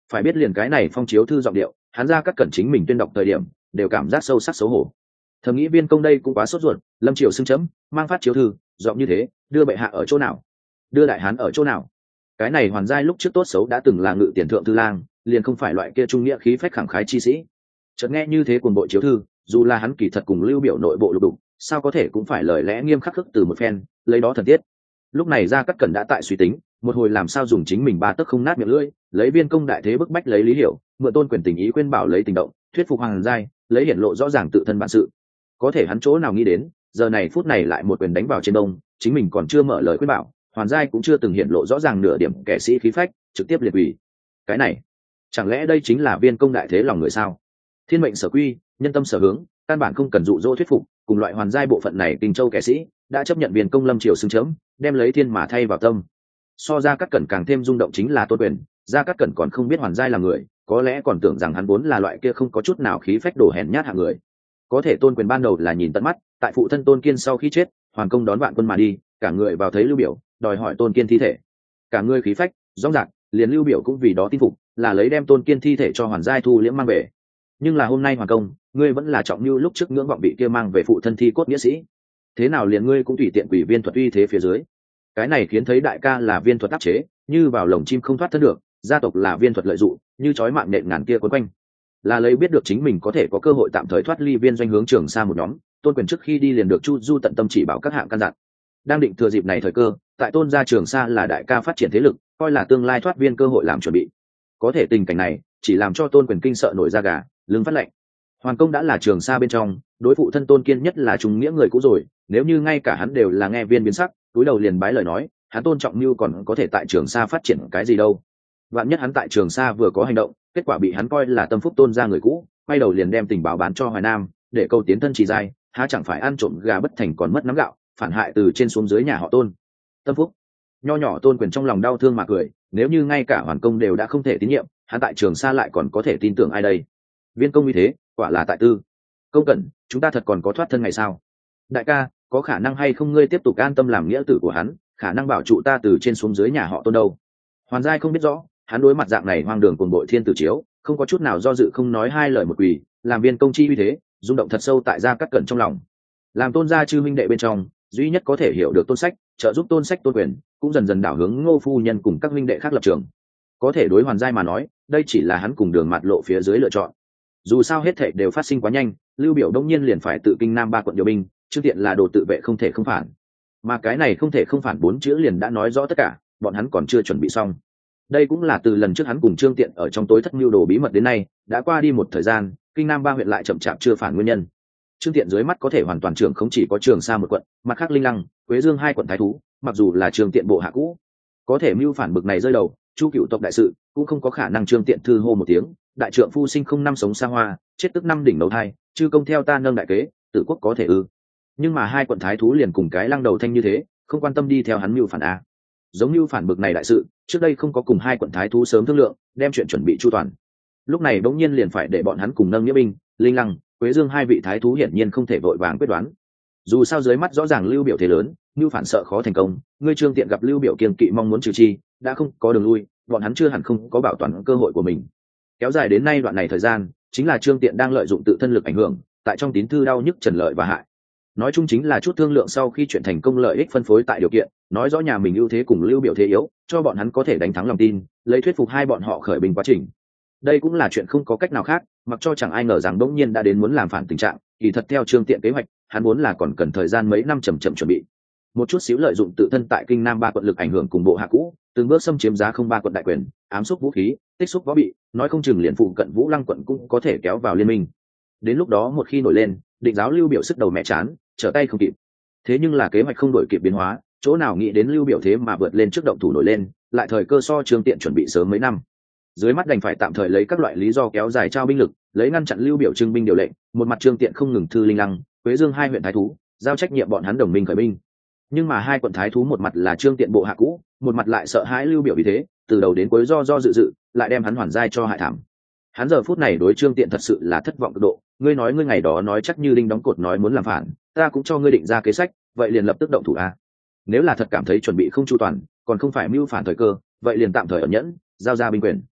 phải biết liền cái này phong chiếu thư giọng điệu, hắn ra các cẩn chính mình tuyên đọc thời điểm đều cảm giác sâu sắc xấu hổ. Thầm nghĩ Viên Công đây cũng quá sốt ruột, lâm triều xưng chấm mang phát chiếu thư giọng như thế, đưa bệ hạ ở chỗ nào, đưa đại hán ở chỗ nào? Cái này Hoàn Giai lúc trước tốt xấu đã từng là ngự tiền thượng thư lang, liền không phải loại kia trung nghĩa khí phách khẳng khái chi sĩ. Chợt nghe như thế cuồng bộ chiếu thư, dù là hắn kỳ thật cùng Lưu Biểu nội bộ lục đục, sao có thể cũng phải lời lẽ nghiêm khắc khắc từ một phen, lấy đó thần tiết. Lúc này ra các cẩn đã tại suy tính, một hồi làm sao dùng chính mình ba tấc không nát miệng lưỡi, lấy Viên Công đại thế bức bách lấy Lý Hiểu, mượn Tôn Quyền tình ý khuyên bảo lấy tình động, thuyết phục Hoàn Giai, lấy hiển lộ rõ ràng tự thân bản sự. Có thể hắn chỗ nào nghĩ đến, giờ này phút này lại một quyền đánh vào trên đông, chính mình còn chưa mở lời khuyên bảo, Hoàn Giai cũng chưa từng hiện lộ rõ ràng nửa điểm kẻ sĩ khí phách, trực tiếp liệt ủy. Cái này, chẳng lẽ đây chính là Viên Công đại thế lòng người sao? Thiên mệnh sở quy, nhân tâm sở hướng, căn bản không cần dụ dỗ thuyết phục, cùng loại Hoàn Giai bộ phận này Kinh Châu kẻ sĩ đã chấp nhận Viên Công lâm triều xưng chấm, đem lấy thiên mà thay vào tâm. So ra các cẩn càng thêm rung động chính là Tôn Quyền, ra các cẩn còn không biết Hoàn Giai là người, có lẽ còn tưởng rằng hắn vốn là loại kia không có chút nào khí phách đổ hèn nhát hạng người. Có thể Tôn Quyền ban đầu là nhìn tận mắt, tại phụ thân Tôn Kiên sau khi chết, Hoàn Công đón vạn quân mà đi, cả người vào thấy Lưu Biểu, đòi hỏi Tôn Kiên thi thể, cả người khí phách rõ ràng, liền Lưu Biểu cũng vì đó tin phục, là lấy đem Tôn Kiên thi thể cho Hoàn Giai thu liễm mang về. Nhưng là hôm nay Hoàn Công, ngươi vẫn là trọng như lúc trước ngưỡng vọng bị kia mang về phụ thân thi cốt nghĩa sĩ, thế nào liền ngươi cũng tùy tiện quỷ viên thuật uy thế phía dưới. Cái này khiến thấy đại ca là viên thuật áp chế, như vào lồng chim không thoát thân được, gia tộc là viên thuật lợi dụng, như chói mạng nện ngàn kia quấn quanh. Là lấy biết được chính mình có thể có cơ hội tạm thời thoát ly viên doanh hướng Trường Sa một nhóm, Tôn Quyền trước khi đi liền được Chu Du tận tâm chỉ bảo các hạng căn dặn. Đang định thừa dịp này thời cơ, tại Tôn gia Trường Sa là đại ca phát triển thế lực, coi là tương lai thoát viên cơ hội làm chuẩn bị. Có thể tình cảnh này chỉ làm cho Tôn Quyền kinh sợ nổi da gà, lưng phát lạnh. Hoàn Công đã là Trường Sa bên trong, đối phụ thân Tôn Kiên nhất là trung nghĩa người cũ rồi, nếu như ngay cả hắn đều là nghe viên biến sắc, túi đầu liền bái lời nói, hắn Tôn Trọng Nưu còn có thể tại Trường Sa phát triển cái gì đâu? Vạn nhất hắn tại Trường Sa vừa có hành động, kết quả bị hắn coi là tâm phúc Tôn gia người cũ, quay đầu liền đem tình báo bán cho Hoài Nam, để câu tiến thân chỉ giai, há chẳng phải ăn trộm gà bất thành còn mất nắm gạo, phản hại từ trên xuống dưới nhà họ Tôn. Tâm phúc, nho nhỏ Tôn Quyền trong lòng đau thương mà cười, nếu như ngay cả Hoàn Công đều đã không thể tín nhiệm, hắn tại Trường Sa lại còn có thể tin tưởng ai đây? Viên Công như thế, quả là tại tư. Công Cẩn, chúng ta thật còn có thoát thân ngày sao? Đại ca, có khả năng hay không ngươi tiếp tục an tâm làm nghĩa tử của hắn, khả năng bảo trụ ta từ trên xuống dưới nhà họ Tôn đâu? Hoàn Giai không biết rõ, hắn đối mặt dạng này hoang đường cuồng bội thiên tử chiếu, không có chút nào do dự, không nói hai lời một quỳ, làm Viên Công chi uy thế rung động thật sâu tại gia các cẩn trong lòng. Làm Tôn gia chư minh đệ bên trong duy nhất có thể hiểu được Tôn Sách, trợ giúp Tôn Sách Tôn Quyền, cũng dần dần đảo hướng Ngô phu nhân cùng các minh đệ khác lập trường. Có thể đối Hoàn Giai mà nói, đây chỉ là hắn cùng đường mạt lộ phía dưới lựa chọn. Dù sao hết thảy đều phát sinh quá nhanh, Lưu Biểu đông nhiên liền phải tự kinh nam ba quận điều binh, Trương Tiện là đồ tự vệ không thể không phản. Mà cái này không thể không phản bốn chữ liền đã nói rõ tất cả, bọn hắn còn chưa chuẩn bị xong. Đây cũng là từ lần trước hắn cùng Trương Tiện ở trong tối thất mưu đồ bí mật đến nay, đã qua đi một thời gian, kinh nam ba huyện lại chậm chạp chưa phản nguyên nhân. Trương Tiện dưới mắt có thể hoàn toàn trưởng không chỉ có Trường Sa một quận, mặt khác Linh Lăng, Quế Dương hai quận thái thú, mặc dù là Trương Tiện bộ hạ cũ, có thể mưu phản bực này rơi đầu, Chu Cựu tộc đại sự cũng không có khả năng Trương Tiện thư hô một tiếng, đại trượng phu sinh không năm sống xa hoa, chết tức năm đỉnh đầu thai, chư công theo ta nâng đại kế, tử quốc có thể ư? Nhưng mà hai quận thái thú liền cùng cái lăng đầu thanh như thế, không quan tâm đi theo hắn mưu phản a. Giống như phản bực này đại sự, trước đây không có cùng hai quận thái thú sớm thương lượng, đem chuyện chuẩn bị chu toàn. Lúc này bỗng nhiên liền phải để bọn hắn cùng nâng nghĩa binh, Linh Lăng, Quế Dương hai vị thái thú hiển nhiên không thể vội vàng quyết đoán. Dù sao dưới mắt rõ ràng Lưu Biểu thế lớn, Lưu phản sợ khó thành công, ngươi Trương Tiện gặp Lưu Biểu kiêng kỵ mong muốn trừ chi, đã không có đường lui, bọn hắn chưa hẳn không có bảo toàn cơ hội của mình. Kéo dài đến nay đoạn này thời gian, chính là Trương Tiện đang lợi dụng tự thân lực ảnh hưởng, tại trong tín thư đau nhức trần lợi và hại. Nói chung chính là chút thương lượng sau khi chuyện thành công lợi ích phân phối tại điều kiện, nói rõ nhà mình ưu thế cùng Lưu Biểu thế yếu, cho bọn hắn có thể đánh thắng lòng tin, lấy thuyết phục hai bọn họ khởi binh quá trình. Đây cũng là chuyện không có cách nào khác, mặc cho chẳng ai ngờ rằng đống nhiên đã đến muốn làm phản tình trạng, kỳ thật theo Trương Tiện kế hoạch, hắn muốn là còn cần thời gian mấy năm chậm chậm chuẩn bị. Một chút xíu lợi dụng tự thân tại kinh nam ba quận lực ảnh hưởng cùng bộ hạ cũ, từng bước xâm chiếm giá không ba quận đại quyền, ám xúc vũ khí, tích xúc võ bị, nói không chừng liền phụ cận Vũ Lăng quận cũng có thể kéo vào liên minh. Đến lúc đó một khi nổi lên, định giáo Lưu Biểu sức đầu mẹ chán, trở tay không kịp. Thế nhưng là kế hoạch không đổi kịp biến hóa, chỗ nào nghĩ đến Lưu Biểu thế mà vượt lên trước động thủ nổi lên, lại thời cơ so Trương Tiện chuẩn bị sớm mấy năm. Dưới mắt đành phải tạm thời lấy các loại lý do kéo dài trao binh lực, lấy ngăn chặn Lưu Biểu trưng binh điều lệnh, một mặt Trương Tiện không ngừng thư Linh Lăng, Quế Dương hai huyện thái thú, giao trách nhiệm bọn hắn đồng minh khởi binh. Nhưng mà hai quận thái thú một mặt là Trương Tiện bộ hạ cũ, một mặt lại sợ hãi Lưu Biểu vì thế, từ đầu đến cuối do do dự dự, lại đem hắn Hoàn Giai cho hại thảm. Hắn giờ phút này đối Trương Tiện thật sự là thất vọng cực độ, ngươi nói ngươi ngày đó nói chắc như đinh đóng cột nói muốn làm phản, ta cũng cho ngươi định ra kế sách, vậy liền lập tức động thủ a. Nếu là thật cảm thấy chuẩn bị không chu toàn, còn không phải mưu phản thời cơ, vậy liền tạm thời ẩn nhẫn, giao ra binh quyền.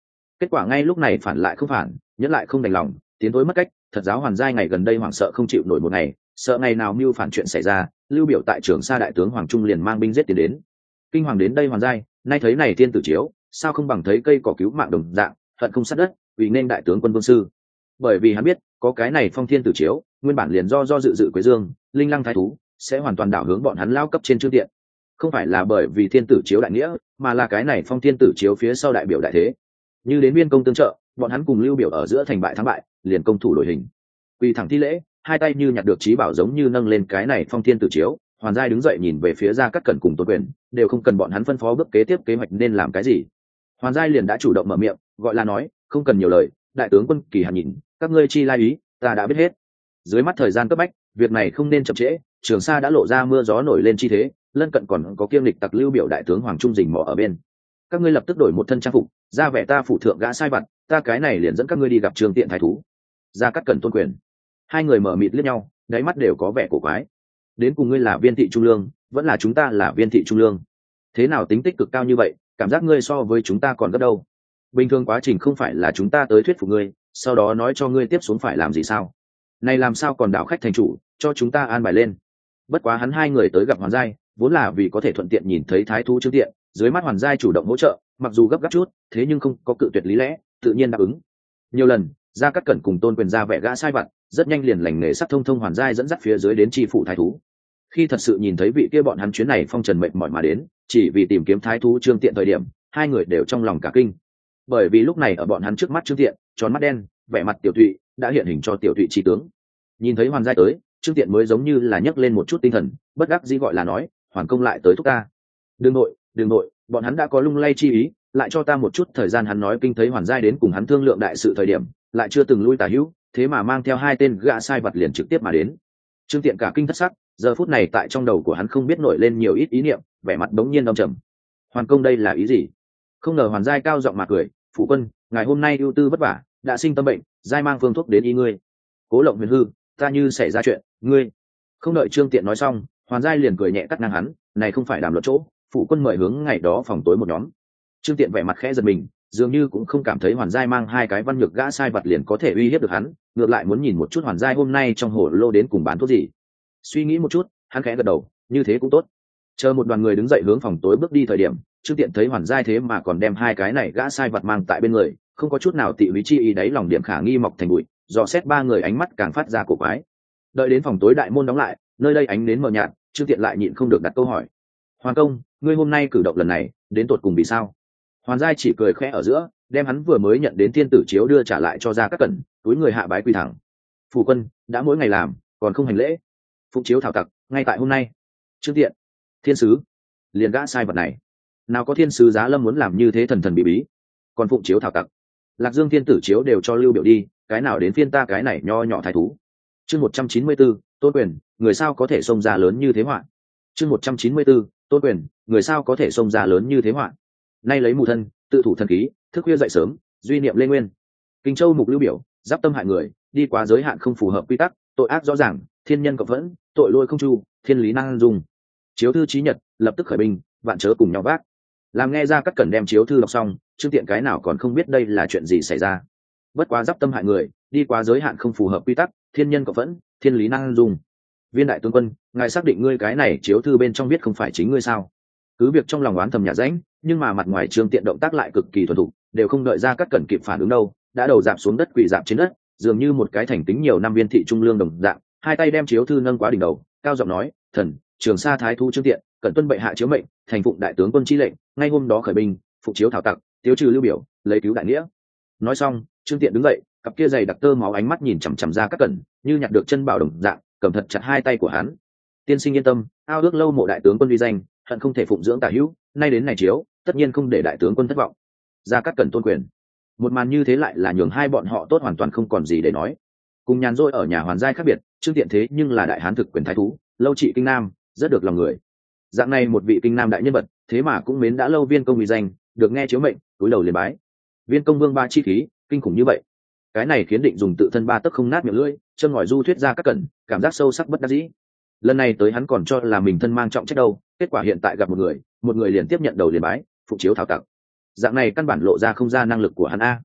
Kết quả ngay lúc này phản lại không phản, nhẫn lại không đành lòng, tiến tối mất cách. Thật giáo Hoàn Giai ngày gần đây hoảng sợ không chịu nổi một ngày, sợ ngày nào mưu phản chuyện xảy ra, Lưu Biểu tại Trường Sa đại tướng Hoàng Trung liền mang binh giết tiến đến. Kinh hoàng đến đây Hoàn Giai, nay thấy này thiên tử chiếu, sao không bằng thấy cây cỏ cứu mạng đồng dạng, hận không sát đất, vì nên đại tướng quân vương sư. Bởi vì hắn biết, có cái này phong thiên tử chiếu, nguyên bản liền do do dự dự Quế Dương, Linh Lăng thái thú, sẽ hoàn toàn đảo hướng bọn hắn lao cấp trên Trương Tiện. Không phải là bởi vì thiên tử chiếu đại nghĩa, mà là cái này phong thiên tử chiếu phía sau đại biểu đại thế. Như đến biên công tương trợ, bọn hắn cùng Lưu Biểu ở giữa thành bại thắng bại, liền công thủ đổi hình. Quỳ thẳng thi lễ, hai tay như nhặt được trí bảo giống như nâng lên cái này phong thiên tử chiếu. Hoàn Giai đứng dậy nhìn về phía Gia Cát Cẩn cùng Tôn Quyền, đều không cần bọn hắn phân phó bước kế tiếp kế hoạch nên làm cái gì. Hoàn Giai liền đã chủ động mở miệng, gọi là nói, không cần nhiều lời, đại tướng quân Kỳ Hàn nhìn, các ngươi chi lai ý, ta đã biết hết. Dưới mắt thời gian cấp bách, việc này không nên chậm trễ, Trường Sa đã lộ ra mưa gió nổi lên chi thế, lân cận còn có kiêm lịch tặc Lưu Biểu đại tướng Hoàng Trung rình mò ở bên. Các ngươi lập tức đổi một thân trang phục, ra vẻ ta phụ thượng gã sai vặt, ta cái này liền dẫn các ngươi đi gặp Trương Tiện thái thú. Gia Cát Cẩn Tôn Quyền, hai người mở mịt liếc nhau, đáy mắt đều có vẻ cổ quái. Đến cùng ngươi là viên thị trung lương, vẫn là chúng ta là viên thị trung lương? Thế nào tính tích cực cao như vậy, cảm giác ngươi so với chúng ta còn gấp đâu? Bình thường quá trình không phải là chúng ta tới thuyết phục ngươi, sau đó nói cho ngươi tiếp xuống phải làm gì sao? Này làm sao còn đảo khách thành chủ, cho chúng ta an bài lên. Bất quá hắn hai người tới gặp Hoàn Giai, vốn là vì có thể thuận tiện nhìn thấy thái thú Trương Tiện, dưới mắt Hoàn Giai chủ động hỗ trợ, mặc dù gấp gáp chút, thế nhưng không có cự tuyệt lý lẽ, tự nhiên đáp ứng. Nhiều lần, Gia Cát Cẩn cùng Tôn Quyền ra vẻ gã sai vặt, rất nhanh liền lành nghề sắc thông thông Hoàn Giai dẫn dắt phía dưới đến tri phủ thái thú. Khi thật sự nhìn thấy vị kia bọn hắn chuyến này phong trần mệt mỏi mà đến, chỉ vì tìm kiếm thái thú Trương Tiện thời điểm, hai người đều trong lòng cả kinh. Bởi vì lúc này ở bọn hắn trước mắt Trương Tiện, tròn mắt đen, vẻ mặt tiểu thụy, đã hiện hình cho tiểu thụy chi tướng. Nhìn thấy Hoàn Giai tới, Trương Tiện mới giống như là nhấc lên một chút tinh thần, bất đắc dĩ gọi là nói, Hoàn công lại tới thúc ta. Đừng nội, đừng nội, bọn hắn đã có lung lay chi ý, lại cho ta một chút thời gian. Hắn nói kinh thấy Hoàn Giai đến cùng hắn thương lượng đại sự thời điểm, lại chưa từng lui tả hữu, thế mà mang theo hai tên gã sai vật liền trực tiếp mà đến. Trương Tiện cả kinh thất sắc, giờ phút này tại trong đầu của hắn không biết nổi lên nhiều ít ý niệm, vẻ mặt đống nhiên đông trầm. Hoàn công đây là ý gì? Không ngờ Hoàn Giai cao giọng mà cười, phụ quân, ngày hôm nay ưu tư vất vả, đã sinh tâm bệnh, Giai mang phương thuốc đến y ngươi. Cố Lộng Huyền hư, ta như xảy ra chuyện, ngươi. Không đợi Trương Tiện nói xong, Hoàn Giai liền cười nhẹ cắt ngang hắn, này không phải đàm luận chỗ, phụ quân mời hướng ngày đó phòng tối một nhóm. Trương Tiện vẻ mặt khẽ giật mình, dường như cũng không cảm thấy Hoàn Giai mang hai cái văn nhược gã sai vật liền có thể uy hiếp được hắn, ngược lại muốn nhìn một chút Hoàn Giai hôm nay trong hồ lô đến cùng bán thuốc gì. Suy nghĩ một chút, hắn khẽ gật đầu, như thế cũng tốt. Chờ một đoàn người đứng dậy hướng phòng tối bước đi thời điểm, Trương Tiện thấy Hoàn Giai thế mà còn đem hai cái này gã sai vật mang tại bên người, không có chút nào tị ý chi ý, đáy lòng điểm khả nghi mọc thành bụi, dò xét ba người ánh mắt càng phát ra cổ quái. Đợi đến phòng tối đại môn đóng lại, nơi đây ánh đến mờ nhạt, Trương Tiện lại nhịn không được đặt câu hỏi, Hoàn công, ngươi hôm nay cử động lần này đến tột cùng vì sao? Hoàn Giai chỉ cười khẽ ở giữa, đem hắn vừa mới nhận đến thiên tử chiếu đưa trả lại cho Gia Cát Cẩn, túi người hạ bái quỳ thẳng. Phủ quân đã mỗi ngày làm, còn không hành lễ. Phụng chiếu thảo tặc, ngay tại hôm nay. Trương Tiện, thiên sứ, liền gã sai vật này, nào có thiên sứ giá lâm muốn làm như thế thần thần bí bí, còn phụng chiếu thảo tặc. Lạc Dương thiên tử chiếu đều cho Lưu Biểu đi, cái nào đến phiên ta cái này nho nhỏ thái thú. Chương một trăm chín mươi tư, Tôn Quyền, người sao có thể xông ra lớn như thế họa. Chương một trăm chín mươi tư, Tôn Quyền, người sao có thể xông ra lớn như thế họa. Nay lấy mù thân, tự thủ thần khí, thức khuya dậy sớm, duy niệm lê nguyên. Kinh Châu mục Lưu Biểu, giáp tâm hại người, đi quá giới hạn không phù hợp quy tắc, tội ác rõ ràng, thiên nhân cộng vẫn, tội lỗi không chu, thiên lý năng dung. Chiếu thư chí nhật, lập tức khởi binh, vạn chớ cùng nhau vác. Làm nghe Ra Cát Cẩn đem chiếu thư đọc xong, Trương Tiện cái nào còn không biết đây là chuyện gì xảy ra. Bất quá giáp tâm hại người, đi quá giới hạn không phù hợp quy tắc, thiên nhân cộng vẫn, thiên lý năng dung. Viên đại tướng quân, ngài xác định ngươi cái này chiếu thư bên trong viết không phải chính ngươi sao? Cứ việc trong lòng oán thầm nhà rãnh, nhưng mà mặt ngoài Trương Tiện động tác lại cực kỳ thuần thục, đều không đợi Ra Cát Cẩn kịp phản ứng đâu, đã đầu dạp xuống đất quỳ dạp trên đất, dường như một cái thành tính nhiều năm viên thị trung lương đồng dạng, hai tay đem chiếu thư nâng quá đỉnh đầu, cao giọng nói, thần, Trường Sa thái thú Trương Tiện, cẩn tuân bệ hạ chiếu mệnh, thành phụng đại tướng quân chi lệnh, ngay hôm đó khởi binh, phục chiếu thảo tặc, tiêu trừ Lưu Biểu, lấy cứu đại nghĩa. Nói xong, Trương Tiện đứng dậy, cặp kia dày đặc tơ máu ánh mắt nhìn chằm chằm Ra Cát Cẩn, như nhặt được chân bảo đồng dạng, cầm thật chặt hai tay của hắn. Tiên sinh yên tâm, ao ước lâu mộ đại tướng quân uy danh, hận không thể phụng dưỡng tả hữu, nay đến này chiếu, tất nhiên không để đại tướng quân thất vọng. Ra Cát Cẩn tôn quyền. Một màn như thế lại là nhường hai bọn họ tốt hoàn toàn không còn gì để nói. Cùng nhàn rỗi ở nhà Hoàn Giai khác biệt, Trương Tiện thế nhưng là đại hán thực quyền thái thú, lâu trị kinh nam, rất được lòng người. Dạng này một vị kinh nam đại nhân vật, thế mà cũng mến đã lâu Viên công uy danh, được nghe chiếu mệnh, túi đầu liền bái. Viên công vương ba chi khí, kinh khủng như vậy. Cái này khiến Định dùng tự thân ba tấc không nát miệng lưỡi, châm ngòi du thuyết Ra Cát Cẩn, cảm giác sâu sắc bất đắc dĩ. Lần này tới hắn còn cho là mình thân mang trọng trách đâu, kết quả hiện tại gặp một người, một người liền tiếp nhận đầu liền bái, phục chiếu thảo tặc. Dạng này căn bản lộ ra không ra năng lực của hắn a.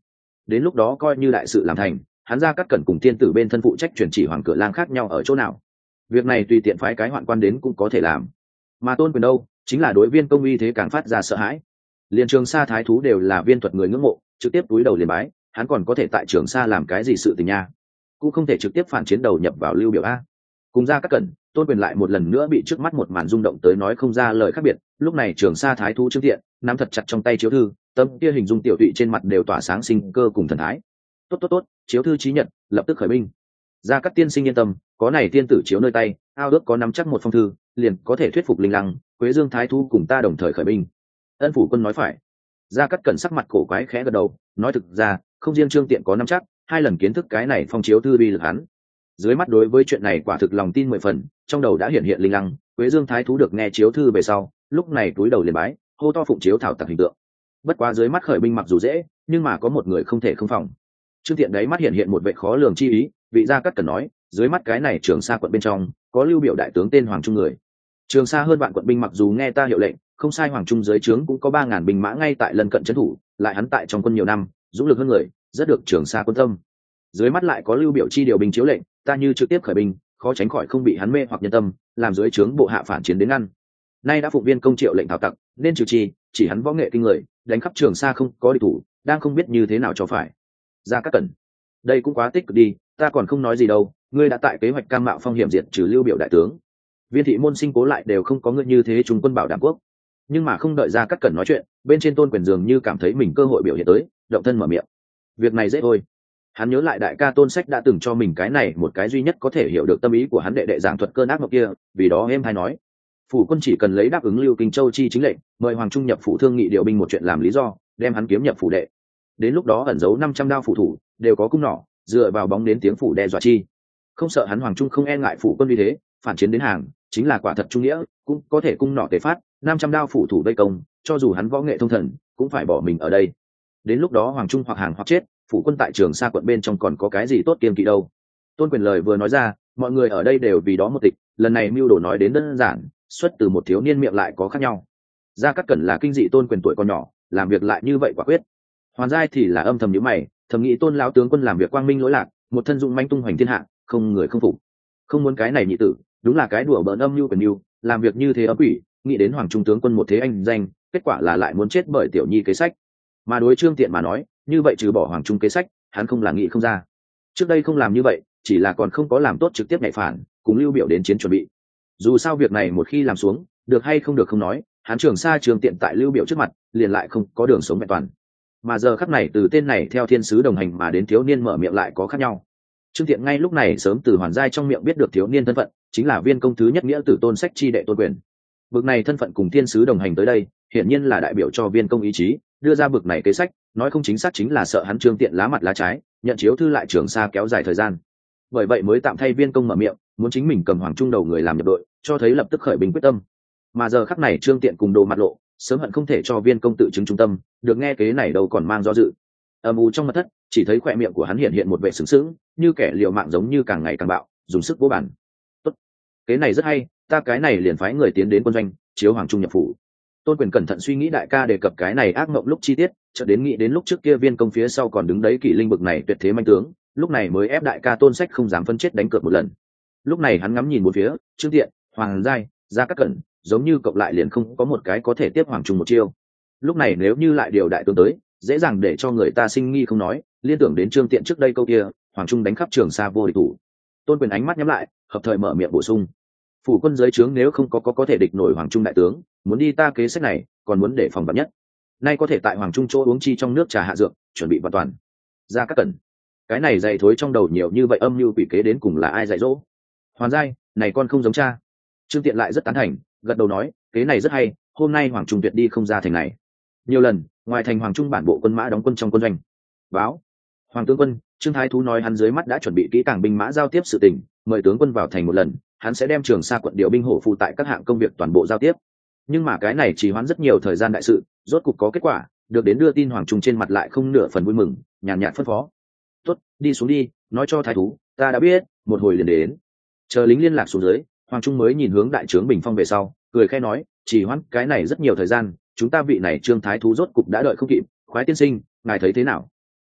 đến lúc đó coi như đại sự làm thành, hắn Gia Cát Cẩn cùng tiên tử bên thân phụ trách chuyển chỉ hoàng cửa lang khác nhau ở chỗ nào. Việc này tùy tiện phái cái hoạn quan đến cũng có thể làm. Mà Tôn Quyền đâu, chính là đối Viên Công uy thế càng phát ra sợ hãi. Liên Trường Sa thái thú đều là viên thuật người ngưỡng mộ, trực tiếp túi đầu liền bái, hắn còn có thể tại Trường Sa làm cái gì sự tình nha? Cũng không thể trực tiếp phản chiến đầu nhập vào Lưu Biểu a. Cùng Gia Cát Cẩn, Tôn Quyền lại một lần nữa bị trước mắt một màn rung động tới nói không ra lời khác biệt. Lúc này Trường Sa thái thú Trương Tiện nắm thật chặt trong tay chiếu thư, tâm kia hình dung tiểu tụy trên mặt đều tỏa sáng sinh cơ cùng thần thái. Tốt tốt tốt, chiếu thư chí nhật, lập tức khởi binh. Gia Cát tiên sinh yên tâm, có này tiên tử chiếu nơi tay, ao ước có nắm chắc một phong thư, liền có thể thuyết phục Linh Lăng, Quế Dương thái thú cùng ta đồng thời khởi binh. Ân phủ quân nói phải. Gia Cát Cẩn sắc mặt cổ quái khẽ gật đầu, nói thực ra, không riêng Trương Tiện có nắm chắc, hai lần kiến thức cái này phong chiếu thư uy lực hắn. Dưới mắt đối với chuyện này quả thực lòng tin mười phần, trong đầu đã hiện hiện Linh Lăng, Quế Dương thái thú được nghe chiếu thư về sau, lúc này túi đầu liền bái, hô to phụng chiếu thảo tặc hình tượng. Bất quá dưới mắt khởi binh mặc dù dễ, nhưng mà có một người không thể không phòng. Trương Tiện đấy mắt hiện hiện một vệ khó lường chi ý, vị Gia Cát Cẩn nói, dưới mắt cái này Trường Sa quận bên trong, có Lưu Biểu đại tướng tên Hoàng Trung người. Trường Sa hơn vạn quận binh mặc dù nghe ta hiệu lệnh, không sai, Hoàng Trung dưới trướng cũng có ba ngàn binh mã ngay tại lân cận trấn thủ, lại hắn tại trong quân nhiều năm, dũng lực hơn người, rất được Trường Sa quân tâm. Dưới mắt lại có Lưu Biểu chi điều binh chiếu lệnh, ta như trực tiếp khởi binh, khó tránh khỏi không bị hắn mê hoặc nhân tâm, làm dưới trướng bộ hạ phản chiến đến ngăn. Nay đã phụng Viên công triệu lệnh thảo tặc, nên trừ chi, chỉ hắn võ nghệ kinh người, đánh khắp Trường Sa không có địch thủ, đang không biết như thế nào cho phải. Gia Cát Cẩn, đây cũng quá tích cực đi, ta còn không nói gì đâu, ngươi đã tại kế hoạch cam mạo phong hiểm diệt trừ Lưu Biểu đại tướng. Viên thị môn sinh cố lại đều không có ngươi như thế trung quân bảo đảm quốc. Nhưng mà không đợi Gia Cát Cẩn nói chuyện, bên trên Tôn Quyền dường như cảm thấy mình cơ hội biểu hiện tới, động thân mở miệng. Việc này dễ thôi. Hắn nhớ lại đại ca Tôn Sách đã từng cho mình cái này một cái duy nhất có thể hiểu được tâm ý của hắn đệ đệ giảng thuật cơn ác mộng kia, vì đó em hay nói, phủ quân chỉ cần lấy đáp ứng Lưu Kinh Châu chi chính lệnh, mời Hoàng Trung nhập phủ thương nghị điều binh một chuyện làm lý do, đem hắn kiếm nhập phủ đệ. Đến lúc đó ẩn giấu năm trăm đao phủ thủ, đều có cung nỏ, dựa vào bóng đến tiếng phủ đe dọa chi. Không sợ hắn Hoàng Trung không e ngại phủ quân như thế, phản chiến đến hàng, chính là quả thật trung nghĩa, cũng có thể cung nỏ tề phát, năm trăm đao phủ thủ vây công, cho dù hắn võ nghệ thông thần, cũng phải bỏ mình ở đây. Đến lúc đó Hoàng Trung hoặc hàng hoặc chết, phủ quân tại Trường Sa quận bên trong còn có cái gì tốt kiêng kỵ đâu. Tôn Quyền lời vừa nói ra, mọi người ở đây đều vì đó một tịch, lần này mưu đồ nói đến đơn giản, xuất từ một thiếu niên miệng lại có khác nhau. Gia Cát Cẩn là kinh dị Tôn Quyền tuổi còn nhỏ, làm việc lại như vậy quả quyết. Hoàn Giai thì là âm thầm nhíu mày, thầm nghĩ Tôn lão tướng quân làm việc quang minh lỗi lạc, một thân dụng manh tung hoành thiên hạ, không người không phục. Không muốn cái này nhị tử, đúng là cái đùa bỡn âm mưu quyền mưu, làm việc như thế ấm quỷ, nghĩ đến Hoàng Trung tướng quân một thế anh danh, kết quả là lại muốn chết bởi tiểu nhi kế sách. Mà đối Trương Tiện mà nói, như vậy trừ bỏ Hoàng Trung kế sách, hắn không là nghĩ không ra. Trước đây không làm như vậy, chỉ là còn không có làm tốt trực tiếp nhảy phản, cùng Lưu Biểu đến chiến chuẩn bị. Dù sao việc này một khi làm xuống, được hay không được không nói, hắn Trường Sa Trương Tiện tại Lưu Biểu trước mặt, liền lại không có đường sống vẹn toàn. Mà giờ khắc này từ tên này theo thiên sứ đồng hành mà đến thiếu niên mở miệng lại có khác nhau. Trương Tiện ngay lúc này sớm từ Hoàn Giai trong miệng biết được thiếu niên thân phận, chính là Viên công thứ nhất nghĩa tử Tôn Sách chi đệ Tôn Quyền. Bực này thân phận cùng thiên sứ đồng hành tới đây, hiển nhiên là đại biểu cho Viên công ý chí, đưa ra bực này kế sách, nói không chính xác chính là sợ hắn Trương Tiện lá mặt lá trái, nhận chiếu thư lại Trường Sa kéo dài thời gian. Bởi vậy mới tạm thay Viên công mở miệng, muốn chính mình cầm Hoàng Trung đầu người làm nhập đội, cho thấy lập tức khởi binh quyết tâm. Mà giờ khắc này Trương Tiện cùng Đồ mặt lộ, sớm hận không thể cho Viên công tự chứng trung tâm, được nghe kế này đâu còn mang do dự. Âm u trong mật thất, chỉ thấy khóe miệng của hắn hiện hiện một vẻ sướng sướng, như kẻ liều mạng giống như càng ngày càng bạo, dùng sức vỗ bản. Tốt, kế này rất hay, ta cái này liền phái người tiến đến quân doanh, chiếu Hoàng Trung nhập phủ. Tôn Quyền cẩn thận suy nghĩ đại ca đề cập cái này ác mộng lúc chi tiết, chợt đến nghĩ đến lúc trước kia Viên công phía sau còn đứng đấy kỷ linh bực này tuyệt thế manh tướng, lúc này mới ép đại ca Tôn Sách không dám phân chết đánh cược một lần. Lúc này hắn ngắm nhìn một phía, Trương Tiện, Hoàng Giai, Gia Cát Cẩn, giống như cộng lại liền không có một cái có thể tiếp Hoàng Trung một chiêu. Lúc này nếu như lại điều đại tướng tới, dễ dàng để cho người ta sinh nghi không nói, liên tưởng đến Trương Tiện trước đây câu kia, Hoàng Trung đánh khắp Trường Sa vô địch thủ. Tôn Quyền ánh mắt nhắm lại, hợp thời mở miệng bổ sung, phủ quân dưới trướng nếu không có có có thể địch nổi Hoàng Trung đại tướng, muốn đi ta kế sách này, còn muốn để phòng vạn nhất. Nay có thể tại Hoàng Trung chỗ uống chi trong nước trà hạ dược, chuẩn bị vạn toàn. Gia Cát Cẩn, cái này dày thối trong đầu nhiều như vậy âm mưu quỷ kế đến cùng là ai dạy dỗ? Hoàn Giai, này con không giống cha. Trương Tiện lại rất tán thành, gật đầu nói, kế này rất hay, hôm nay Hoàng Trung tuyệt đi không ra thành này. Nhiều lần, ngoài thành Hoàng Trung bản bộ quân mã đóng quân trong quân doanh. Báo, Hoàng tướng quân, Trương Thái thú nói hắn dưới mắt đã chuẩn bị kỹ càng binh mã giao tiếp sự tình, mời tướng quân vào thành một lần, hắn sẽ đem Trường Sa quận điều binh hổ phụ tại các hạng công việc toàn bộ giao tiếp. Nhưng mà cái này chỉ hoãn rất nhiều thời gian đại sự, rốt cục có kết quả, được đến đưa tin Hoàng Trung trên mặt lại không nửa phần vui mừng, nhàn nhạt phân phó, tốt, đi xuống đi, nói cho Thái thú, ta đã biết, một hồi liền đến. Chờ lính liên lạc xuống dưới, Hoàng Trung mới nhìn hướng đại trướng bình phong về sau, cười khẽ nói, chỉ hoãn cái này rất nhiều thời gian, chúng ta vị này Trương Thái thú rốt cục đã đợi không kịp, khoái tiên sinh, ngài thấy thế nào?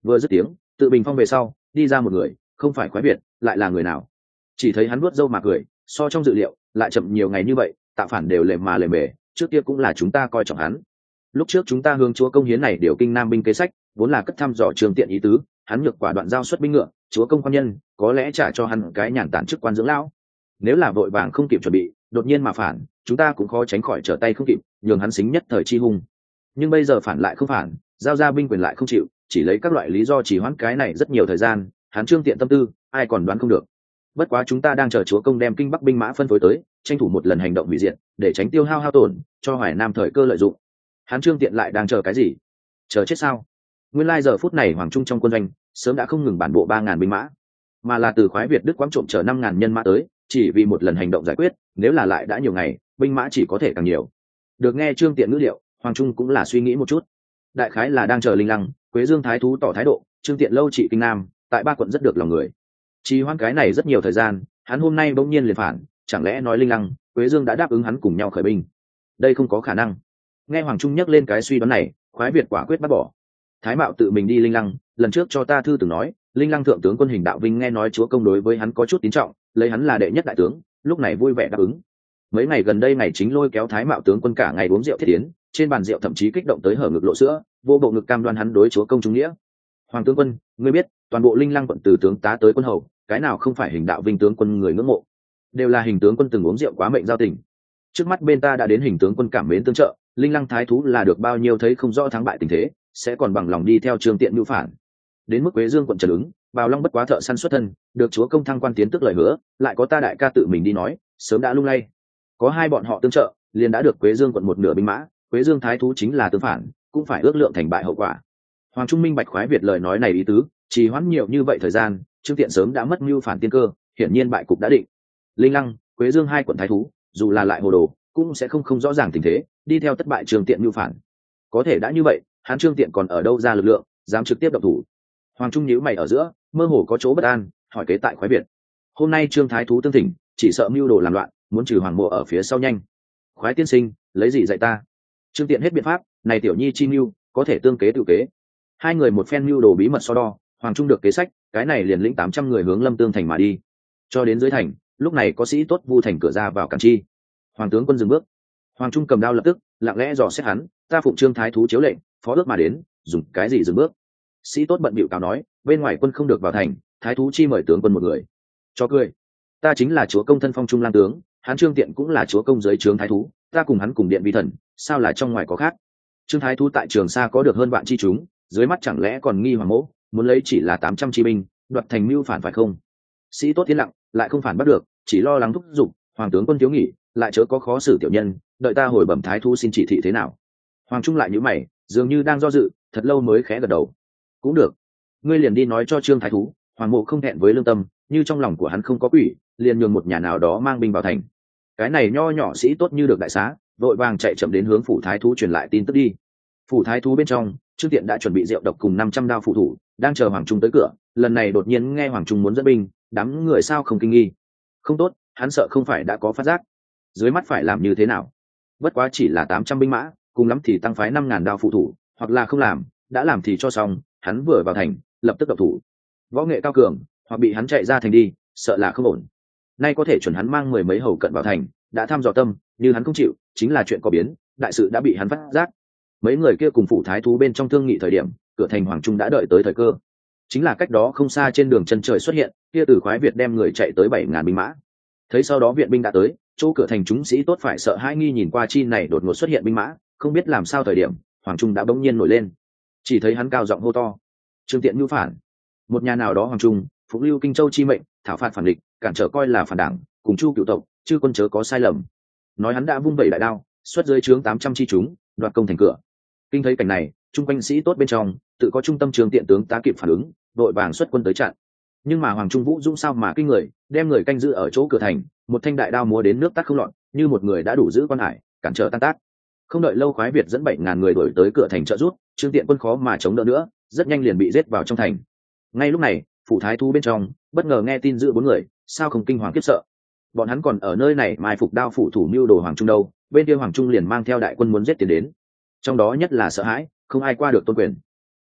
Vừa dứt tiếng, tự bình phong về sau đi ra một người, không phải khoái việt lại là người nào? Chỉ thấy hắn vuốt râu mà cười, so trong dự liệu lại chậm nhiều ngày như vậy, tạo phản đều lề mà lề mề, trước kia cũng là chúng ta coi trọng hắn. Lúc trước chúng ta hướng chúa công hiến này điều kinh nam binh kế sách, vốn là cất thăm dò trường tiện ý tứ, hắn nhược quả đoạn giao xuất binh ngựa, chúa công quan nhân có lẽ trả cho hắn cái nhàn tản chức quan dưỡng lão. Nếu là vội vàng không kịp chuẩn bị, đột nhiên mà phản, chúng ta cũng khó tránh khỏi trở tay không kịp, nhường hắn xính nhất thời chi hung. Nhưng bây giờ phản lại không phản, giao ra binh quyền lại không chịu, chỉ lấy các loại lý do chỉ hoãn cái này rất nhiều thời gian, hắn trương tiện tâm tư, ai còn đoán không được. Bất quá chúng ta đang chờ chúa công đem kinh bắc binh mã phân phối tới, tranh thủ một lần hành động hủy diệt, để tránh tiêu hao hao tổn, cho Hoài Nam thời cơ lợi dụng. Hắn trương tiện lại đang chờ cái gì? Chờ chết sao? Nguyên lai giờ phút này hoàng trung trong quân doanh sớm đã không ngừng bản bộ ba ngàn binh mã, mà là từ khoái việt đức quãng trộm chờ năm ngàn nhân mã tới, chỉ vì một lần hành động giải quyết. Nếu là lại đã nhiều ngày, binh mã chỉ có thể càng nhiều. Được nghe trương tiện ngữ liệu, hoàng trung cũng là suy nghĩ một chút, đại khái là đang chờ linh lăng, quế dương thái thú tỏ thái độ, trương tiện lâu trị kinh nam, tại ba quận rất được lòng người. Trì hoãn cái này rất nhiều thời gian, hắn hôm nay bỗng nhiên liền phản, chẳng lẽ nói linh lăng, quế dương đã đáp ứng hắn cùng nhau khởi binh? Đây không có khả năng. Nghe hoàng trung nhắc lên cái suy đoán này, khoái việt quả quyết bắt bỏ. Thái mạo tự mình đi linh lăng, lần trước cho ta thư từng nói, linh lăng thượng tướng quân Hình Đạo Vinh nghe nói chúa công đối với hắn có chút tín trọng, lấy hắn là đệ nhất đại tướng, lúc này vui vẻ đáp ứng. Mấy ngày gần đây ngày chính lôi kéo Thái mạo tướng quân cả ngày uống rượu thiết tiến, trên bàn rượu thậm chí kích động tới hở ngực lộ sữa, vô bộ ngực cam đoan hắn đối chúa công trung nghĩa. Hoàng tướng quân, ngươi biết, toàn bộ linh lăng quận từ tướng tá tới quân hầu, cái nào không phải Hình Đạo Vinh tướng quân người ngưỡng mộ, đều là Hình tướng quân từng uống rượu quá mệnh giao tình. Trước mắt bên ta đã đến Hình tướng quân cảm mến tương trợ, linh lăng thái thú là được bao nhiêu thấy không rõ thắng bại tình thế, sẽ còn bằng lòng đi theo trương tiện mưu phản. Đến mức quế dương quận trần ứng, bào long bất quá thợ săn xuất thân, được chúa công thăng quan tiến tức lời hứa, lại có ta đại ca tự mình đi nói, sớm đã lung lay. Có hai bọn họ tương trợ, liền đã được quế dương quận một nửa binh mã, quế dương thái thú chính là tương phản, cũng phải ước lượng thành bại hậu quả. Hoàng trung minh bạch khoái việt lời nói này ý tứ, trì hoãn nhiều như vậy thời gian, trương tiện sớm đã mất mưu phản tiên cơ, hiển nhiên bại cục đã định. Linh lăng, quế dương hai quận thái thú, dù là lại hồ đồ, cũng sẽ không không rõ ràng tình thế, đi theo thất bại trương tiện mưu phản. Có thể đã như vậy, hắn trương tiện còn ở đâu ra lực lượng dám trực tiếp động thủ? Hoàng trung nhíu mày ở giữa, mơ hồ có chỗ bất an, hỏi kế tại khoái việt. Hôm nay trương thái thú tương thỉnh, chỉ sợ mưu đồ làm loạn, muốn trừ hoàng mộ ở phía sau nhanh. Khoái tiên sinh, lấy gì dạy ta? Trương tiện hết biện pháp, này tiểu nhi chi mưu, có thể tương kế tự kế. Hai người một phen mưu đồ bí mật so đo, hoàng trung được kế sách, cái này liền lĩnh tám trăm người hướng lâm tương thành mà đi. Cho đến dưới thành, lúc này có sĩ tốt vu thành cửa ra vào cản chi. Hoàng tướng quân dừng bước. Hoàng trung cầm đao lập tức, lặng lẽ dò xét hắn, ta phụng trương thái thú chiếu lệnh, phó ước mà đến, dùng cái gì dừng bước? Sĩ tốt bận bịu cáo nói, bên ngoài quân không được vào thành, thái thú chi mời tướng quân một người. Cho cười, ta chính là chúa công thân phong trung lang tướng, hắn trương tiện cũng là chúa công dưới trướng thái thú, ta cùng hắn cùng điện vi thần, sao là trong ngoài có khác? Trương thái thú tại Trường Sa có được hơn vạn chi chúng, dưới mắt chẳng lẽ còn nghi hoàng mẫu, muốn lấy chỉ là tám trăm chi binh, đoạt thành mưu phản phải không? Sĩ tốt tiến lặng, lại không phản bắt được, chỉ lo lắng thúc giục, hoàng tướng quân thiếu nghỉ, lại chớ có khó xử tiểu nhân, đợi ta hồi bẩm thái thú xin chỉ thị thế nào. Hoàng trung lại nhíu mày, dường như đang do dự, thật lâu mới khẽ gật đầu. Cũng được, ngươi liền đi nói cho trương thái thú, hoàng mộ không thẹn với lương tâm, như trong lòng của hắn không có quỷ, liền nhường một nhà nào đó mang binh vào thành. Cái này nho nhỏ sĩ tốt như được đại xá, vội vàng chạy chậm đến hướng phủ thái thú truyền lại tin tức đi. Phủ thái thú bên trong, trương tiện đã chuẩn bị rượu độc cùng năm trăm đao phụ thủ, đang chờ hoàng trung tới cửa. Lần này đột nhiên nghe hoàng trung muốn dẫn binh, đám người sao không kinh nghi? Không tốt, hắn sợ không phải đã có phát giác. Dưới mắt phải làm như thế nào? Bất quá chỉ là tám trăm binh mã, cùng lắm thì tăng phái năm ngàn đao phụ thủ, hoặc là không làm, đã làm thì cho xong. Hắn vừa vào thành, lập tức độc thủ. Võ nghệ cao cường, hoặc bị hắn chạy ra thành đi, sợ là không ổn. Nay có thể chuẩn hắn mang mười mấy hầu cận vào thành, đã thăm dò tâm, như hắn không chịu, chính là chuyện có biến, đại sự đã bị hắn phát giác. Mấy người kia cùng phủ thái thú bên trong thương nghị thời điểm, cửa thành hoàng trung đã đợi tới thời cơ. Chính là cách đó không xa trên đường chân trời xuất hiện, kia từ khoái việt đem người chạy tới bảy ngàn binh mã. Thấy sau đó viện binh đã tới, chỗ cửa thành chúng sĩ tốt phải sợ hãi nghi nhìn qua chi này đột ngột xuất hiện binh mã, không biết làm sao thời điểm, hoàng trung đã bỗng nhiên nổi lên. Chỉ thấy hắn cao giọng hô to, trương tiện mưu phản. Một nhà nào đó hoàng trung, phụng lưu kinh châu chi mệnh, thảo phạt phản địch, cản trở coi là phản đảng, cùng chu cựu tộc, chư quân chớ có sai lầm. Nói hắn đã vung vẩy đại đao, xuất dưới trướng tám trăm chi chúng, đoạt công thành cửa. Kinh thấy cảnh này, trung quanh sĩ tốt bên trong, tự có trung tâm trương tiện tướng tá kịp phản ứng, đội vàng xuất quân tới chặn. Nhưng mà hoàng trung vũ dũng sao mà kinh người, đem người canh giữ ở chỗ cửa thành, một thanh đại đao múa đến nước tắt không lọt, như một người đã đủ giữ quan hải, cản trở tan tác. Không đợi lâu khoái việt dẫn bảy ngàn người đuổi tới cửa thành trợ rút, trương tiện quân khó mà chống đỡ nữa, rất nhanh liền bị giết vào trong thành. Ngay lúc này, phủ thái thú bên trong bất ngờ nghe tin giữ bốn người, sao không kinh hoàng khiếp sợ. Bọn hắn còn ở nơi này mai phục đao phủ thủ mưu đồ hoàng trung đâu, bên kia hoàng trung liền mang theo đại quân muốn giết tiến đến. Trong đó nhất là sợ hãi, không ai qua được tôn quyền.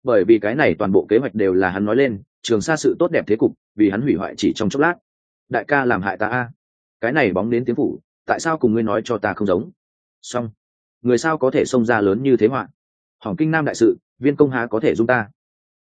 bởi vì cái này toàn bộ kế hoạch đều là hắn nói lên, Trường Sa sự tốt đẹp thế cục vì hắn hủy hoại chỉ trong chốc lát. Đại ca làm hại ta a, cái này bóng đến tiếng phủ, tại sao cùng ngươi nói cho ta không giống? Xong, người sao có thể xông ra lớn như thế họa? Hỏng kinh nam đại sự, viên công há có thể dung ta?